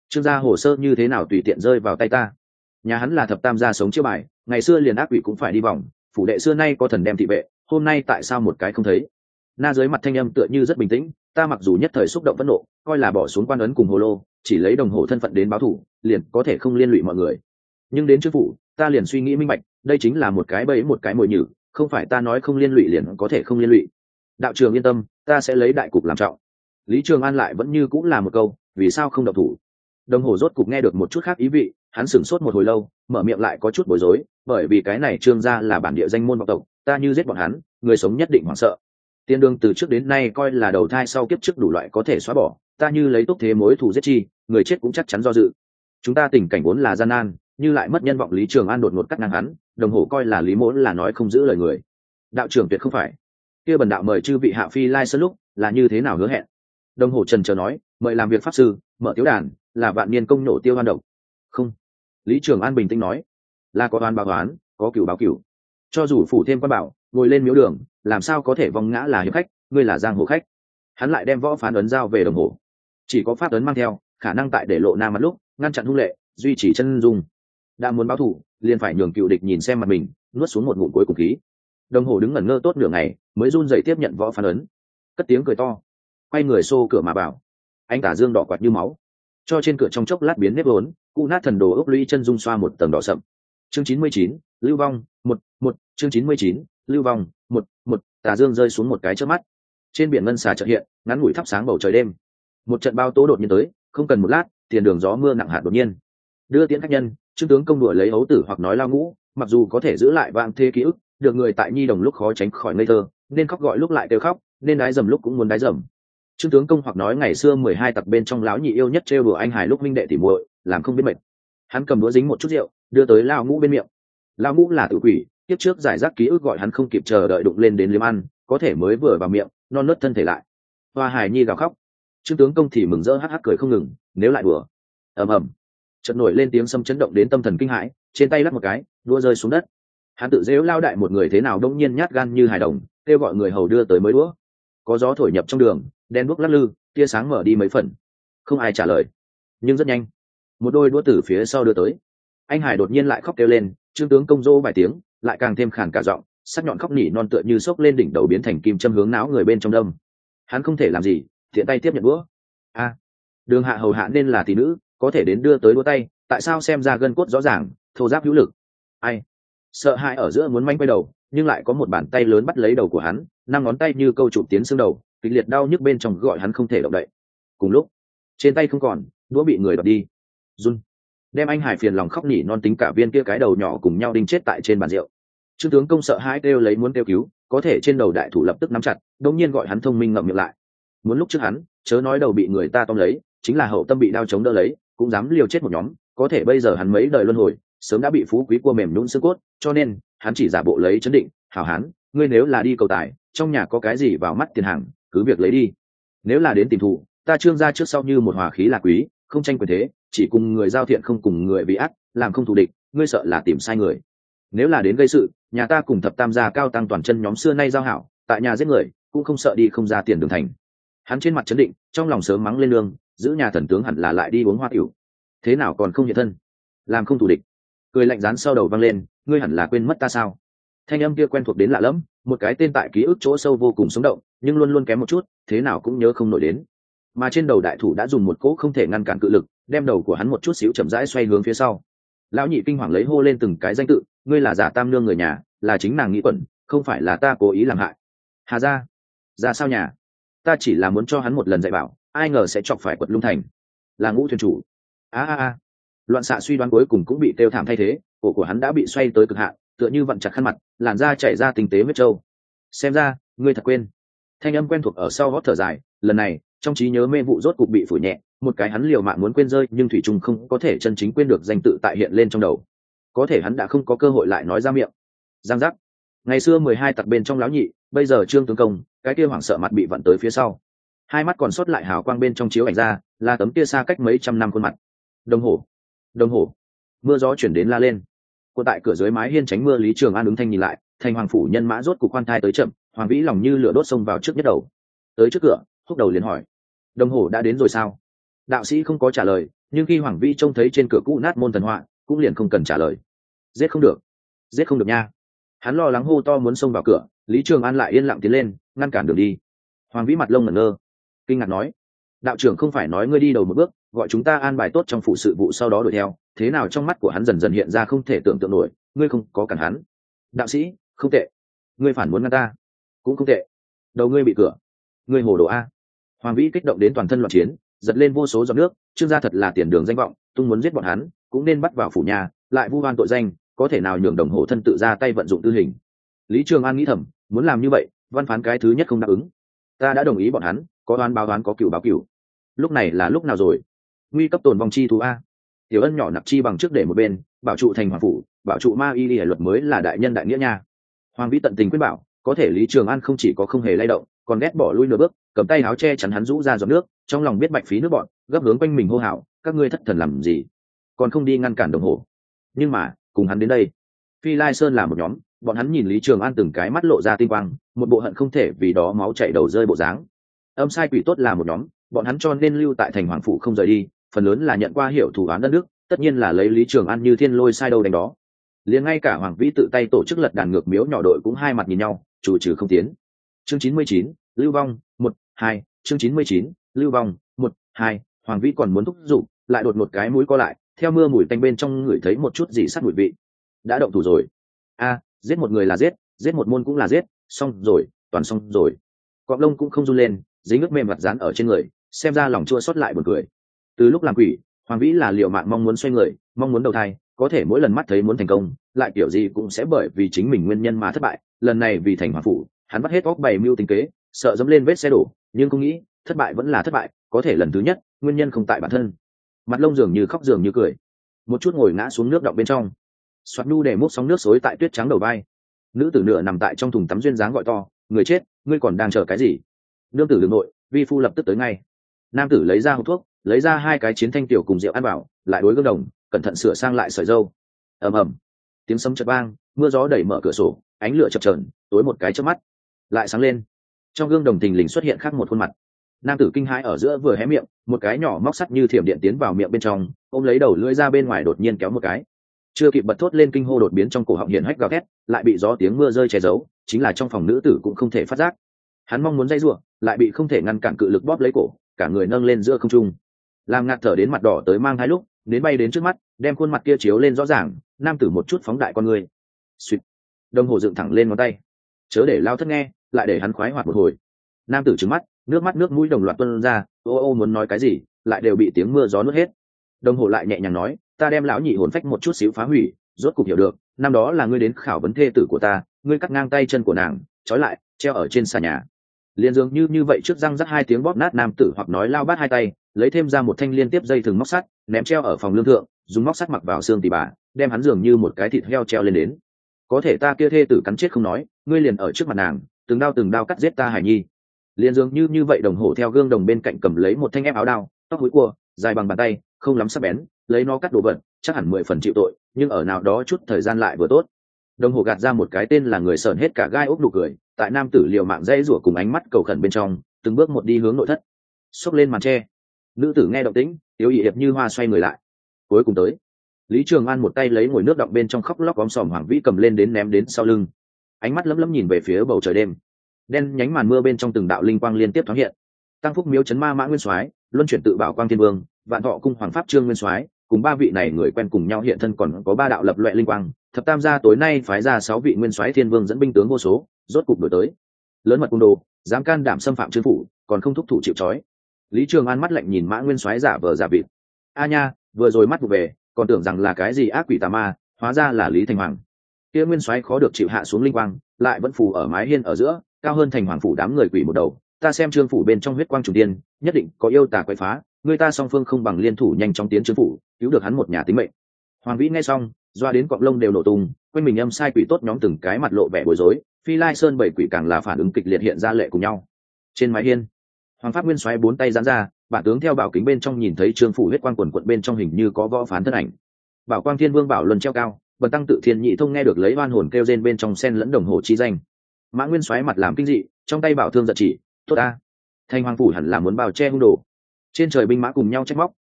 Trương gia hồ sơ như thế nào tùy tiện rơi vào tay ta? Nhà hắn là thập tam gia sống chiêu bài, ngày xưa liền ác quỷ cũng phải đi vòng, phủ đệ xưa nay có thần đem thị vệ, hôm nay tại sao một cái không thấy? Na dưới mặt thanh âm tựa như rất bình tĩnh, ta mặc dù nhất thời xúc động phẫn nộ, coi là bỏ xuống quan ấn cùng hồ lô, chỉ lấy đồng hồ thân phận đến báo thủ, liền có thể không liên lụy mọi người. Nhưng đến trước phủ, ta liền suy nghĩ minh bạch, đây chính là một cái bẫy một cái mồi nhử, không phải ta nói không liên lụy liền có thể không liên lụy. Đạo trường yên tâm, ta sẽ lấy đại cục làm trọng. Lý Trường An lại vẫn như cũng là một câu, vì sao không động thủ? Đồng hồ rốt cục nghe được một chút khác ý vị, hắn sửng sốt một hồi lâu, mở miệng lại có chút bối rối, bởi vì cái này Trương gia là bản địa danh môn vọng tộc, ta như giết bọn hắn, người sống nhất định hoảng sợ. Tiên đương từ trước đến nay coi là đầu thai sau kiếp trước đủ loại có thể xóa bỏ, ta như lấy túc thế mối thù giết chi, người chết cũng chắc chắn do dự. Chúng ta tình cảnh vốn là gian nan, như lại mất nhân vọng, Lý Trường An đột ngột cắt ngang hắn, đồng hồ coi là Lý Mỗ là nói không giữ lời người. Đạo trưởng tuyệt không phải. Kia bần đạo mời chư vị hạ phi lai sơn lúc là như thế nào hứa hẹn? Đồng hồ trần chờ nói, mời làm việc pháp sư, mở tiếu đàn, là vạn niên công nổ tiêu hoan độc. Không. Lý Trường An bình tĩnh nói, là có oan báo oán, có cửu báo cửu. Cho dù phủ thêm quan bảo, ngồi lên miếu đường, làm sao có thể vong ngã là hiệp khách, ngươi là giang hồ khách. Hắn lại đem võ phán ấn giao về đồng hồ, chỉ có pháp ấn mang theo, khả năng tại để lộ nam mặt lúc ngăn chặn hung lệ, duy trì chân dung. Đã muốn báo thù, liền phải nhường cựu địch nhìn xem mặt mình, nuốt xuống một ngụm cuối cùng khí. Đồng hồ đứng ngẩn ngơ tốt nửa ngày, mới run rẩy tiếp nhận võ phán ấn, cất tiếng cười to, quay người xô cửa mà vào. Anh tả dương đỏ quạt như máu, cho trên cửa trong chốc lát biến nếp vốn, cụ nát thần đồ ốc lũy chân dung xoa một tầng đỏ sậm. Chương 99, lưu vong, một chương 99, lưu vong, một tà dương rơi xuống một cái chớp mắt. Trên biển ngân xà chợt hiện, ngắn ngủi thắp sáng bầu trời đêm. Một trận bao tố đột nhiên tới, không cần một lát, tiền đường gió mưa nặng hạt đột nhiên. Đưa tiễn khách nhân, Trương tướng công đuổi lấy ấu tử hoặc nói lao ngũ, mặc dù có thể giữ lại vạn thế ký ức, được người tại nhi đồng lúc khó tránh khỏi ngây thơ, nên khóc gọi lúc lại kêu khóc, nên đái dầm lúc cũng muốn đái dầm. Trương tướng công hoặc nói ngày xưa 12 tặc bên trong lão nhị yêu nhất trêu đùa anh hải lúc minh đệ tỉ muội, làm không biết mệt. Hắn cầm đũa dính một chút rượu, đưa tới lao ngũ bên miệng. Lao ngũ là tự quỷ, tiếp trước giải rác ký ức gọi hắn không kịp chờ đợi đụng lên đến liếm ăn, có thể mới vừa vào miệng, non nớt thân thể lại. Hoa hài nhi gào khóc. Trương tướng công thì mừng rỡ hắc hắc cười không ngừng, nếu lại đùa. Ầm ầm. Chợt nổi lên tiếng sấm chấn động đến tâm thần kinh hãi, trên tay lắc một cái, đũa rơi xuống đất. Hắn tự giễu lao đại một người thế nào đông nhiên nhát gan như hài đồng, kêu gọi người hầu đưa tới mới đũa. Có gió thổi nhập trong đường, đen đuốc lắc lư, tia sáng mở đi mấy phần. Không ai trả lời. Nhưng rất nhanh, một đôi đũa từ phía sau đưa tới. Anh hải đột nhiên lại khóc kêu lên, Trương tướng công dỗ vài tiếng, lại càng thêm khàn cả giọng, sắc nhọn khóc nỉ non tựa như xốc lên đỉnh đầu biến thành kim châm hướng não người bên trong đâm. Hắn không thể làm gì, thiện tay tiếp nhận đũa. A, đường hạ hầu hạ nên là tỷ nữ, có thể đến đưa tới đũa tay, tại sao xem ra gân cốt rõ ràng, thô giáp hữu lực? Ai? Sợ hãi ở giữa muốn manh quay đầu, nhưng lại có một bàn tay lớn bắt lấy đầu của hắn, năm ngón tay như câu chụp tiến xương đầu, kịch liệt đau nhức bên trong gọi hắn không thể động đậy. Cùng lúc, trên tay không còn, đũa bị người đoạt đi. Run. Đem anh hải phiền lòng khóc nỉ non tính cả viên kia cái đầu nhỏ cùng nhau đinh chết tại trên bàn rượu. Trương tướng công sợ hãi kêu lấy muốn kêu cứu, có thể trên đầu đại thủ lập tức nắm chặt, đột nhiên gọi hắn thông minh ngậm miệng lại. Muốn lúc trước hắn, chớ nói đầu bị người ta tóm lấy, chính là hậu tâm bị đao chống đỡ lấy, cũng dám liều chết một nhóm, có thể bây giờ hắn mấy đời luân hồi, sớm đã bị phú quý cua mềm nhũn xương cốt, cho nên hắn chỉ giả bộ lấy chấn định, hảo hán, ngươi nếu là đi cầu tài, trong nhà có cái gì vào mắt tiền hàng, cứ việc lấy đi. Nếu là đến tìm thù, ta Trương gia trước sau như một hòa khí là quý, không tranh quyền thế, chỉ cùng người giao thiện không cùng người bị ác, làm không thù địch, ngươi sợ là tìm sai người. Nếu là đến gây sự, nhà ta cùng thập tam gia cao tăng toàn chân nhóm xưa nay giao hảo, tại nhà giết người, cũng không sợ đi không ra tiền đường thành. Hắn trên mặt chấn định, trong lòng sớm mắng lên lương, giữ nhà thần tướng hẳn là lại đi uống hoa tiểu. Thế nào còn không hiện thân, làm không thù địch. Cười lạnh rán sau đầu vang lên, ngươi hẳn là quên mất ta sao? Thanh âm kia quen thuộc đến lạ lẫm, một cái tên tại ký ức chỗ sâu vô cùng sống động, nhưng luôn luôn kém một chút, thế nào cũng nhớ không nổi đến. Mà trên đầu đại thủ đã dùng một cỗ không thể ngăn cản cự lực, đem đầu của hắn một chút xíu chậm rãi xoay hướng phía sau. Lão nhị kinh hoàng lấy hô lên từng cái danh tự, ngươi là giả tam nương người nhà, là chính nàng nghĩ quẩn, không phải là ta cố ý làm hại. Hà gia, ra sao nhà? Ta chỉ là muốn cho hắn một lần dạy bảo, ai ngờ sẽ chọc phải quật lung thành. Là Ngũ thuyền chủ. A. Loạn xạ suy đoán cuối cùng cũng bị tiêu thảm thay thế, cổ của hắn đã bị xoay tới cực hạn, tựa như vặn chặt khăn mặt, làn da chảy ra tinh tế huyết trâu. Xem ra, ngươi thật quên. Thanh âm quen thuộc ở sau gót thở dài, lần này, trong trí nhớ mê vụ rốt cục bị phủ nhẹ, một cái hắn liều mạng muốn quên rơi, nhưng thủy trùng không có thể chân chính quên được danh tự tại hiện lên trong đầu. Có thể hắn đã không có cơ hội lại nói ra miệng. Giang giác. Ngày xưa 12 tặc bên trong lão nhị, bây giờ Trương tướng công, cái kia hoảng sợ mặt bị vặn tới phía sau. Hai mắt còn sót lại hào quang bên trong chiếu ảnh ra, là tấm kia xa cách mấy trăm năm khuôn mặt. Đồng hồ. Mưa gió chuyển đến la lên. Cô tại cửa dưới mái hiên tránh mưa Lý Trường An ứng thanh nhìn lại, thành hoàng phủ nhân mã rốt cục khoan thai tới chậm, hoàng vĩ lòng như lửa đốt xông vào trước nhất đầu. Tới trước cửa, húc đầu liền hỏi, đồng hồ đã đến rồi sao? Đạo sĩ không có trả lời, Nhưng khi Hoàng Vĩ trông thấy trên cửa cũ nát môn thần họa, cũng liền không cần trả lời. Giết không được, giết không được nha. Hắn lo lắng hô to muốn xông vào cửa, Lý Trường An lại yên lặng tiến lên ngăn cản đường đi. Hoàng Vĩ mặt lông ngẩn ngơ, kinh ngạc nói: đạo trưởng không phải nói ngươi đi đầu một bước, gọi chúng ta an bài tốt trong phụ sự vụ sau đó đuổi theo, thế nào trong mắt của hắn dần dần hiện ra không thể tưởng tượng nổi, ngươi không có cản hắn. Đạo sĩ, không tệ. Ngươi phản muốn ngăn ta, cũng không tệ. Đầu ngươi bị cửa, ngươi hồ đồ a. Hoàng Vĩ kích động đến toàn thân loạn chiến, giật lên vô số giọt nước. Trương gia thật là tiền đường danh vọng, tung muốn giết bọn hắn cũng nên bắt vào phủ nhà, lại vu oan tội danh, có thể nào nhường đồng hồ thân tự ra tay vận dụng tư hình. Lý Trường An nghĩ thầm, muốn làm như vậy văn phán cái thứ nhất không đáp ứng. Ta đã đồng ý bọn hắn, có đoán báo đoán, có cửu báo cửu. Lúc này là lúc nào rồi? Nguy cấp tồn vong chi thú a. Tiểu Ân nhỏ nặc chi bằng trước để một bên, bảo trụ thành hoàng phủ, bảo trụ ma y y luật mới là đại nhân đại nghĩa nha. Hoàng Vĩ tận tình khuyên bảo, có thể Lý Trường An không chỉ có không hề lay động, còn ghét bỏ lui nửa bước, cầm tay áo che chắn hắn rũ ra giọt nước, trong lòng biết bạch phí nước bọn, gấp hướng quanh mình hô hào, các ngươi thất thần làm gì? Còn không đi ngăn cản đồng hồ. Nhưng mà cùng hắn đến đây, Phi Lai Sơn là một nhóm, bọn hắn nhìn Lý Trường An từng cái mắt lộ ra tinh quang, một bộ hận không thể vì đó máu chảy đầu rơi bộ dáng. Âm sai quỷ tốt là một nhóm, bọn hắn cho nên lưu tại thành hoàng phủ không rời đi, phần lớn là nhận qua hiểu thủ án đất nước, tất nhiên là lấy Lý Trường An như thiên lôi sai đâu đánh đó. Liền ngay cả Hoàng Vĩ tự tay tổ chức lật đàn ngược miếu nhỏ đội cũng hai mặt nhìn nhau, chủ trừ không tiến. Chương 99, lưu vong 1-2, chương 99, lưu vong 1-2. Hoàng Vĩ còn muốn thúc giục, lại đột một cái mũi co lại, theo mưa mùi tanh bên trong ngửi thấy một chút gì sát mùi vị. Đã động thủ rồi. A, giết một người là giết, giết một môn cũng là giết, xong rồi, toàn xong rồi. Cọp lông cũng không run lên, dính nước mềm mặt dán ở trên người, xem ra lòng chua xót lại buồn cười. Từ lúc làm quỷ, Hoàng Vĩ là liều mạng mong muốn xoay người, mong muốn đầu thai, có thể mỗi lần mắt thấy muốn thành công, lại kiểu gì cũng sẽ bởi vì chính mình nguyên nhân mà thất bại. Lần này vì thành hoàng phủ, hắn bắt hết óc bày mưu tính kế, sợ dẫm lên vết xe đổ, nhưng không nghĩ thất bại vẫn là thất bại, có thể lần thứ nhất nguyên nhân không tại bản thân. Mặt lông dường như khóc dường như cười, một chút ngồi ngã xuống nước động bên trong. Soạt nu để múc sóng nước xối tại tuyết trắng đầu vai. Nữ tử nửa nằm tại trong thùng tắm duyên dáng gọi to, người chết, ngươi còn đang chờ cái gì? Nương tử đường nội, vi phu lập tức tới ngay. Nam tử lấy ra hộp thuốc, lấy ra hai cái chiến thanh tiểu cùng rượu ăn bảo, lại đối gương đồng, cẩn thận sửa sang lại sợi râu. Ầm ầm, tiếng sấm chợt vang, mưa gió đẩy mở cửa sổ, ánh lửa chập chờn, tối một cái chớp mắt lại sáng lên. Trong gương đồng thình lình xuất hiện khác một khuôn mặt. Nam tử kinh hãi ở giữa vừa hé miệng, một cái nhỏ móc sắt như thiểm điện tiến vào miệng bên trong, ôm lấy đầu lưỡi ra bên ngoài đột nhiên kéo một cái. Chưa kịp bật thốt lên kinh hô đột biến trong cổ họng hiện hách gào thét, lại bị gió tiếng mưa rơi che giấu, chính là trong phòng nữ tử cũng không thể phát giác. Hắn mong muốn dây rủa, lại bị không thể ngăn cản cự lực bóp lấy cổ, cả người nâng lên giữa không trung. Làm ngạt thở đến mặt đỏ tới mang hai lúc, đến bay đến trước mắt, đem khuôn mặt kia chiếu lên rõ ràng. Nam tử một chút phóng đại con người. Suýt, đồng hồ dựng thẳng lên ngón tay. Chớ để lao thất nghe, lại để hắn khoái hoạt một hồi. Nam tử trừng mắt, nước mũi đồng loạt tuôn ra, ô ô muốn nói cái gì, lại đều bị tiếng mưa gió nuốt hết. Đồng hồ lại nhẹ nhàng nói, ta đem lão nhị hồn phách một chút xíu phá hủy, rốt cục hiểu được, năm đó là ngươi đến khảo vấn thê tử của ta, ngươi cắt ngang tay chân của nàng, trói lại, treo ở trên xà nhà. Liên dường như vậy trước răng rắc hai tiếng bóp nát nam tử, hoặc nói lao bát hai tay, lấy thêm ra một thanh liên tiếp dây thừng móc sắt, ném treo ở phòng lương thượng, dùng móc sắt mặc vào xương tỉ bà, đem hắn dường như một cái thịt heo treo lên đến. Có thể ta kia thê tử cắn chết không nói, ngươi liền ở trước mặt nàng, từng đao cắt giết ta hải nhi. Liên dường như vậy đồng hồ theo gương đồng bên cạnh cầm lấy một thanh ép áo đao, tóc húi cua, dài bằng bàn tay, không lắm sắc bén, lấy nó cắt đồ vật, chắc hẳn 10 phần chịu tội, nhưng ở nào đó chút thời gian lại vừa tốt. Đồng hồ gạt ra một cái tên là người sờn hết cả gai ốc nụ cười, tại nam tử liều mạng dây rủa cùng ánh mắt cầu khẩn bên trong, từng bước một đi hướng nội thất. Xốc lên màn tre, nữ tử nghe động tĩnh, yếu ỉ hiệp như hoa xoay người lại. Cuối cùng tới, Lý Trường An một tay lấy ngồi nước đọng bên trong khóc lóc gom sòm Hoàng Vĩ cầm lên đến ném đến sau lưng, ánh mắt lấm lấm nhìn về phía bầu trời đêm. Đen nhánh màn mưa bên trong từng đạo linh quang liên tiếp thoáng hiện. Tăng Phúc miếu trấn ma mã nguyên soái, luân chuyển tự bảo quang thiên vương, Vạn Thọ cung hoàng pháp trương nguyên soái, cùng ba vị này người quen cùng nhau hiện thân, còn có ba đạo lập loè linh quang, thập tam gia tối nay phái ra 6 vị nguyên soái thiên vương dẫn binh tướng vô số, rốt cục đổi tới. Lớn mật cung đồ, dám can đảm xâm phạm trương phủ, còn không thúc thủ chịu trói. Lý Trường An mắt lạnh nhìn mã nguyên soái giả vờ giả vịt. A nha, vừa rồi mắt vụ về, còn tưởng rằng là cái gì ác quỷ tà ma, hóa ra là Lý Thành Hoàng. Kia nguyên soái khó được chịu hạ xuống linh quang, lại vẫn phù ở mái hiên ở giữa, cao hơn Thành Hoàng phủ đám người quỷ một đầu. Ta xem trương phủ bên trong huyết quang trùng tiên, nhất định có yêu tà quậy phá, người ta song phương không bằng liên thủ nhanh chóng tiến trương phủ, cứu được hắn một nhà tính mệnh. Hoàng Vĩ nghe xong, doa đến cọng lông đều nổ tung, quanh mình âm sai quỷ tốt nhóm từng cái mặt lộ vẻ bối rối, Phi Lai Sơn bảy quỷ càng là phản ứng kịch liệt hiện ra lệ cùng nhau. Trên mái hiên, Hoàng Pháp Nguyên xoáy 4 tay giãn ra, bản tướng theo bảo kính bên trong nhìn thấy trương phủ huyết quang quần quận bên trong hình như có võ phán thân ảnh. Bảo Quang Thiên Vương bảo luân treo cao, Bần tăng tự thiên nhị thông nghe được lấy oan hồn kêu rên bên trong sen lẫn đồng hồ chi danh. Mã Nguyên xoáy mặt làm kinh dị, trong tay bảo thương giật chỉ, tốt a, Thành Hoàng phủ hẳn là muốn bao che hung đồ. Trên trời binh mã cùng nhau trách móc,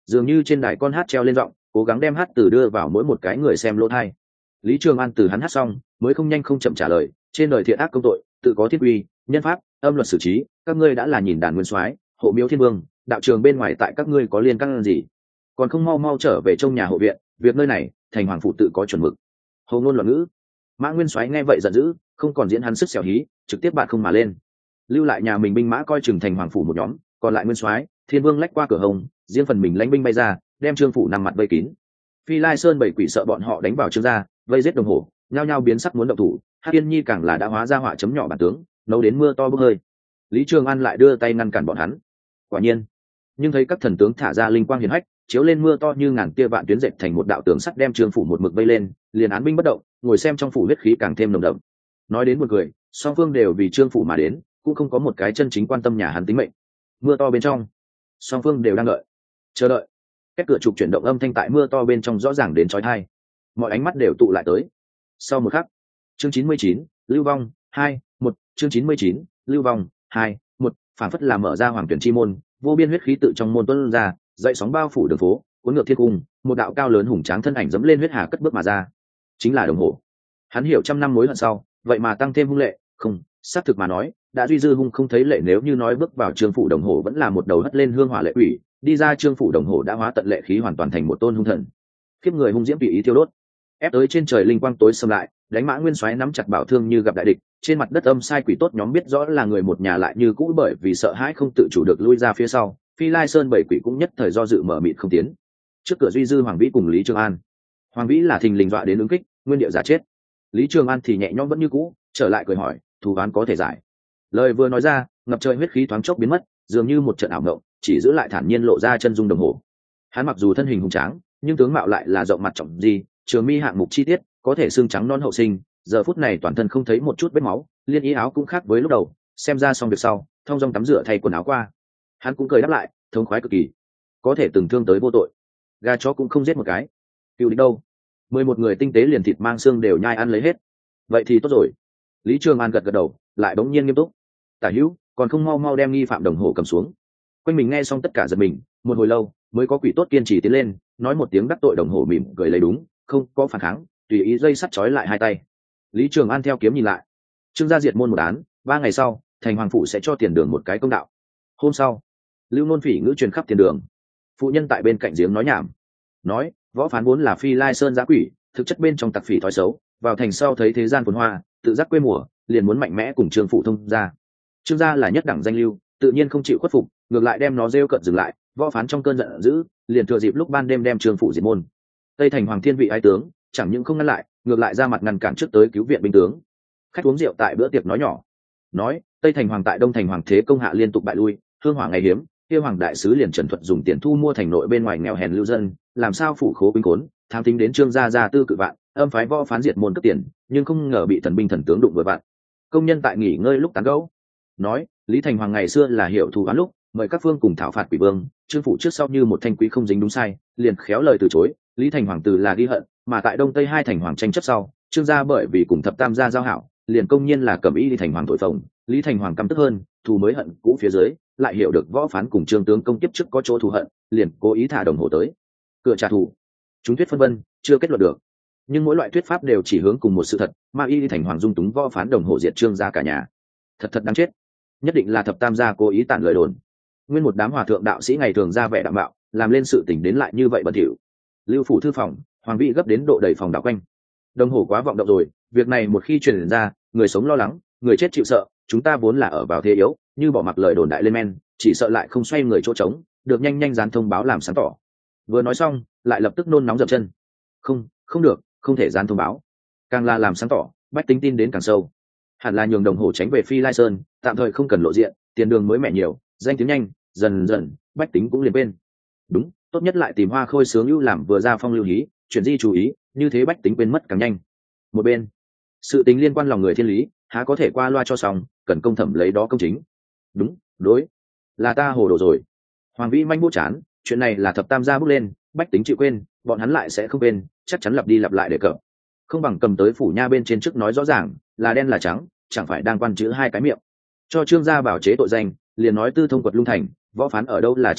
dường như trên đài con hát treo lên giọng, cố gắng đem hát từ đưa vào mỗi một cái người xem lỗ tai. Lý Trường An từ hắn hát xong mới không nhanh không chậm trả lời, trên đời thiện ác công tội tự có thiết uy, nhân pháp, âm luật xử trí, các ngươi đã là nhìn đàn nguyên soái, hộ miếu thiên vương, đạo trường bên ngoài tại các ngươi có liên căn gì, còn không mau mau trở về trong nhà hộ viện, việc nơi này thành hoàng phụ tự có chuẩn mực. Hồ ngôn loạn ngữ. Mã Nguyên soái nghe vậy giận dữ, không còn diễn hắn sức xẻo hí, trực tiếp bạn không mà lên, lưu lại nhà mình binh mã coi chừng thành hoàng phủ một nhóm, còn lại nguyên soái thiên vương lách qua cửa hông, riêng phần mình lãnh binh bay ra, đem trương phủ nằm mặt vây kín. Phi Lai Sơn bảy quỷ sợ bọn họ đánh vào trương gia, vây giết đồng hồ, nhao nhao biến sắc muốn động thủ. Hắc Yên Nhi càng là đã hóa ra họa chấm nhỏ bản tướng, nấu đến mưa to bốc hơi. Lý Trường An lại đưa tay ngăn cản bọn hắn. Quả nhiên, nhưng thấy các thần tướng thả ra linh quang hiển hách, chiếu lên mưa to như ngàn tia vạn tuyến dệt thành một đạo tường sắt đem trương phủ một mực vây lên, liền án binh bất động, ngồi xem trong phủ huyết khí càng thêm nồng đậm. Nói đến một người, song phương đều vì trương phủ mà đến, cũng không có một cái chân chính quan tâm nhà hắn tính mệnh. Mưa to bên trong, song phương đều đang đợi, chờ đợi. Các cửa trục chuyển động âm thanh tại mưa to bên trong rõ ràng đến chói tai, mọi ánh mắt đều tụ lại tới. Sau một khắc, chương 99, lưu vong 2-1, chương 99, lưu vong 2-1, phản phất là mở ra hoàng tuyển chi môn, vô biên huyết khí tự trong môn tuôn ra, dậy sóng bao phủ đường phố, cuốn ngược thiên cung, một đạo cao lớn hùng tráng thân ảnh dẫm lên huyết hà cất bước mà ra, chính là Đồng Hổ. Hắn hiểu trăm năm mối hận sau, vậy mà tăng thêm hung lệ, không, xác thực mà nói, đã duy dư hung không thấy lệ. Nếu như nói bước vào trương phủ Đồng Hổ vẫn là một đầu hất lên hương hỏa lệ ủy, đi ra trương phủ Đồng Hổ đã hóa tận lệ khí hoàn toàn thành một tôn hung thần. Khiếp người hung diễm tùy ý thiêu đốt, ép tới trên trời linh quang tối xâm lại, đánh Mã Nguyên soái nắm chặt bảo thương như gặp đại địch. Trên mặt đất âm sai quỷ tốt nhóm biết rõ là người một nhà lại như cũ bởi vì sợ hãi không tự chủ được lui ra phía sau. Phi Lai Sơn bảy quỷ cũng nhất thời do dự mở mịt không tiến. Trước cửa duy dư Hoàng Vĩ cùng Lý Trường An. Hoàng Vĩ là thình lình dọa đến ứng kích, nguyên địa giả chết. Lý Trường An thì nhẹ nhõm vẫn như cũ, trở lại cười hỏi, thù oán có thể giải. Lời vừa nói ra, ngập trời huyết khí thoáng chốc biến mất, dường như một trận ảo ngộng, chỉ giữ lại thản nhiên lộ ra chân dung Đồng Hổ. Hắn mặc dù thân hình hùng tráng, nhưng tướng mạo lại là rộng mặt trọng gì, trường mi hạng mục chi tiết, có thể xương trắng non hậu sinh. Giờ phút này toàn thân không thấy một chút vết máu, liên ý áo cũng khác với lúc đầu. Xem ra xong việc sau, thong dong tắm rửa thay quần áo qua. Hắn cũng cười đáp lại, thống khoái cực kỳ. Có thể từng thương tới vô tội, gà chó cũng không giết một cái. Cựu địch đâu? 11 người tinh tế liền thịt mang xương đều nhai ăn lấy hết. Vậy thì tốt rồi. Lý Trường An gật gật đầu, lại bỗng nhiên nghiêm túc. Tả hữu, còn không mau mau đem nghi phạm Đồng Hổ cầm xuống. Quanh mình nghe xong tất cả giật mình, một hồi lâu mới có quỷ tốt kiên trì tiến lên, nói một tiếng đắc tội Đồng Hổ mỉm cười lấy đúng, không có phản kháng, tùy ý dây sắt trói lại hai tay. Lý Trường An theo kiếm nhìn lại, trương gia diệt môn một án, 3 ngày sau thành hoàng phủ sẽ cho tiền đường một cái công đạo. Hôm sau, lưu nôn phỉ ngữ truyền khắp tiền đường. Phụ nhân tại bên cạnh giếng nói nhảm, nói võ phán vốn là Phi Lai Sơn giã quỷ, thực chất bên trong tặc phỉ thói xấu, vào thành sau thấy thế gian phồn hoa, tự giác quê mùa, liền muốn mạnh mẽ cùng trương phụ thông gia. Trương gia là nhất đẳng danh lưu, tự nhiên không chịu khuất phục, ngược lại đem nó rêu cận dừng lại. Võ phán trong cơn giận dữ, liền thừa dịp lúc ban đêm đem trương phụ diệt môn. Tây thành hoàng thiên vị ái tướng chẳng những không ngăn lại, ngược lại ra mặt ngăn cản trước tới cứu viện binh tướng. Khách uống rượu tại bữa tiệc nói nhỏ, nói Tây thành hoàng tại Đông thành hoàng thế công hạ liên tục bại lui, hương hỏa ngày hiếm, kia hoàng đại sứ liền trần thuật dùng tiền thu mua thành nội bên ngoài nghèo hèn lưu dân, làm sao phủ khố binh khốn, tham tính đến trương gia tư cự vạn, âm phái võ phán diệt môn cướp tiền, nhưng không ngờ bị thần binh thần tướng đụng vừa vạn. Công nhân tại nghỉ ngơi lúc tán gẫu, nói Lý thành hoàng ngày xưa là hiểu thù oán lúc, mời các phương cùng thảo phạt quỷ vương, trương phủ trước sau như một thanh quý không dính đúng sai, liền khéo lời từ chối. Lý thành hoàng từ là ghi hận, mà tại Đông Tây hai thành hoàng tranh chấp sau, trương gia bởi vì cùng thập tam gia giao hảo, liền công nhiên là cầm ý Lý thành hoàng tội phồng. Lý thành hoàng căm tức hơn, thù mới hận cũ phía dưới, lại hiểu được võ phán cùng trương tướng công kiếp trước có chỗ thù hận, liền cố ý thả Đồng Hổ tới cửa trả thù. Chúng thuyết phân vân, chưa kết luận được, nhưng mỗi loại thuyết pháp đều chỉ hướng cùng một sự thật, mà y Lý thành hoàng dung túng võ phán Đồng Hổ diệt trương gia cả nhà. Thật đáng chết, nhất định là thập tam gia cố ý tản lời đồn. Nguyên một đám hòa thượng đạo sĩ ngày thường ra vẻ đạm bạo, làm lên sự tình đến lại như vậy bẩn thỉu. Lưu phủ thư phòng, hoàng vị gấp đến độ đầy phòng đảo quanh. Đồng Hổ quá vọng động rồi, việc này một khi truyền ra, người sống lo lắng, người chết chịu sợ, chúng ta vốn là ở vào thế yếu, như bỏ mặc lời đồn đại lên men, chỉ sợ lại không xoay người chỗ trống, được nhanh nhanh dán thông báo làm sáng tỏ. Vừa nói xong, lại lập tức nôn nóng dậm chân. Không được, không thể dán thông báo. Càng là làm sáng tỏ, bách tính tin đến càng sâu. Hẳn là nhường Đồng Hổ tránh về Phi Lai Sơn, tạm thời không cần lộ diện, tiền đường mới mẻ nhiều, danh tiếng nhanh, dần dần bách tính cũng liền bên. Đúng, tốt nhất lại tìm Hoa Khôi sướng ưu làm vừa ra phong lưu hí, chuyển di chú ý, như thế bách tính quên mất càng nhanh. Một bên, sự tính liên quan lòng người thiên lý, há có thể qua loa cho xong, cần công thẩm lấy đó công chính. Đúng, đối, là ta hồ đồ rồi. Hoàng vĩ manh bút chán, chuyện này là thập tam gia bước lên, bách tính chịu quên, bọn hắn lại sẽ không quên, chắc chắn lặp đi lặp lại để cập. Không bằng cầm tới phủ nha bên trên trước nói rõ ràng, là đen là trắng, chẳng phải đang quan chữ hai cái miệng. Cho trương gia bảo chế tội danh, liền nói tư thông quật lung thành, võ phán ở đâu là trả thù,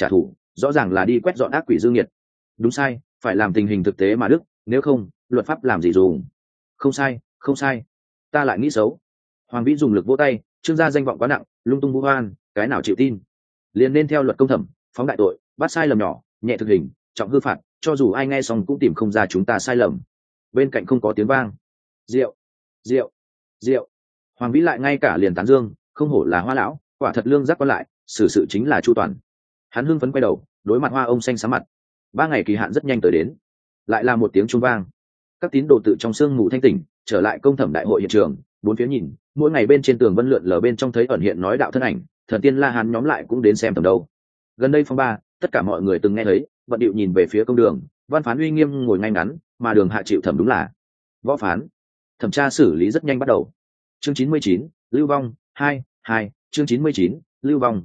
rõ ràng là đi quét dọn ác quỷ dương nhiệt. Đúng sai, phải làm tình hình thực tế mà đức, nếu không luật pháp làm gì dùng. Không sai, không sai, ta lại nghĩ xấu. Hoàng Vĩ dùng lực vỗ tay, Trương gia danh vọng quá nặng, lung tung vu oan, cái nào chịu tin. Liền nên theo luật công thẩm, phóng đại tội, bắt sai lầm nhỏ, nhẹ thực hình, trọng hư phạt, cho dù ai nghe xong cũng tìm không ra chúng ta sai lầm. Bên cạnh không có tiếng vang. Rượu, rượu, rượu. Hoàng Vĩ lại ngay cả liền tán dương, không hổ là Hoa lão, quả thật lương giác quan lại, xử sự chính là chu toàn. Hắn hưng phấn quay đầu, đối mặt Hoa ông xanh xám mặt. 3 ngày kỳ hạn rất nhanh tới đến, lại là một tiếng chuông vang. Các tín đồ tự trong sương mù thanh tỉnh, trở lại công thẩm đại hội hiện trường, bốn phía nhìn, mỗi ngày bên trên tường vân lượn lờ bên trong thấy ẩn hiện nói đạo thân ảnh, thần tiên La Hán nhóm lại cũng đến xem tầm đâu. Gần đây phong ba, tất cả mọi người từng nghe thấy, vận điệu nhìn về phía công đường, văn phán uy nghiêm ngồi ngay ngắn, mà đường hạ chịu thẩm đúng là võ phán. Thẩm tra xử lý rất nhanh bắt đầu. Chương 99, lưu vong 2, chương 99, lưu vong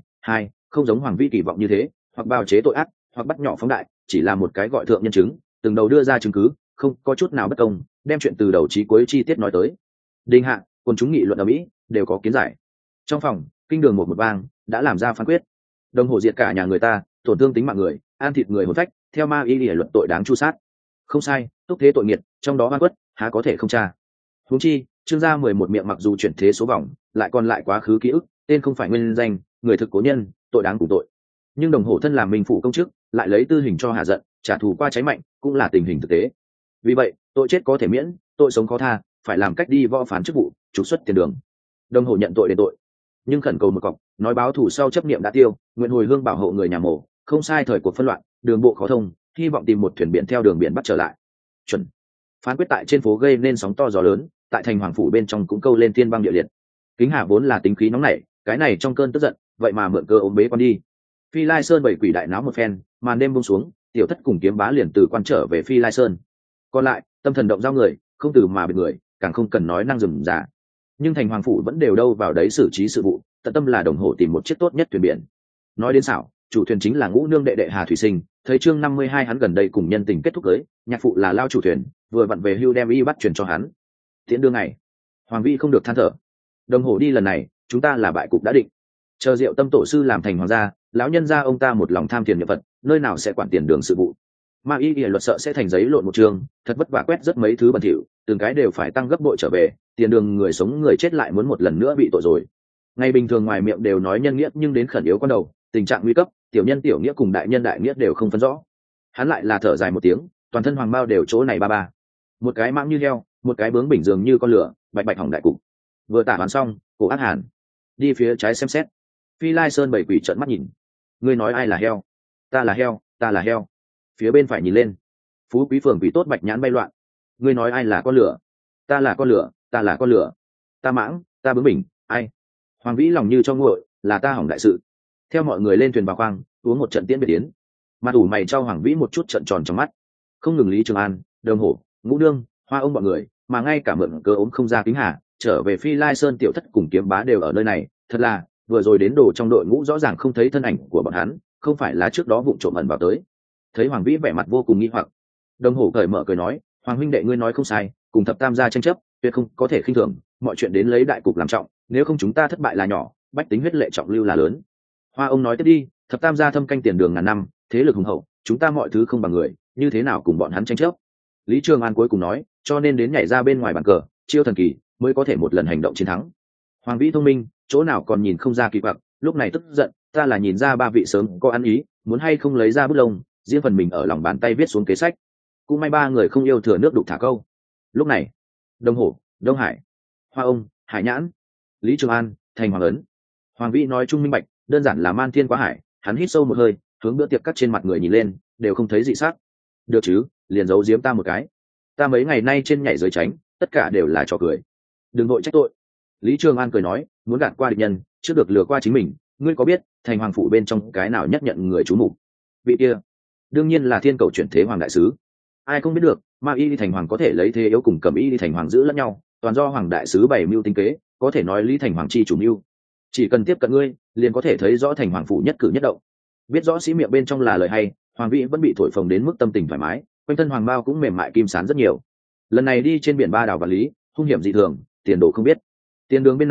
2, không giống Hoàng Vĩ kỳ vọng như thế, hoặc bào chế tội ác, hoặc bắt nhỏ phóng đại, chỉ là một cái gọi thượng nhân chứng, từng đầu đưa ra chứng cứ, không có chút nào bất công, đem chuyện từ đầu chí cuối chi tiết nói tới. Đình hạ, quân chúng nghị luận ở Mỹ đều có kiến giải. Trong phòng, kinh đường một vang đã làm ra phán quyết. Đồng hồ diệt cả nhà người ta, tổn thương tính mạng người, an thịt người hồn phách, theo ma y lý luận tội đáng tru sát. Không sai, túc thế tội nghiệt, trong đó oan khuất, há có thể không tra. Huống chi, Trương gia 11 miệng mặc dù chuyển thế số vòng, lại còn lại quá khứ ký ức, tên không phải nguyên danh, người thực cố nhân, tội đáng cùng tội. Nhưng đồng hồ thân làm minh phủ công chức, lại lấy tư hình cho hạ giận, trả thù qua cháy mạnh, cũng là tình hình thực tế. Vì vậy, tội chết có thể miễn, tội sống khó tha, phải làm cách đi võ phán chức vụ, trục xuất tiền đường. Đồng hồ nhận tội đền tội, nhưng khẩn cầu một cọc, nói báo thù sau chấp niệm đã tiêu, nguyện hồi hương bảo hộ người nhà mổ, không sai thời cuộc phân loạn, đường bộ khó thông, hy vọng tìm một thuyền biển theo đường biển bắt trở lại. Chuẩn. Phán quyết tại trên phố gây nên sóng to gió lớn, tại thành hoàng phủ bên trong cũng câu lên thiên băng địa liệt. Kính Hà vốn là tính khí nóng nảy, cái này trong cơn tức giận, vậy mà mượn cơ ôm bế quan đi. Phi Lai Sơn bảy quỷ đại náo một phen, màn đêm buông xuống, tiểu thất cùng kiếm bá liền từ quan trở về Phi Lai Sơn. Còn lại, tâm thần động giao người, không từ mà biệt người, càng không cần nói năng rườm rà. Nhưng thành hoàng phủ vẫn đều đâu vào đấy xử trí sự vụ, tận tâm là đồng hồ tìm một chiếc tốt nhất thuyền biển. Nói đến xảo, chủ thuyền chính là Ngũ nương đệ đệ Hà Thủy Sinh, thấy chương 52 hắn gần đây cùng nhân tình kết thúc cưới, nhạc phụ là lao chủ thuyền, vừa vặn về hưu đem y bắt truyền cho hắn. Tiễn đưa ngày, Hoàng Vĩ không được than thở. Đồng hồ đi lần này, chúng ta là bại cục đã định. Chờ Diệu Tâm tổ sư làm thành hoàng gia, lão nhân gia ông ta một lòng tham tiền nhập vật, nơi nào sẽ quản tiền đường sự vụ. Ma y luật sợ sẽ thành giấy lộn một trường, thật vất vả quét rất mấy thứ bẩn thỉu, từng cái đều phải tăng gấp bội trở về, tiền đường người sống người chết lại muốn một lần nữa bị tội rồi. Ngày bình thường ngoài miệng đều nói nhân nghĩa, nhưng đến khẩn yếu con đầu, tình trạng nguy cấp, tiểu nhân tiểu nghĩa cùng đại nhân đại nghĩa đều không phân rõ. Hắn lại là thở dài một tiếng, toàn thân hoàng bao đều chỗ này ba ba, một cái mãng như heo, một cái bướng bỉnh dường như con lửa, bạch bạch hỏng đại cục. Vừa tả hoàn xong, cổ ác hàn đi phía trái xem xét. Phi Lai Sơn bảy quỷ trợn mắt nhìn. Ngươi nói ai là heo? Ta là heo, ta là heo. Phía bên phải nhìn lên, Phú Quý phường quỷ tốt bạch nhãn bay loạn. Ngươi nói ai là con lửa? Ta là con lửa, ta là con lửa. Ta mãng, ta bướng bỉnh, ai? Hoàng Vĩ lòng như cho nguội, là ta hỏng đại sự. Theo mọi người lên thuyền vào khoang, uống một trận tiễn biệt tiến. Mặt ủ mày cho Hoàng Vĩ một chút trận tròn trong mắt. Không ngừng Lý Trường An, Đồng Hổ, Ngũ Đương, Hoa ông bọn người, mà ngay cả mượn cơ ốm không ra Kính Hà, trở về Phi Lai Sơn tiểu thất cùng kiếm bá đều ở nơi này. Thật là, vừa rồi đến đồ trong đội ngũ rõ ràng không thấy thân ảnh của bọn hắn, không phải là trước đó vụng trộm ẩn vào tới. Thấy Hoàng Vĩ vẻ mặt vô cùng nghi hoặc, Đồng Hổ cởi mở cười nói, Hoàng huynh đệ ngươi nói không sai, cùng thập tam gia tranh chấp, tuyệt không có thể khinh thường, mọi chuyện đến lấy đại cục làm trọng, nếu không chúng ta thất bại là nhỏ, bách tính huyết lệ trọng lưu là lớn. Hoa ông nói tiếp đi, thập tam gia thâm canh tiền đường ngàn năm, thế lực hùng hậu, chúng ta mọi thứ không bằng người, như thế nào cùng bọn hắn tranh chấp. Lý Trường An cuối cùng nói, cho nên đến nhảy ra bên ngoài bàn cờ, chiêu thần kỳ, mới có thể một lần hành động chiến thắng. Hoàng Vĩ thông minh, chỗ nào còn nhìn không ra kỳ quặc, lúc này tức giận, ta là nhìn ra ba vị sớm có ăn ý, muốn hay không lấy ra bút lông, riêng phần mình ở lòng bàn tay viết xuống kế sách. Cũng may ba người không yêu thừa nước đục thả câu. Lúc này, Đông Hổ, Đông Hải, Hoa ông, Hải Nhãn, Lý Trường An, thành hoàng ấn. Hoàng Vĩ nói chung minh bạch, đơn giản là man thiên quá hải. Hắn hít sâu một hơi, hướng bữa tiệc cắt trên mặt người nhìn lên, đều không thấy dị sắc. Được chứ, liền giấu giếm ta một cái. Ta mấy ngày nay trên nhảy dưới tránh, tất cả đều là trò cười. Đừng vội trách tội. Lý Trường An cười nói, muốn gạt qua địch nhân, trước được lừa qua chính mình. Ngươi có biết thành hoàng phủ bên trong cái nào nhất nhận người chú mục? Vị kia đương nhiên là thiên cầu chuyển thế hoàng đại sứ. Ai không biết được, ma y đi thành hoàng có thể lấy thế yếu cùng cầm y đi thành hoàng giữ lẫn nhau, toàn do hoàng đại sứ bày mưu tính kế, có thể nói Lý thành hoàng chi chủ mưu. Chỉ cần tiếp cận ngươi, liền có thể thấy rõ thành hoàng phủ nhất cử nhất động. Biết rõ sĩ miệng bên trong là lời hay, Hoàng Vĩ vẫn bị thổi phồng đến mức tâm tình thoải mái, quanh thân hoàng bao cũng mềm mại kim sán rất nhiều. Lần này đi trên biển Ba Đảo và Lý, hung hiểm dị thường, tiền đồ không biết. Tiền đường bên này,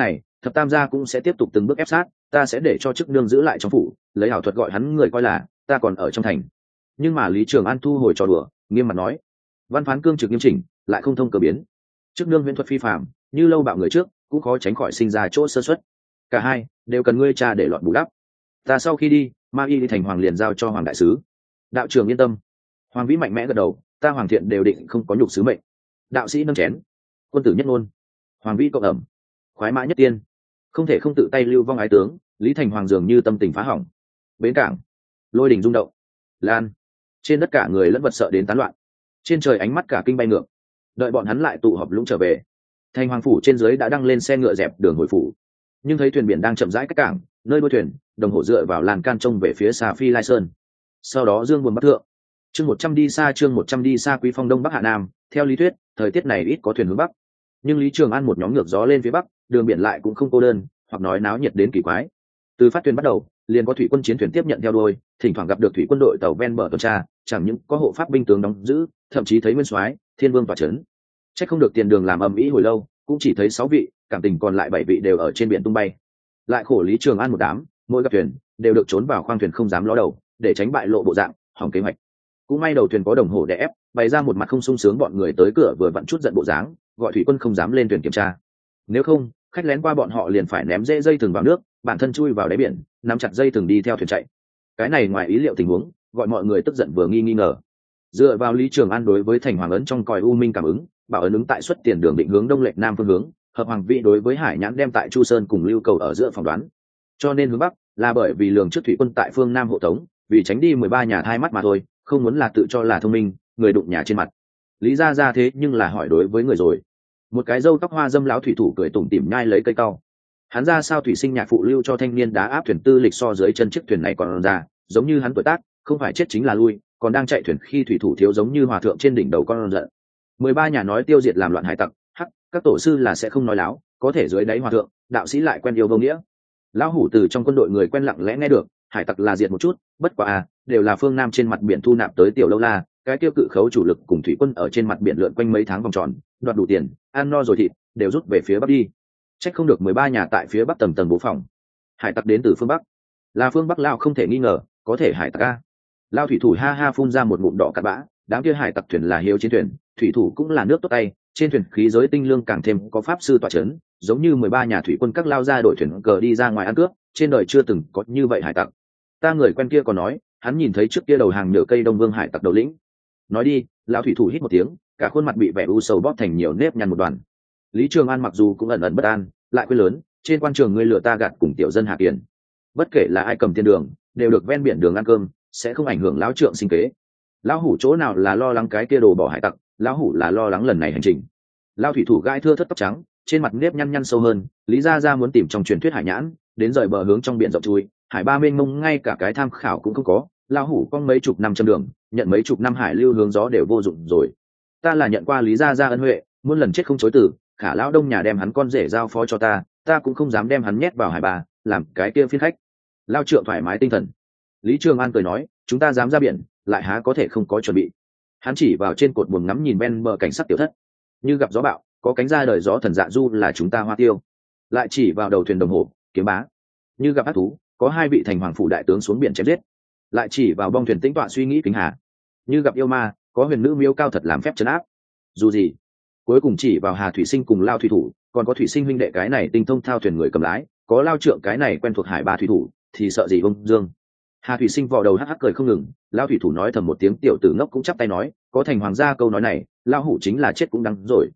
thập tam gia cũng sẽ tiếp tục từng bước ép sát, ta sẽ để cho chức nương giữ lại trong phủ, lấy ảo thuật gọi hắn người coi là ta còn ở trong thành. Nhưng mà Lý Trường An thu hồi trò đùa, nghiêm mặt nói, văn phán cương trực nghiêm chỉnh, lại không thông cờ biến, chức nương huyễn thuật phi phạm, như lâu bạo người trước cũng khó tránh khỏi sinh ra chỗ sơ xuất, cả hai đều cần ngươi cha để lọt bù đắp. Ta sau khi đi, ma y đi thành hoàng liền giao cho hoàng đại sứ. Đạo trưởng yên tâm. Hoàng vĩ mạnh mẽ gật đầu, ta hoàng thiện đều định không có nhục sứ mệnh. Đạo sĩ nâng chén, quân tử nhất ngôn. Hoàng vĩ cộng ẩm, khoái mã nhất tiên. Không thể không tự tay lưu vong ái tướng, Lý Thành Hoàng dường như tâm tình phá hỏng. Bến cảng, lôi đình rung động, lan trên đất cả người lẫn vật sợ đến tán loạn. Trên trời ánh mắt cả kinh bay ngược, đợi bọn hắn lại tụ họp lũng trở về. Thành Hoàng phủ trên dưới đã đăng lên xe ngựa dẹp đường hồi phủ, nhưng thấy thuyền biển đang chậm rãi cách cảng, nơi đuôi thuyền đồng hồ dựa vào lan can trông về phía xa Phi Lai Sơn. Sau đó dương buồn bắc thượng, chương 100 đi xa, chương 100 đi xa, quý phong đông bắc hạ nam. Theo lý thuyết thời tiết này ít có thuyền hướng bắc, nhưng Lý Trường An một nhóm ngược gió lên phía bắc, đường biển lại cũng không cô đơn, hoặc nói náo nhiệt đến kỳ quái. Từ phát thuyền bắt đầu, liền có thủy quân chiến thuyền tiếp nhận theo đuôi, thỉnh thoảng gặp được thủy quân đội tàu ven bờ tuần tra, chẳng những có hộ pháp binh tướng đóng giữ, thậm chí thấy nguyên soái, thiên vương tọa trấn. Chắc không được tiền đường làm ầm ĩ hồi lâu, cũng chỉ thấy 6 vị, cảm tình còn lại 7 vị đều ở trên biển tung bay. Lại khổ Lý Trường An một đám, mỗi gặp thuyền đều được trốn vào khoang thuyền không dám ló đầu, để tránh bại lộ bộ dạng, hỏng kế hoạch. Cũng may đầu thuyền có đồng hồ để ép, bày ra một mặt không sung sướng, bọn người tới cửa vừa vặn chút giận bộ dáng, gọi thủy quân không dám lên thuyền kiểm tra. Nếu không, khách lén qua bọn họ liền phải ném dây thừng vào nước, bản thân chui vào đáy biển, nắm chặt dây thừng đi theo thuyền chạy. Cái này ngoài ý liệu tình huống, gọi mọi người tức giận vừa nghi ngờ. Dựa vào Lý Trường An đối với Thành Hoàng ấn trong còi u minh cảm ứng, bảo ấn ứng tại xuất tiền đường định hướng đông lệch nam phương hướng, hợp hoàng vị đối với Hải Nhãn đem tại Chu Sơn cùng Lưu Cầu ở giữa phỏng đoán. Cho nên hướng bắc là bởi vì lường trước thủy quân tại phương nam hộ tống, vì tránh đi 13 nhà thai mắt mà thôi, không muốn là tự cho là thông minh, người đụng nhà trên mặt. Lý ra thế nhưng là hỏi đối với người rồi. Một cái râu tóc hoa dâm lão thủy thủ cười tủm tỉm nhai lấy cây cau. Hắn ra sao thủy sinh nhạc phụ lưu cho thanh niên đá áp thuyền tư lịch so dưới chân chiếc thuyền này còn ra, giống như hắn tuổi tác, không phải chết chính là lui, còn đang chạy thuyền khi thủy thủ thiếu giống như hòa thượng trên đỉnh đầu con lợn. 13 nhà nói tiêu diệt làm loạn hải tặc, hắc, các tổ sư là sẽ không nói láo, có thể dưới đáy hòa thượng, đạo sĩ lại quen yêu vô nghĩa. Lão hủ từ trong quân đội người quen lặng lẽ nghe được, hải tặc là diệt một chút, bất quá đều là phương nam trên mặt biển thu nạp tới tiểu lâu la, cái tiêu cự khấu chủ lực cùng thủy quân ở trên mặt biển lượn quanh mấy tháng vòng tròn, đoạt đủ tiền, ăn no rồi thịt, đều rút về phía bắc đi. Trách không được 13 nhà tại phía bắc tầng tầng bố phòng. Hải tặc đến từ phương bắc, là phương bắc lao không thể nghi ngờ, có thể hải tặc a. Lao thủy thủ ha ha phun ra một ngụm đỏ cát bã, đám kia hải tặc thuyền là hiếu chiến thuyền, thủy thủ cũng là nước tốt tay, trên thuyền khí giới tinh lương càng thêm có pháp sư tọa chấn, giống như 13 nhà thủy quân các lao ra đội thuyền cờ đi ra ngoài ăn cướp, trên đời chưa từng có như vậy hải tặc. Ta người quen kia còn nói, hắn nhìn thấy trước kia đầu hàng nhựa cây Đông Vương hải tặc đầu lĩnh. Nói đi, lão thủy thủ hít một tiếng, cả khuôn mặt bị vẻ u sầu bóp thành nhiều nếp nhăn một đoàn. Lý Trường An mặc dù cũng ẩn ẩn bất an, lại quên lớn, trên quan trường ngươi lừa ta gạt cùng tiểu dân hạ tiền. Bất kể là ai cầm tiền đường, đều được ven biển đường ăn cơm, sẽ không ảnh hưởng lão trượng sinh kế. Lão hủ chỗ nào là lo lắng cái kia đồ bỏ hải tặc, lão hủ là lo lắng lần này hành trình. Lão thủy thủ gai thưa thất tóc trắng, trên mặt nếp nhăn nhăn sâu hơn, Lý gia muốn tìm trong truyền thuyết hải nhãn, đến rời bờ hướng trong biển rộng chui, hải ba mênh mông ngay cả cái tham khảo cũng không có, lão hủ có mấy chục năm châm đường, nhận mấy chục năm hải lưu hướng gió đều vô dụng rồi. Ta là nhận qua Lý gia ân huệ, muôn lần chết không chối từ, khả lão đông nhà đem hắn con rể giao phó cho ta, ta cũng không dám đem hắn nhét vào hải bà, làm cái kia phiên khách. Lão trượng thoải mái tinh thần. Lý Trường An cười nói, chúng ta dám ra biển, lại há có thể không có chuẩn bị. Hắn chỉ vào trên cột buồm ngắm nhìn ven bờ cảnh sắc tiểu thất, như gặp gió bão, có cánh ra đời gió thần dạ du là chúng ta hoa tiêu. Lại chỉ vào đầu thuyền đồng hồ, kiếm bá, như gặp ác thú, có 2 vị thành hoàng phủ đại tướng xuống biển chém giết. Lại chỉ vào bong thuyền tĩnh tọa suy nghĩ kính hà, như gặp yêu ma, có huyền nữ miếu cao thật làm phép trấn áp. Dù gì, cuối cùng chỉ vào Hà Thủy Sinh cùng Lao thủy thủ, còn có Thủy Sinh huynh đệ cái này tinh thông thao thuyền người cầm lái, có Lao trượng cái này quen thuộc hải ba thủy thủ, thì sợ gì ông Dương. Hà Thủy Sinh vò đầu hắc hắc cười không ngừng, Lao thủy thủ nói thầm một tiếng, tiểu tử ngốc cũng chắp tay nói, có thành hoàng gia câu nói này, Lao hủ chính là chết cũng đắng rồi.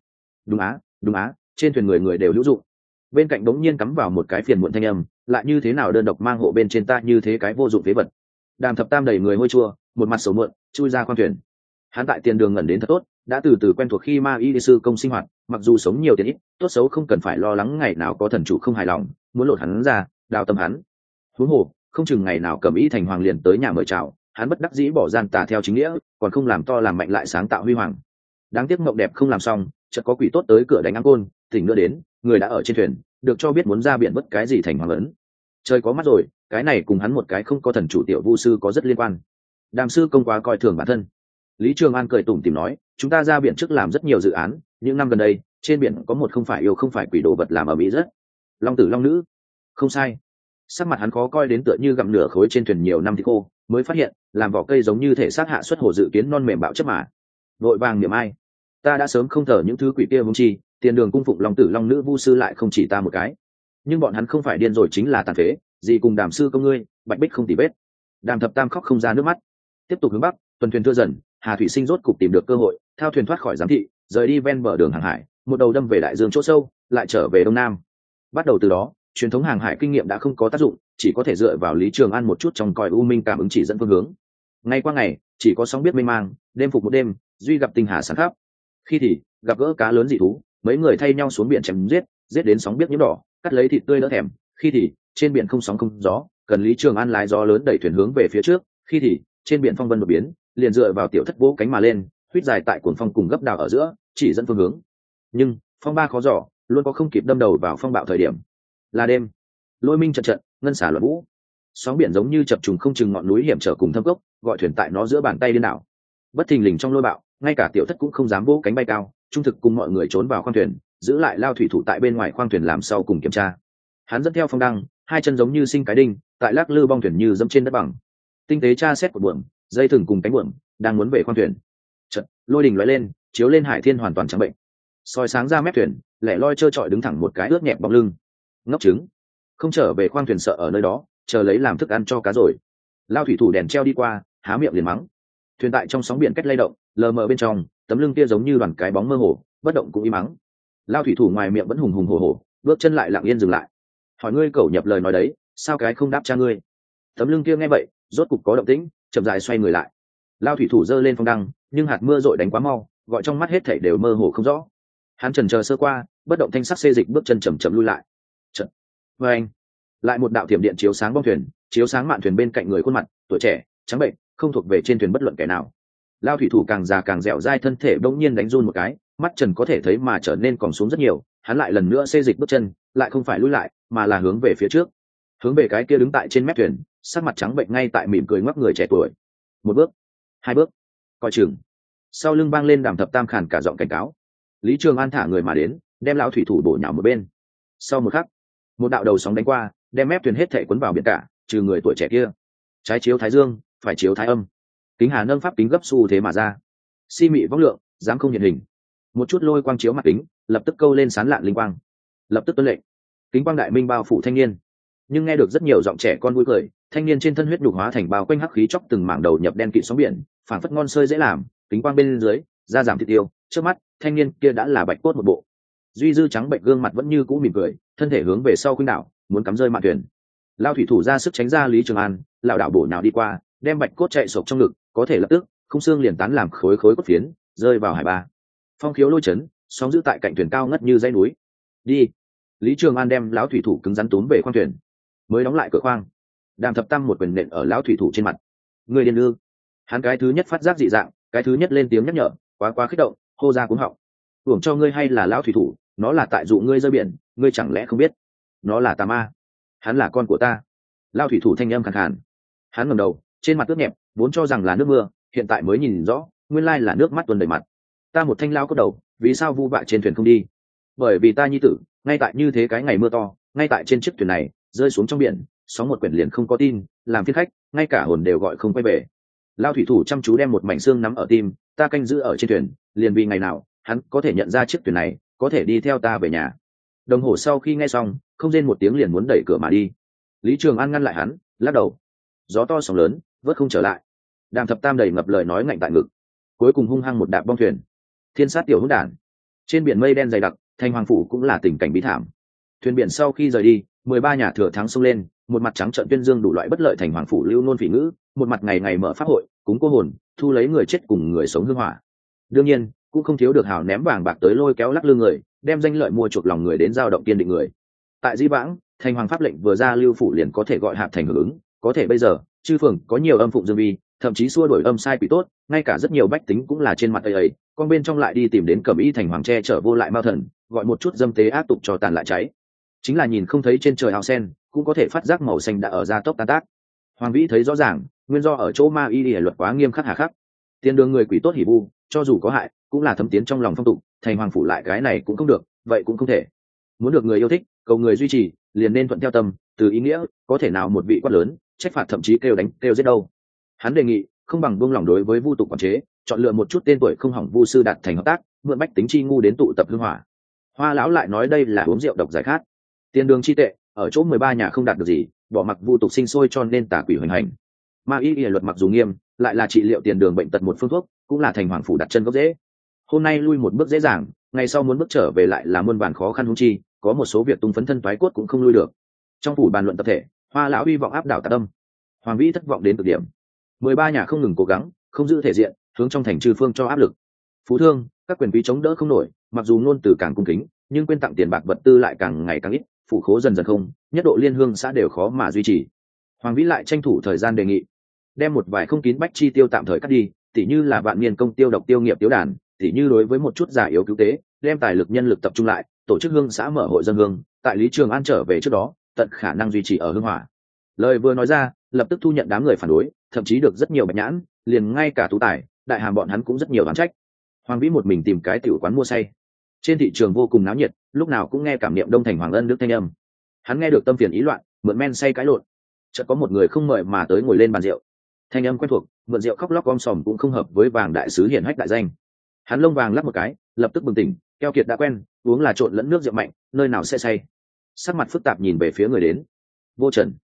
Đúng á, trên thuyền người đều hữu dụng. Bên cạnh đống nhiên cắm vào một cái phiền muộn thanh âm, lại như thế nào đơn độc mang hộ bên trên ta như thế cái vô dụng phế vật. Đàm Thập Tam đầy người hôi chua, một mặt sầu muộn, chui ra khoang thuyền. Hắn tại tiền đường ngẩn đến thật tốt, đã từ từ quen thuộc khi ma y sư công sinh hoạt, mặc dù sống nhiều tiền ít, tốt xấu không cần phải lo lắng ngày nào có thần chủ không hài lòng, muốn lột hắn ra, đào tâm hắn. Huống hồ, không chừng ngày nào Cẩm Y thành hoàng liền tới nhà mời chào, hắn bất đắc dĩ bỏ gian tà theo chính nghĩa, còn không làm to làm mạnh lại sáng tạo huy hoàng. Đáng tiếc mộng đẹp không làm xong, chợt có quỷ tốt tới cửa đánh áng côn, tỉnh nữa đến, người đã ở trên thuyền, được cho biết muốn ra biển bất cái gì thành hoàng lớn. Trời có mắt rồi, cái này cùng hắn một cái không có thần chủ tiểu vu sư có rất liên quan. Đàm sư công quá coi thường bản thân. Lý Trường An cười tủm tỉm nói, chúng ta ra biển trước làm rất nhiều dự án, những năm gần đây trên biển có một không phải yêu không phải quỷ đồ vật làm ở mỹ rất. Long tử long nữ. Không sai. Sắc mặt hắn khó coi đến tựa như gặm nửa khối trên thuyền nhiều năm thì khô, mới phát hiện làm vỏ cây giống như thể xác hạ xuất hồ dự kiến non mềm bạo chấp mà. Vội vàng niệm ai, ta đã sớm không thờ những thứ quỷ kia vung chi, tiền đường cung phụng long tử long nữ vu sư lại không chỉ ta một cái. Nhưng bọn hắn không phải điên rồi chính là tàn phế, gì cùng Đàm sư công ngươi, Bạch Bích không tì vết. Đàm Thập Tam khóc không ra nước mắt. Tiếp tục hướng bắc, tuần thuyền thưa dần, Hà Thủy Sinh rốt cục tìm được cơ hội, thao thuyền thoát khỏi giám thị, rời đi ven bờ đường hàng hải, một đầu đâm về đại dương chỗ sâu, lại trở về đông nam. Bắt đầu từ đó, truyền thống hàng hải kinh nghiệm đã không có tác dụng, chỉ có thể dựa vào Lý Trường An một chút trong còi u minh cảm ứng chỉ dẫn phương hướng. Ngay qua ngày, chỉ có sóng biết mênh mang, đêm phục một đêm, duy gặp tinh hà sáng khắp. Khi thì gặp gỡ cá lớn dị thú, mấy người thay nhau xuống biển chém giết, giết đến sóng biết nhiễm đỏ, cắt lấy thịt tươi đỡ thèm. Khi thì trên biển không sóng không gió, cần Lý Trường An lái gió lớn đẩy thuyền hướng về phía trước. Khi thì trên biển phong vân đột biến, liền dựa vào tiểu thất vỗ cánh mà lên, huýt dài tại cuồng phong cùng gấp đào ở giữa, chỉ dẫn phương hướng. Nhưng phong ba khó dò, luôn có không kịp đâm đầu vào phong bạo thời điểm. Là đêm, lôi minh trận trận, ngân xả loạn vũ, sóng biển giống như chập trùng không chừng ngọn núi hiểm trở cùng thâm cốc, gọi thuyền tại nó giữa bàn tay điên đảo. Bất thình lình trong lôi bạo, ngay cả tiểu thất cũng không dám vỗ cánh bay cao, trung thực cùng mọi người trốn vào khoang thuyền, giữ lại Lao thủy thủ tại bên ngoài khoang thuyền làm sau cùng kiểm tra. Hắn dẫn theo phong đăng, hai chân giống như sinh cái đinh, tại lắc lư bong thuyền như dẫm trên đất bằng. Tinh tế tra xét một buồm, dây thừng cùng cánh buồm, đang muốn về khoang thuyền. Chợt, lôi đình lóe lên, chiếu lên hải thiên hoàn toàn trắng bệnh. Soi sáng ra mép thuyền, lẻ loi trơ trọi đứng thẳng một cái ướt nhẹp bóng lưng. Ngốc trứng, không trở về khoang thuyền sợ ở nơi đó, chờ lấy làm thức ăn cho cá rồi. Lao thủy thủ đèn treo đi qua, há miệng liền mắng. Thuyền tại trong sóng biển cách lay động, lờ mờ bên trong, tấm lưng kia giống như đoàn cái bóng mơ hồ, bất động cũng im mắng. Lao thủy thủ ngoài miệng vẫn hùng hùng hổ hổ, bước chân lại lặng yên dừng lại. Hỏi ngươi cẩu nhập lời nói đấy, sao cái không đáp cha ngươi? Tấm lưng kia nghe vậy, rốt cục có động tĩnh, chậm rãi xoay người lại. Lao thủy thủ giơ lên phong đăng, nhưng hạt mưa rội đánh quá mau, gọi trong mắt hết thảy đều mơ hồ không rõ. Hắn chần chờ sơ qua, bất động thanh sắc xê dịch bước chân chậm chậm lui lại. Chợt, với anh, lại một đạo thiểm điện chiếu sáng bong thuyền, chiếu sáng mạn thuyền bên cạnh người khuôn mặt tuổi trẻ, trắng bệnh, không thuộc về trên thuyền bất luận kẻ nào. Lao thủy thủ càng già càng dẻo dai, thân thể bỗng nhiên đánh run một cái, mắt trần có thể thấy mà trở nên còn xuống rất nhiều. Hắn lại lần nữa xê dịch bước chân, lại không phải lui lại, mà là hướng về phía trước, hướng về cái kia đứng tại trên mép thuyền, sắc mặt trắng bệnh ngay tại mỉm cười ngoắc người trẻ tuổi. Một bước, hai bước, coi chừng. Sau lưng vang lên Đàm Thập Tam khàn cả giọng cảnh cáo. Lý Trường An thả người mà đến, đem lão thủy thủ bổ nhào một bên. Sau một khắc, một đạo đầu sóng đánh qua, đem mép thuyền hết thảy cuốn vào biển cả, trừ người tuổi trẻ kia. Trái chiếu thái dương, phải chiếu thái âm. Kính hà nâng pháp kính gấp xu thế mà ra. Si mị vong lượng, dám không hiện hình. Một chút lôi quang chiếu mặt kính, lập tức câu lên sán lạn linh quang. Lập tức tuân lệnh. Kính quang đại minh bao phủ thanh niên. Nhưng nghe được rất nhiều giọng trẻ con vui cười, thanh niên trên thân huyết nhục hóa thành bao quanh hắc khí chóc từng mảng đầu nhập đen kịt sóng biển, phảng phất ngon xơi dễ làm. Kính quang bên dưới, da giảm thịt tiêu, trước mắt, thanh niên kia đã là bạch cốt một bộ. Duy dư trắng bệnh gương mặt vẫn như cũ mỉm cười, thân thể hướng về sau khuynh đảo, muốn cắm rơi mạn thuyền. Lao thủy thủ ra sức tránh ra Lý Trường An, lão đảo bổ nhào đi qua, đem bạch cốt chạy sộc trong ngực, có thể lập tức khung xương liền tán làm khối khối cốt phiến, rơi vào hải ba. Phong khiếu lôi chấn, sóng giữ tại cạnh thuyền cao ngất như dãy núi. Đi. Lý Trường An đem lão thủy thủ cứng rắn túm về khoang thuyền, mới đóng lại cửa khoang. Đàm Thập Tam một quyền nện ở lão thủy thủ trên mặt. Người điên ư? Hắn cái thứ nhất phát giác dị dạng, cái thứ nhất lên tiếng nhắc nhở, quá kích động, hô ra cuống họng. Hưởng cho ngươi hay là lão thủy thủ, nó là tại dụ ngươi rơi biển, ngươi chẳng lẽ không biết? Nó là tà ma, hắn là con của ta. Lão thủy thủ thanh âm khàn khàn. Hắn ngẩng đầu, trên mặt ướt nhẹp, vốn cho rằng là nước mưa, hiện tại mới nhìn rõ, nguyên lai là nước mắt tuôn đầy mặt. Ta một thanh lao cốt đầu, vì sao vu vạ trên thuyền không đi? Bởi vì ta nhi tử, ngay tại như thế cái ngày mưa to, ngay tại trên chiếc thuyền này, rơi xuống trong biển, sóng một quyển liền không có tin, làm phiền khách, ngay cả hồn đều gọi không quay về. Lao thủy thủ chăm chú đem một mảnh xương nắm ở tim, ta canh giữ ở trên thuyền, liền vì ngày nào hắn có thể nhận ra chiếc thuyền này, có thể đi theo ta về nhà. Đồng hồ sau khi nghe xong, không rên một tiếng liền muốn đẩy cửa mà đi. Lý Trường An ngăn lại hắn, lắc đầu. Gió to sóng lớn, vớt không trở lại. Đàm Thập Tam đầy ngập lời nói ngạnh tại ngực, cuối cùng hung hăng một đạp bong thuyền. Thiên sát tiểu hỗn đản. Trên biển mây đen dày đặc, Thanh Hoàng phủ cũng là tình cảnh bí thảm. Thuyền biển sau khi rời đi, 13 nhà thừa thắng xông lên, một mặt trắng trợn tuyên dương đủ loại bất lợi Thành Hoàng phủ lưu nôn phỉ ngữ, một mặt ngày ngày mở pháp hội, cúng cô hồn, thu lấy người chết cùng người sống hương hỏa. Đương nhiên, cũng không thiếu được hào ném vàng bạc tới lôi kéo lắc lư người, đem danh lợi mua chuộc lòng người đến giao động kiên định người. Tại Di Vãng, Thành Hoàng pháp lệnh vừa ra lưu phủ liền có thể gọi hạp thành hưởng ứng, có thể bây giờ, chư phường có nhiều âm phụng dương vi, thậm chí xua đuổi âm sai quỷ tốt, ngay cả rất nhiều bách tính cũng là trên mặt ấy, con bên trong lại đi tìm đến Cẩm Y Thành Hoàng che chở vô lại mao thần, gọi một chút dâm tế ác tục cho tàn lại cháy. Chính là nhìn không thấy trên trời hào sen, cũng có thể phát giác màu xanh đã ở gia tốc tan tác. Hoàng Vĩ thấy rõ ràng, nguyên do ở chỗ ma y y luật quá nghiêm khắc hà khắc. Tiền đường người quỷ tốt hỉ vu, cho dù có hại, cũng là thấm tiến trong lòng phong tục, Thành Hoàng phủ lại cái này cũng không được, vậy cũng không thể. Muốn được người yêu thích, cầu người duy trì liền nên thuận theo tâm, từ ý nghĩa có thể nào một vị quát lớn trách phạt thậm chí kêu đánh kêu giết đâu. Hắn đề nghị không bằng buông lỏng đối với vu tục quản chế, chọn lựa một chút tên tuổi không hỏng vu sư đạt thành hợp tác, mượn bách tính chi ngu đến tụ tập hương hỏa. Hoa lão lại nói đây là uống rượu độc giải khát, tiền đường chi tệ ở chỗ 13 nhà không đạt được gì, bỏ mặc vu tục sinh sôi cho nên tà quỷ hoành hành. Ma y y luật mặc dù nghiêm, lại là trị liệu tiền đường bệnh tật một phương thuốc, cũng là thành hoàng phủ đặt chân gốc dễ. Hôm nay lui một bước dễ dàng, ngày sau muốn bước trở về lại là muôn vàn khó khăn huống chi, có một số việc tung phấn thân toái cốt cũng không lui được. Trong phủ bàn luận tập thể, Hoa lão hy vọng áp đảo Tạc Âm. Hoàng vĩ thất vọng đến cực điểm. 13 nhà không ngừng cố gắng, không giữ thể diện, hướng trong thành trừ phương cho áp lực. Phú thương, các quyền quý chống đỡ không nổi, mặc dù ngôn từ càng cung kính, nhưng quên tặng tiền bạc vật tư lại càng ngày càng ít, phủ khố dần dần không, nhất độ liên hương xã đều khó mà duy trì. Hoàng vĩ lại tranh thủ thời gian đề nghị, đem một vài không kín bách chi tiêu tạm thời cắt đi, tỉ như là vạn niên công tiêu độc tiêu nghiệp tiêu đàn, tỉ như đối với một chút giả yếu cứu tế, đem tài lực nhân lực tập trung lại, tổ chức hương xã mở hội dân hương, tại Lý Trường An trở về trước đó, tận khả năng duy trì ở hương hỏa. Lời vừa nói ra, lập tức thu nhận đám người phản đối, thậm chí được rất nhiều bạch nhãn, liền ngay cả Tú Tài, Đại Hàm bọn hắn cũng rất nhiều oán trách. Hoàng vĩ một mình tìm cái tiểu quán mua say, trên thị trường vô cùng náo nhiệt, lúc nào cũng nghe cảm niệm Đông Thành Hoàng Ân Đức thanh âm. Hắn nghe được tâm phiền ý loạn, mượn men say cãi lộn. Chợt có một người không mời mà tới ngồi lên bàn rượu, thanh âm quen thuộc, mượn rượu khóc lóc om sòm cũng không hợp với Vàng đại sứ hiển hách đại danh. Hắn lông vàng lắc một cái, lập tức bừng tỉnh, keo kiệt đã quen, uống là trộn lẫn nước rượu mạnh, nơi nào sẽ say. Sắc mặt phức tạp nhìn về phía người đến. Vô Trần.